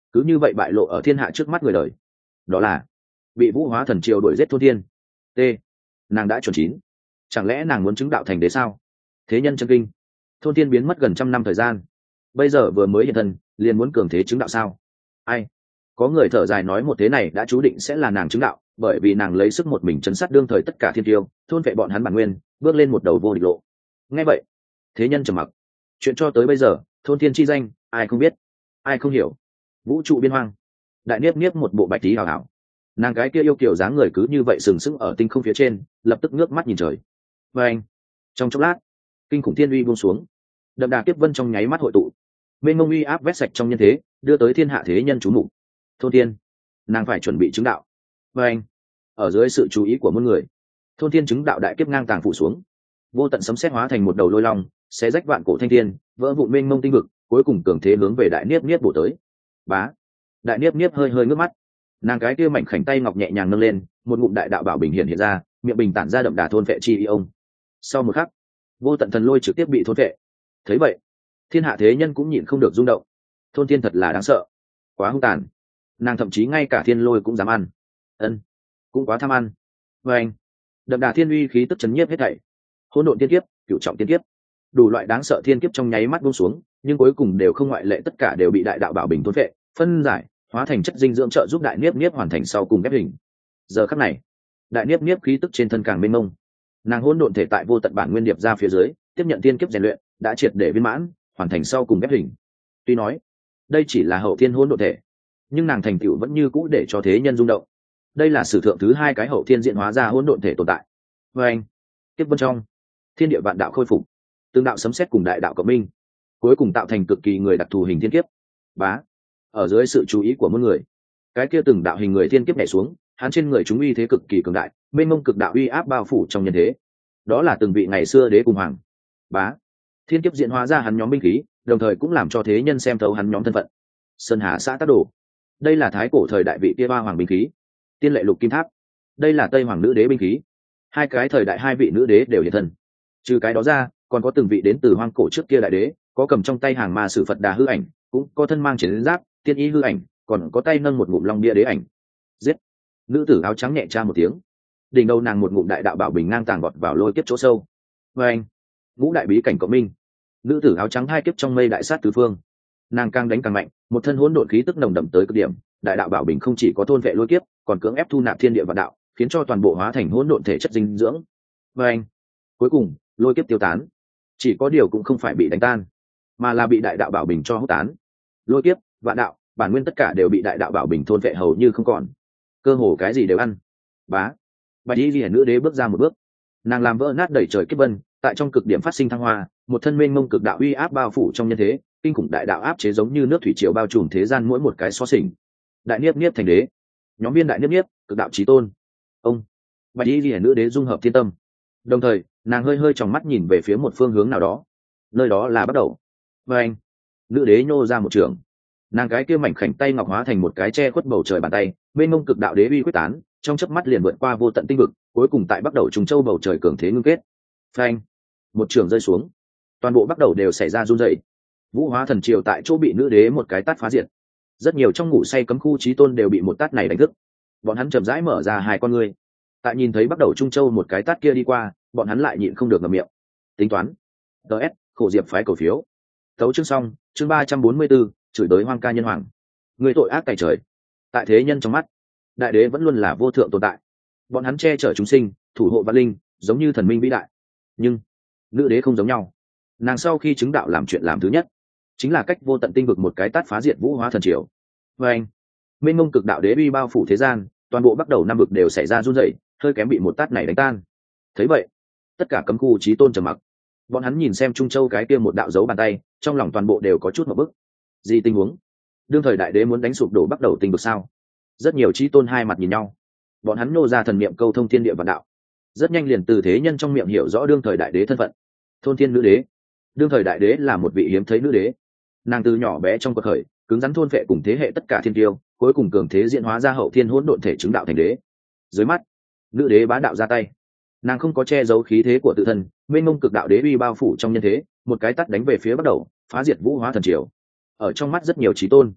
cứ như vậy bại lộ ở thiên hạ trước mắt người đời. Đó là bị vũ hóa thần triều đuổi giết thôn thiên. T, nàng đã chuẩn chín, chẳng lẽ nàng muốn chứng đạo thành đế sao? Thế nhân chân kinh, thôn thiên biến mất gần trăm năm thời gian, bây giờ vừa mới hiện thân liền muốn cường thế chứng đạo sao? Ai? Có người thở dài nói một thế này đã chú định sẽ là nàng chứng đạo, bởi vì nàng lấy sức một mình chấn sát đương thời tất cả thiên tiêu, thôn vệ bọn hắn bản nguyên, bước lên một đầu vô địch lộ. Nghe vậy, thế nhân trầm mặc. Chuyện cho tới bây giờ, thôn thiên chi danh, ai không biết, ai không hiểu. Vũ trụ biên hoang, đại niếp niếp một bộ bạch tí hào hảo, nàng gái kia yêu kiểu dáng người cứ như vậy sừng sững ở tinh không phía trên, lập tức ngước mắt nhìn trời. Và anh, trong chốc lát, kinh khủng thiên uy buông xuống, đậm đà kiếp vân trong nháy mắt hội tụ, mênh mông uy áp vét sạch trong nhân thế, đưa tới thiên hạ thế nhân chú mục. Thôn thiên, nàng phải chuẩn bị chứng đạo. Và anh, ở dưới sự chú ý của muôn người, thôn thiên chứng đạo đại kiếp ngang tàng phủ xuống, vô tận sấm sét hóa thành một đầu lôi long, xé rách vạn cổ thanh thiên, vỡ vụn mênh mông tinh vực, cuối cùng cường thế hướng về đại niếp niếp bổ tới. Bá, đại niếp niếp hơi hơi ngước mắt, nàng cái kia mảnh khảnh tay ngọc nhẹ nhàng nâng lên, một ngụm đại đạo bảo bình hiện hiện ra, miệng bình tản ra đậm đà thôn vệ chi y ông. Sau một khắc, vô tận thần lôi trực tiếp bị thôn vệ. Thấy vậy, thiên hạ thế nhân cũng nhịn không được rung động. Thôn thiên thật là đáng sợ, quá hung tàn, nàng thậm chí ngay cả thiên lôi cũng dám ăn. Ân, cũng quá tham ăn. Và anh, đậm đà thiên uy khí tức chấn nhiếp hết thảy. Hỗn độn thiên kiếp, cửu trọng thiên kiếp, đủ loại đáng sợ thiên kiếp trong nháy mắt buông xuống, nhưng cuối cùng đều không ngoại lệ, tất cả đều bị đại đạo bảo bình thôn vệ, phân giải, hóa thành chất dinh dưỡng trợ giúp đại niếp niếp hoàn thành sau cùng ghép hình. Giờ khắc này, đại niếp niếp khí tức trên thân càng mênh mông, nàng hỗn độn thể tại vô tận bản nguyên điệp ra phía dưới, tiếp nhận thiên kiếp rèn luyện, đã triệt để viên mãn, hoàn thành sau cùng ghép hình. Tuy nói đây chỉ là hậu thiên hỗn độn thể, nhưng nàng thành tựu vẫn như cũ để cho thế nhân rung động. Đây là sử thượng thứ hai cái hậu thiên diễn hóa ra hỗn độn thể tồn tại. Và anh, tiếp bên trong thiên địa vạn đạo khôi phục, từng đạo sấm sét cùng đại đạo cộng minh, cuối cùng tạo thành cực kỳ người đặc thù hình thiên kiếp. Bá, ở dưới sự chú ý của muôn người, cái kia từng đạo hình người thiên kiếp nhảy xuống, hắn trên người chúng uy thế cực kỳ cường đại, mênh mông cực đạo uy áp bao phủ trong nhân thế. Đó là từng vị ngày xưa đế cùng hoàng. Bá, thiên kiếp diễn hóa ra hắn nhóm binh khí, đồng thời cũng làm cho thế nhân xem thấu hắn nhóm thân phận. Sơn Hà xã tác đồ, đây là thái cổ thời đại vị kia ba hoàng binh khí. Tiên lệ lục kim tháp, đây là tây hoàng nữ đế binh khí. Hai cái thời đại hai vị nữ đế đều hiện thân. Trừ cái đó ra, còn có từng vị đến từ hoang cổ trước kia đại đế, có cầm trong tay hàng ma sử Phật Đà hư ảnh, cũng có thân mang chiến giáp tiên y hư ảnh, còn có tay nâng một ngụm long bia đế ảnh. Giết! Nữ tử áo trắng nhẹ tra một tiếng, đỉnh đầu nàng một ngụm đại đạo bảo bình ngang tàng vọt vào lôi kiếp chỗ sâu. Và anh, ngũ đại bí cảnh cộng minh, nữ tử áo trắng hai kiếp trong mây đại sát tứ phương, nàng càng đánh càng mạnh, một thân hỗn độn khí tức nồng đậm tới cực điểm. Đại đạo bảo bình không chỉ có thôn vệ lôi kiếp, còn cưỡng ép thu nạp thiên địa vạn đạo, khiến cho toàn bộ hóa thành hỗn độn thể chất dinh dưỡng. Và anh, cuối cùng lôi kiếp tiêu tán, chỉ có điều cũng không phải bị đánh tan, mà là bị đại đạo bảo bình cho hút tán. Lôi kiếp, vạn đạo, bản nguyên tất cả đều bị đại đạo bảo bình thôn vệ hầu như không còn, cơ hồ cái gì đều ăn. Bá, bạch y liễu nữ đế bước ra một bước, nàng làm vỡ nát đẩy trời kiếp vân, tại trong cực điểm phát sinh thăng hoa, một thân mênh mông cực đạo uy áp bao phủ trong nhân thế, kinh khủng đại đạo áp chế giống như nước thủy triều bao trùm thế gian mỗi một cái xó xỉnh. Đại niếp niếp thành đế, nhóm viên đại niếp niếp, cực đạo chí tôn. Ông, bạch y liễu nữ đế dung hợp thiên tâm, đồng thời nàng hơi hơi tròng mắt nhìn về phía một phương hướng nào đó, nơi đó là bắt đầu. Và anh, nữ đế nhô ra một trường, nàng cái kia mảnh khảnh tay ngọc hóa thành một cái che khuất bầu trời bàn tay, mênh mông cực đạo đế uy quyết tán, trong chớp mắt liền vượt qua vô tận tinh vực, cuối cùng tại bắt đầu trùng châu bầu trời cường thế ngưng kết. Phanh, một trường rơi xuống, toàn bộ bắt đầu đều xảy ra run rẩy. Vũ hóa thần triều tại chỗ bị nữ đế một cái tát phá diệt, rất nhiều trong ngủ say cấm khu chí tôn đều bị một tát này đánh thức. Bọn hắn chậm rãi mở ra hai con ngươi, tại nhìn thấy bắt đầu trung châu một cái tát kia đi qua, bọn hắn lại nhịn không được ngậm miệng. Tính toán. ts khổ diệp phái cầu phiếu. Tấu chương xong, chương ba trăm bốn mươi 4, chửi tới hoang ca nhân hoàng. Người tội ác tày trời. Tại thế nhân trong mắt, đại đế vẫn luôn là vô thượng tồn tại. Bọn hắn che chở chúng sinh, thủ hộ vạn linh, giống như thần minh vĩ đại. Nhưng nữ đế không giống nhau. Nàng sau khi chứng đạo làm chuyện làm thứ nhất, chính là cách vô tận tinh vực một cái tát phá diệt vũ hóa thần triều. Và anh, mênh mông cực đạo đế uy bao phủ thế gian, toàn bộ bắt đầu năm vực đều xảy ra run rẩy, hơi kém bị một tát này đánh tan. Thấy vậy, tất cả cấm khu chí tôn trầm mặc. Bọn hắn nhìn xem trung châu cái kia một đạo dấu bàn tay, trong lòng toàn bộ đều có chút một bức. Gì tình huống? Đương thời đại đế muốn đánh sụp đổ bắt đầu tinh vực sao? Rất nhiều chí tôn hai mặt nhìn nhau. Bọn hắn nô ra thần niệm câu thông thiên địa vạn đạo, rất nhanh liền từ thế nhân trong miệng hiểu rõ đương thời đại đế thân phận. Thôn thiên nữ đế. Đương thời đại đế là một vị hiếm thấy nữ đế. Nàng từ nhỏ bé trong cuộc khởi, cứng rắn thôn vệ cùng thế hệ tất cả thiên tiêu, cuối cùng cường thế diễn hóa ra hậu thiên hỗn độn thể chứng đạo thành đế. Dưới mắt, nữ đế bá đạo ra tay, nàng không có che giấu khí thế của tự thân, mênh mông cực đạo đế uy bao phủ trong nhân thế, một cái tát đánh về phía bắt đầu, phá diệt vũ hóa thần triều. Ở trong mắt rất nhiều chí tôn,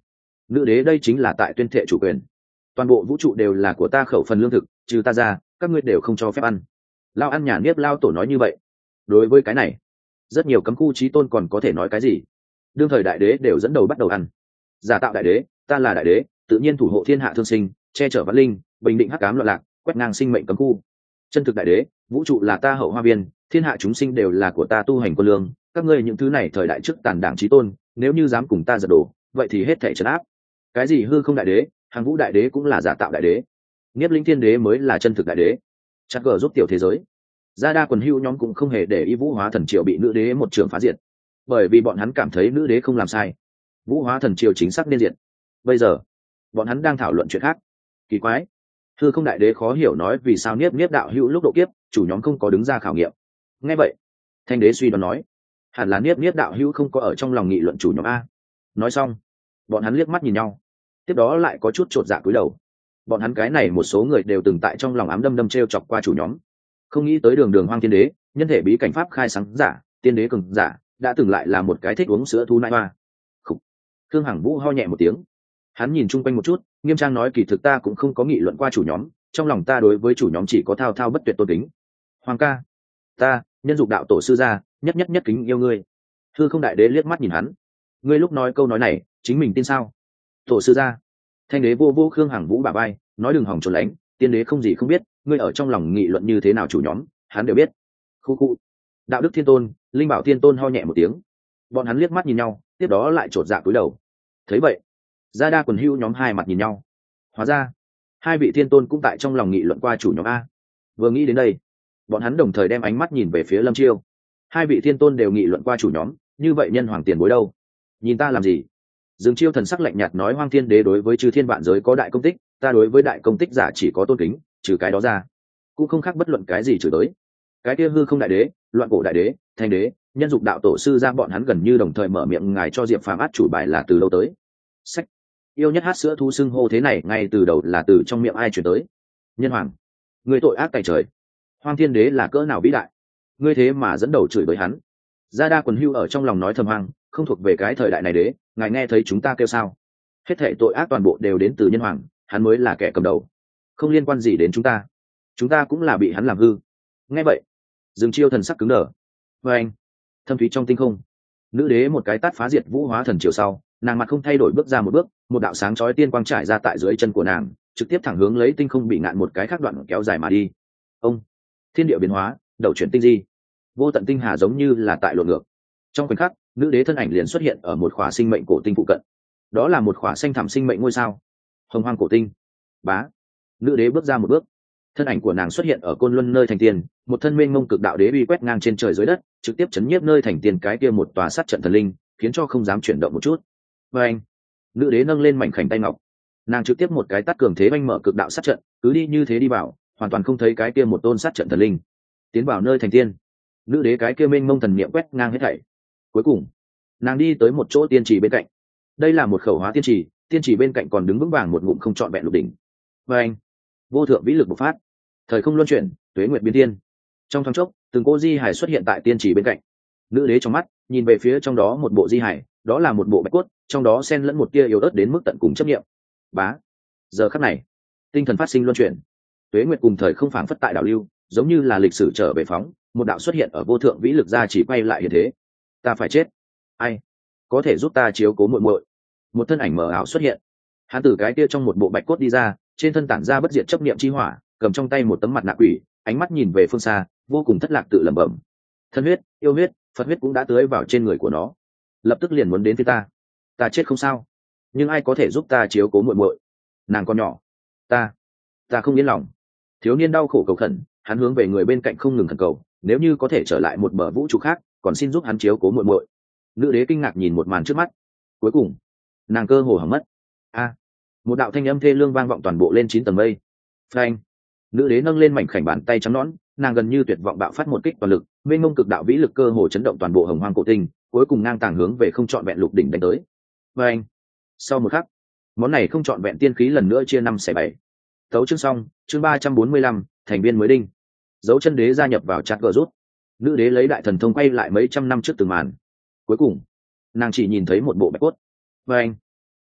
Nữ đế đây chính là tại tuyên thệ chủ quyền, toàn bộ vũ trụ đều là của ta, khẩu phần lương thực trừ ta ra các ngươi đều không cho phép ăn. Lao ăn nhà nếp lao tổ nói như vậy. Đối với cái này rất nhiều cấm khu chí tôn còn có thể nói cái gì. Đương thời đại đế đều dẫn đầu bắt đầu ăn. Giả tạo đại đế, ta là đại đế, tự nhiên thủ hộ thiên hạ thương sinh, che chở vạn linh, bình định hắc ám loạn lạc, quét ngang sinh mệnh cấm khu. Chân thực đại đế, vũ trụ là ta hậu hoa viên, thiên hạ chúng sinh đều là của ta tu hành quân lương, các ngươi những thứ này thời đại trước tàn đảng chí tôn, nếu như dám cùng ta giật đổ, vậy thì hết thảy trấn áp. Cái gì hư không đại đế, hàng vũ đại đế cũng là giả tạo đại đế, Niết Linh Thiên Đế mới là chân thực đại đế. Chặt gờ giúp tiểu thế giới. Gia đa quần hưu nhóm cũng không hề để ý Vũ Hóa Thần Triều bị nữ đế một trường phá diệt, bởi vì bọn hắn cảm thấy nữ đế không làm sai, Vũ Hóa Thần Triều chính xác nên diệt. Bây giờ bọn hắn đang thảo luận chuyện khác. Kỳ quái, hư không đại đế khó hiểu nói vì sao Niết Niết đạo hữu lúc độ kiếp chủ nhóm không có đứng ra khảo nghiệm. Nghe vậy Thanh đế suy đoán nói hẳn là Niết Niết đạo hữu không có ở trong lòng nghị luận chủ nhóm a. Nói xong bọn hắn liếc mắt nhìn nhau, tiếp đó lại có chút chột dạ cúi đầu. Bọn hắn cái này một số người đều từng tại trong lòng ám đâm đâm t r e o chọc qua chủ nhóm, không nghĩ tới đường đường hoang thiên đế, nhân thể bí cảnh pháp khai sáng giả, tiên đế cường giả, đã từng lại là một cái thích uống sữa thú nãi hoa. Khúc Thương Hằng Vũ ho nhẹ một tiếng, hắn nhìn chung quanh một chút, nghiêm trang nói kỳ thực ta cũng không có nghị luận qua chủ nhóm, trong lòng ta đối với chủ nhóm chỉ có thao thao bất tuyệt tôn kính. Hoàng ca, ta nhân dục đạo tổ sư gia, nhất nhất nhất kính yêu ngươi. Hư không đại đế liếc mắt nhìn hắn, ngươi lúc nói câu nói này chính mình tin sao? Tổ sư gia. Thanh đế vô vô Khương Hằng Vũ bả vai, nói đừng hòng trốn lánh, tiên đế không gì không biết, ngươi ở trong lòng nghị luận như thế nào chủ nhóm, hắn đều biết. Khu khu. Đạo đức thiên tôn, linh bảo thiên tôn ho nhẹ một tiếng, bọn hắn liếc mắt nhìn nhau, tiếp đó lại chột dạ cúi đầu. Thấy vậy, Gia đa quần hưu nhóm hai mặt nhìn nhau, hóa ra hai vị thiên tôn cũng tại trong lòng nghị luận qua chủ nhóm a. Vừa nghĩ đến đây, bọn hắn đồng thời đem ánh mắt nhìn về phía Lâm Chiêu. Hai vị thiên tôn đều nghị luận qua chủ nhóm, như vậy nhân hoàng tiền bối đâu? Nhìn ta làm gì? Dương Chiêu thần sắc lạnh nhạt nói hoang thiên đế đối với chư thiên vạn giới có đại công tích, ta đối với đại công tích giả chỉ có tôn kính, trừ cái đó ra cũng không khác bất luận cái gì chửi tới. Cái kia hư không đại đế, loạn cổ đại đế, thanh đế, nhân dục đạo tổ sư ra bọn hắn gần như đồng thời mở miệng ngài cho Diệp Phàm át chủ bài là từ lâu tới. Sách yêu nhất hát sữa thu xưng hô thế này ngay từ đầu là từ trong miệng ai truyền tới? Nhân hoàng, người tội ác tày trời, hoang thiên đế là cỡ nào vĩ đại, ngươi thế mà dẫn đầu chửi với hắn. Gia đa quần hưu ở trong lòng nói thầm hoang, không thuộc về cái thời đại này đế, ngài nghe thấy chúng ta kêu sao? Hết thảy tội ác toàn bộ đều đến từ nhân hoàng, hắn mới là kẻ cầm đầu, không liên quan gì đến chúng ta, chúng ta cũng là bị hắn làm hư. Nghe vậy Dương Chiêu thần sắc cứng đờ. Và anh thâm thúy trong tinh không, nữ đế một cái tát phá diệt Vũ Hóa Thần Triều sau, nàng mặt không thay đổi bước ra một bước, một đạo sáng chói tiên quang trải ra tại dưới chân của nàng, trực tiếp thẳng hướng lấy tinh không bị ngạn một cái khác đoạn kéo dài mà đi. Ông thiên địa biến hóa, đầu chuyển tinh di, vô tận tinh hà giống như là tại lộn ngược. Trong khoảnh khắc, nữ đế thân ảnh liền xuất hiện ở một khỏa sinh mệnh cổ tinh phụ cận. Đó là một khỏa xanh thẳm sinh mệnh ngôi sao, hồng hoang cổ tinh. Bá, nữ đế bước ra một bước, thân ảnh của nàng xuất hiện ở côn luân nơi thành tiên, một thân mênh mông cực đạo đế uy quét ngang trên trời dưới đất, trực tiếp chấn nhiếp nơi thành tiên cái kia một tòa sát trận thần linh, khiến cho không dám chuyển động một chút. Và anh, nữ đế nâng lên mảnh khảnh tay ngọc, nàng trực tiếp một cái tát cường thế banh mở cực đạo sát trận, cứ đi như thế đi vào, hoàn toàn không thấy cái kia một tôn sát trận thần linh tiến vào nơi thành tiên. Nữ đế cái kia mênh mông thần niệm quét ngang hết thảy. Cuối cùng nàng đi tới một chỗ tiên trì bên cạnh, đây là một khẩu hóa tiên trì, tiên trì bên cạnh còn đứng vững vàng một ngụm không trọn vẹn lục đỉnh. Và anh, vô thượng vĩ lực bộc phát, thời không luân chuyển, tuế nguyệt biến thiên. Trong thoáng chốc, từng cô di hải xuất hiện tại tiên trì bên cạnh. Nữ đế trong mắt nhìn về phía trong đó một bộ di hải, đó là một bộ bạch cốt, trong đó xen lẫn một tia yếu ớt đến mức tận cùng chấp niệm. Bá, giờ khắc này tinh thần phát sinh luân chuyển, tuế nguyệt cùng thời không phảng phất tại đảo lưu, giống như là lịch sử trở về phóng, một đạo xuất hiện ở vô thượng vĩ lực ra chỉ quay lại hiện thế. Ta phải chết, ai có thể giúp ta chiếu cố muội muội? Một thân ảnh mờ ảo xuất hiện, hắn từ cái kia trong một bộ bạch cốt đi ra, trên thân tản ra bất diệt chấp niệm chi hỏa, cầm trong tay một tấm mặt nạ quỷ, ánh mắt nhìn về phương xa, vô cùng thất lạc tự lẩm bẩm. Thân huyết, yêu huyết, Phật huyết cũng đã tưới vào trên người của nó, lập tức liền muốn đến phía ta. Ta chết không sao, nhưng ai có thể giúp ta chiếu cố muội muội? Nàng còn nhỏ, ta, ta không yên lòng. Thiếu niên đau khổ cầu khẩn, hắn hướng về người bên cạnh không ngừng khẩn cầu, nếu như có thể trở lại một bờ vũ trụ khác, còn xin giúp hắn chiếu cố muội muội. Nữ đế kinh ngạc nhìn một màn trước mắt, cuối cùng nàng cơ hồ hỏng mất. A, một đạo thanh âm thê lương vang vọng toàn bộ lên chín tầng mây. Phanh, nữ đế nâng lên mảnh khảnh bàn tay trắng nõn, nàng gần như tuyệt vọng bạo phát một kích toàn lực, mênh mông cực đạo vĩ lực cơ hồ chấn động toàn bộ hồng hoang cổ tinh, cuối cùng ngang tàng hướng về không trọn vẹn lục đỉnh đánh tới. Phanh, sau một khắc, món này không trọn vẹn tiên khí lần nữa chia năm xẻ bảy. Tấu chương xong, chương ba trăm bốn mươi lăm, thành viên mới đinh. Dấu chân đế gia nhập vào chat gờ rút. Nữ đế lấy đại thần thông quay lại mấy trăm năm trước từng màn. Cuối cùng nàng chỉ nhìn thấy một bộ bạch cốt. Và anh,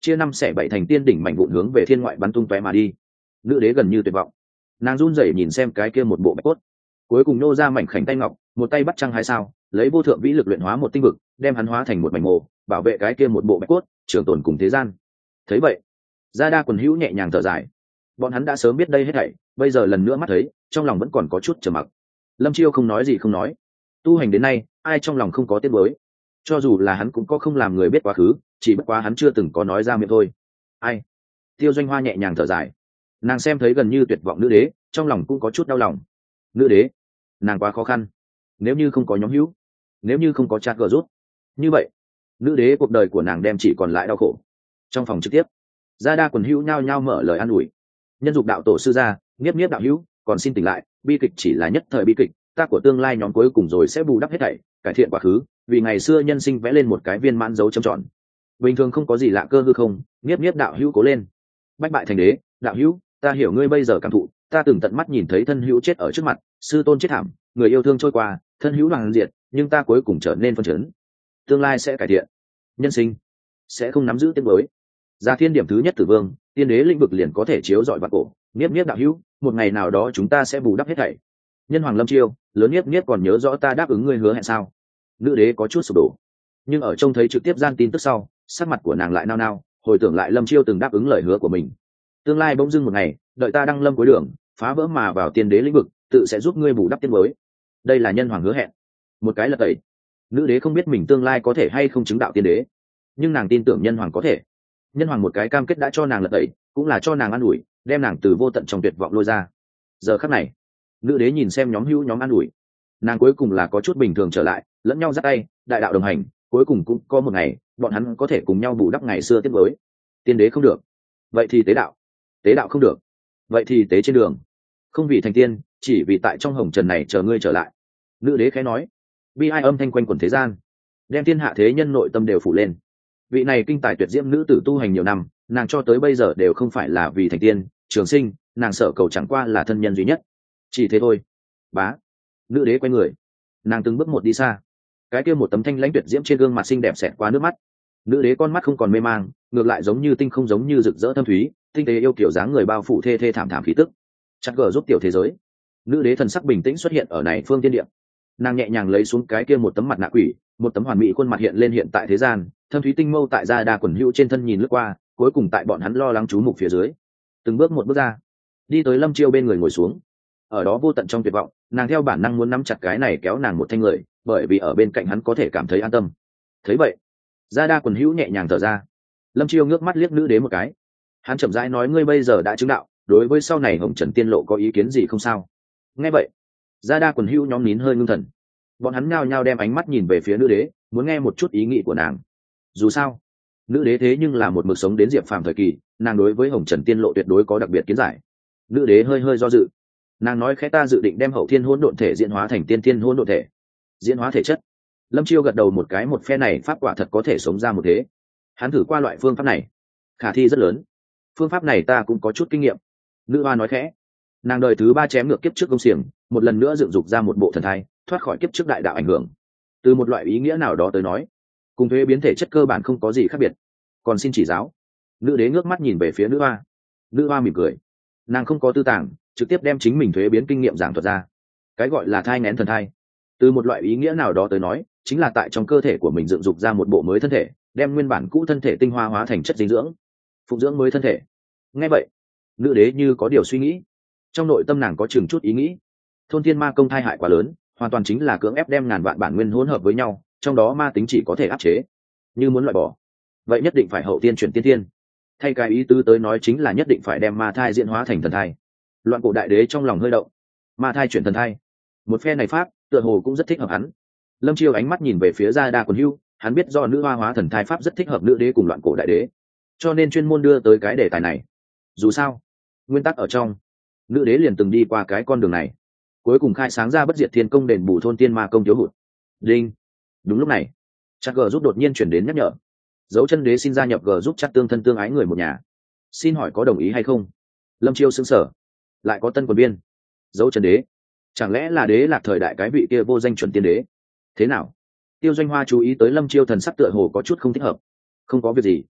chia năm xẻ bảy thành tiên đỉnh mảnh vụn hướng về thiên ngoại bắn tung tóe mà đi. Nữ đế gần như tuyệt vọng, nàng run rẩy nhìn xem cái kia một bộ bạch cốt, cuối cùng nô ra mảnh khảnh tay ngọc, một tay bắt trăng hai sao, lấy vô thượng vĩ lực luyện hóa một tinh vực, đem hắn hóa thành một mảnh mồ, bảo vệ cái kia một bộ bạch cốt trường tồn cùng thế gian. Thấy vậy, gia đa quần hữu nhẹ nhàng thở dài, bọn hắn đã sớm biết đây hết thảy, bây giờ lần nữa mắt thấy, trong lòng vẫn còn có chút trầm mặc. Lâm Chiêu không nói gì không nói, tu hành đến nay ai trong lòng không có tiếc nuối, cho dù là hắn cũng có không làm người biết quá khứ, chỉ bất quá hắn chưa từng có nói ra miệng thôi. Ai? Tiêu Doanh Hoa nhẹ nhàng thở dài, nàng xem thấy gần như tuyệt vọng nữ đế, trong lòng cũng có chút đau lòng. Nữ đế, nàng quá khó khăn, nếu như không có nhóm hữu, nếu như không có chat gờ rút, như vậy nữ đế cuộc đời của nàng đem chỉ còn lại đau khổ. Trong phòng trực tiếp, gia đa quần hữu nhao nhao mở lời an ủi. Nhân dục đạo tổ sư gia, nghiếp nghiếp đạo hữu, còn xin tỉnh lại, bi kịch chỉ là nhất thời bi kịch, ta của tương lai nhóm cuối cùng rồi sẽ bù đắp hết thảy, cải thiện quá khứ, vì ngày xưa nhân sinh vẽ lên một cái viên mãn dấu chấm tròn. Bình thường không có gì lạ cơ hư không, nghiếp nghiếp đạo hữu cố lên. Bách bại thành đế, đạo hữu, ta hiểu ngươi bây giờ cảm thụ, ta từng tận mắt nhìn thấy thân hữu chết ở trước mặt, sư tôn chết thảm, người yêu thương trôi qua, thân hữu đoàn diệt, nhưng ta cuối cùng trở nên phân chấn. Tương lai sẽ cải thiện, nhân sinh sẽ không nắm giữ tiếng mới. Ra thiên điểm thứ nhất tử vương, tiên đế lĩnh vực liền có thể chiếu dọi vạn cổ, nghiếp nghiếp đạo hữu, một ngày nào đó chúng ta sẽ bù đắp hết thảy. Nhân hoàng Lâm Chiêu, lớn nghiếp nghiếp còn nhớ rõ ta đáp ứng ngươi hứa hẹn sao? Nữ đế có chút sụp đổ, nhưng ở trông thấy trực tiếp gian tin tức sau, sắc mặt của nàng lại nao nao, hồi tưởng lại Lâm Chiêu từng đáp ứng lời hứa của mình. Tương lai bỗng dưng một ngày, đợi ta đăng lâm cuối đường, phá vỡ mà vào tiên đế lĩnh vực, tự sẽ giúp ngươi bù đắp tiên mới. Đây là nhân hoàng hứa hẹn, một cái là tẩy. Nữ đế không biết mình tương lai có thể hay không chứng đạo tiên đế, nhưng nàng tin tưởng nhân hoàng có thể. Nhân hoàng một cái cam kết đã cho nàng lật tẩy, cũng là cho nàng an ủi, đem nàng từ vô tận trong tuyệt vọng lôi ra. Giờ khắc này, nữ đế nhìn xem nhóm hữu nhóm an ủi, nàng cuối cùng là có chút bình thường trở lại, lẫn nhau dắt tay, đại đạo đồng hành, cuối cùng cũng có một ngày bọn hắn có thể cùng nhau bù đắp ngày xưa tiếp với. Tiên đế không được, vậy thì tế đạo, tế đạo không được, vậy thì tế trên đường, không vì thành tiên, chỉ vì tại trong hồng trần này chờ ngươi trở lại. Nữ đế khẽ nói, bi ai âm thanh quanh quần thế gian, đem thiên hạ thế nhân nội tâm đều phủ lên. Vị này kinh tài tuyệt diễm nữ tử tu hành nhiều năm, nàng cho tới bây giờ đều không phải là vì thành tiên trường sinh, nàng sợ cầu chẳng qua là thân nhân duy nhất, chỉ thế thôi. Bá, nữ đế quay người, nàng từng bước một đi xa, cái kia một tấm thanh lãnh tuyệt diễm trên gương mặt xinh đẹp xẹt qua nước mắt. Nữ đế con mắt không còn mê mang, ngược lại giống như tinh không, giống như rực rỡ thâm thúy, tinh tế yêu kiểu dáng người bao phủ thê thê thảm thảm khí tức. Chặt gờ giúp tiểu thế giới, nữ đế thần sắc bình tĩnh xuất hiện ở này phương tiên địa. Nàng nhẹ nhàng lấy xuống cái kia một tấm mặt nạ quỷ, một tấm hoàn mỹ khuôn mặt hiện lên hiện tại thế gian, thâm thúy tinh mâu tại gia đa quần hữu trên thân nhìn lướt qua, cuối cùng tại bọn hắn lo lắng chú mục phía dưới, từng bước một bước ra, đi tới Lâm Chiêu bên người ngồi xuống. Ở đó vô tận trong tuyệt vọng, nàng theo bản năng muốn nắm chặt cái này kéo nàng một thanh người, bởi vì ở bên cạnh hắn có thể cảm thấy an tâm. Thấy vậy, gia đa quần hữu nhẹ nhàng thở ra. Lâm Chiêu ngước mắt liếc nữ đế một cái, hắn chậm rãi nói, ngươi bây giờ đã chứng đạo, đối với sau này hồng trần tiên lộ có ý kiến gì không sao? Nghe vậy, gia đa quần hữu nhóm nín hơi ngưng thần, bọn hắn nhao nhao đem ánh mắt nhìn về phía nữ đế, muốn nghe một chút ý nghĩ của nàng. Dù sao, nữ đế thế nhưng là một mực sống đến diệp phàm thời kỳ, nàng đối với hồng trần tiên lộ tuyệt đối có đặc biệt kiến giải. Nữ đế hơi hơi do dự, nàng nói khẽ, ta dự định đem hậu thiên hỗn độn thể diễn hóa thành tiên thiên hỗn độn thể, diễn hóa thể chất. Lâm Chiêu gật đầu một cái, một phe này pháp quả thật có thể sống ra một thế. Hắn thử qua loại phương pháp này, khả thi rất lớn. Phương pháp này ta cũng có chút kinh nghiệm. Nữ hoa nói khẽ, nàng đời thứ ba chém ngược kiếp trước công xiềng, một lần nữa dựng dục ra một bộ thần thai, thoát khỏi kiếp trước đại đạo ảnh hưởng. Từ một loại ý nghĩa nào đó tới nói, cùng thuế biến thể chất cơ bản không có gì khác biệt. Còn xin chỉ giáo. Nữ đế ngước mắt nhìn về phía nữ hoa. Nữ hoa mỉm cười, nàng không có tư tàng, trực tiếp đem chính mình thuế biến kinh nghiệm giảng thuật ra. Cái gọi là thai nén thần thai, từ một loại ý nghĩa nào đó tới nói, chính là tại trong cơ thể của mình dựng dục ra một bộ mới thân thể, đem nguyên bản cũ thân thể tinh hoa hóa thành chất dinh dưỡng, phụng dưỡng mới thân thể. Nghe vậy, nữ đế như có điều suy nghĩ, trong nội tâm nàng có chừng chút ý nghĩ. Thôn thiên ma công thai hại quá lớn, hoàn toàn chính là cưỡng ép đem ngàn vạn bản nguyên hỗn hợp với nhau, trong đó ma tính chỉ có thể áp chế, như muốn loại bỏ, vậy nhất định phải hậu tiên chuyển tiên tiên. Thay cái ý tứ tới nói, chính là nhất định phải đem ma thai diễn hóa thành thần thai. Loạn cổ đại đế trong lòng hơi động, ma thai chuyển thần thai, một phe này pháp tựa hồ cũng rất thích hợp hắn. Lâm Chiêu ánh mắt nhìn về phía gia đa quần hưu, hắn biết do nữ hoa hóa thần thai pháp rất thích hợp nữ đế cùng loạn cổ đại đế, cho nên chuyên môn đưa tới cái đề tài này. Dù sao, nguyên tắc ở trong, nữ đế liền từng đi qua cái con đường này, cuối cùng khai sáng ra bất diệt thiên công đền bù thôn tiên ma công thiếu hụt. Đinh. Đúng lúc này, chắc gờ giúp đột nhiên chuyển đến nhắc nhở, dấu chân đế xin gia nhập gờ giúp chắc tương thân tương ái người một nhà, xin hỏi có đồng ý hay không? Lâm Chiêu sững sờ, lại có tân quần viên. Dấu chân đế, chẳng lẽ là đế lạc thời đại cái vị kia vô danh chuẩn tiên đế? Thế nào? Tiêu Doanh Hoa chú ý tới Lâm Chiêu thần sắc tựa hồ có chút không thích hợp. Không có việc gì.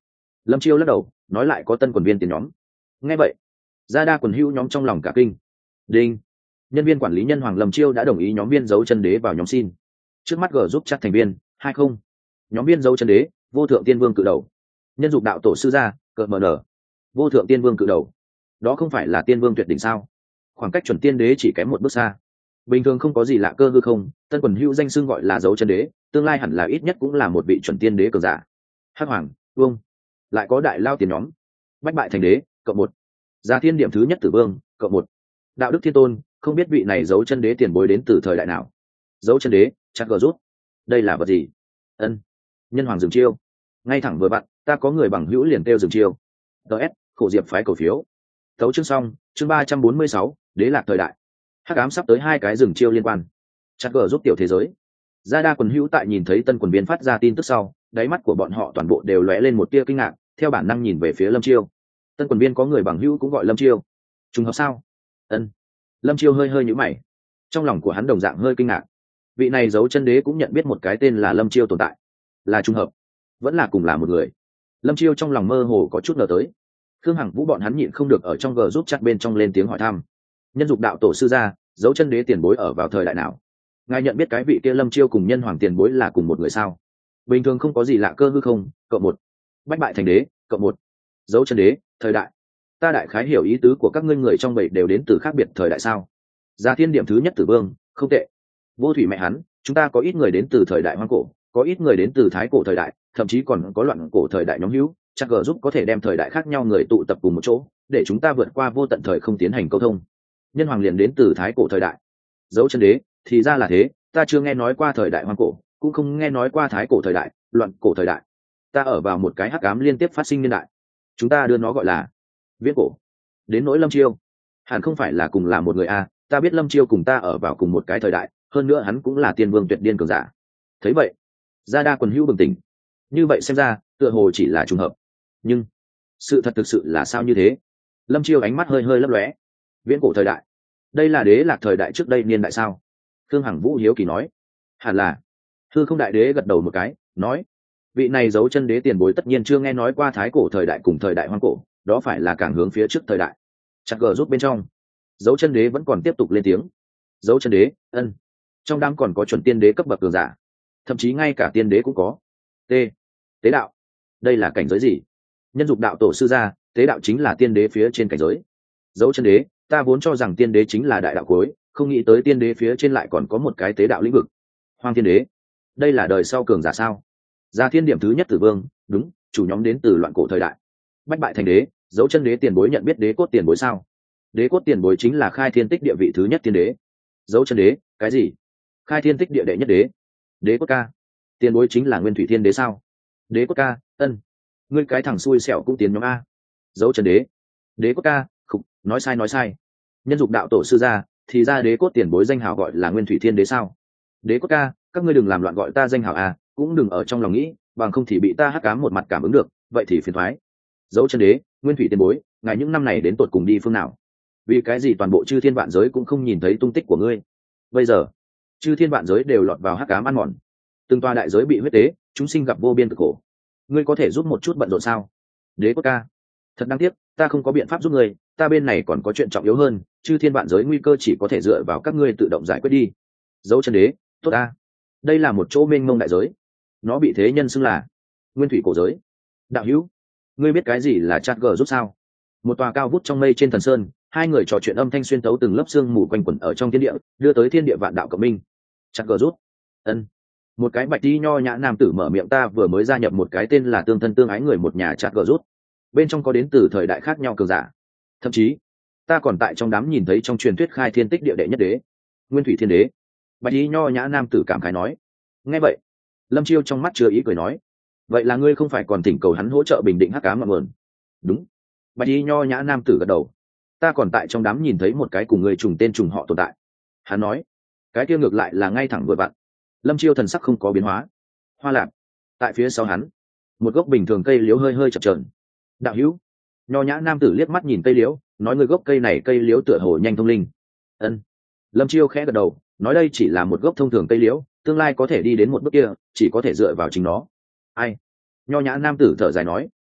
Lâm Chiêu lắc đầu nói lại có tân quần viên tiền nhóm. Nghe vậy gia đa quần hữu nhóm trong lòng cả kinh. Đinh, nhân viên quản lý Nhân Hoàng Lâm Chiêu đã đồng ý nhóm viên dấu chân đế vào nhóm xin. Trước mắt g giúp chắc thành viên hai không. Nhóm viên dấu chân đế vô thượng tiên vương cự đầu, nhân dục đạo tổ sư gia cợt mờ nở. Vô thượng tiên vương cự đầu, đó không phải là tiên vương tuyệt đỉnh sao? Khoảng cách chuẩn tiên đế chỉ kém một bước xa. Bình thường không có gì lạ cơ hư không, tân quần hữu danh xưng gọi là dấu chân đế, tương lai hẳn là ít nhất cũng là một vị chuẩn tiên đế cường giả. Hắc Hoàng vương, lại có đại lao tiền nhóm. Bách bại thành đế cộng một. Gia thiên điểm thứ nhất tử vương cộng một. Đạo đức thiên tôn, không biết vị này dấu chân đế tiền bối đến từ thời đại nào. Dấu chân đế chắc gờ rút, đây là vật gì? Ân, Nhân Hoàng dừng chiêu, ngay thẳng vừa bạn, ta có người bằng hữu liền kêu dừng chiêu. ts khổ diệp phái cổ phiếu. Tấu chương xong, chương ba trăm bốn mươi sáu, đế lạc thời đại. Hắc ám sắp tới hai cái dừng chiêu liên quan. Chắc gờ giúp tiểu thế giới. Gia đa quần hữu tại nhìn thấy tân quần viên phát ra tin tức sau, đáy mắt của bọn họ toàn bộ đều lóe lên một tia kinh ngạc, theo bản năng nhìn về phía Lâm Chiêu. Tân quần viên có người bằng hữu cũng gọi Lâm Chiêu, trùng hợp sao? Ân. Lâm Chiêu hơi hơi nhíu mày, trong lòng của hắn đồng dạng hơi kinh ngạc. Vị này dấu chân đế cũng nhận biết một cái tên là Lâm Chiêu tồn tại, là trùng hợp, vẫn là cùng là một người. Lâm Chiêu trong lòng mơ hồ có chút ngờ tới. Khương Hằng Vũ bọn hắn nhịn không được ở trong g giúp chat bên trong lên tiếng hỏi thăm. Nhân dục đạo tổ sư gia, dấu chân đế tiền bối ở vào thời đại nào? Ngài nhận biết cái vị kia Lâm Chiêu cùng Nhân Hoàng tiền bối là cùng một người sao? Bình thường không có gì lạ cơ hư không, cộng một. Bách bại thành đế cộng một. Dấu chân đế thời đại, ta đại khái hiểu ý tứ của các ngươi, người trong bảy đều đến từ khác biệt thời đại sao? Gia thiên điểm thứ nhất tử vương, không tệ. Vô thủy mẹ hắn, chúng ta có ít người đến từ thời đại hoang cổ, có ít người đến từ thái cổ thời đại, thậm chí còn có loạn cổ thời đại nhóm hữu. Chắc gờ giúp có thể đem thời đại khác nhau người tụ tập cùng một chỗ, để chúng ta vượt qua vô tận thời không tiến hành câu thông. Nhân Hoàng liền đến từ thái cổ thời đại. Dấu chân đế thì ra là thế, ta chưa nghe nói qua thời đại hoang cổ, cũng không nghe nói qua thái cổ thời đại, loạn cổ thời đại. Ta ở vào một cái hắc ám liên tiếp phát sinh niên đại, chúng ta đưa nó gọi là viễn cổ. Đến nỗi Lâm Chiêu, hẳn không phải là cùng là một người a, ta biết Lâm Chiêu cùng ta ở vào cùng một cái thời đại, hơn nữa hắn cũng là tiên vương tuyệt điên cường giả. Thấy vậy, gia đa quần hữu bừng tỉnh. Như vậy xem ra tựa hồ chỉ là trùng hợp, nhưng sự thật thực sự là sao như thế? Lâm Chiêu ánh mắt hơi hơi lấp lóe. Viễn cổ thời đại, đây là đế lạc thời đại trước đây niên đại sao? Khương Hằng Vũ hiếu kỳ nói. Hẳn là. Hư Không đại đế gật đầu một cái, nói, vị này dấu chân đế tiền bối tất nhiên chưa nghe nói qua thái cổ thời đại cùng thời đại hoang cổ, đó phải là càng hướng phía trước thời đại. Chắc gờ giúp bên trong, dấu chân đế vẫn còn tiếp tục lên tiếng. Dấu chân đế ân, trong đám còn có chuẩn tiên đế cấp bậc cường giả, thậm chí ngay cả tiên đế cũng có. T, tế đạo, đây là cảnh giới gì? Nhân dục đạo tổ sư gia, tế đạo chính là tiên đế phía trên cảnh giới. Dấu chân đế, ta vốn cho rằng tiên đế chính là đại đạo cuối, không nghĩ tới tiên đế phía trên lại còn có một cái tế đạo lĩnh vực. Hoang thiên đế, đây là đời sau cường giả sao? Gia thiên điểm thứ nhất tử vương, đúng, chủ nhóm đến từ loạn cổ thời đại. Bách bại thành đế, dấu chân đế tiền bối nhận biết đế cốt tiền bối sao? Đế cốt tiền bối chính là khai thiên tích địa vị thứ nhất tiên đế. Dấu chân đế, cái gì? Khai thiên tích địa đệ nhất đế. Đế cốt ca, tiền bối chính là nguyên thủy thiên đế sao? Đế cốt ca, ân, ngươi cái thằng xui xẻo cũng tiến nhóm a. Dấu chân đế, đế cốt ca, khục, nói sai nói sai. Nhân dục đạo tổ sư gia, thì ra đế cốt tiền bối danh hào gọi là nguyên thủy thiên đế sao? Đế cốt ca, các ngươi đừng làm loạn gọi ta danh hào a, cũng đừng ở trong lòng nghĩ, bằng không thì bị ta hắc ám một mặt cảm ứng được, vậy thì phiền thoái. Dấu chân đế, nguyên thủy tiền bối, ngài những năm này đến tột cùng đi phương nào? Vì cái gì toàn bộ chư thiên vạn giới cũng không nhìn thấy tung tích của ngươi? Bây giờ chư thiên vạn giới đều lọt vào hắc ám ăn mòn, từng tòa đại giới bị huyết tế, chúng sinh gặp vô biên cực khổ, ngươi có thể giúp một chút bận rộn sao? Đế cốt ca, thật đáng tiếc, ta không có biện pháp giúp ngươi, ta bên này còn có chuyện trọng yếu hơn, chư thiên vạn giới nguy cơ chỉ có thể dựa vào các ngươi tự động giải quyết đi. Dấu chân đế, tốt ta, đây là một chỗ mênh mông đại giới, nó bị thế nhân xưng là nguyên thủy cổ giới. Đạo hữu, ngươi biết cái gì là chat g giúp sao? Một tòa cao vút trong mây trên thần sơn, hai người trò chuyện âm thanh xuyên tấu từng lớp sương mù quanh quẩn ở trong thiên địa, đưa tới thiên địa vạn đạo cộng minh. Chat g giúp, ân. Một cái bạch đi nho nhã nam tử mở miệng, ta vừa mới gia nhập một cái tên là tương thân tương ái người một nhà chat g giúp, bên trong có đến từ thời đại khác nhau cường giả, thậm chí ta còn tại trong đám nhìn thấy trong truyền thuyết khai thiên tích địa đệ nhất đế, nguyên thủy thiên đế. Bạch đi nho nhã nam tử cảm khái nói. Nghe vậy, Lâm Chiêu trong mắt chưa ý cười nói, vậy là ngươi không phải còn thỉnh cầu hắn hỗ trợ bình định hắc ám ngọn nguồn? Đúng. Bạch đi nho nhã nam tử gật đầu, ta còn tại trong đám nhìn thấy một cái cùng người trùng tên trùng họ tồn tại. Hắn nói, cái kia ngược lại là ngay thẳng vừa vặn. Lâm Chiêu thần sắc không có biến hóa. Hoa lạc, tại phía sau hắn, một gốc bình thường cây liễu hơi hơi chập chờn. Đạo hữu, nho nhã nam tử liếc mắt nhìn cây liễu, nói, người gốc cây này cây liễu tựa hồ nhanh thông linh. Ân. Lâm Chiêu khẽ gật đầu, nói, đây chỉ là một gốc thông thường cây liễu, tương lai có thể đi đến một bước kia chỉ có thể dựa vào chính nó. Ai? Nho nhã nam tử thở dài nói,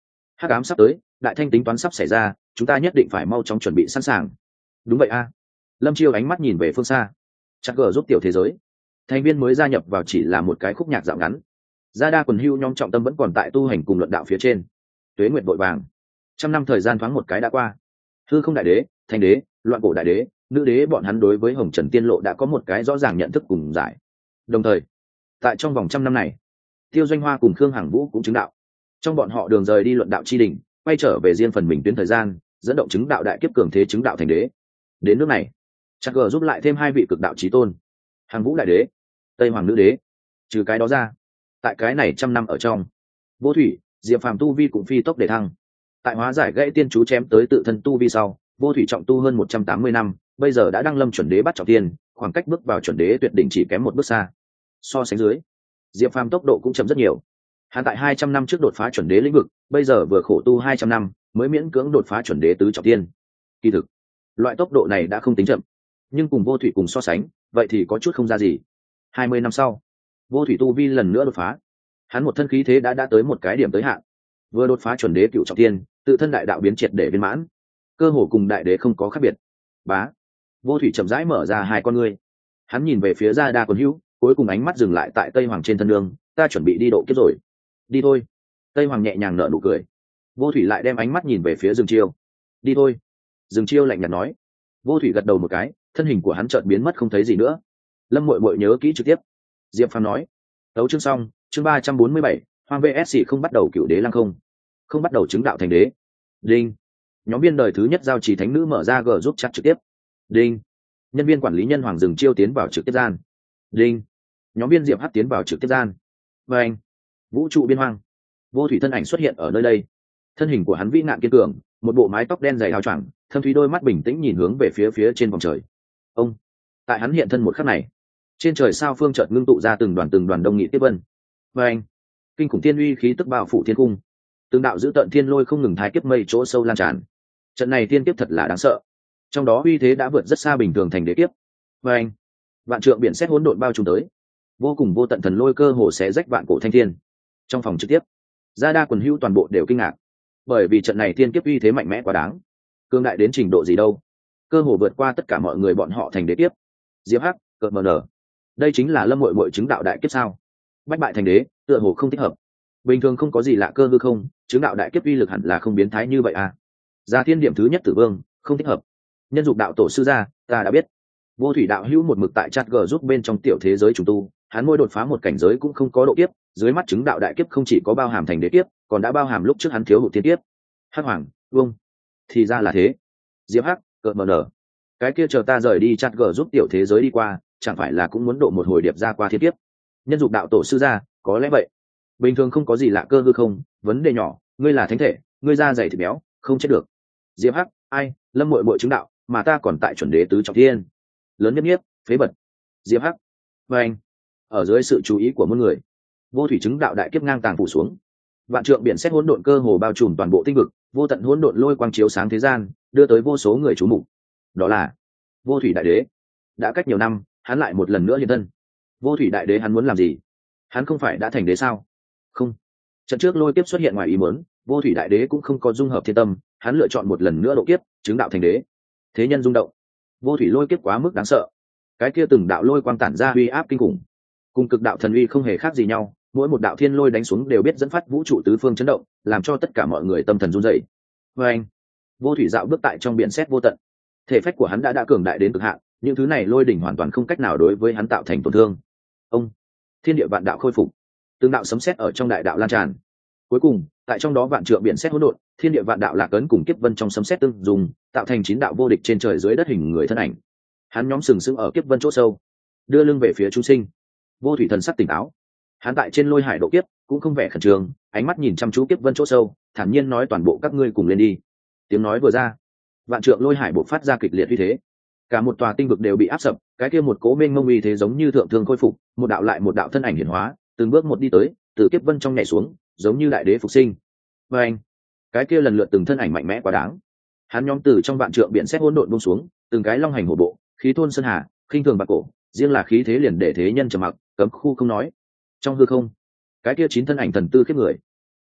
hắc ám sắp tới, đại thanh tính toán sắp xảy ra, chúng ta nhất định phải mau chóng chuẩn bị sẵn sàng. Đúng vậy a. Lâm Chiêu ánh mắt nhìn về phương xa. Chắc gờ giúp tiểu thế giới thành viên mới gia nhập vào chỉ là một cái khúc nhạc dạo ngắn. Gia đa quần hưu nhóm trọng tâm vẫn còn tại tu hành cùng luận đạo phía trên. Tuế nguyệt vội vàng, trăm năm thời gian thoáng một cái đã qua. Hư không đại đế, thanh đế, loạn cổ đại đế, nữ đế bọn hắn đối với hồng trần tiên lộ đã có một cái rõ ràng nhận thức cùng giải. Đồng thời tại trong vòng trăm năm này, Tiêu Doanh Hoa cùng Khương Hằng Vũ cũng chứng đạo. Trong bọn họ đường rời đi luận đạo chi đỉnh, quay trở về riêng phần mình tuyến thời gian, dẫn động chứng đạo đại kiếp cường thế chứng đạo thành đế. Đến nước này, chắc gờ giúp lại thêm hai vị cực đạo chí tôn, Hằng Vũ đại đế, Tây Hoàng nữ đế. Trừ cái đó ra, tại cái này trăm năm ở trong, Vô Thủy, Diệp Phàm tu vi cũng phi tốc để thăng. Tại hóa giải gãy tiên chú chém tới tự thân tu vi sau, Vô Thủy trọng tu hơn một trăm tám mươi năm, bây giờ đã đăng lâm chuẩn đế bắt trọng tiên, khoảng cách bước vào chuẩn đế tuyệt đỉnh chỉ kém một bước xa. So sánh dưới, Diệp Phàm tốc độ cũng chậm rất nhiều. Hắn tại hai trăm năm trước đột phá chuẩn đế lĩnh vực, bây giờ vừa khổ tu hai trăm năm mới miễn cưỡng đột phá chuẩn đế tứ trọng tiên. Kỳ thực, loại tốc độ này đã không tính chậm, nhưng cùng Vô Thủy cùng so sánh, vậy thì có chút không ra gì. hai mươi năm sau, Vô Thủy tu vi lần nữa đột phá. Hắn một thân khí thế đã đã tới một cái điểm tới hạn, vừa đột phá chuẩn đế cựu trọng tiên, tự thân đại đạo biến triệt để viên mãn, cơ hồ cùng đại đế không có khác biệt. Bá, Vô Thủy chậm rãi mở ra hai con ngươi, hắn nhìn về phía Gia Đa Quần Hữu, cuối cùng ánh mắt dừng lại tại Tây Hoàng trên thân đường. Ta chuẩn bị đi độ kiếp rồi. Đi thôi. Tây Hoàng nhẹ nhàng nở nụ cười. Vô Thủy lại đem ánh mắt nhìn về phía Dương Chiêu. Đi thôi. Dương Chiêu lạnh nhạt nói. Vô Thủy gật đầu một cái, thân hình của hắn chợt biến mất không thấy gì nữa. Lâm Muội Muội nhớ kỹ trực tiếp. Diệp Phàm nói. Đấu chương xong, chương ba trăm bốn mươi bảy, Hoàng vs không bắt đầu cựu đế lăng không. Không bắt đầu chứng đạo thành đế. Đinh. Nhóm viên đời thứ nhất giao trì thánh nữ mở ra G giúp chat trực tiếp. Đinh. Nhân viên quản lý nhân Hoàng Dương Chiêu tiến vào trực tiếp gian. Đinh. Nhóm viên Diệp Hắc tiến vào trực tiếp gian. Và anh, vũ trụ biên hoang, Vô Thủy thân ảnh xuất hiện ở nơi đây. Thân hình của hắn vĩ ngạn kiên cường, một bộ mái tóc đen dày hào choàng, thâm thúy đôi mắt bình tĩnh nhìn hướng về phía phía trên vòng trời. Ông, tại hắn hiện thân một khắc này, trên trời sao phương chợt ngưng tụ ra từng đoàn từng đoàn đông nghị tiếp vân. Và anh, kinh khủng thiên uy khí tức bao phủ thiên cung, từng đạo dữ tợn thiên lôi không ngừng thái kiếp mây chỗ sâu lan tràn. Trận này thiên kiếp thật là đáng sợ, trong đó uy thế đã vượt rất xa bình thường thành đế kiếp. Và anh, vạn trượng biển sét hỗn độn bao trùm tới, vô cùng vô tận thần lôi cơ hồ xé rách vạn cổ thanh thiên. Trong phòng trực tiếp, Gia Đa Quần Hữu toàn bộ đều kinh ngạc, bởi vì trận này thiên kiếp uy thế mạnh mẽ quá đáng, cương đại đến trình độ gì đâu, cơ hồ vượt qua tất cả mọi người bọn họ thành đế kiếp. Diệp Hắc, cợt mờ nở, đây chính là Lâm Muội Muội chứng đạo đại kiếp sao? Bách bại thành đế, tựa hồ không thích hợp. Bình thường không có gì lạ cơ hư không, chứng đạo đại kiếp uy lực hẳn là không biến thái như vậy à? Gia Thiên điểm thứ nhất tử vương, không thích hợp. Nhân dục đạo tổ sư gia, ta đã biết. Vô Thủy đạo hữu một mực tại chat g giúp bên trong tiểu thế giới trùng tu, hắn mỗi đột phá một cảnh giới cũng không có độ kiếp, dưới mắt chứng đạo đại kiếp không chỉ có bao hàm thành đế kiếp, còn đã bao hàm lúc trước hắn thiếu hụt thiên kiếp. Hắc Hoàng, Vương, thì ra là thế. Diệp Hắc, cợt mờ nở, cái kia chờ ta rời đi chat g giúp tiểu thế giới đi qua, chẳng phải là cũng muốn độ một hồi điệp ra qua thiên kiếp? Nhân dục đạo tổ sư gia, có lẽ vậy. Bình thường không có gì lạ cơ hư không, vấn đề nhỏ, ngươi là thánh thể, ngươi da dày thịt béo, không chết được. Diệp Hắc, ai, Lâm Muội Muội chứng đạo, mà ta còn tại chuẩn đế tứ trọng thiên. Lớn nhất nhiếp, phế bật. Diệp Hắc, và anh, ở dưới sự chú ý của muôn người, Vô Thủy chứng đạo đại kiếp ngang tàng phủ xuống, vạn trượng biển sét hỗn độn cơ hồ bao trùm toàn bộ tinh vực, vô tận hỗn độn lôi quang chiếu sáng thế gian, đưa tới vô số người chú mục. Đó là Vô Thủy đại đế. Đã cách nhiều năm, hắn lại một lần nữa hiện thân. Vô Thủy đại đế hắn muốn làm gì? Hắn không phải đã thành đế sao? Không. Trận trước lôi kiếp xuất hiện ngoài ý muốn, Vô Thủy đại đế cũng không có dung hợp thiên tâm, hắn lựa chọn một lần nữa độ kiếp, chứng đạo thành đế. Thế nhân rung động. Vô Thủy lôi kiếp quá mức đáng sợ, cái kia từng đạo lôi quang tản ra uy áp kinh khủng, cùng cực đạo thần uy không hề khác gì nhau, mỗi một đạo thiên lôi đánh xuống đều biết dẫn phát vũ trụ tứ phương chấn động, làm cho tất cả mọi người tâm thần run rẩy. Và anh, Vô Thủy dạo bước tại trong biển sét vô tận, thể phách của hắn đã đã cường đại đến cực hạn, những thứ này lôi đỉnh hoàn toàn không cách nào đối với hắn tạo thành tổn thương. Ông, thiên địa vạn đạo khôi phục, từng đạo sấm sét ở trong đại đạo lan tràn. Cuối cùng, tại trong đó vạn trượng biển sét hỗn độn, thiên địa vạn đạo lạc ấn cùng kiếp vân trong sấm sét tương dùng, tạo thành chín đạo vô địch trên trời dưới đất hình người thân ảnh. Hắn nhóm sừng sững ở kiếp vân chỗ sâu, đưa lưng về phía chúng sinh. Vô Thủy thần sắc tỉnh táo, hắn tại trên lôi hải độ kiếp cũng không vẻ khẩn trương, ánh mắt nhìn chăm chú kiếp vân chỗ sâu, thản nhiên nói toàn bộ các ngươi cùng lên đi. Tiếng nói vừa ra, vạn trượng lôi hải bộc phát ra kịch liệt uy thế, cả một tòa tinh vực đều bị áp sập, cái kia một cố mênh mông uy thế giống như thượng thương khôi phục, một đạo lại một đạo thân ảnh hiển hóa, từng bước một đi tới, từ kiếp vân trong nhảy xuống, giống như đại đế phục sinh. Và anh, cái kia lần lượt từng thân ảnh mạnh mẽ quá đáng, hắn nhóm từ trong vạn trượng biển sét hỗn độn buông xuống, từng cái long hành hổ bộ, khí thôn sơn hà, khinh thường bạc cổ, riêng là khí thế liền để thế nhân trầm mặc, cấm khu không nói. Trong hư không, cái kia chín thân ảnh thần tư khiếp người,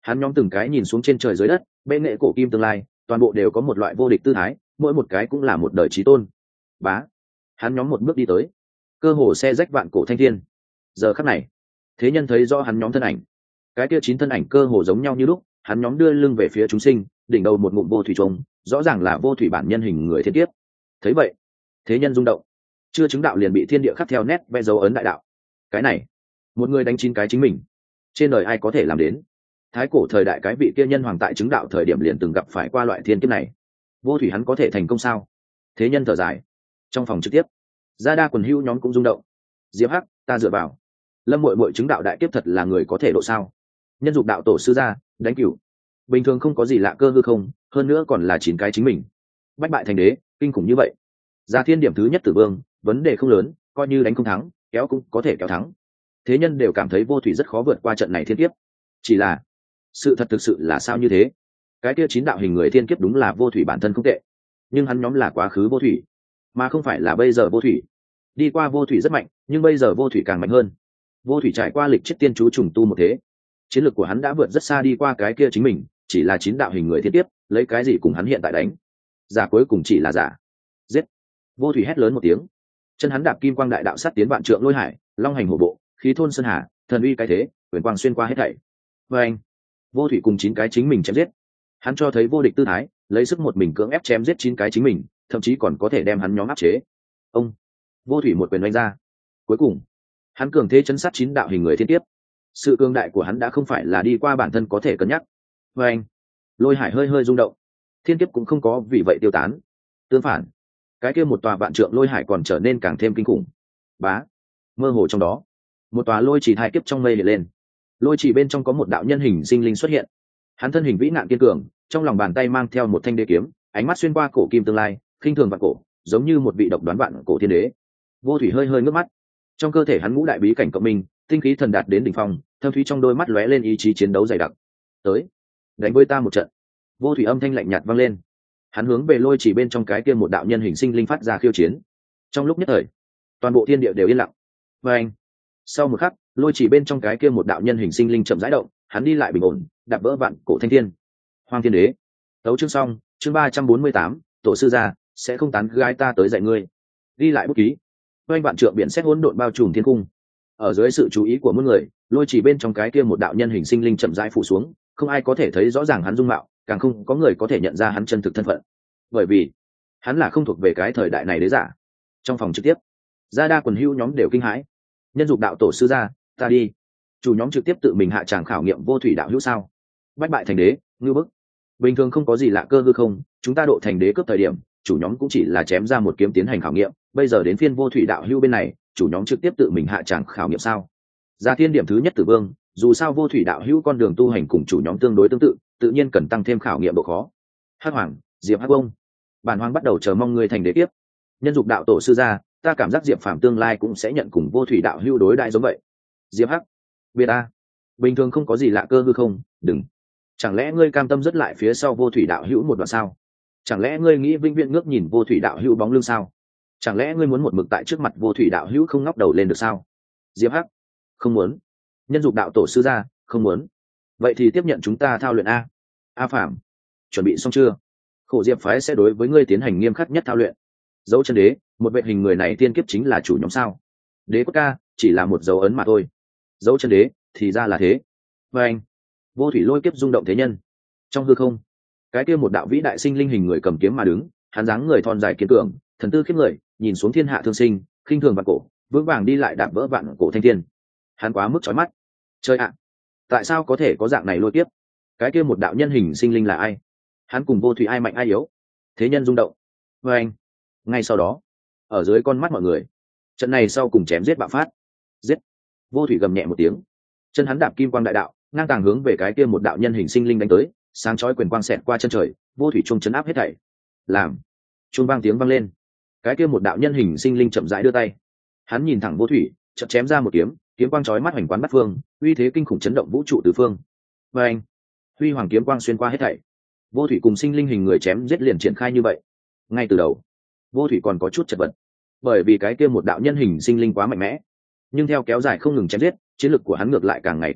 hắn nhóm từng cái nhìn xuống trên trời dưới đất, bệ nghệ cổ kim tương lai, toàn bộ đều có một loại vô địch tư thái, mỗi một cái cũng là một đời chí tôn. Bá, hắn nhóm một bước đi tới, cơ hồ xe rách vạn cổ thanh thiên. Giờ khắc này, thế nhân thấy rõ hắn nhóm thân ảnh, cái kia chín thân ảnh cơ hồ giống nhau như lúc, hắn nhóm đưa lưng về phía chúng sinh, đỉnh đầu một ngụm vô thủy trùng, rõ ràng là vô thủy bản nhân hình người thiên kiếp. Thấy vậy, thế nhân rung động, chưa chứng đạo liền bị thiên địa khắc theo nét vẽ dấu ấn đại đạo. Cái này, một người đánh chín cái chính mình, trên đời ai có thể làm đến? Thái cổ thời đại cái vị kia nhân hoàng tại chứng đạo thời điểm liền từng gặp phải qua loại thiên kiếp này, vô thủy hắn có thể thành công sao? Thế nhân thở dài. Trong phòng trực tiếp, gia đa quần hưu nhóm cũng rung động. Diệp Hắc, ta dựa vào. Lâm Muội Muội chứng đạo đại kiếp thật là người có thể độ sao? Nhân dục đạo tổ sư gia, đánh cửu. Bình thường không có gì lạ cơ hư không, hơn nữa còn là chín cái chính mình. Bách bại thành đế, kinh khủng như vậy. Gia thiên điểm thứ nhất tử vương, vấn đề không lớn, coi như đánh không thắng, kéo cũng có thể kéo thắng. Thế nhân đều cảm thấy vô thủy rất khó vượt qua trận này thiên kiếp. Chỉ là, sự thật thực sự là sao như thế? Cái kia chín đạo hình người thiên kiếp đúng là vô thủy bản thân không tệ, nhưng hắn nhóm là quá khứ vô thủy, mà không phải là bây giờ vô thủy. Đi qua vô thủy rất mạnh, nhưng bây giờ vô thủy càng mạnh hơn. Vô thủy trải qua lịch chết tiên chú trùng tu một thế, chiến lược của hắn đã vượt rất xa đi qua cái kia chính mình, chỉ là chín đạo hình người thiên kiếp, lấy cái gì cùng hắn hiện tại đánh? Giả cuối cùng chỉ là giả. Giết! Vô thủy hét lớn một tiếng, chân hắn đạp kim quang đại đạo sát tiến vạn trượng lôi hải, long hành hổ bộ, khí thôn sơn hà, thần uy cái thế, quyền quang xuyên qua hết thảy. Và anh, vô thủy cùng chín cái chính mình chém giết, hắn cho thấy vô địch tư thái, lấy sức một mình cưỡng ép chém giết chín cái chính mình, thậm chí còn có thể đem hắn nhóm áp chế. Ông, vô thủy một quyền đánh ra, cuối cùng hắn cường thế chấn sát chín đạo hình người thiên tiếp. Sự cường đại của hắn đã không phải là đi qua bản thân có thể cân nhắc. Và anh, lôi hải hơi hơi rung động, thiên kiếp cũng không có vì vậy tiêu tán. Tương phản, cái kia một tòa vạn trượng lôi hải còn trở nên càng thêm kinh khủng. Bá, mơ hồ trong đó, một tòa lôi chỉ hai kiếp trong mây hiện lên. Lôi chỉ bên trong có một đạo nhân hình sinh linh xuất hiện. Hắn thân hình vĩ nạn kiên cường, trong lòng bàn tay mang theo một thanh đế kiếm, ánh mắt xuyên qua cổ kim tương lai, khinh thường vạn cổ, giống như một vị độc đoán vạn cổ thiên đế. Vô thủy hơi hơi ngước mắt, trong cơ thể hắn ngũ đại bí cảnh cộng minh, tinh khí thần đạt đến đỉnh phong, thâm thúy trong đôi mắt lóe lên ý chí chiến đấu dày đặc. Tới, đánh với ta một trận. Vô thủy âm thanh lạnh nhạt vang lên. Hắn hướng về lôi chỉ bên trong cái kia một đạo nhân hình sinh linh phát ra khiêu chiến. Trong lúc nhất thời, toàn bộ thiên địa đều yên lặng. Và anh, sau một khắc, lôi chỉ bên trong cái kia một đạo nhân hình sinh linh chậm rãi động, hắn đi lại bình ổn, đạp vỡ vạn cổ thanh thiên. Hoàng thiên đế. Tấu chương xong, chương ba trăm bốn mươi tám, tổ sư gia sẽ không tán gái ta tới dạy ngươi. Đi lại bút ký. Oanh vạn trượng biển xét hỗn độn bao trùm thiên cung. Ở dưới sự chú ý của muôn người, lôi chỉ bên trong cái kia một đạo nhân hình sinh linh chậm rãi phủ xuống, không ai có thể thấy rõ ràng hắn dung mạo, càng không có người có thể nhận ra hắn chân thực thân phận. Bởi vì, hắn là không thuộc về cái thời đại này đế giả. Trong phòng trực tiếp, gia đa quần hưu nhóm đều kinh hãi. Nhân dục đạo tổ sư gia, ta đi. Chủ nhóm trực tiếp tự mình hạ tràng khảo nghiệm vô thủy đạo hữu sao? Bách bại thành đế, ngư bức. Bình thường không có gì lạ cơ hư không, chúng ta độ thành đế cướp thời điểm, chủ nhóm cũng chỉ là chém ra một kiếm tiến hành khảo nghiệm, bây giờ đến phiên vô thủy đạo hữu bên này, chủ nhóm trực tiếp tự mình hạ tràng khảo nghiệm sao? Gia thiên điểm thứ nhất tử vương, dù sao vô thủy đạo hữu con đường tu hành cùng chủ nhóm tương đối tương tự, tự nhiên cần tăng thêm khảo nghiệm độ khó. Hắc hoàng, Diệp Hắc Bông, bản hoàng bắt đầu chờ mong ngươi thành đế tiếp. Nhân dục đạo tổ sư gia, ta cảm giác Diệp Phàm tương lai cũng sẽ nhận cùng vô thủy đạo hữu đối đại giống vậy. Diệp Hắc, biết ta, bình thường không có gì lạ cơ hư không, đừng. Chẳng lẽ ngươi cam tâm dứt lại phía sau vô thủy đạo hữu một đoạn sao? Chẳng lẽ ngươi nghĩ vĩnh viễn ngước nhìn vô thủy đạo hữu bóng lưng sao? Chẳng lẽ ngươi muốn một mực tại trước mặt vô thủy đạo hữu không ngóc đầu lên được sao? Diệp Hắc, không muốn. Nhân dục đạo tổ sư gia, không muốn. Vậy thì tiếp nhận chúng ta thao luyện a. A Phàm, chuẩn bị xong chưa? Khổ Diệp phái sẽ đối với ngươi tiến hành nghiêm khắc nhất thao luyện. Dấu chân đế, một vệ hình người này tiên kiếp chính là chủ nhóm sao? Đế quốc ca, chỉ là một dấu ấn mà thôi. Dấu chân đế, thì ra là thế. Và anh, vô thủy lôi kiếp rung động thế nhân. Trong hư không, cái kia một đạo vĩ đại sinh linh hình người cầm kiếm mà đứng, hắn dáng người thon dài kiên cường, thần tư khiếp người, nhìn xuống thiên hạ thương sinh, khinh thường vạn cổ, vững vàng đi lại đạp vỡ vạn cổ thanh thiên. Hắn quá mức chói mắt. Chơi ạ, tại sao có thể có dạng này lôi kiếp? Cái kia một đạo nhân hình sinh linh là ai? Hắn cùng vô thủy ai mạnh ai yếu? Thế nhân rung động. Và anh, ngay sau đó, ở dưới con mắt mọi người, trận này sau cùng chém giết bạo phát. Giết! Vô thủy gầm nhẹ một tiếng, chân hắn đạp kim quang đại đạo, ngang tàng hướng về cái kia một đạo nhân hình sinh linh đánh tới, sáng chói quyền quang xẹt qua chân trời, vô thủy trung chấn áp hết thảy. Làm, chuông vang tiếng vang lên, cái kia một đạo nhân hình sinh linh chậm rãi đưa tay, hắn nhìn thẳng vô thủy, chợt chém ra một kiếm, kiếm quang chói mắt hoành quán bát phương, uy thế kinh khủng chấn động vũ trụ tứ phương. Và anh, huy hoàng kiếm quang xuyên qua hết thảy, vô thủy cùng sinh linh hình người chém giết liền triển khai như vậy. Ngay từ đầu, vô thủy còn có chút chật vật, bởi vì cái kia một đạo nhân hình sinh linh quá mạnh mẽ, nhưng theo kéo dài không ngừng chém giết, chiến lực của hắn ngược lại càng ngày càng mạnh,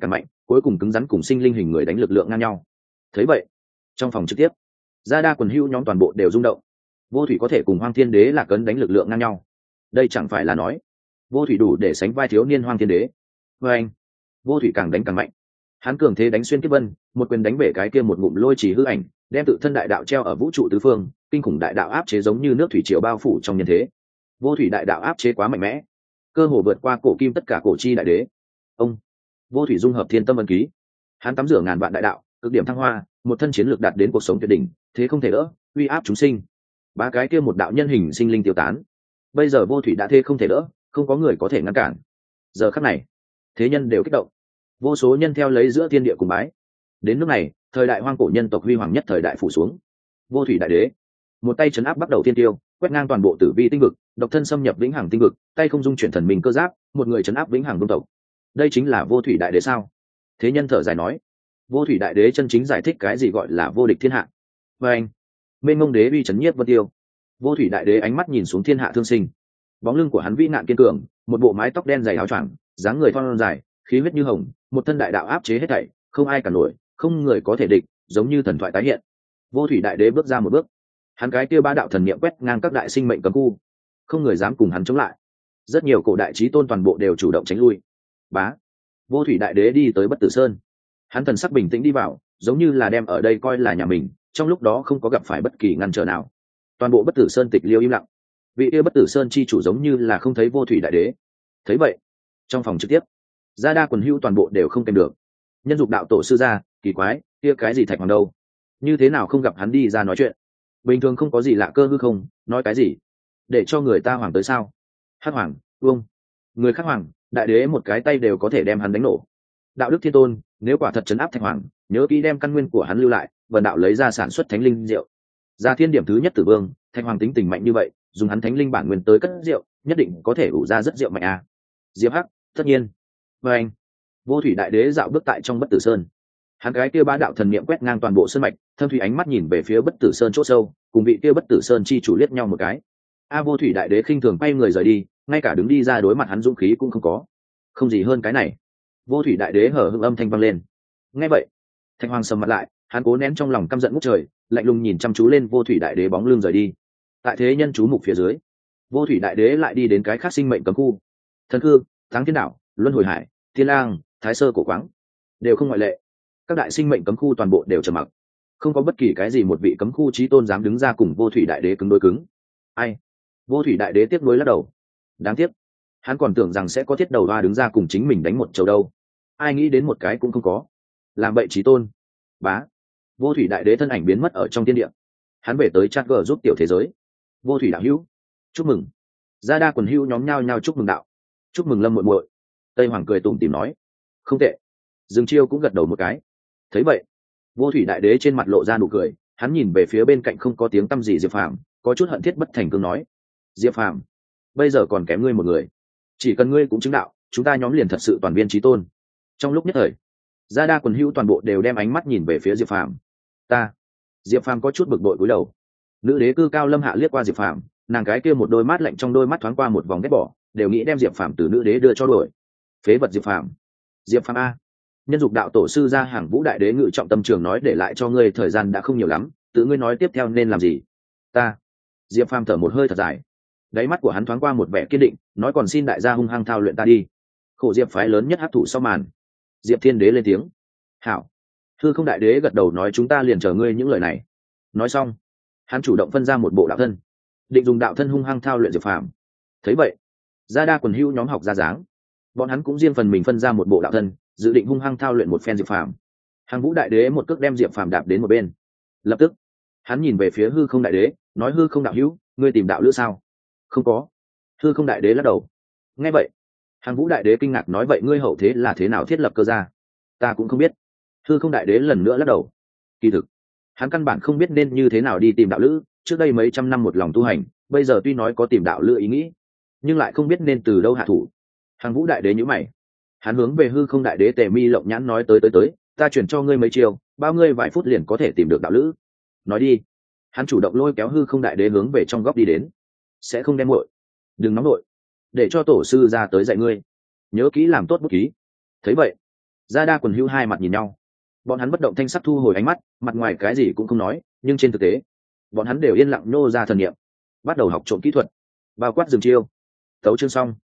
cuối cùng cứng rắn cùng sinh linh hình người đánh lực lượng ngang nhau. Thấy vậy, trong phòng trực tiếp, gia đa quần hưu nhóm toàn bộ đều rung động. Vô thủy có thể cùng Hoang Thiên Đế là cấn đánh lực lượng ngang nhau, đây chẳng phải là nói vô thủy đủ để sánh vai thiếu niên Hoang Thiên Đế. Với anh, vô thủy càng đánh càng mạnh, hắn cường thế đánh xuyên kiếp vân, một quyền đánh bể cái kia một ngụm lôi chỉ hư ảnh, đem tự thân đại đạo treo ở vũ trụ tứ phương, kinh khủng đại đạo áp chế giống như nước thủy triều bao phủ trong nhân thế. Vô thủy đại đạo áp chế quá mạnh mẽ, cơ hồ vượt qua cổ kim tất cả cổ chi đại đế. Ông vô thủy dung hợp thiên tâm ân ký, hắn tắm rửa ngàn vạn đại đạo, cực điểm thăng hoa, một thân chiến lược đạt đến cuộc sống tuyệt đỉnh, thế không thể đỡ, uy áp chúng sinh. Ba cái kia một đạo nhân hình sinh linh tiêu tán, bây giờ vô thủy đã thế không thể đỡ, không có người có thể ngăn cản. Giờ khắc này, thế nhân đều kích động, vô số nhân theo lấy giữa thiên địa cùng bái. Đến lúc này, thời đại hoang cổ nhân tộc huy hoàng nhất thời đại phủ xuống. Vô thủy đại đế một tay chấn áp bắt đầu thiên tiêu, quét ngang toàn bộ tử vi tinh vực, độc thân xâm nhập vĩnh hằng tinh vực, tay không dung chuyển thần mình cơ giáp, một người chấn áp vĩnh hằng đông tộc. Đây chính là vô thủy đại đế sao? Thế nhân thở dài nói, vô thủy đại đế chân chính giải thích cái gì gọi là vô địch thiên hạ. Và anh, mênh mông đế uy chấn nhiếp vân tiêu. Vô thủy đại đế ánh mắt nhìn xuống thiên hạ thương sinh, bóng lưng của hắn vĩ nạn kiên cường, một bộ mái tóc đen dày áo choàng, dáng người thon dài, khí huyết như hồng, một thân đại đạo áp chế hết thảy, không ai cản nổi, không người có thể địch, giống như thần thoại tái hiện. Vô thủy đại đế bước ra một bước, hắn cái kia ba đạo thần niệm quét ngang các đại sinh mệnh cấm khu, không người dám cùng hắn chống lại. Rất nhiều cổ đại chí tôn toàn bộ đều chủ động tránh lui. Bá, vô thủy đại đế đi tới bất tử sơn, hắn thần sắc bình tĩnh đi vào, giống như là đem ở đây coi là nhà mình, trong lúc đó không có gặp phải bất kỳ ngăn trở nào. Toàn bộ bất tử sơn tịch liêu im lặng, vị kia bất tử sơn chi chủ giống như là không thấy vô thủy đại đế. Thấy vậy, trong phòng trực tiếp, gia đa quần hưu toàn bộ đều không kèm được. Nhân dục đạo tổ sư ra, kỳ quái, kia cái gì thạch hoàng đâu, như thế nào không gặp hắn đi ra nói chuyện? Bình thường không có gì lạ cơ hư không, nói cái gì để cho người ta hoàng tới sao? Hắc hoàng, vương, người khác hoàng, đại đế một cái tay đều có thể đem hắn đánh nổ. Đạo đức thiên tôn, nếu quả thật chấn áp thạch hoàng, nhớ kỹ đem căn nguyên của hắn lưu lại, vần đạo lấy ra sản xuất thánh linh rượu. Ra thiên điểm thứ nhất tử vương, thạch hoàng tính tình mạnh như vậy, dùng hắn thánh linh bản nguyên tới cất rượu, nhất định có thể ủ ra rất rượu mạnh à. Diệp Hắc, tất nhiên. Và anh, vô thủy đại đế dạo bước tại trong bất tử sơn, hắn cái kia ba đạo thần niệm quét ngang toàn bộ sơn mạch, thâm thủy ánh mắt nhìn về phía bất tử sơn chỗ sâu, cùng vị kia bất tử sơn chi chủ liếc nhau một cái. A vô thủy đại đế khinh thường quay người rời đi, ngay cả đứng đi ra đối mặt hắn dũng khí cũng không có. Không gì hơn cái này. Vô thủy đại đế hở hững âm thanh vang lên. Nghe vậy, Thanh Hoàng sầm mặt lại, hắn cố nén trong lòng căm giận ngút trời, lạnh lùng nhìn chăm chú lên vô thủy đại đế bóng lưng rời đi. Tại thế nhân chú mục phía dưới, vô thủy đại đế lại đi đến cái khác sinh mệnh cấm khu. Thần cư, Thắng Thiên Đạo, Luân Hồi Hải, Thiên Lang, Thái Sơ Cổ Quáng, đều không ngoại lệ. Các đại sinh mệnh cấm khu toàn bộ đều trầm mặc, không có bất kỳ cái gì một vị cấm khu chí tôn dám đứng ra cùng vô thủy đại đế cứng đối cứng. Ai? Vô thủy đại đế tiếc nuối lắc đầu. Đáng tiếc, hắn còn tưởng rằng sẽ có thiết đầu hoa đứng ra cùng chính mình đánh một chầu đâu, ai nghĩ đến một cái cũng không có. Làm bậy chí tôn. Bá, vô thủy đại đế thân ảnh biến mất ở trong thiên địa, hắn về tới chat gờ giúp tiểu thế giới. Vô thủy đạo hữu, chúc mừng. Gia đa quần hữu nhóm nhao nhao chúc mừng đạo. Chúc mừng Lâm muội muội. Tây Hoàng cười tủm tỉm nói, không tệ. Dương Chiêu cũng gật đầu một cái. Thấy vậy, vô thủy đại đế trên mặt lộ ra nụ cười, hắn nhìn về phía bên cạnh không có tiếng tăm gì Diệp Phàm, có chút hận thiết bất thành cương nói, Diệp Phàm, bây giờ còn kém ngươi một người, chỉ cần ngươi cũng chứng đạo, chúng ta nhóm liền thật sự toàn viên chí tôn. Trong lúc nhất thời, gia đa quần hữu toàn bộ đều đem ánh mắt nhìn về phía Diệp Phàm. Ta. Diệp Phàm có chút bực bội cúi đầu. Nữ đế cư cao lâm hạ liếc qua Diệp Phàm, nàng cái kia một đôi mắt lạnh trong đôi mắt thoáng qua một vòng ghét bỏ, đều nghĩ đem Diệp Phàm từ nữ đế đưa cho đổi. Phế vật Diệp Phàm. Diệp Phàm a. Nhân dục đạo tổ sư ra hàng vũ đại đế ngự trọng tâm trường nói để lại cho ngươi thời gian đã không nhiều lắm, tự ngươi nói tiếp theo nên làm gì? Ta. Diệp Phàm thở một hơi thật dài, đáy mắt của hắn thoáng qua một vẻ kiên định, nói còn xin đại gia hung hăng thao luyện ta đi. Khổ Diệp phái lớn nhất hấp thụ sau màn. Diệp Thiên đế lên tiếng. Hảo. Hư không đại đế gật đầu nói chúng ta liền chờ ngươi những lời này. Nói xong, hắn chủ động phân ra một bộ đạo thân, định dùng đạo thân hung hăng thao luyện Diệp Phàm. Thấy vậy, gia đa quần hữu nhóm học ra dáng, bọn hắn cũng riêng phần mình phân ra một bộ đạo thân, dự định hung hăng thao luyện một phen Diệp Phàm. Hàng vũ đại đế một cước đem Diệp Phàm đạp đến một bên. Lập tức, hắn nhìn về phía hư không đại đế, nói hư không đạo hữu, ngươi tìm đạo lữ sao? Không có. Hư không đại đế lắc đầu. Nghe vậy, hàng vũ đại đế kinh ngạc nói vậy ngươi hậu thế là thế nào thiết lập cơ gia? Ta cũng không biết. Hư không đại đế lần nữa lắc đầu. Kỳ thực, hắn căn bản không biết nên như thế nào đi tìm đạo lữ, trước đây mấy trăm năm một lòng tu hành, bây giờ tuy nói có tìm đạo lữ ý nghĩ, nhưng lại không biết nên từ đâu hạ thủ. Hàng vũ đại đế nhíu mày, hắn hướng về hư không đại đế Tề Mi Lộng Nhãn nói tới tới tới, ta chuyển cho ngươi mấy chiều, bao ngươi vài phút liền có thể tìm được đạo lữ. Nói đi. Hắn chủ động lôi kéo hư không đại đế hướng về trong góc đi đến. Sẽ không đem muội, đừng nóng nội, để cho tổ sư ra tới dạy ngươi, nhớ kỹ làm tốt bút ký. Thấy vậy, Gia đa quần hữu hai mặt nhìn nhau, bọn hắn bất động thanh sắc thu hồi ánh mắt, mặt ngoài cái gì cũng không nói, nhưng trên thực tế bọn hắn đều yên lặng nô ra thần niệm, bắt đầu học trộm kỹ thuật, bao quát dừng chiêu. Tấu chương xong.